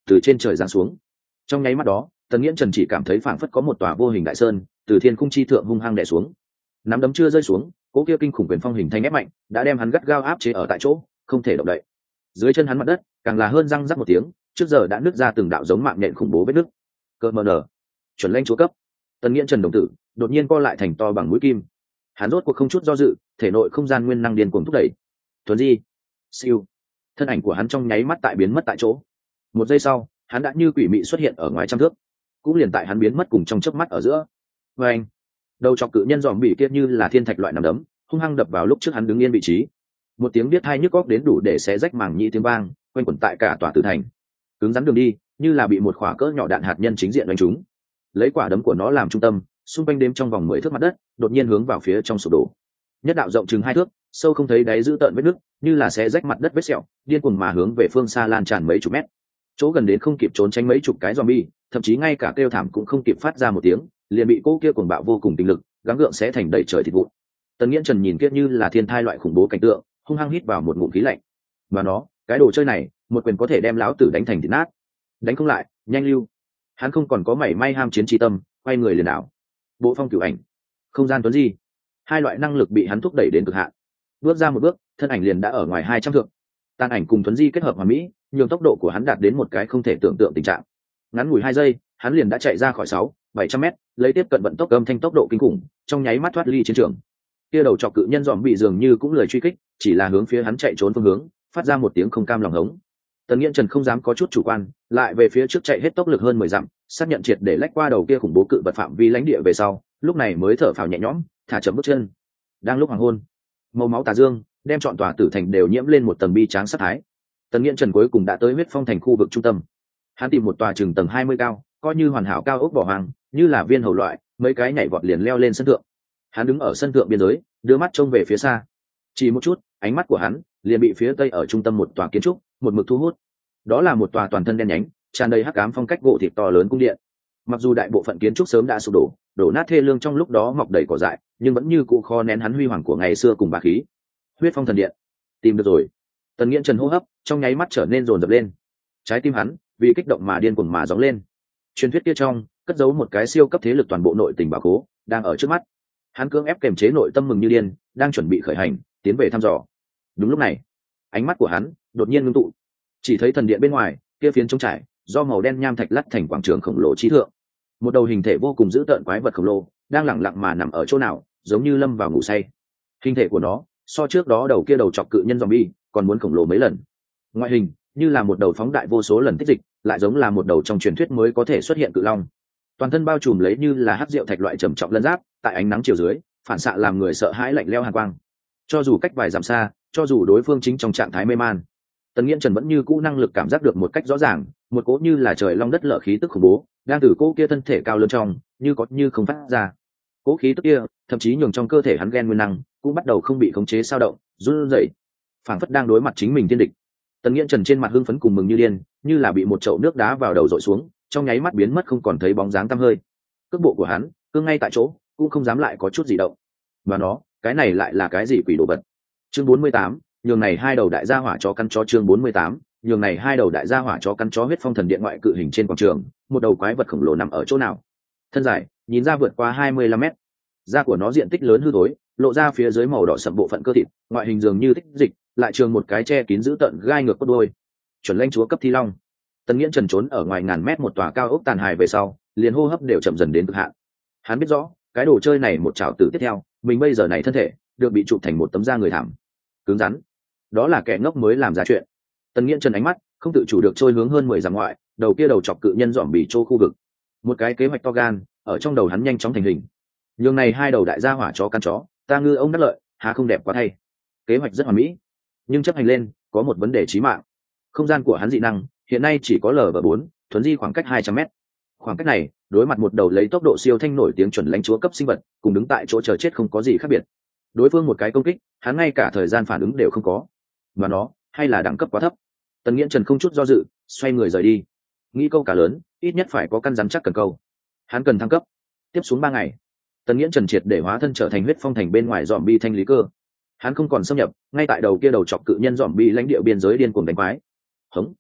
từ trên trời giáng xuống. Trong nháy mắt đó, Tần Nghiễn Trần chỉ cảm thấy phảng phất có một tòa vô hình đại sơn từ thiên khung chi thượng hung hăng đè xuống. Nắm đấm chưa rơi xuống, cỗ kia kinh khủng quyền phong hình thành ép mạnh, đã đem hắn gắt gao áp chế ở tại chỗ, không thể động đậy. Dưới chân hắn mặt đất, càng là hơn răng rắc một tiếng, trước giờ đã nứt ra từng đạo giống mạng nhện khủng bố vết nứt. Cơ mờ nở, chuẩn lãnh chúa cấp. Tần Nghiễn Trần đồng tử đột nhiên co lại thành to bằng mũi kim. Hắn rốt cuộc không chút do dự, thể nội không gian nguyên năng điên cuồng thúc đẩy. Thuần di, siêu. Thân ảnh của hắn trong nháy mắt tại biến mất tại chỗ. Một giây sau, hắn đã như quỷ mị xuất hiện ở ngoài trăm thước. Cũng liền tại hắn biến mất cùng trong chớp mắt ở giữa. Và anh, đầu chọc cự nhân dòm bị kia như là thiên thạch loại nằm đấm, hung hăng đập vào lúc trước hắn đứng yên vị trí. Một tiếng biết hai nhức óc đến đủ để xé rách màng nhĩ tiếng vang, quanh quẩn tại cả tòa tử thành. Cứng rắn đường đi, như là bị một quả cỡ nhỏ đạn hạt nhân chính diện đánh trúng. Lấy quả đấm của nó làm trung tâm, xung quanh đêm trong vòng mười thước mặt đất, đột nhiên hướng vào phía trong sụp đổ. Nhất đạo rộng chừng hai thước, sâu không thấy đáy giữ tợn vết nứt, như là xé rách mặt đất vết sẹo, điên cuồng mà hướng về phương xa lan tràn mấy chục mét. Chỗ gần đến không kịp trốn tránh mấy chục cái zombie, thậm chí ngay cả kêu thảm cũng không kịp phát ra một tiếng, liền bị cô kia cuồng bạo vô cùng tinh lực, gắng gượng xé thành đầy trời thịt vụn. Tần Nghiễn Trần nhìn kia như là thiên thai loại khủng bố cảnh tượng, hung hăng hít vào một ngụm khí lạnh. Mà nó, cái đồ chơi này, một quyền có thể đem lão tử đánh thành thịt nát. Đánh không lại, nhanh lưu. Hắn không còn có mảy may ham chiến trí tâm, quay người liền đảo. Bộ phong cửu ảnh, không gian tuấn di, hai loại năng lực bị hắn thúc đẩy đến cực hạn. Bước ra một bước, thân ảnh liền đã ở ngoài hai trăm thước. Tàn ảnh cùng tuấn di kết hợp hoàn mỹ, nhường tốc độ của hắn đạt đến một cái không thể tưởng tượng tình trạng. Ngắn ngủi hai giây, hắn liền đã chạy ra khỏi sáu, bảy trăm mét, lấy tiếp cận vận tốc âm thanh tốc độ kinh khủng, trong nháy mắt thoát ly chiến trường. Kia đầu chọc cự nhân dòm bị dường như cũng lời truy kích, chỉ là hướng phía hắn chạy trốn phương hướng, phát ra một tiếng không cam lòng hống. Tần Nghiễn Trần không dám có chút chủ quan, lại về phía trước chạy hết tốc lực hơn mười dặm, xác nhận triệt để lách qua đầu kia khủng bố cự vật phạm vi lãnh địa về sau, lúc này mới thở phào nhẹ nhõm, thả chậm bước chân. Đang lúc hoàng hôn, màu máu tà dương đem trọn tòa tử thành đều nhiễm lên một tầng bi tráng sát thái. Tần Nghiễn Trần cuối cùng đã tới huyết phong thành khu vực trung tâm. Hắn tìm một tòa chừng tầng hai mươi cao, coi như hoàn hảo cao ốc bỏ hoang, như là viên hầu loại, mấy cái nhảy vọt liền leo lên sân thượng. Hắn đứng ở sân thượng biên giới, đưa mắt trông về phía xa. Chỉ một chút, ánh mắt của hắn liền bị phía tây ở trung tâm một tòa kiến trúc một mực thu hút. Đó là một tòa toàn thân đen nhánh, tràn đầy hắc ám phong cách gỗ thịt to lớn cung điện. Mặc dù đại bộ phận kiến trúc sớm đã sụp đổ, đổ nát thê lương trong lúc đó mọc đầy cỏ dại, nhưng vẫn như cũ khó nén hắn huy hoàng của ngày xưa cùng bá khí. Huyết phong thần điện, tìm được rồi. Tần Nghiễn Trần hô hấp trong nháy mắt trở nên rồn rập lên. Trái tim hắn vì kích động mà điên cuồng mà gióng lên. Truyền thuyết kia trong cất giấu một cái siêu cấp thế lực toàn bộ nội tình bảo khố đang ở trước mắt. Hắn cưỡng ép kềm chế nội tâm mừng như điên, đang chuẩn bị khởi hành tiến về thăm dò. Đúng lúc này, ánh mắt của hắn đột nhiên ngưng tụ, chỉ thấy thần điện bên ngoài kia phiến trống trải, do màu đen nham thạch lát thành quảng trường khổng lồ trí thượng, một đầu hình thể vô cùng dữ tợn quái vật khổng lồ đang lẳng lặng mà nằm ở chỗ nào, giống như lâm vào ngủ say. Hình thể của nó so trước đó đầu kia đầu chọc cự nhân zombie còn muốn khổng lồ mấy lần. Ngoại hình như là một đầu phóng đại vô số lần tích dịch, lại giống là một đầu trong truyền thuyết mới có thể xuất hiện cự long. Toàn thân bao trùm lấy như là hắc rượu thạch loại trầm trọng lân giáp, tại ánh nắng chiều dưới phản xạ làm người sợ hãi lạnh lẽo hàn quang. Cho dù cách vài dặm xa, cho dù đối phương chính trong trạng thái mê man, Tần Nghiễn Trần vẫn như cũ năng lực cảm giác được một cách rõ ràng, một cỗ như là trời long đất lở khí tức khủng bố đang từ cỗ kia thân thể cao lớn trong như có như không phát ra. Cỗ khí tức kia thậm chí nhường trong cơ thể hắn gen nguyên năng cũng bắt đầu không bị khống chế sao động, run rẩy, phảng phất đang đối mặt chính mình thiên địch. Tần Nghiễn Trần trên mặt hưng phấn cùng mừng như điên, như là bị một chậu nước đá vào đầu dội xuống, trong nháy mắt biến mất không còn thấy bóng dáng tăm hơi. Cước bộ của hắn cứ ngay tại chỗ, cũng không dám lại có chút gì động. Và nó, cái này lại là cái gì quỷ đồ vật? Chương bốn mươi tám, nhường này hai đầu đại gia hỏa chó căn chó. Chương bốn mươi tám, nhường này hai đầu đại gia hỏa chó căn chó. Huyết phong thần điện ngoại cự hình trên quảng trường, một đầu quái vật khổng lồ nằm ở chỗ nào? Thân dài nhìn ra vượt qua hai mươi lăm mét, da của nó diện tích lớn hư thối, lộ ra phía dưới màu đỏ sậm bộ phận cơ thịt, ngoại hình dường như tích dịch, lại trường một cái che kín giữ tận gai ngược cốt đuôi. Chuẩn lãnh chúa cấp thi long. Tần Nghiễn Trần trốn ở ngoài ngàn mét một tòa cao ốc tàn hài về sau, liền hô hấp đều chậm dần đến cực hạn. Hắn biết rõ, cái đồ chơi này một trảo tử tiếp theo, mình bây giờ này thân thể được bị chụp thành một tấm da người thảm, cứng rắn. Đó là kẻ ngốc mới làm ra chuyện. Tần Nghiễn Trần ánh mắt không tự chủ được trôi hướng hơn mười dặm ngoại, đầu kia đầu chọc cự nhân dòm bì trô khu vực. Một cái kế hoạch to gan ở trong đầu hắn nhanh chóng thành hình. Nhường này hai đầu đại gia hỏa chó căn chó, ta ngư ông đắc lợi, há không đẹp quá thay. Kế hoạch rất hoàn mỹ, nhưng chấp hành lên có một vấn đề chí mạng. Không gian của hắn dị năng hiện nay chỉ có lv bốn, thuấn di khoảng cách hai trăm mét. Khoảng cách này đối mặt một đầu lấy tốc độ siêu thanh nổi tiếng chuẩn lãnh chúa cấp sinh vật, cùng đứng tại chỗ chờ chết không có gì khác biệt. Đối phương một cái công kích, hắn ngay cả thời gian phản ứng đều không có. Mà nó hay là đẳng cấp quá thấp. Tần Nghiễn Trần không chút do dự xoay người rời đi. Nghĩ câu cả lớn, ít nhất phải có căn rắn chắc cần câu. Hắn cần thăng cấp. Tiếp xuống ba ngày, Tần Nghiễn Trần triệt để hóa thân trở thành huyết phong thành bên ngoài dòm bi thanh lý cơ. Hắn không còn xâm nhập ngay tại đầu kia đầu chọc cự nhân dòm bi lãnh địa biên giới điên cuồng đánh quái. Hống.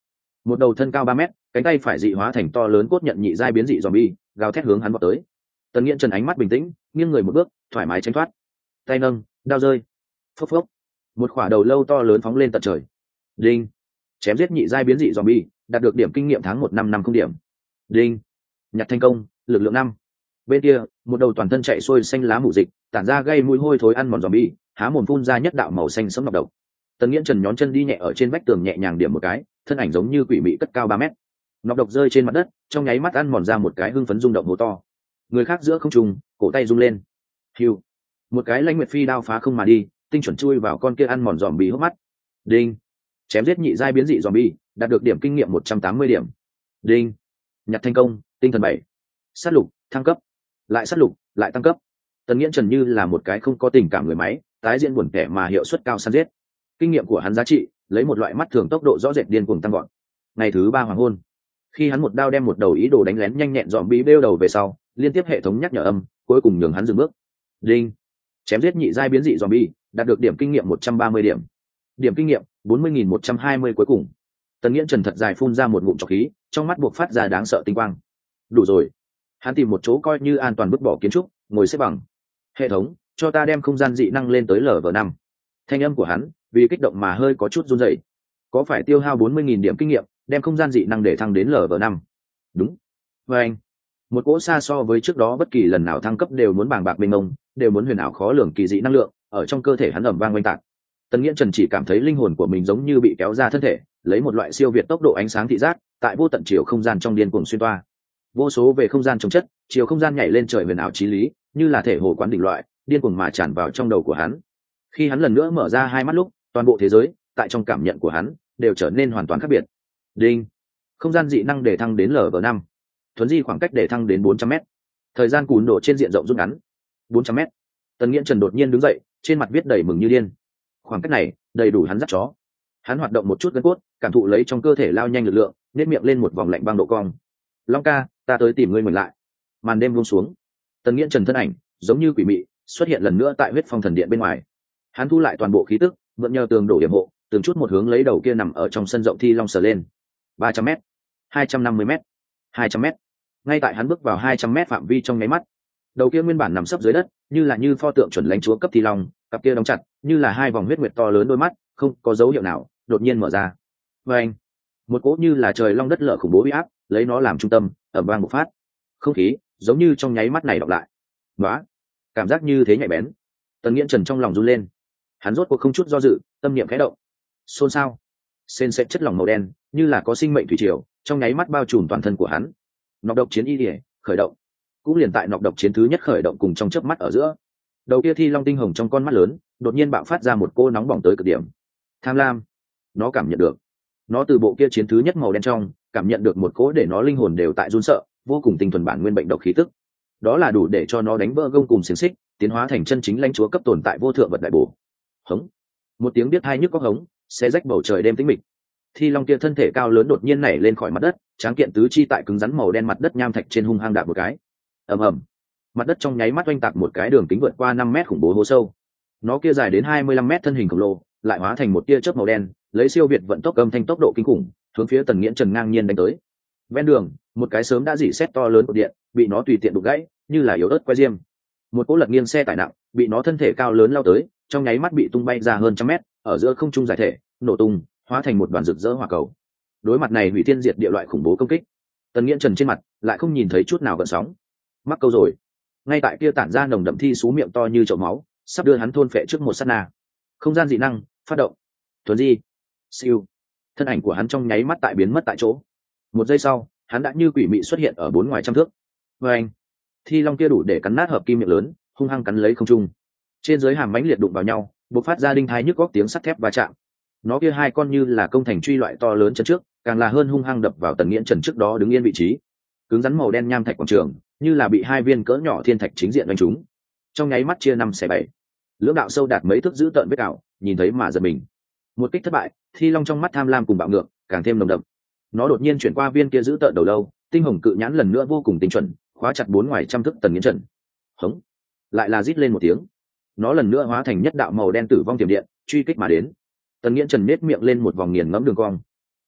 một đầu thân cao ba mét, cánh tay phải dị hóa thành to lớn cốt nhận nhị giai biến dị zombie, gào thét hướng hắn vọt tới. Tần Nghiễn Trần ánh mắt bình tĩnh, nghiêng người một bước, thoải mái tránh thoát. Tay nâng, đao rơi. Phốc phốc. Một quả đầu lâu to lớn phóng lên tận trời. Đinh. Chém giết nhị giai biến dị zombie, đạt được điểm kinh nghiệm tháng một năm năm không điểm. Đinh. Nhặt thành công, lực lượng năm. Bên kia, một đầu toàn thân chạy xuôi xanh lá mù dịch, tản ra gây mùi hôi thối ăn mòn zombie, há mồm phun ra nhất đạo màu xanh sẫm nọc độc. Tần Nghiễn Trần nhón chân đi nhẹ ở trên vách tường nhẹ nhàng điểm một cái, thân ảnh giống như quỷ mị cất cao ba mét. Nọc độc rơi trên mặt đất, trong nháy mắt ăn mòn ra một cái hưng phấn rung động hố to. Người khác giữa không trung, cổ tay rung lên. Hưu. Một cái lãnh nguyệt phi đao phá không mà đi, tinh chuẩn chui vào con kia ăn mòn zombie hốc mắt. Đinh. Chém giết nhị giai biến dị zombie, đạt được điểm kinh nghiệm một trăm tám mươi điểm. Đinh. Nhặt thành công, tinh thần bảy. Sát lục, thăng cấp. Lại sát lục, lại tăng cấp. Tần Nghiễn Trần như là một cái không có tình cảm người máy, tái diễn buồn tẻ mà hiệu suất cao săn giết. Kinh nghiệm của hắn giá trị, lấy một loại mắt thường tốc độ rõ rệt điên cuồng tăng gọn. Ngày thứ ba hoàng hôn, khi hắn một đao đem một đầu ý đồ đánh lén nhanh nhẹn dọn bí bêu đầu về sau, liên tiếp hệ thống nhắc nhở âm, cuối cùng nhường hắn dừng bước. Đinh. Chém giết nhị giai biến dị zombie, đạt được điểm kinh nghiệm một trăm ba mươi điểm. Điểm kinh nghiệm bốn mươi nghìn một trăm hai mươi cuối cùng. Tần Nghiễn Trần thật dài phun ra một ngụm trọc khí, trong mắt buộc phát ra đáng sợ tinh quang. Đủ rồi. Hắn tìm một chỗ coi như an toàn vứt bỏ kiến trúc, ngồi xếp bằng. Hệ thống, cho ta đem không gian dị năng lên tới lv năm. Thanh âm của hắn vì kích động mà hơi có chút run rẩy. Có phải tiêu hao bốn mươi nghìn điểm kinh nghiệm, đem không gian dị năng để thăng đến lv năm? Đúng. Và anh, một cỗ xa so với trước đó bất kỳ lần nào thăng cấp đều muốn bàng bạc mênh mông, đều muốn huyền ảo khó lường kỳ dị năng lượng ở trong cơ thể hắn ầm vang oanh tạc. Tần Nghiễn Trần chỉ cảm thấy linh hồn của mình giống như bị kéo ra thân thể, lấy một loại siêu việt tốc độ ánh sáng thị giác, tại vô tận chiều không gian trong điên cuồng xuyên toa. Vô số về không gian chống chất, chiều không gian nhảy lên trời huyền ảo chí lý, như là thể hồ quán đỉnh loại, điên cuồng mà tràn vào trong đầu của hắn. Khi hắn lần nữa mở ra hai mắt lúc, toàn bộ thế giới, tại trong cảm nhận của hắn, đều trở nên hoàn toàn khác biệt. Đinh. Không gian dị năng để thăng đến lv năm. Thuấn di khoảng cách để thăng đến bốn trăm mét. Thời gian cún độ trên diện rộng rút ngắn. bốn trăm mét. Tần Nghiễn Trần đột nhiên đứng dậy, trên mặt viết đầy mừng như điên. Khoảng cách này, đầy đủ hắn dắt chó. Hắn hoạt động một chút gân cốt, cảm thụ lấy trong cơ thể lao nhanh lực lượng, nét miệng lên một vòng lạnh băng độ cong. Long ca, ta tới tìm ngươi ngồi lại. Màn đêm buông xuống. Tần Nghiễn Trần thân ảnh giống như quỷ mị xuất hiện lần nữa tại huyết phong thần điện bên ngoài. Hắn thu lại toàn bộ khí tức, mượn nhờ tường đổ điểm hộ, từng chút một hướng lấy đầu kia nằm ở trong sân rộng thi long sờ lên. ba trăm mét, hai trăm năm mươi mét, hai trăm mét. Ngay tại hắn bước vào hai trăm mét phạm vi trong nháy mắt, đầu kia nguyên bản nằm sấp dưới đất, như là như pho tượng chuẩn lãnh chúa cấp thi long, cặp kia đóng chặt, như là hai vòng huyết nguyệt to lớn đôi mắt, không có dấu hiệu nào, đột nhiên mở ra. Và anh, một cỗ như là trời long đất lở khủng bố uy áp, lấy nó làm trung tâm, ầm vang bộc phát. Không khí giống như trong nháy mắt này đọc lại. Đó, cảm giác như thế nhạy bén. Tần Nghiễn Trần trong lòng run lên. Hắn rốt cuộc không chút do dự, tâm niệm khẽ động. Xôn xao, sền sệt chất lỏng màu đen, như là có sinh mệnh thủy triều, trong nháy mắt bao trùm toàn thân của hắn. Nọc độc chiến y liễu khởi động. Cũng liền tại nọc độc chiến thứ nhất khởi động cùng trong chớp mắt ở giữa, đầu kia thi long tinh hồng trong con mắt lớn, đột nhiên bạo phát ra một cô nóng bỏng tới cực điểm. Tham lam. Nó cảm nhận được. Nó từ bộ kia chiến thứ nhất màu đen trong, cảm nhận được một cỗ để nó linh hồn đều tại run sợ, vô cùng tinh thuần bản nguyên bệnh độc khí tức. Đó là đủ để cho nó đánh vỡ gông cùng xiềng xích, tiến hóa thành chân chính lãnh chúa cấp tồn tại vô thượng vật đại bổ. Hống. Một tiếng biết hai nhức có hống, xé rách bầu trời đêm tĩnh mịch. Thi long kia thân thể cao lớn đột nhiên nảy lên khỏi mặt đất, tráng kiện tứ chi tại cứng rắn màu đen mặt đất nham thạch trên hung hăng đạp một cái. Ầm ầm. Mặt đất trong nháy mắt oanh tạc một cái đường kính vượt qua năm mét khủng bố hố sâu. Nó kia dài đến hai mươi lăm mét thân hình khổng lồ, lại hóa thành một tia chớp màu đen, lấy siêu việt vận tốc âm thanh tốc độ kinh khủng, hướng phía Tần Nghiễn Trần ngang nhiên đánh tới. Ven đường, một cái sớm đã rỉ sét to lớn của điện, bị nó tùy tiện đụng gãy, như là yếu ớt que diêm. Một cỗ lật nghiêng xe tải nặng, bị nó thân thể cao lớn lao tới, trong nháy mắt bị tung bay ra hơn trăm mét, ở giữa không trung giải thể, nổ tung, hóa thành một đoàn rực rỡ hỏa cầu. Đối mặt này hủy thiên diệt địa loại khủng bố công kích, Tần Nghiễn Trần trên mặt lại không nhìn thấy chút nào gợn sóng. Mắc câu rồi. Ngay tại kia tản ra nồng đậm thi sú miệng to như chậu máu, sắp đưa hắn thôn phệ trước một sát na. Không gian dị năng phát động. Thuần di. Siêu. Thân ảnh của hắn trong nháy mắt tại biến mất tại chỗ. Một giây sau, hắn đã như quỷ mị xuất hiện ở bốn ngoài trăm thước. Và anh, thi long kia đủ để cắn nát hợp kim miệng lớn, hung hăng cắn lấy không trung. Trên dưới hàm mãnh liệt đụng vào nhau, bộc phát ra đinh thai nhức góc tiếng sắt thép va chạm. Nó kia hai con như là công thành truy loại to lớn chân trước, càng là hơn hung hăng đập vào Tần Nghiễn Trần trước đó đứng yên vị trí. Cứng rắn màu đen nham thạch quảng trường, như là bị hai viên cỡ nhỏ thiên thạch chính diện đánh trúng. Trong nháy mắt chia năm xẻ bảy. Lưỡng đạo sâu đạt mấy thước giữ tợn vết cào, nhìn thấy mà giật mình. Một kích thất bại, thi long trong mắt tham lam cùng bạo ngược, càng thêm nồng đậm. Nó đột nhiên chuyển qua viên kia giữ tợn đầu lâu, tinh hồng cự nhãn lần nữa vô cùng tinh chuẩn, khóa chặt bốn ngoài trăm thước Tần Nghiễn Trần. Hống! Lại là rít lên một tiếng. Nó lần nữa hóa thành nhất đạo màu đen tử vong tiềm điện, truy kích mà đến. Tần Nghiễn Trần nết miệng lên một vòng nghiền ngẫm đường cong.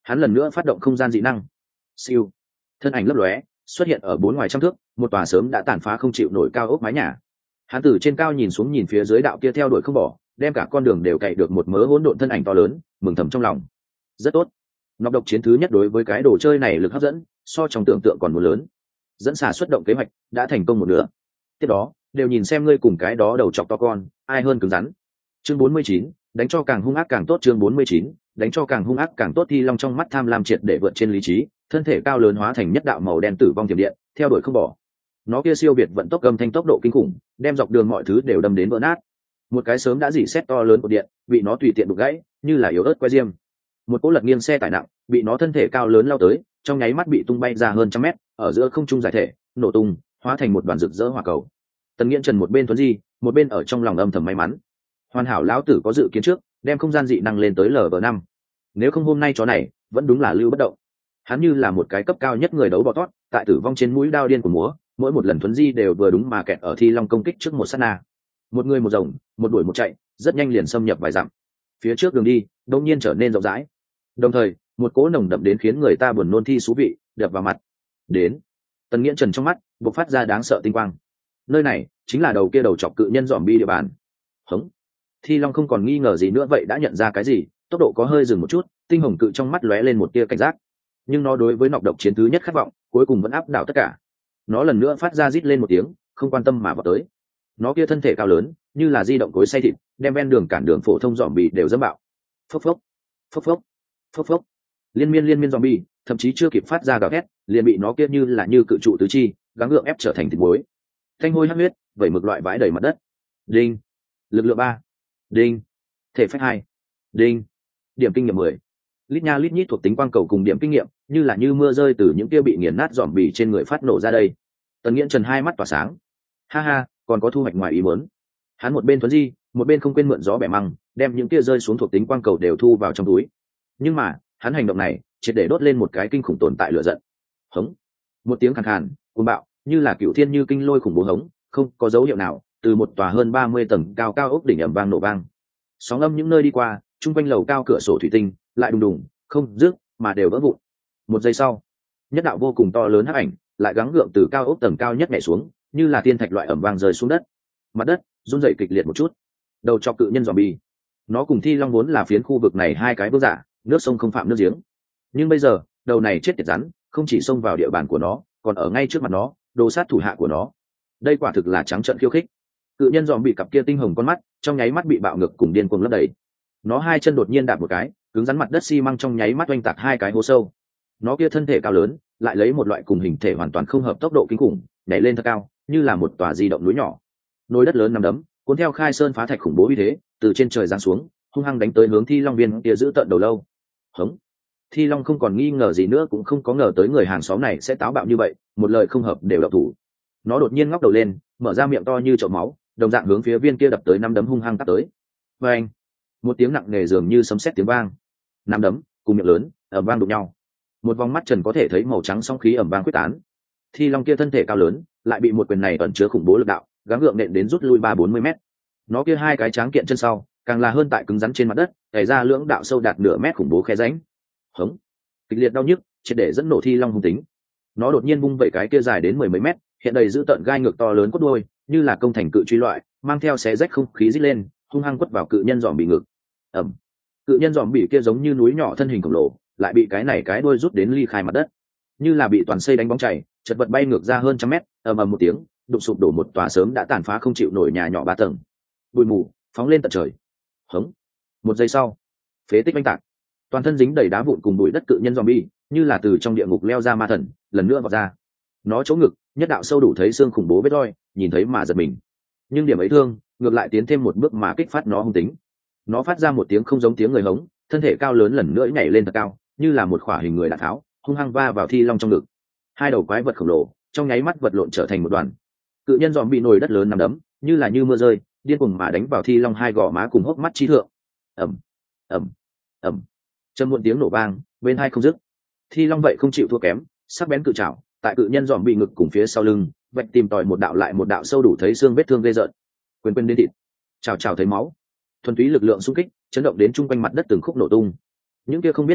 hắn lần nữa phát động không gian dị năng. Siêu, thân ảnh lấp lóe xuất hiện ở bốn ngoài trăm thước, một tòa sớm đã tàn phá không chịu nổi cao ốc mái nhà. Hắn từ trên cao nhìn xuống, nhìn phía dưới đạo kia theo đuổi không bỏ, đem cả con đường đều cày được một mớ hỗn độn thân ảnh to lớn, mừng thầm trong lòng. Rất tốt, nọc độc chiến thứ nhất đối với cái đồ chơi này lực hấp dẫn so trong tưởng tượng còn muốn lớn. Dẫn xà xuất động kế hoạch đã thành công một nửa, tiếp đó đều nhìn xem ngươi cùng cái đó đầu chọc to con ai hơn cứng rắn. Chương bốn mươi chín, đánh cho càng hung ác càng tốt. Chương bốn mươi chín, đánh cho càng hung ác càng tốt. Thi Long trong mắt tham lam triệt để vượt trên lý trí, thân thể cao lớn hóa thành nhất đạo màu đen tử vong tiềm điện, theo đuổi không bỏ. Nó kia siêu việt vận tốc gầm thanh tốc độ kinh khủng, đem dọc đường mọi thứ đều đâm đến vỡ nát. Một cái sớm đã dỉ xét to lớn của điện bị nó tùy tiện đục gãy, như là yếu ớt que diêm. Một cỗ lật nghiêng xe tải nặng bị nó thân thể cao lớn lao tới, trong nháy mắt bị tung bay ra hơn trăm mét, ở giữa không trung giải thể nổ tung, hóa thành một đoàn rực rỡ hỏa cầu. Tần Nghiễn Trần một bên thuấn di, một bên ở trong lòng âm thầm may mắn, hoàn hảo lão tử có dự kiến trước, đem không gian dị năng lên tới lv năm. Nếu không hôm nay chó này vẫn đúng là lưu bất động. Hắn như là một cái cấp cao nhất người đấu bò tót, tại tử vong trên mũi đao điên của múa, mỗi một lần thuấn di đều vừa đúng mà kẹt ở Thi Long công kích trước một sát na. Một người một rồng, một đuổi một chạy, rất nhanh liền xâm nhập vài dặm. Phía trước đường đi đột nhiên trở nên rộng rãi, đồng thời một cỗ nồng đậm đến khiến người ta buồn nôn thi xú vị đập vào mặt. Đến, Tần Nghiễn Trần trong mắt bộc phát ra đáng sợ tinh quang. Nơi này chính là đầu kia đầu chọc cự nhân zombie địa bàn. Hống. Thi Long không còn nghi ngờ gì nữa vậy đã nhận ra cái gì, tốc độ có hơi dừng một chút, tinh hồng cự trong mắt lóe lên một tia cảnh giác. Nhưng nó đối với nọc độc chiến thứ nhất khát vọng, cuối cùng vẫn áp đảo tất cả. Nó lần nữa phát ra rít lên một tiếng, không quan tâm mà vào tới. Nó kia thân thể cao lớn, như là di động cối xay thịt, đem ven đường cản đường phổ thông zombie đều dẫm bạo. Phốc phốc, phốc phốc, phốc phốc. Liên miên liên miên zombie, thậm chí chưa kịp phát ra gào thét, liền bị nó kia như là như cự trụ tứ chi, gắng gượng ép trở thành thịt muối. Thanh hôi hắc huyết, vẩy mực loại vãi đầy mặt đất. Đinh. Lực lượng ba. Đinh. Thể phách hai. Đinh. Điểm kinh nghiệm mười. Lít nha lít nhít thuộc tính quang cầu cùng điểm kinh nghiệm, như là như mưa rơi từ những kia bị nghiền nát zombie trên người phát nổ ra đây. Tần Nghiễn Trần hai mắt tỏa sáng. Ha ha, còn có thu hoạch ngoài ý muốn. Hắn một bên thuấn di, một bên không quên mượn gió bẻ măng, đem những kia rơi xuống thuộc tính quang cầu đều thu vào trong túi. Nhưng mà, hắn hành động này triệt để đốt lên một cái kinh khủng tồn tại lửa giận. Hống. Một tiếng khàn khàn, cuồng bạo, như là cựu thiên như kinh lôi khủng bố hống, không có dấu hiệu nào, từ một tòa hơn ba mươi tầng cao cao ốc đỉnh ầm vang nổ vang. Sóng âm những nơi đi qua, trung quanh lầu cao cửa sổ thủy tinh lại đùng đùng, không dứt mà đều vỡ vụn. Một giây sau, nhất đạo vô cùng to lớn hắc ảnh lại gắng gượng từ cao ốc tầng cao nhất nhảy xuống, như là thiên thạch loại ầm vang rơi xuống đất. Mặt đất rung rẩy kịch liệt một chút. Đầu chọc cự nhân zombie, nó cùng Thi Long vốn là phiến khu vực này hai cái vương giả, nước sông không phạm nước giếng. Nhưng bây giờ, đầu này chết tiệt rắn, không chỉ xông vào địa bàn của nó, còn ở ngay trước mặt nó, đồ sát thủ hạ của nó. Đây quả thực là trắng trợn khiêu khích. Cự nhân dòm bị cặp kia tinh hồng con mắt, trong nháy mắt bị bạo ngược cùng điên cuồng lấp đầy. Nó hai chân đột nhiên đạp một cái, cứng rắn mặt đất xi măng trong nháy mắt oanh tạc hai cái hố sâu. Nó kia thân thể cao lớn, lại lấy một loại cùng hình thể hoàn toàn không hợp tốc độ kinh khủng, nhảy lên thật cao, như là một tòa di động núi nhỏ. Nồi đất lớn nằm đấm, cuốn theo khai sơn phá thạch khủng bố uy thế, từ trên trời giáng xuống, hung hăng đánh tới hướng Thi Long viên kia giữ tận đầu lâu. Hống. Thi Long không còn nghi ngờ gì nữa, cũng không có ngờ tới người hàng xóm này sẽ táo bạo như vậy, một lời không hợp đều độc thủ. Nó đột nhiên ngóc đầu lên, mở ra miệng to như chậu máu, đồng dạng hướng phía viên kia đập tới năm đấm hung hăng tát tới. Và anh, một tiếng nặng nề dường như sấm sét tiếng vang, năm đấm cùng miệng lớn ầm vang đụng nhau, một vòng mắt trần có thể thấy màu trắng sóng khí ầm vang quyết tán. Thi Long kia thân thể cao lớn, lại bị một quyền này ẩn chứa khủng bố lực đạo, gắng gượng nện đến rút lui ba bốn mươi mét. Nó kia hai cái tráng kiện chân sau, càng là hơn tại cứng rắn trên mặt đất, chảy ra lưỡng đạo sâu đạt nửa mét khủng bố khe rãnh. Hống, kịch liệt đau nhức, triệt để dẫn nổ Thi Long hung tính. Nó đột nhiên vung vẩy cái kia dài đến mười mấy mét, hiện đầy giữ tợn gai ngược to lớn cốt đuôi, như là công thành cự truy loại, mang theo xé rách không khí rít lên, hung hăng quất vào cự nhân giòm bị ngực. Ầm. Cự nhân giòm bị kia giống như núi nhỏ thân hình khổng lồ, lại bị cái này cái đuôi rút đến ly khai mặt đất, như là bị toàn xây đánh bóng chảy, chật vật bay ngược ra hơn trăm mét, ầm ầm một tiếng, đụng sụp đổ một tòa sớm đã tàn phá không chịu nổi nhà nhỏ ba tầng. Bụi mù phóng lên tận trời. Hống. Một giây sau, phế tích oanh tạc, toàn thân dính đầy đá vụn cùng bụi đất cự nhân zombie, như là từ trong địa ngục leo ra ma thần, lần nữa vọt ra. Nó chỗ ngực, nhất đạo sâu đủ thấy xương khủng bố vết roi, nhìn thấy mà giật mình. Nhưng điểm ấy thương, ngược lại tiến thêm một bước mà kích phát nó hung tính. Nó phát ra một tiếng không giống tiếng người hống, thân thể cao lớn lần nữa nhảy lên thật cao, như là một quả hình người đạn tháo, hung hăng va vào Thi Long trong ngực. Hai đầu quái vật khổng lồ, trong nháy mắt vật lộn trở thành một đoàn. Cự nhân giòm bị nồi đất lớn nằm đấm, như là như mưa rơi, điên cuồng mà đánh vào Thi Long hai gò má cùng hốc mắt chi thượng. Ầm, ầm, ầm. Trầm muộn tiếng nổ vang, bên hai không dứt. Thi Long vậy không chịu thua kém, sắc bén cự trảo, tại cự nhân giòm bị ngực cùng phía sau lưng, vạch tìm tòi một đạo lại một đạo sâu đủ thấy xương vết thương ghê rợn. Quyền quyền đến thịt, chảo chảo thấy máu. Thuần túy lực lượng xung kích, chấn động đến trung quanh mặt đất từng khúc nổ tung. Những kia không biết sống chết,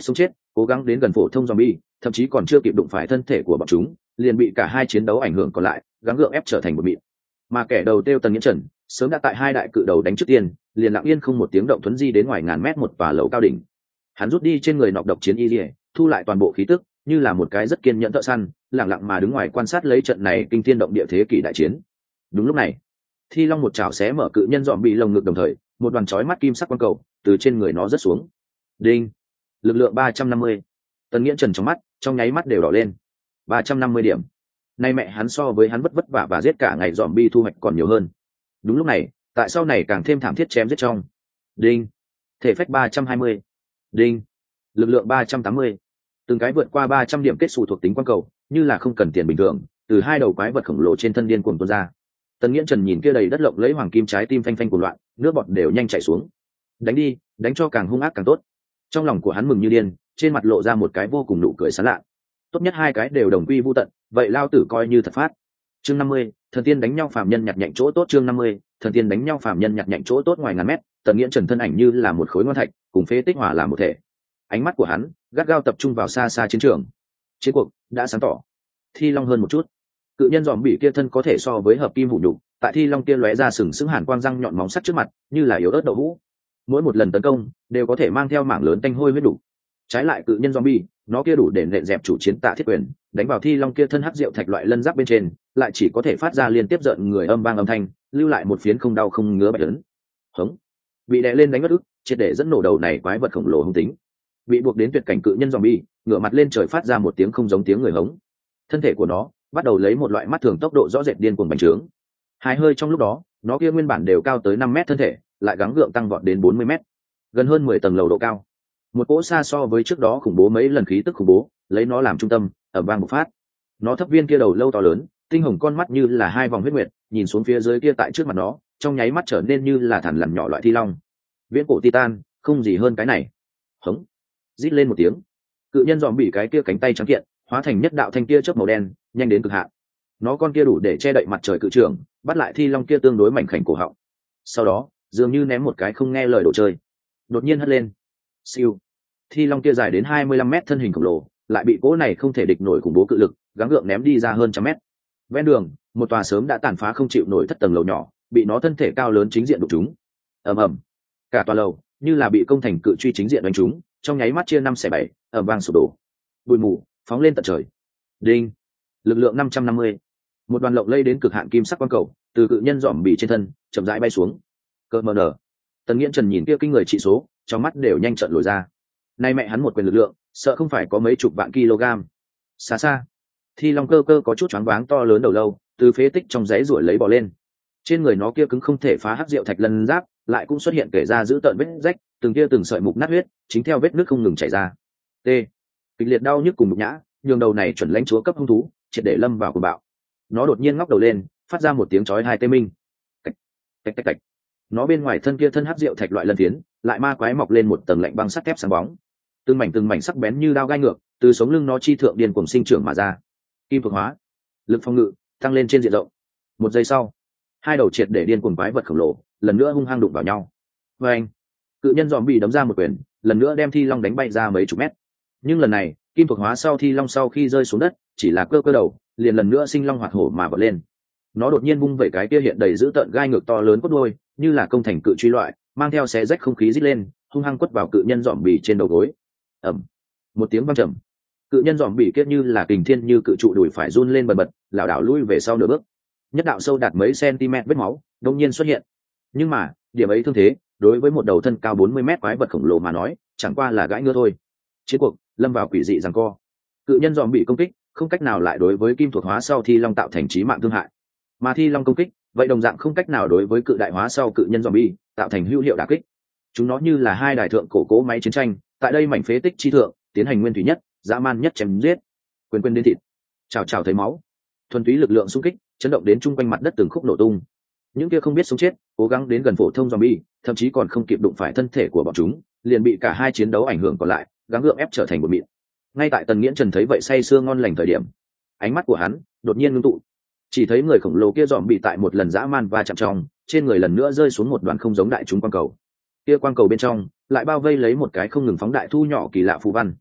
cố gắng đến gần phổ thông zombie, thậm chí còn chưa kịp đụng phải thân thể của bọn chúng, liền bị cả hai chiến đấu ảnh hưởng còn lại, gắng gượng ép trở thành một mịn. Mà kẻ đầu tiêu Tần Nghiễn Trần, sớm đã tại hai đại cự đầu đánh trước tiên, liền lặng yên không một tiếng động thuấn di đến ngoài ngàn mét một tòa lầu cao đỉnh. Hắn rút đi trên người nọc độc chiến y liễu, thu lại toàn bộ khí tức, như là một cái rất kiên nhẫn thợ săn, lặng lặng mà đứng ngoài quan sát lấy trận này kinh thiên động địa thế kỷ đại chiến. Đúng lúc này, Thi Long một chảo xé mở cự nhân dọm bị lồng ngực, đồng thời, một đoàn chói mắt kim sắc quang cầu từ trên người nó rớt xuống. Đinh. Lực lượng ba trăm năm mươi. Tần Nghiễn Trần trong mắt, trong nháy mắt đều đỏ lên. ba trăm năm mươi điểm. Nay mẹ hắn so với hắn vất vất vả và giết cả ngày dòm bi thu hoạch còn nhiều hơn. Đúng lúc này, tại sau này càng thêm thảm thiết chém giết trong. Đinh. Thể phách ba trăm hai mươi. Đinh. Lực lượng ba trăm tám mươi. Từng cái vượt qua ba trăm điểm kết xù thuộc tính quang cầu, như là không cần tiền bình thường, từ hai đầu quái vật khổng lồ trên thân điên cuồng tuôn ra. Tần Nghiễn Trần nhìn kia đầy đất lộng lấy hoàng kim, trái tim phanh phanh cuồng loạn, nước bọt đều nhanh chảy xuống. Đánh đi, đánh cho càng hung ác càng tốt. Trong lòng của hắn mừng như điên, trên mặt lộ ra một cái vô cùng nụ cười sán lạ. Tốt nhất hai cái đều đồng quy vu tận, vậy lao tử coi như thật phát. Chương năm mươi, thần tiên đánh nhau phàm nhân nhặt nhạnh chỗ tốt. Chương năm mươi, thần tiên đánh nhau phàm nhân nhặt nhạnh chỗ tốt. Ngoài ngàn mét, Tần Nghiễn Trần thân ảnh như là một khối ngon thạch, cùng phế tích hòa làm một thể. Ánh mắt của hắn gắt gao tập trung vào xa xa chiến trường. Chiến cuộc đã sáng tỏ. Thi Long hơn một chút. Cự nhân dòm bị kia thân có thể so với hợp kim hủ nhục, tại Thi Long kia lóe ra sừng sững hàn quang răng nhọn móng sắt trước mặt, như là yếu ớt đậu hũ. Mỗi một lần tấn công đều có thể mang theo mảng lớn tanh hôi huyết đủ. Trái lại cự nhân zombie, nó kia đủ để nện dẹp chủ chiến Tạ Thiết Quyền, đánh vào Thi Long kia thân hắc rượu thạch loại lân giáp bên trên, lại chỉ có thể phát ra liên tiếp giận người âm vang âm thanh, lưu lại một phiến không đau không ngứa bạch ấn. Hống. Bị đè lên đánh mất ức, triệt để dẫn nổ đầu này quái vật khổng lồ hung tính. Bị buộc đến tuyệt cảnh cự nhân zombie, ngửa mặt lên trời phát ra một tiếng không giống tiếng người hống. Thân thể của nó bắt đầu lấy một loại mắt thường tốc độ rõ rệt điên cuồng bành trướng. Hai hơi trong lúc đó, nó kia nguyên bản đều cao tới năm mét thân thể, lại gắng gượng tăng vọt đến bốn mươi mét, gần hơn mười tầng lầu độ cao. Một cỗ xa so với trước đó khủng bố mấy lần khí tức khủng bố, lấy nó làm trung tâm, ầm vang bộc phát. Nó thấp viên kia đầu lâu to lớn, tinh hồng con mắt như là hai vòng huyết nguyệt, nhìn xuống phía dưới kia tại trước mặt nó, trong nháy mắt trở nên như là thằn lằn nhỏ loại thi long. Viễn cổ titan, không gì hơn cái này. Hống. Rít lên một tiếng, cự nhân dòm bị cái kia cánh tay trắng kiện, hóa thành nhất đạo thanh kia chớp màu đen, nhanh đến cực hạn. Nó con kia đủ để che đậy mặt trời cự trường, bắt lại thi long kia tương đối mảnh khảnh cổ họng. Sau đó, dường như ném một cái không nghe lời đồ chơi, đột nhiên hất lên. Siêu. Thi long kia dài đến hai mươi lăm mét thân hình khổng lồ, lại bị cỗ này không thể địch nổi khủng bố cự lực gắng gượng ném đi ra hơn trăm mét. Ven đường, một tòa sớm đã tàn phá không chịu nổi thất tầng lầu nhỏ, bị nó thân thể cao lớn chính diện đụng trúng. Ầm ầm. Cả tòa lầu như là bị công thành cự truy chính diện đánh trúng, trong nháy mắt chia năm xẻ bảy, ầm vang sụp đổ. Bụi mù phóng lên tận trời. Đinh. Lực lượng năm trăm năm mươi. Một đoàn lộng lây đến cực hạn kim sắc quang cầu từ cự nhân dòm bị trên thân chậm rãi bay xuống. Cơ mờ nở. Tần Nghiễn Trần nhìn kia kinh người trị số, trong mắt đều nhanh trợn lồi ra. Nay mẹ hắn một quyền lực lượng, sợ không phải có mấy chục vạn kg. Xa xa, Thi Long cơ cơ có chút choáng váng to lớn đầu lâu, từ phế tích trong giấy ruổi lấy bò lên. Trên người nó kia cứng không thể phá hắc rượu thạch lân giáp, lại cũng xuất hiện kể ra giữ tợn vết rách, từng kia từng sợi mục nát huyết, chính theo vết nước không ngừng chảy ra. T. Kịch liệt đau nhức cùng nhục nhã, nhường đầu này chuẩn lãnh chúa cấp hung thú, triệt để lâm vào cuồng bạo. Nó đột nhiên ngóc đầu lên, phát ra một tiếng chói tai tê minh. Cạch, cạch cạch cạch. Nó bên ngoài thân kia thân hắc rượu thạch loại lân phiến, lại ma quái mọc lên một tầng lạnh băng sắt thép sáng bóng. Từng mảnh từng mảnh sắc bén như dao gai ngược, từ sống lưng nó chi thượng điên cuồng sinh trưởng mà ra. Kim thuộc hóa, lực phòng ngự tăng lên trên diện rộng. Một giây sau, hai đầu triệt để điên cuồng quái vật khổng lồ lần nữa hung hăng đụng vào nhau. Và anh, cự nhân dòm bị đấm ra một quyền, lần nữa đem Thi Long đánh bay ra mấy chục mét. Nhưng lần này, kim thuộc hóa sau Thi Long sau khi rơi xuống đất, chỉ là cơ cơ đầu, liền lần nữa sinh long hoạt hổ mà vọt lên. Nó đột nhiên vung vẩy cái kia hiện đầy dữ tợn gai ngược to lớn cốt đuôi, như là công thành cự truy loại, mang theo xé rách không khí rít lên, hung hăng quất vào cự nhân dòm bì trên đầu gối. Ầm. Một tiếng vang trầm. Cự nhân dòm bì kết như là kình thiên như cự trụ đùi phải run lên bần bật, lảo đảo lui về sau nửa bước. Nhất đạo sâu đạt mấy cm vết máu đột nhiên xuất hiện. Nhưng mà, điểm ấy thương thế, đối với một đầu thân cao bốn mươi mét quái vật khổng lồ mà nói, chẳng qua là gãi ngứa thôi. Chiến cuộc lâm vào quỷ dị giằng co. Cự nhân dòm bị công kích, không cách nào lại đối với kim thuộc hóa sau Thi Long tạo thành chí mạng thương hại. Mà Thi Long công kích, vậy đồng dạng không cách nào đối với cự đại hóa sau cự nhân zombie tạo thành hữu hiệu đả kích. Chúng nó như là hai đài thượng cổ cố máy chiến tranh, tại đây mảnh phế tích chi thượng, tiến hành nguyên thủy nhất, dã man nhất chém giết. Quyền quyền đến thịt, chào chào thấy máu. Thuần túy lực lượng xung kích, chấn động đến trung quanh mặt đất từng khúc nổ tung. Những kia không biết sống chết, cố gắng đến gần phổ thông zombie, thậm chí còn không kịp đụng phải thân thể của bọn chúng, liền bị cả hai chiến đấu ảnh hưởng còn lại, gắng gượng ép trở thành một mịn. Ngay tại Tần Nghiễn Trần thấy vậy say sưa ngon lành thời điểm, ánh mắt của hắn đột nhiên ngưng tụ. Chỉ thấy người khổng lồ kia dòm bị tại một lần dã man va chạm trong, trên người lần nữa rơi xuống một đoàn không giống đại chúng quang cầu. Kia quang cầu bên trong lại bao vây lấy một cái không ngừng phóng đại thu nhỏ kỳ lạ phù văn.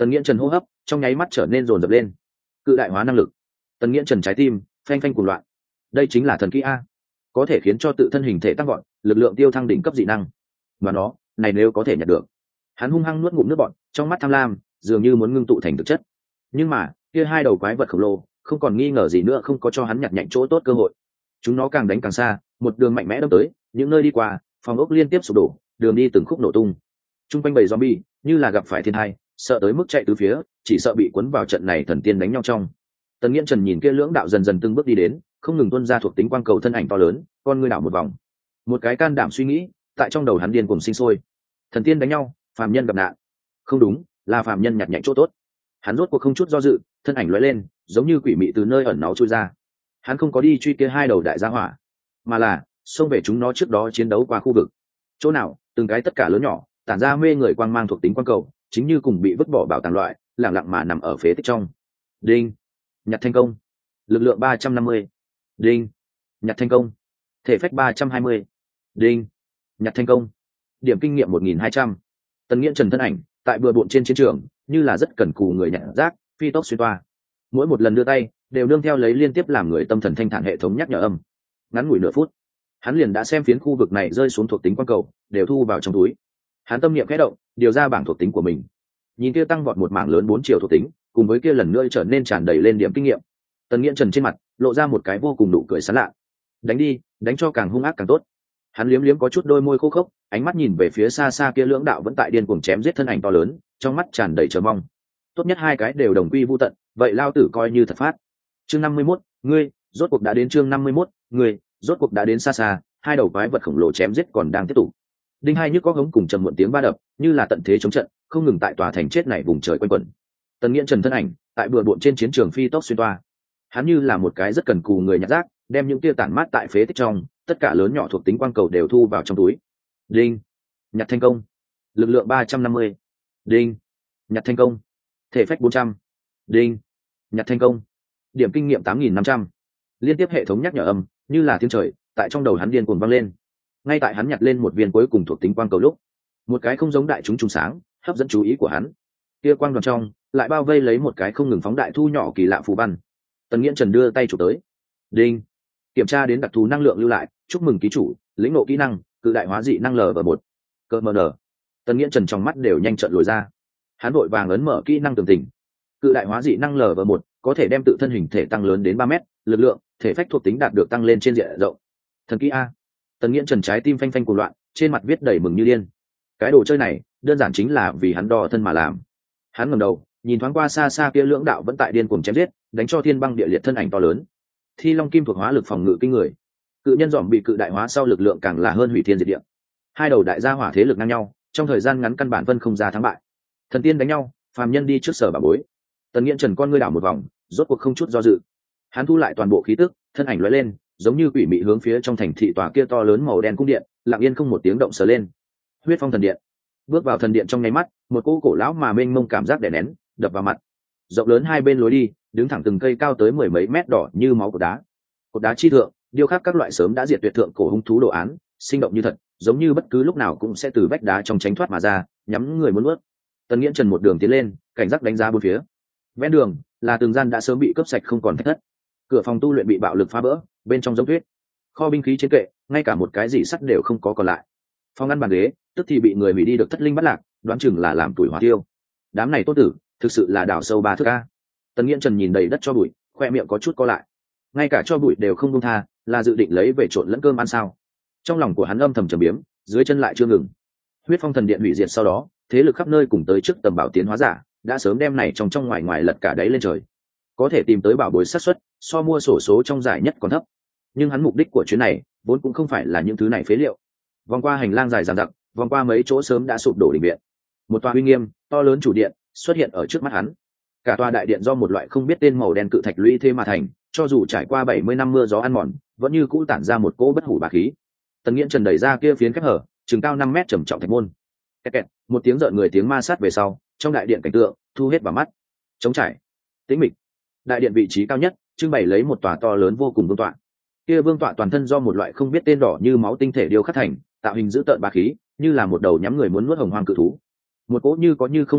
Tần Nghiễn Trần hô hấp trong nháy mắt trở nên rồn rập lên. Cự đại hóa năng lực. Tần Nghiễn Trần trái tim phanh phanh cuồng loạn. Đây chính là thần kỹ a, có thể khiến cho tự thân hình thể tăng gọn, lực lượng tiêu thăng đỉnh cấp dị năng. Mà nó, này nếu có thể nhận được. Hắn hung hăng nuốt ngụm nước bọt, trong mắt tham lam, dường như muốn ngưng tụ thành thực chất. Nhưng mà, kia hai đầu quái vật khổng lồ, không còn nghi ngờ gì nữa không có cho hắn nhặt nhạnh chỗ tốt cơ hội. Chúng nó càng đánh càng xa, một đường mạnh mẽ đâm tới, những nơi đi qua, phòng ốc liên tiếp sụp đổ, đường đi từng khúc nổ tung. Trung quanh bầy zombie như là gặp phải thiên tai, sợ tới mức chạy tứ phía, chỉ sợ bị cuốn vào trận này thần tiên đánh nhau trong. Tần Nghiễn Trần nhìn kia lưỡng đạo dần dần từng bước đi đến, không ngừng tuôn ra thuộc tính quang cầu thân ảnh to lớn, con ngươi đảo một vòng. Một cái can đảm suy nghĩ, tại trong đầu hắn điên cuồng sinh sôi. Thần tiên đánh nhau, phàm nhân gặp nạn. Không đúng, là phàm nhân nhặt nhạnh chỗ tốt. Hắn rốt cuộc không chút do dự, thân ảnh lóe lên, giống như quỷ mị từ nơi ẩn náu chui ra. Hắn không có đi truy kia hai đầu đại gia hỏa, mà là xông về chúng nó trước đó chiến đấu qua khu vực. Chỗ nào, từng cái tất cả lớn nhỏ, tản ra mê người quang mang thuộc tính quang cầu, chính như cùng bị vứt bỏ bảo tàng loại, lặng lặng mà nằm ở phế tích trong. Đinh, nhặt thành công. Lực lượng ba trăm năm mươi. Đinh, nhặt thành công. Thể phách ba trăm hai mươi. Đinh, nhặt thành công. Điểm kinh nghiệm một nghìn hai trăm. Tần Nghiễn Trần thân ảnh tại bừa bộn trên chiến trường, như là rất cần cù người nhặt rác, phi tốc xuyên toa. Mỗi một lần đưa tay, đều nương theo lấy liên tiếp làm người tâm thần thanh thản hệ thống nhắc nhở âm. Ngắn ngủi nửa phút, hắn liền đã xem phiến khu vực này rơi xuống thuộc tính quang cầu, đều thu vào trong túi. Hắn tâm niệm khẽ động, điều ra bảng thuộc tính của mình. Nhìn kia tăng vọt một mảng lớn bốn triệu thuộc tính, cùng với kia lần nữa trở nên tràn đầy lên điểm kinh nghiệm. Tần Nghiễn Trần trên mặt lộ ra một cái vô cùng nụ cười sảng lạ. Đánh đi, đánh cho càng hung ác càng tốt. Hắn liếm liếm có chút đôi môi khô khốc, ánh mắt nhìn về phía xa xa kia lưỡng đạo vẫn tại điên cuồng chém giết thân ảnh to lớn, trong mắt tràn đầy chờ mong. Tốt nhất hai cái đều đồng quy vu tận, vậy lao tử coi như thật phát. Chương năm mươi mốt, ngươi, rốt cuộc đã đến chương năm mươi mốt, ngươi, rốt cuộc đã đến xa xa, hai đầu quái vật khổng lồ chém giết còn đang tiếp tục. Đinh hai nhức có hống cùng trầm muộn tiếng ba đập, như là tận thế chống trận, không ngừng tại tòa thành chết này vùng trời quanh quẩn. Tần Nghiễn Trần thân ảnh, tại bừa bộn trên chiến trường phi tốc xuyên toa. Hắn như là một cái rất cần cù người nhặt rác, đem những tia tản mát tại phế tích trong, tất cả lớn nhỏ thuộc tính quang cầu đều thu vào trong túi. Đinh, nhặt thành công. Lực lượng ba trăm năm mươi. Đinh, nhặt thành công. Thể phách bốn trăm. Đinh, nhặt thành công. Điểm kinh nghiệm tám nghìn năm trăm. Liên tiếp hệ thống nhắc nhở âm, như là tiếng trời, tại trong đầu hắn điên cuồng vang lên. Ngay tại hắn nhặt lên một viên cuối cùng thuộc tính quang cầu lúc, một cái không giống đại chúng trùng sáng, hấp dẫn chú ý của hắn. Kia quang đoàn trong, lại bao vây lấy một cái không ngừng phóng đại thu nhỏ kỳ lạ phù văn. Tần Nghiễn Trần đưa tay chụp tới. Đinh, kiểm tra đến đặc thù năng lượng lưu lại, chúc mừng ký chủ, lĩnh ngộ kỹ năng, cự đại hóa dị năng lv một. Cơ mờ nở. Tần Nghiễn Trần trong mắt đều nhanh trợn lồi ra. Hắn vội vàng ấn mở kỹ năng tường tình. Cự đại hóa dị năng lv một có thể đem tự thân hình thể tăng lớn đến ba mét, lực lượng, thể phách thuộc tính đạt được tăng lên trên diện rộng. Thần kỹ a. Tần Nghiễn Trần trái tim phanh phanh cuồng loạn, trên mặt viết đầy mừng như điên. Cái đồ chơi này, đơn giản chính là vì hắn đo thân mà làm. Hắn ngẩng đầu, nhìn thoáng qua xa xa kia lưỡng đạo vẫn tại điên cuồng chém giết, đánh cho thiên băng địa liệt thân ảnh to lớn. Thi Long Kim thuộc hóa lực phòng ngự kinh người. Cự nhân dòm bị cự đại hóa sau lực lượng càng là hơn hủy thiên diệt địa. Hai đầu đại gia hỏa thế lực ngang nhau, trong thời gian ngắn căn bản vân không ra thắng bại. Thần tiên đánh nhau, phàm nhân đi trước sở bà bối. Tần Nghiễn Trần con ngươi đảo một vòng, rốt cuộc không chút do dự. Hắn thu lại toàn bộ khí tức, thân ảnh lóe lên, giống như quỷ mị hướng phía trong thành thị tòa kia to lớn màu đen cung điện, lặng yên không một tiếng động sờ lên. Huyết Phong thần điện. Bước vào thần điện trong nháy mắt, một cỗ cổ lão mà mênh mông cảm giác đè nén, đập vào mặt. Rộng lớn hai bên lối đi, đứng thẳng từng cây cao tới mười mấy mét đỏ như máu của đá. Cột đá chi thượng, điêu khắc các loại sớm đã diệt tuyệt thượng cổ hung thú đồ án, sinh động như thật, giống như bất cứ lúc nào cũng sẽ từ vách đá trong tránh thoát mà ra, nhắm người muốn nuốt. Tần Nghiễn Trần một đường tiến lên, cảnh giác đánh giá bốn phía. Ven đường là từng gian đã sớm bị cướp sạch không còn thách thất. Cửa phòng tu luyện bị bạo lực phá vỡ, bên trong giống tuyết. Kho binh khí trên kệ, ngay cả một cái gì sắt đều không có còn lại. Phòng ngăn bàn ghế, tức thì bị người hủy đi được thất linh bắt lạc, đoán chừng là làm tuổi hỏa tiêu. Đám này tốt tử, thực sự là đào sâu ba thước a. Tần Nghiễn Trần nhìn đầy đất cho bụi, khoe miệng có chút co lại. Ngay cả cho bụi đều không buông tha, là dự định lấy về trộn lẫn cơm ăn sao? Trong lòng của hắn âm thầm trầm biếm, dưới chân lại chưa ngừng. Huyết Phong thần điện hủy diệt sau đó, thế lực khắp nơi cùng tới trước tầm bảo tiến hóa giả, đã sớm đem này trong trong ngoài ngoài lật cả đáy lên trời. Có thể tìm tới bảo bối xác suất, so mua sổ số trong giải nhất còn thấp. Nhưng hắn mục đích của chuyến này, vốn cũng không phải là những thứ này phế liệu. Vòng qua hành lang dài dằng dặc, vòng qua mấy chỗ sớm đã sụp đổ đình viện. Một tòa uy nghiêm, to lớn chủ điện xuất hiện ở trước mắt hắn. Cả tòa đại điện do một loại không biết tên màu đen cự thạch lũy thế mà thành, cho dù trải qua bảy mươi năm mưa gió ăn mòn, vẫn như cũ tản ra một cỗ bất hủ bá khí. Tần Nghiễn Trần đẩy ra kia phiến khép hở, chừng cao năm mét trầm trọng thạch môn. Kẹt kẹt, một tiếng rợn người tiếng ma sát về sau, trong đại điện cảnh tượng thu hết vào mắt. Trống trải, tĩnh mịch. Đại điện vị trí cao nhất, trưng bày lấy một tòa to lớn vô cùng vương tọa. Kia vương tọa toàn thân do một loại không biết tên đỏ như máu tinh thể điêu khắc thành, tạo hình dữ tợn bá khí, như là một đầu nhắm người muốn nuốt hồng hoang cự thú. Một cỗ như có như không uy áp,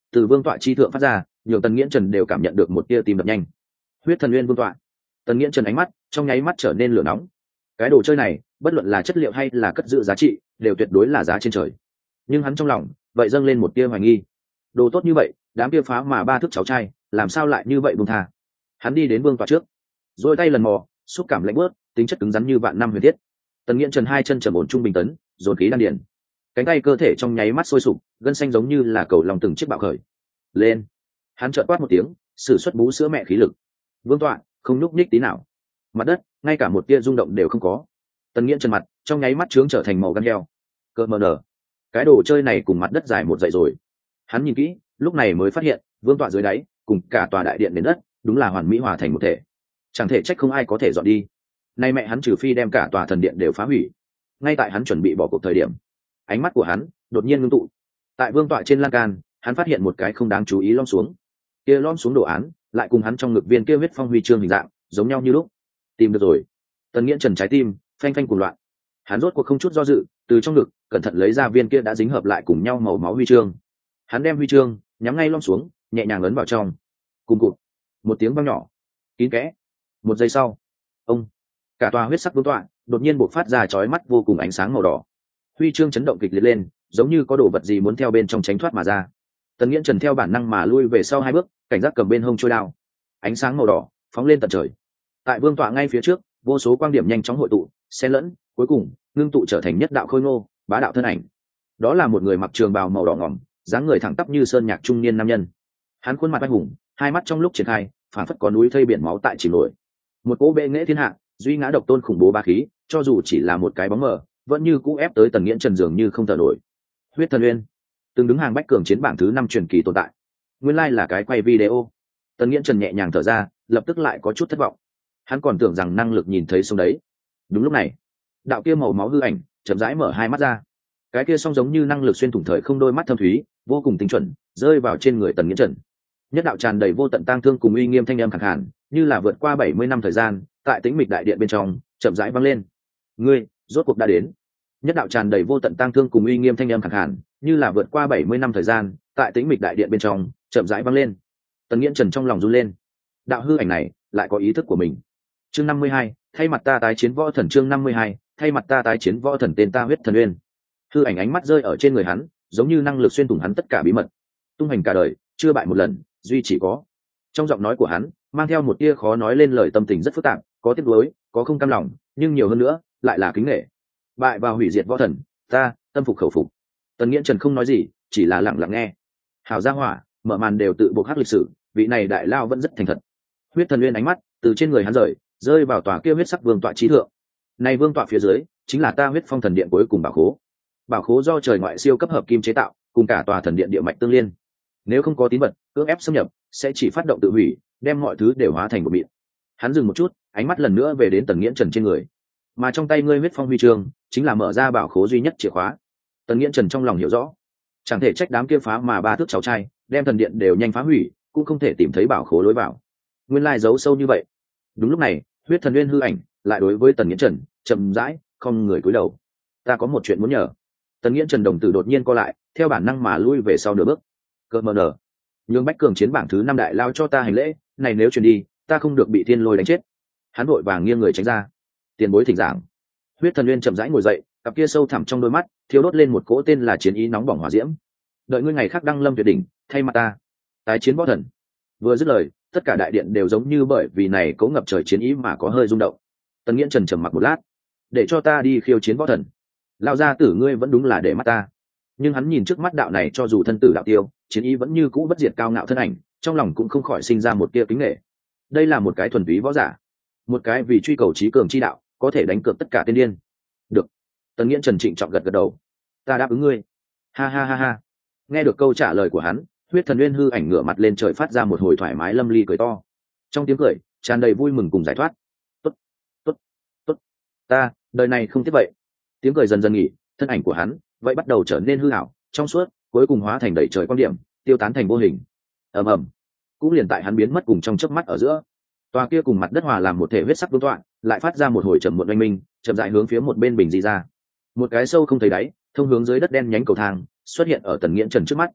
từ vương tọa chi thượng phát ra, nhiều tần nghiễn trần đều cảm nhận được một tia tim đập nhanh. Huyết thần nguyên vương tọa. Tần nghiễn trần ánh mắt trong nháy mắt trở nên lửa nóng. Cái đồ chơi này bất luận là chất liệu hay là cất giữ giá trị đều tuyệt đối là giá trên trời, nhưng hắn trong lòng vậy dâng lên một tia hoài nghi. Đồ tốt như vậy, đám kia phá mà ba thức cháu trai làm sao lại như vậy buông tha. Hắn đi đến vương tọa trước, rồi tay lần mò, xúc cảm lạnh bớt, tính chất cứng rắn như vạn năm huyền thiết. Tần nghiễn trần hai chân trầm ổn trung bình tấn, dồn khí đan điền, cánh tay cơ thể trong nháy mắt sôi sục, gân xanh giống như là cầu lòng từng chiếc bạo khởi lên. Hắn trợn quát một tiếng, sử xuất bú sữa mẹ khí lực. Vương tọa không nhúc nhích tí nào, mặt đất ngay cả một tia rung động đều không có. Tần nghiễn trần mặt trong nháy mắt trướng trở thành màu gan heo. Cơ mờ nở, cái đồ chơi này cùng mặt đất dài một dậy rồi. Hắn nhìn kỹ, lúc này mới phát hiện vương tọa dưới đáy cùng cả tòa đại điện nền đất đúng là hoàn mỹ hòa thành một thể, chẳng thể trách không ai có thể dọn đi. Nay mẹ hắn trừ phi đem cả tòa thần điện đều phá hủy. Ngay tại hắn chuẩn bị bỏ cuộc thời điểm, ánh mắt của hắn đột nhiên ngưng tụ. Tại vương tọa trên lan can, hắn phát hiện một cái không đáng chú ý lom xuống. Kia lom xuống đồ án lại cùng hắn trong ngực viên kia huyết phong huy chương hình dạng giống nhau như lúc. Tìm được rồi. Tần nghiễn trần trái tim phanh phanh cuồng loạn. Hắn rốt cuộc không chút do dự, từ trong ngực cẩn thận lấy ra viên kia đã dính hợp lại cùng nhau màu máu huy chương. Hắn đem huy chương nhắm ngay lom xuống, nhẹ nhàng ấn vào trong. Cùng cụt, một tiếng vang nhỏ, kín kẽ. Một giây sau, ông, cả tòa huyết sắc vương tọa đột nhiên bộc phát ra chói mắt vô cùng ánh sáng màu đỏ. Huy chương chấn động kịch liệt lên, giống như có đồ vật gì muốn theo bên trong tránh thoát mà ra. Tần nghiễn trần theo bản năng mà lui về sau hai bước, cảnh giác cầm bên hông trôi đao. Ánh sáng màu đỏ phóng lên tận trời. Tại vương tọa ngay phía trước, vô số quang điểm nhanh chóng hội tụ, xen lẫn, cuối cùng ngưng tụ trở thành nhất đạo khôi ngô, bá đạo thân ảnh. Đó là một người mặc trường bào màu đỏ ngỏm, dáng người thẳng tắp như sơn nhạc trung niên nam nhân. Hắn khuôn mặt anh hùng, hai mắt trong lúc triển khai phản phất có núi thây biển máu tại chìm nổi. Một cỗ bệ nghệ thiên hạ, duy ngã độc tôn khủng bố ba khí, cho dù chỉ là một cái bóng mờ vẫn như cũ ép tới tần nghiễn trần dường như không thở nổi. Huyết thần uyên từng đứng hàng bách cường chiến bảng thứ năm truyền kỳ tồn tại, nguyên lai là cái quay video. Tần nghiễn trần nhẹ nhàng thở ra, lập tức lại có chút thất vọng. Hắn còn tưởng rằng năng lực nhìn thấy sông đấy. Đúng lúc này, đạo kia màu máu hư ảnh chậm rãi mở hai mắt ra. Cái kia song giống như năng lực xuyên thủng thời không đôi mắt thâm thúy vô cùng tinh chuẩn rơi vào trên người tần nghiễn trần. Nhất đạo tràn đầy vô tận tang thương cùng uy nghiêm thanh âm khẳng hẳn, như là vượt qua bảy mươi năm thời gian, tại tĩnh mịch đại điện bên trong chậm rãi vang lên. Ngươi rốt cuộc đã đến. Nhất đạo tràn đầy vô tận tang thương cùng uy nghiêm thanh âm khẳng hẳn, như là vượt qua bảy mươi năm thời gian, tại tĩnh mịch đại điện bên trong chậm rãi vang lên. Tần nghiễn trần trong lòng run lên. Đạo hư ảnh này lại có ý thức của mình. Chương năm mươi hai, thay mặt ta tái chiến võ thần. Chương năm mươi hai, thay mặt ta tái chiến võ thần, tên ta Huyết thần uyên. Hư ảnh ánh mắt rơi ở trên người hắn, giống như năng lực xuyên thủng hắn tất cả bí mật. Tung hành cả đời chưa bại một lần, duy chỉ có. Trong giọng nói của hắn mang theo một tia khó nói lên lời tâm tình rất phức tạp, có tiếc nuối, có không cam lòng, nhưng nhiều hơn nữa lại là kính nể. Bại vào hủy diệt võ thần, ta tâm phục khẩu phục. Tần nghiễn trần không nói gì, chỉ là lặng lặng nghe. Hào gia hỏa, mở màn đều tự buộc hắc lịch sử, vị này đại lao vẫn rất thành thật. Huyết thần uyên ánh mắt từ trên người hắn rời, rơi vào tòa kia huyết sắc vương tọa trí thượng. Này vương tọa phía dưới chính là ta huyết phong thần điện cuối cùng bảo khố. Bảo khố do trời ngoại siêu cấp hợp kim chế tạo, cùng cả tòa thần điện địa mạch tương liên. Nếu không có tín vật cưỡng ép xâm nhập, sẽ chỉ phát động tự hủy, đem mọi thứ đều hóa thành một mịn. Hắn dừng một chút, ánh mắt lần nữa về đến tần nghiễn trần trên người. Mà trong tay ngươi huyết phong huy chương chính là mở ra bảo khố duy nhất chìa khóa. Tần nghiễn trần trong lòng hiểu rõ, chẳng thể trách đám kia phá mà ba thước cháu trai đem thần điện đều nhanh phá hủy, cũng không thể tìm thấy bảo khố lối vào. Nguyên lai giấu sâu như vậy. Đúng lúc này, huyết thần uyên hư ảnh lại đối với tần nghiễn trần chậm rãi không người cúi đầu. Ta có một chuyện muốn nhờ. Tần nghiễn trần đồng tử đột nhiên co lại, theo bản năng mà lui về sau nửa bước. Cơ mờ nở, nhường bách cường chiến bảng thứ năm đại lao cho ta hành lễ, này nếu truyền đi, ta không được bị thiên lôi đánh chết. Hắn vội vàng nghiêng người tránh ra. Tiền bối thỉnh giảng. Huyết thần uyên chậm rãi ngồi dậy, cặp kia sâu thẳm trong đôi mắt thiếu đốt lên một cỗ tên là chiến ý nóng bỏng hỏa diễm. Đợi ngươi ngày khác đăng lâm tuyệt đỉnh, thay mặt ta tái chiến võ thần. Vừa dứt lời, tất cả đại điện đều giống như bởi vì này cố ngập trời chiến ý mà có hơi rung động. Tần nghiễn trần trầm mặc một lát, để cho ta đi khiêu chiến võ thần. Lão gia tử ngươi vẫn đúng là để mắt ta. Nhưng hắn nhìn trước mắt đạo này cho dù thân tử đạo tiêu, chiến ý vẫn như cũ bất diệt cao ngạo thân ảnh, trong lòng cũng không khỏi sinh ra một tia kính nể. Đây là một cái thuần túy võ giả, một cái vì truy cầu trí cường chi đạo có thể đánh cược tất cả tiên điên. Được. Tần nghiễn trần trịnh trọng gật gật đầu. Ta đáp ứng ngươi. Ha ha ha ha. Nghe được câu trả lời của hắn, huyết thần uyên hư ảnh ngửa mặt lên trời phát ra một hồi thoải mái lâm ly cười to. Trong tiếng cười tràn đầy vui mừng cùng giải thoát. Tốt, tốt, tốt. Ta đời này không tiếc vậy. Tiếng cười dần dần nghỉ, thân ảnh của hắn vậy bắt đầu trở nên hư ảo, trong suốt, cuối cùng hóa thành đầy trời quan điểm, tiêu tán thành vô hình. Ầm ầm. Cũng liền tại hắn biến mất cùng trong chớp mắt ở giữa, tòa kia cùng mặt đất hòa làm một thể huyết sắc vương tọa lại phát ra một hồi trầm muộn oanh minh, chậm rãi hướng phía một bên bình di ra. Một cái sâu không thấy đáy, thông hướng dưới đất đen nhánh cầu thang xuất hiện ở tần nghiễn trần trước mắt.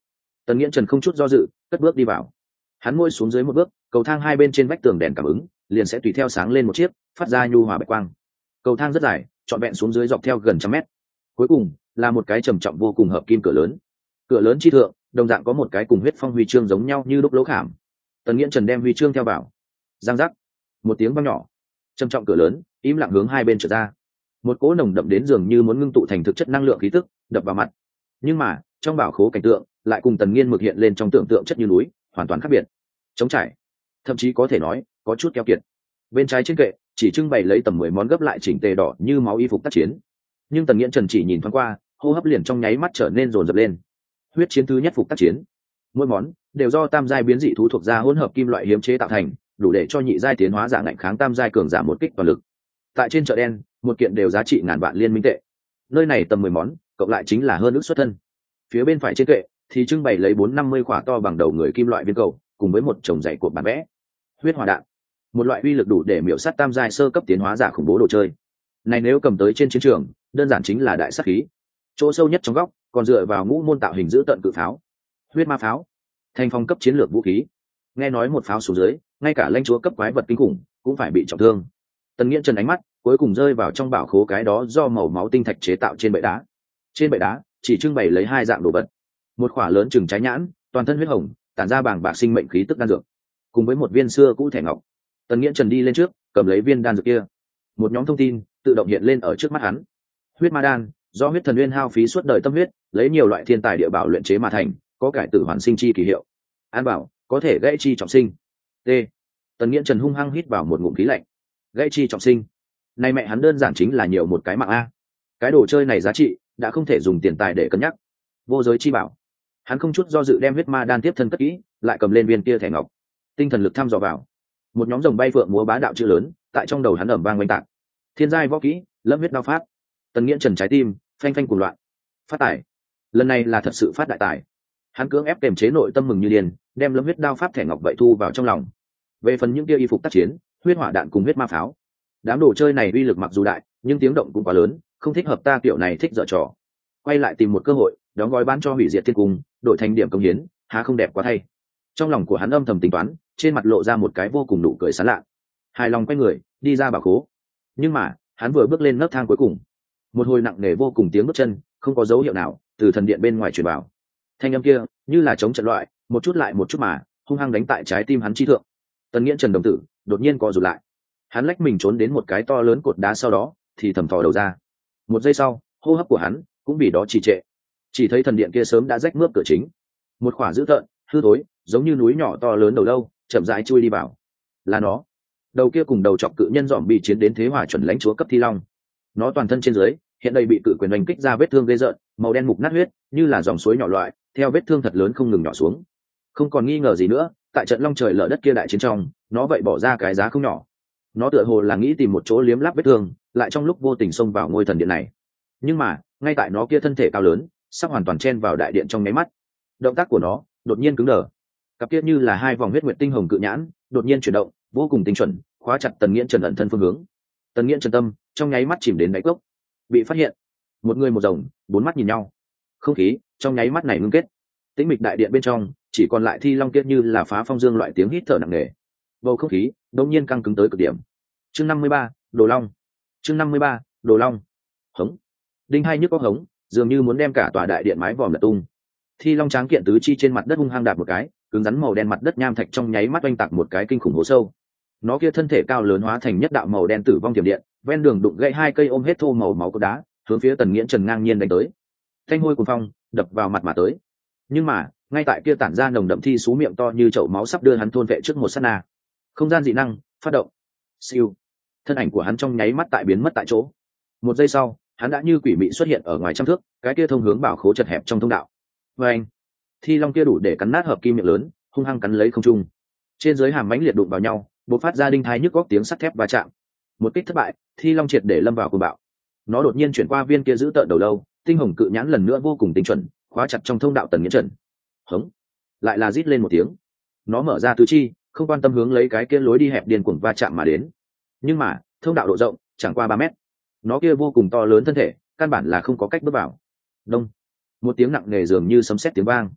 Tần Nghiễn Trần không chút do dự cất bước đi vào. Hắn ngồi xuống dưới một bước, cầu thang hai bên trên vách tường đèn cảm ứng liền sẽ tùy theo sáng lên một chiếc, phát ra nhu hòa bạch quang. Cầu thang rất dài, trọn vẹn xuống dưới dọc theo gần trăm mét. Cuối cùng là một cái trầm trọng vô cùng hợp kim cửa lớn. Cửa lớn chi thượng đồng dạng có một cái cùng huyết phong huy chương giống nhau như đúc lỗ khảm. Tần Nghiễn Trần đem huy chương theo vào. Giang giác, một tiếng vang nhỏ, trầm trọng cửa lớn im lặng hướng hai bên trở ra. Một cỗ nồng đậm đến dường như muốn ngưng tụ thành thực chất năng lượng khí tức đập vào mặt. Nhưng mà trong bảo khố cảnh tượng lại cùng Tần Nghiên mực hiện lên trong tưởng tượng chất như núi, hoàn toàn khác biệt. Trống trải, thậm chí có thể nói có chút keo kiệt. Bên trái trên kệ chỉ trưng bày lấy tầm mười món gấp lại chỉnh tề đỏ như máu y phục tác chiến. Nhưng Tần Nghiễn Trần chỉ nhìn thoáng qua, hô hấp liền trong nháy mắt trở nên dồn dập lên. Huyết chiến thứ nhất phục tác chiến, mỗi món đều do tam giai biến dị thú thuộc ra hỗn hợp kim loại hiếm chế tạo thành, đủ để cho nhị giai tiến hóa giả ngạnh kháng tam giai cường giả một kích toàn lực. Tại trên chợ đen, một kiện đều giá trị ngàn vạn liên minh tệ. Nơi này tầm mười món, cộng lại chính là hơn ước xuất thân. Phía bên phải trên kệ thì trưng bày lấy bốn năm mươi khỏa to bằng đầu người kim loại viên cầu, cùng với một chồng dày cột bản vẽ. Huyết hỏa đạn, một loại uy lực đủ để miểu sát tam giai sơ cấp tiến hóa giả khủng bố đồ chơi. Này nếu cầm tới trên chiến trường, đơn giản chính là đại sát khí. Chỗ sâu nhất trong góc, còn dựa vào ngũ môn tạo hình giữ tận cự pháo. Huyết ma pháo, thành phong cấp chiến lược vũ khí. Nghe nói một pháo xuống dưới, ngay cả lãnh chúa cấp quái vật kinh khủng cũng phải bị trọng thương. Tần Nghiễn Trần ánh mắt cuối cùng rơi vào trong bảo khố cái đó do màu máu tinh thạch chế tạo trên bệ đá. Trên bệ đá chỉ trưng bày lấy hai dạng đồ vật: một khỏa lớn chừng trái nhãn, toàn thân huyết hồng, tản ra bàng bạc sinh mệnh khí tức đan dược, cùng với một viên xưa cũ thẻ ngọc. Tần Nghiễn Trần đi lên trước, cầm lấy viên đan dược kia. Một nhóm thông tin tự động hiện lên ở trước mắt hắn. Huyết ma đan, do huyết thần nguyên hao phí suốt đời tâm huyết, lấy nhiều loại thiên tài địa bảo luyện chế mà thành, có cải tử hoàn sinh chi kỳ hiệu. An bảo, có thể gãy chi trọng sinh. T. Tần Nghiễn Trần hung hăng hít vào một ngụm khí lạnh. Gãy chi trọng sinh, này mẹ hắn đơn giản chính là nhiều một cái mạng a. Cái đồ chơi này giá trị đã không thể dùng tiền tài để cân nhắc. Vô giới chi bảo, hắn không chút do dự đem huyết ma đan tiếp thân cất kỹ, lại cầm lên viên kia thẻ ngọc. Tinh thần lực thăm dò vào, một nhóm rồng bay phượng múa bá đạo chữ lớn tại trong đầu hắn ầm vang oanh tạc. Thiên giai võ kỹ, lâm huyết đao pháp. Tần Nghiễn Trần trái tim phanh phanh cuồng loạn. Phát tài, lần này là thật sự phát đại tài. Hắn cưỡng ép kềm chế nội tâm mừng như điên, đem lâm huyết đao pháp thẻ ngọc vậy thu vào trong lòng. Về phần những kia y phục tác chiến, huyết hỏa đạn cùng huyết ma pháo, đám đồ chơi này uy lực mặc dù đại, nhưng tiếng động cũng quá lớn, không thích hợp ta kiểu này thích dở trò. Quay lại tìm một cơ hội, đóng gói bán cho hủy diệt thiên cung, đổi thành điểm công hiến, há không đẹp quá thay. Trong lòng của hắn âm thầm tính toán, trên mặt lộ ra một cái vô cùng nụ cười sán lạ. Hài lòng quay người đi ra bảo khố. Nhưng mà hắn vừa bước lên nấc thang cuối cùng, một hồi nặng nề vô cùng tiếng bước chân không có dấu hiệu nào từ thần điện bên ngoài truyền vào. Thanh âm kia như là chống trận loại, một chút lại một chút mà hung hăng đánh tại trái tim hắn chi thượng. Tần Nghiễn Trần đồng tử đột nhiên co rụt lại. Hắn lách mình trốn đến một cái to lớn cột đá, sau đó thì thầm thò đầu ra. Một giây sau, hô hấp của hắn cũng vì đó trì trệ. Chỉ thấy thần điện kia sớm đã rách mướp cửa chính, một khỏa dữ tợn hư tối giống như núi nhỏ to lớn đầu lâu chậm rãi chui đi vào. Là nó. Đầu kia cùng đầu chọc cự nhân dòm bị chiến đến thế hỏa chuẩn lãnh chúa cấp thi long. Nó toàn thân trên dưới hiện đây bị cự quyền đánh kích ra vết thương ghê rợn, màu đen mục nát huyết như là dòng suối nhỏ loại theo vết thương thật lớn không ngừng nhỏ xuống. Không còn nghi ngờ gì nữa, tại trận long trời lở đất kia đại chiến trong, nó vậy bỏ ra cái giá không nhỏ. Nó tựa hồ là nghĩ tìm một chỗ liếm láp vết thương, lại trong lúc vô tình xông vào ngôi thần điện này. Nhưng mà ngay tại nó kia thân thể cao lớn sắp hoàn toàn chen vào đại điện trong nháy mắt, động tác của nó đột nhiên cứng đờ. Cặp kia như là hai vòng huyết nguyệt tinh hồng cự nhãn đột nhiên chuyển động, vô cùng tinh chuẩn khóa chặt Tần Nghiễn Trần ẩn thân phương hướng. Tần Nghiễn Trần tâm trong nháy mắt chìm đến đáy cốc. Bị phát hiện, một người một rồng bốn mắt nhìn nhau, không khí trong nháy mắt này ngưng kết. Tĩnh mịch đại điện bên trong chỉ còn lại thi long kia như là phá phong dương loại tiếng hít thở nặng nề. Bầu không khí đột nhiên căng cứng tới cực điểm. Chương năm mươi ba, Đồ Long. Chương năm mươi ba, Đồ Long. Hống. Đinh hai nhức óc hống, dường như muốn đem cả tòa đại điện mái vòm lật tung. Thi long tráng kiện tứ chi trên mặt đất hung hăng đạp một cái, cứng rắn màu đen mặt đất nham thạch trong nháy mắt oanh tạc một cái kinh khủng hố sâu. Nó kia thân thể cao lớn hóa thành nhất đạo màu đen tử vong tiềm điện, ven đường đụng gãy hai cây ôm hết thô màu máu cốt đá, hướng phía Tần Nghiễn Trần ngang nhiên đánh tới. Thanh hôi cuồng phong đập vào mặt mà tới. Nhưng mà ngay tại kia tản ra nồng đậm thi sú miệng to như chậu máu sắp đưa hắn thôn vệ trước một sát na, không gian dị năng phát động. Siêu. Thân ảnh của hắn trong nháy mắt tại biến mất tại chỗ. Một giây sau, hắn đã như quỷ mị xuất hiện ở ngoài trăm thước, cái kia thông hướng bảo khố chật hẹp trong thông đạo. Và anh, thi long kia đủ để cắn nát hợp kim miệng lớn, hung hăng cắn lấy không trung. Trên dưới hàm mãnh liệt đụng vào nhau, bộc phát ra đinh thai nhức góc tiếng sắt thép va chạm. Một kích thất bại, thi long triệt để lâm vào cuồng bạo. Nó đột nhiên chuyển qua viên kia giữ tợn đầu lâu, tinh hồng cự nhãn lần nữa vô cùng tinh chuẩn, khóa chặt trong thông đạo Tần Nghiễn Trần. Hống, lại là rít lên một tiếng. Nó mở ra tứ chi, không quan tâm hướng lấy cái kia lối đi hẹp điên cuồng va chạm mà đến. Nhưng mà thông đạo độ rộng chẳng qua ba mét, nó kia vô cùng to lớn thân thể căn bản là không có cách bước vào. Đông, một tiếng nặng nề dường như sấm sét tiếng vang.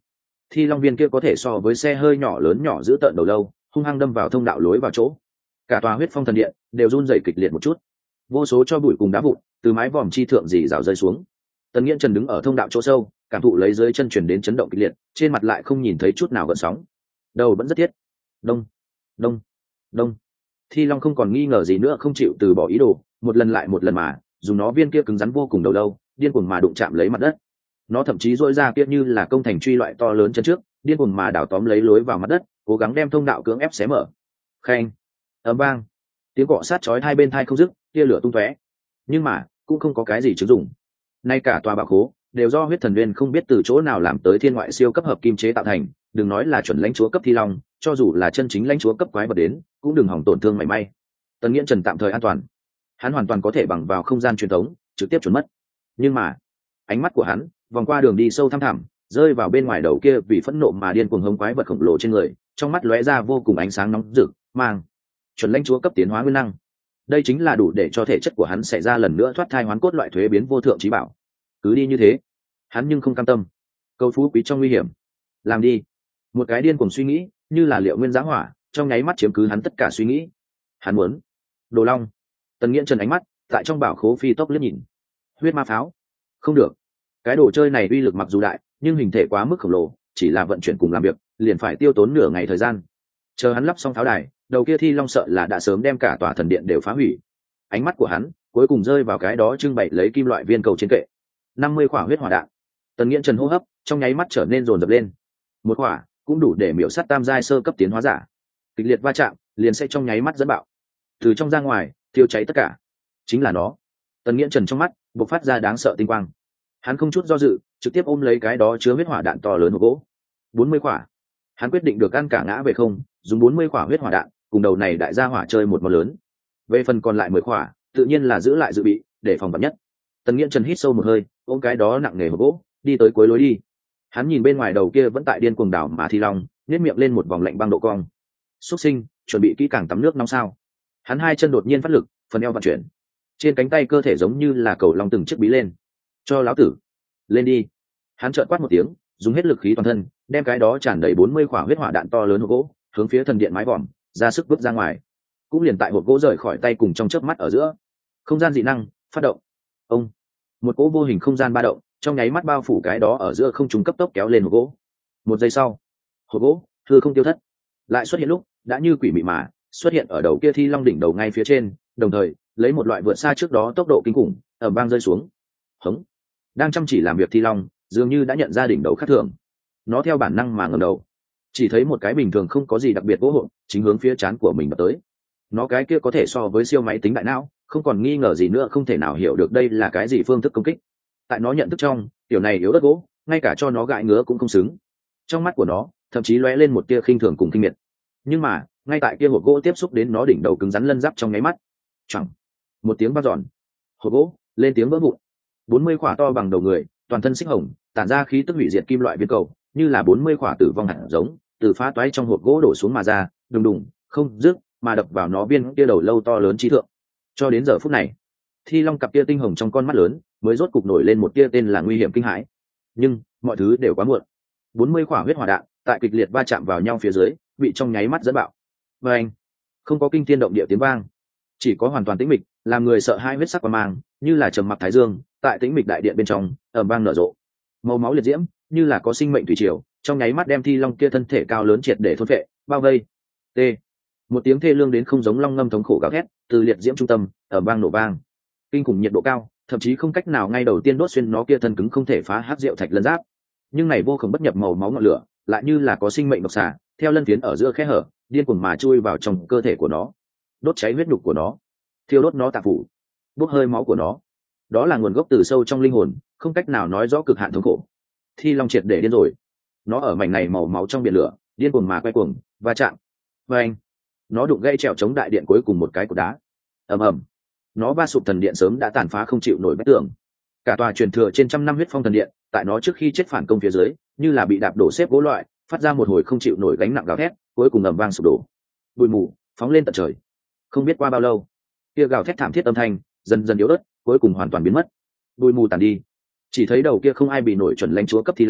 Thi long viên kia có thể so với xe hơi nhỏ lớn nhỏ giữ tợn đầu lâu, hung hăng đâm vào thông đạo lối vào chỗ. Cả tòa huyết phong thần điện đều run rẩy kịch liệt một chút, vô số cho bụi cùng đá vụn từ mái vòm chi thượng dì rào rơi xuống. Tần Nghiễn Trần đứng ở thông đạo chỗ sâu, cảm thụ lấy dưới chân chuyển đến chấn động kịch liệt, trên mặt lại không nhìn thấy chút nào gợn sóng, đầu vẫn rất thiết. Đông đông đông. Thi long không còn nghi ngờ gì nữa, không chịu từ bỏ ý đồ, một lần lại một lần mà dùng nó viên kia cứng rắn vô cùng đầu lâu điên cuồng mà đụng chạm lấy mặt đất. Nó thậm chí dỗi ra kia như là công thành truy loại to lớn chân trước, điên cuồng mà đào tóm lấy lối vào mặt đất, cố gắng đem thông đạo cưỡng ép xé mở. Khen, ầm vang, tiếng cọ sát chói hai bên thai không dứt, tia lửa tung tóe, nhưng mà cũng không có cái gì chứng dụng. Nay cả tòa bảo khố đều do huyết thần nguyên không biết từ chỗ nào làm tới thiên ngoại siêu cấp hợp kim chế tạo thành, đừng nói là chuẩn lãnh chúa cấp thi long, cho dù là chân chính lãnh chúa cấp quái vật đến cũng đừng hỏng tổn thương mảy may. Tần Nghiễn Trần tạm thời an toàn, hắn hoàn toàn có thể bằng vào không gian truyền thống trực tiếp trốn mất, nhưng mà ánh mắt của hắn vòng qua đường đi sâu thăm thẳm, rơi vào bên ngoài đầu kia vì phẫn nộ mà điên cuồng hống quái vật khổng lồ trên người, trong mắt lóe ra vô cùng ánh sáng nóng rực, mang chuẩn lãnh chúa cấp tiến hóa nguyên năng. Đây chính là đủ để cho thể chất của hắn xảy ra lần nữa thoát thai hoán cốt loại thuế biến vô thượng trí bảo. Cứ đi như thế, hắn nhưng không cam tâm. Cầu phú quý trong nguy hiểm, làm đi. Một cái điên cuồng suy nghĩ, như là liệu nguyên giá hỏa, trong nháy mắt chiếm cứ hắn tất cả suy nghĩ. Hắn muốn Đồ Long. Tần Nghiễn Trần ánh mắt tại trong bảo khố phi tốc liếc nhìn. Huyết ma pháo, không được. Cái đồ chơi này uy lực mặc dù đại, nhưng hình thể quá mức khổng lồ, chỉ là vận chuyển cùng làm việc liền phải tiêu tốn nửa ngày thời gian. Chờ hắn lắp xong pháo đài, đầu kia thi long sợ là đã sớm đem cả tòa thần điện đều phá hủy. Ánh mắt của hắn cuối cùng rơi vào cái đó trưng bày lấy kim loại viên cầu trên kệ. Năm mươi quả huyết hỏa đạn. Tần Nghiễn Trần hô hấp trong nháy mắt trở nên dồn dập lên. Một quả cũng đủ để miểu sát tam giai sơ cấp tiến hóa giả. Kịch liệt va chạm liền sẽ trong nháy mắt dẫn bạo, từ trong ra ngoài thiêu cháy tất cả. Chính là nó. Tần Nghiễn Trần trong mắt bộc phát ra đáng sợ tinh quang. Hắn không chút do dự trực tiếp ôm lấy cái đó chứa huyết hỏa đạn to lớn hộp gỗ. Bốn mươi quả. Hắn quyết định được ăn cả ngã về không, dùng bốn mươi quả huyết hỏa đạn cùng đầu này đại gia hỏa chơi một món lớn. Về phần còn lại mười quả, tự nhiên là giữ lại dự bị để phòng vạn nhất. Tần Nghiễn Trần hít sâu một hơi, ôm cái đó nặng nề hộp gỗ đi tới cuối lối đi. Hắn nhìn bên ngoài đầu kia vẫn tại điên cuồng đảo mà thi long, nhếch miệng lên một vòng lạnh băng độ cong. Xuất sinh, chuẩn bị kỹ càng tắm nước nóng sao? Hắn hai chân đột nhiên phát lực, phần eo vận chuyển, trên cánh tay cơ thể giống như là cầu long từng chiếc bí lên. Cho lão tử lên đi. Hắn trợn quát một tiếng, dùng hết lực khí toàn thân, đem cái đó tràn đầy bốn mươi quả huyết hỏa đạn to lớn hộp gỗ hướng phía thần điện mái vòm ra sức vứt ra ngoài. Cũng liền tại hộp gỗ rời khỏi tay cùng trong chớp mắt ở giữa, không gian dị năng phát động. Ông, một cỗ vô hình không gian ba động trong nháy mắt bao phủ cái đó ở giữa không trung, cấp tốc kéo lên hộp gỗ. Một giây sau, hộp gỗ thưa không tiêu thất, lại xuất hiện lúc đã như quỷ mị mà xuất hiện ở đầu kia thi long đỉnh đầu ngay phía trên, đồng thời lấy một loại vượt xa trước đó tốc độ kinh khủng ầm vang rơi xuống. Hống. Đang chăm chỉ làm việc thi long dường như đã nhận ra đỉnh đầu khác thường, nó theo bản năng mà ngẩng đầu, chỉ thấy một cái bình thường không có gì đặc biệt gỗ hộp chính hướng phía trán của mình bật tới. Nó cái kia có thể so với siêu máy tính đại não, không còn nghi ngờ gì nữa không thể nào hiểu được đây là cái gì phương thức công kích. Tại nó nhận thức trong, kiểu này yếu đất gỗ ngay cả cho nó gãi ngứa cũng không xứng. Trong mắt của nó thậm chí lóe lên một tia khinh thường cùng kinh miệt. Nhưng mà ngay tại kia hộp gỗ tiếp xúc đến nó đỉnh đầu cứng rắn lân giáp trong nháy mắt, chẳng một tiếng vang dọn, hộp gỗ lên tiếng vỡ vụn. Bốn mươi quả to bằng đầu người, toàn thân xích hồng, tản ra khí tức hủy diệt kim loại viên cầu, như là bốn mươi quả tử vong hạt giống, từ phá toái trong hộp gỗ đổ xuống mà ra, đùng đùng không dứt, mà đập vào nó viên kia đầu lâu to lớn trí thượng. Cho đến giờ phút này, thi long cặp kia tinh hồng trong con mắt lớn mới rốt cục nổi lên một tia tên là nguy hiểm kinh hãi. Nhưng mọi thứ đều quá muộn. Bốn mươi quả huyết hỏa đạn tại kịch liệt va chạm vào nhau phía dưới bị trong nháy mắt dẫn bạo. Và anh, không có kinh thiên động địa tiếng vang, chỉ có hoàn toàn tĩnh mịch, làm người sợ hai huyết sắc qua mang, như là trầm mặc thái dương tại tĩnh mịch đại điện bên trong ầm vang nở rộ. Màu máu liệt diễm như là có sinh mệnh thủy triều, trong nháy mắt đem thi long kia thân thể cao lớn triệt để thôn phệ, bao vây. T. Một tiếng thê lương đến không giống long ngâm thống khổ gào thét từ liệt diễm trung tâm ầm vang nổ vang. Kinh khủng nhiệt độ cao, thậm chí không cách nào ngay đầu tiên đốt xuyên nó kia thân cứng không thể phá hắc rượu thạch lân giáp. Nhưng này vô cùng bất nhập màu máu ngọn lửa, lại như là có sinh mệnh độc xà, theo lân phiến ở giữa khe hở, điên cuồng mà chui vào trong cơ thể của nó, đốt cháy huyết nhục của nó, thiêu đốt nó tạp phủ, bốc hơi máu của nó. Đó là nguồn gốc từ sâu trong linh hồn, không cách nào nói rõ cực hạn thống khổ. Thi long triệt để điên rồi, nó ở mảnh này màu máu trong biển lửa, điên cuồng mà quay cuồng, va chạm. Và anh, nó đụng gãy trèo chống đại điện cuối cùng một cái cột đá. Ầm ầm, nó va sụp thần điện sớm đã tàn phá không chịu nổi vách tường. Cả tòa truyền thừa trên trăm năm huyết phong thần điện, tại nó trước khi chết phản công phía dưới, như là bị đạp đổ xếp gỗ loại, phát ra một hồi không chịu nổi gánh nặng gào thét, cuối cùng ầm vang sụp đổ. Bụi mù phóng lên tận trời. Không biết qua bao lâu, kia gào thét thảm thiết âm thanh dần dần yếu ớt, cuối cùng hoàn toàn biến mất. Bụi mù tàn đi, chỉ thấy đầu kia không ai bị nổi chuẩn lãnh chúa cấp thi long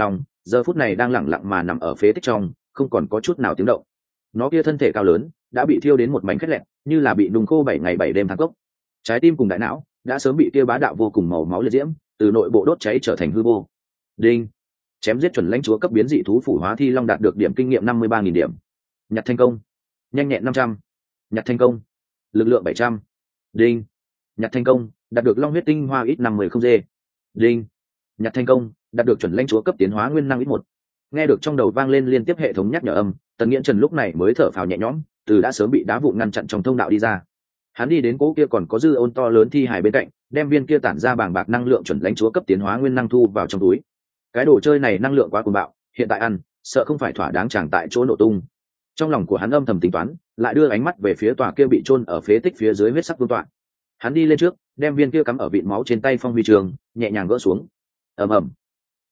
giờ phút này đang lẳng lặng mà nằm ở phế tích trong, không còn có chút nào tiếng động. Nó kia thân thể cao lớn đã bị thiêu đến một mảnh khét lẹn, như là bị nung khô bảy ngày bảy đêm thang cốc. Trái tim cùng đại não đã sớm bị kia bá đạo vô cùng màu máu liệt diễm từ nội bộ đốt cháy trở thành hư vô. Đinh. Chém giết chuẩn lãnh chúa cấp biến dị thú phủ hóa thi long đạt được điểm kinh nghiệm năm mươi ba nghìn điểm. Nhặt thành công. Nhanh nhẹn năm trăm. Nhặt thành công. Lực lượng bảy trăm. Đinh. Nhặt thành công, đạt được long huyết tinh hoa ít năm mươi không dê. Đinh. Nhặt thành công, đạt được chuẩn lãnh chúa cấp tiến hóa nguyên năng ít một. Nghe được trong đầu vang lên liên tiếp hệ thống nhắc nhở âm, Tần Nghiễn Trần lúc này mới thở phào nhẹ nhõm, từ đã sớm bị đá vụn ngăn chặn trong thông đạo đi ra. Hắn đi đến cố kia còn có dư ôn to lớn thi hài bên cạnh, đem viên kia tản ra bàng bạc năng lượng chuẩn lãnh chúa cấp tiến hóa nguyên năng thu vào trong túi. Cái đồ chơi này năng lượng quá cuồng bạo, hiện tại ăn, sợ không phải thỏa đáng chẳng tại chỗ nổ tung. Trong lòng của hắn âm thầm tính toán, lại đưa ánh mắt về phía tòa kia bị chôn ở phế tích phía dưới huyết sắc vương tọa. Hắn đi lên trước, đem viên kia cắm ở vịn máu trên tay phong huy trường nhẹ nhàng gỡ xuống. Ầm ầm,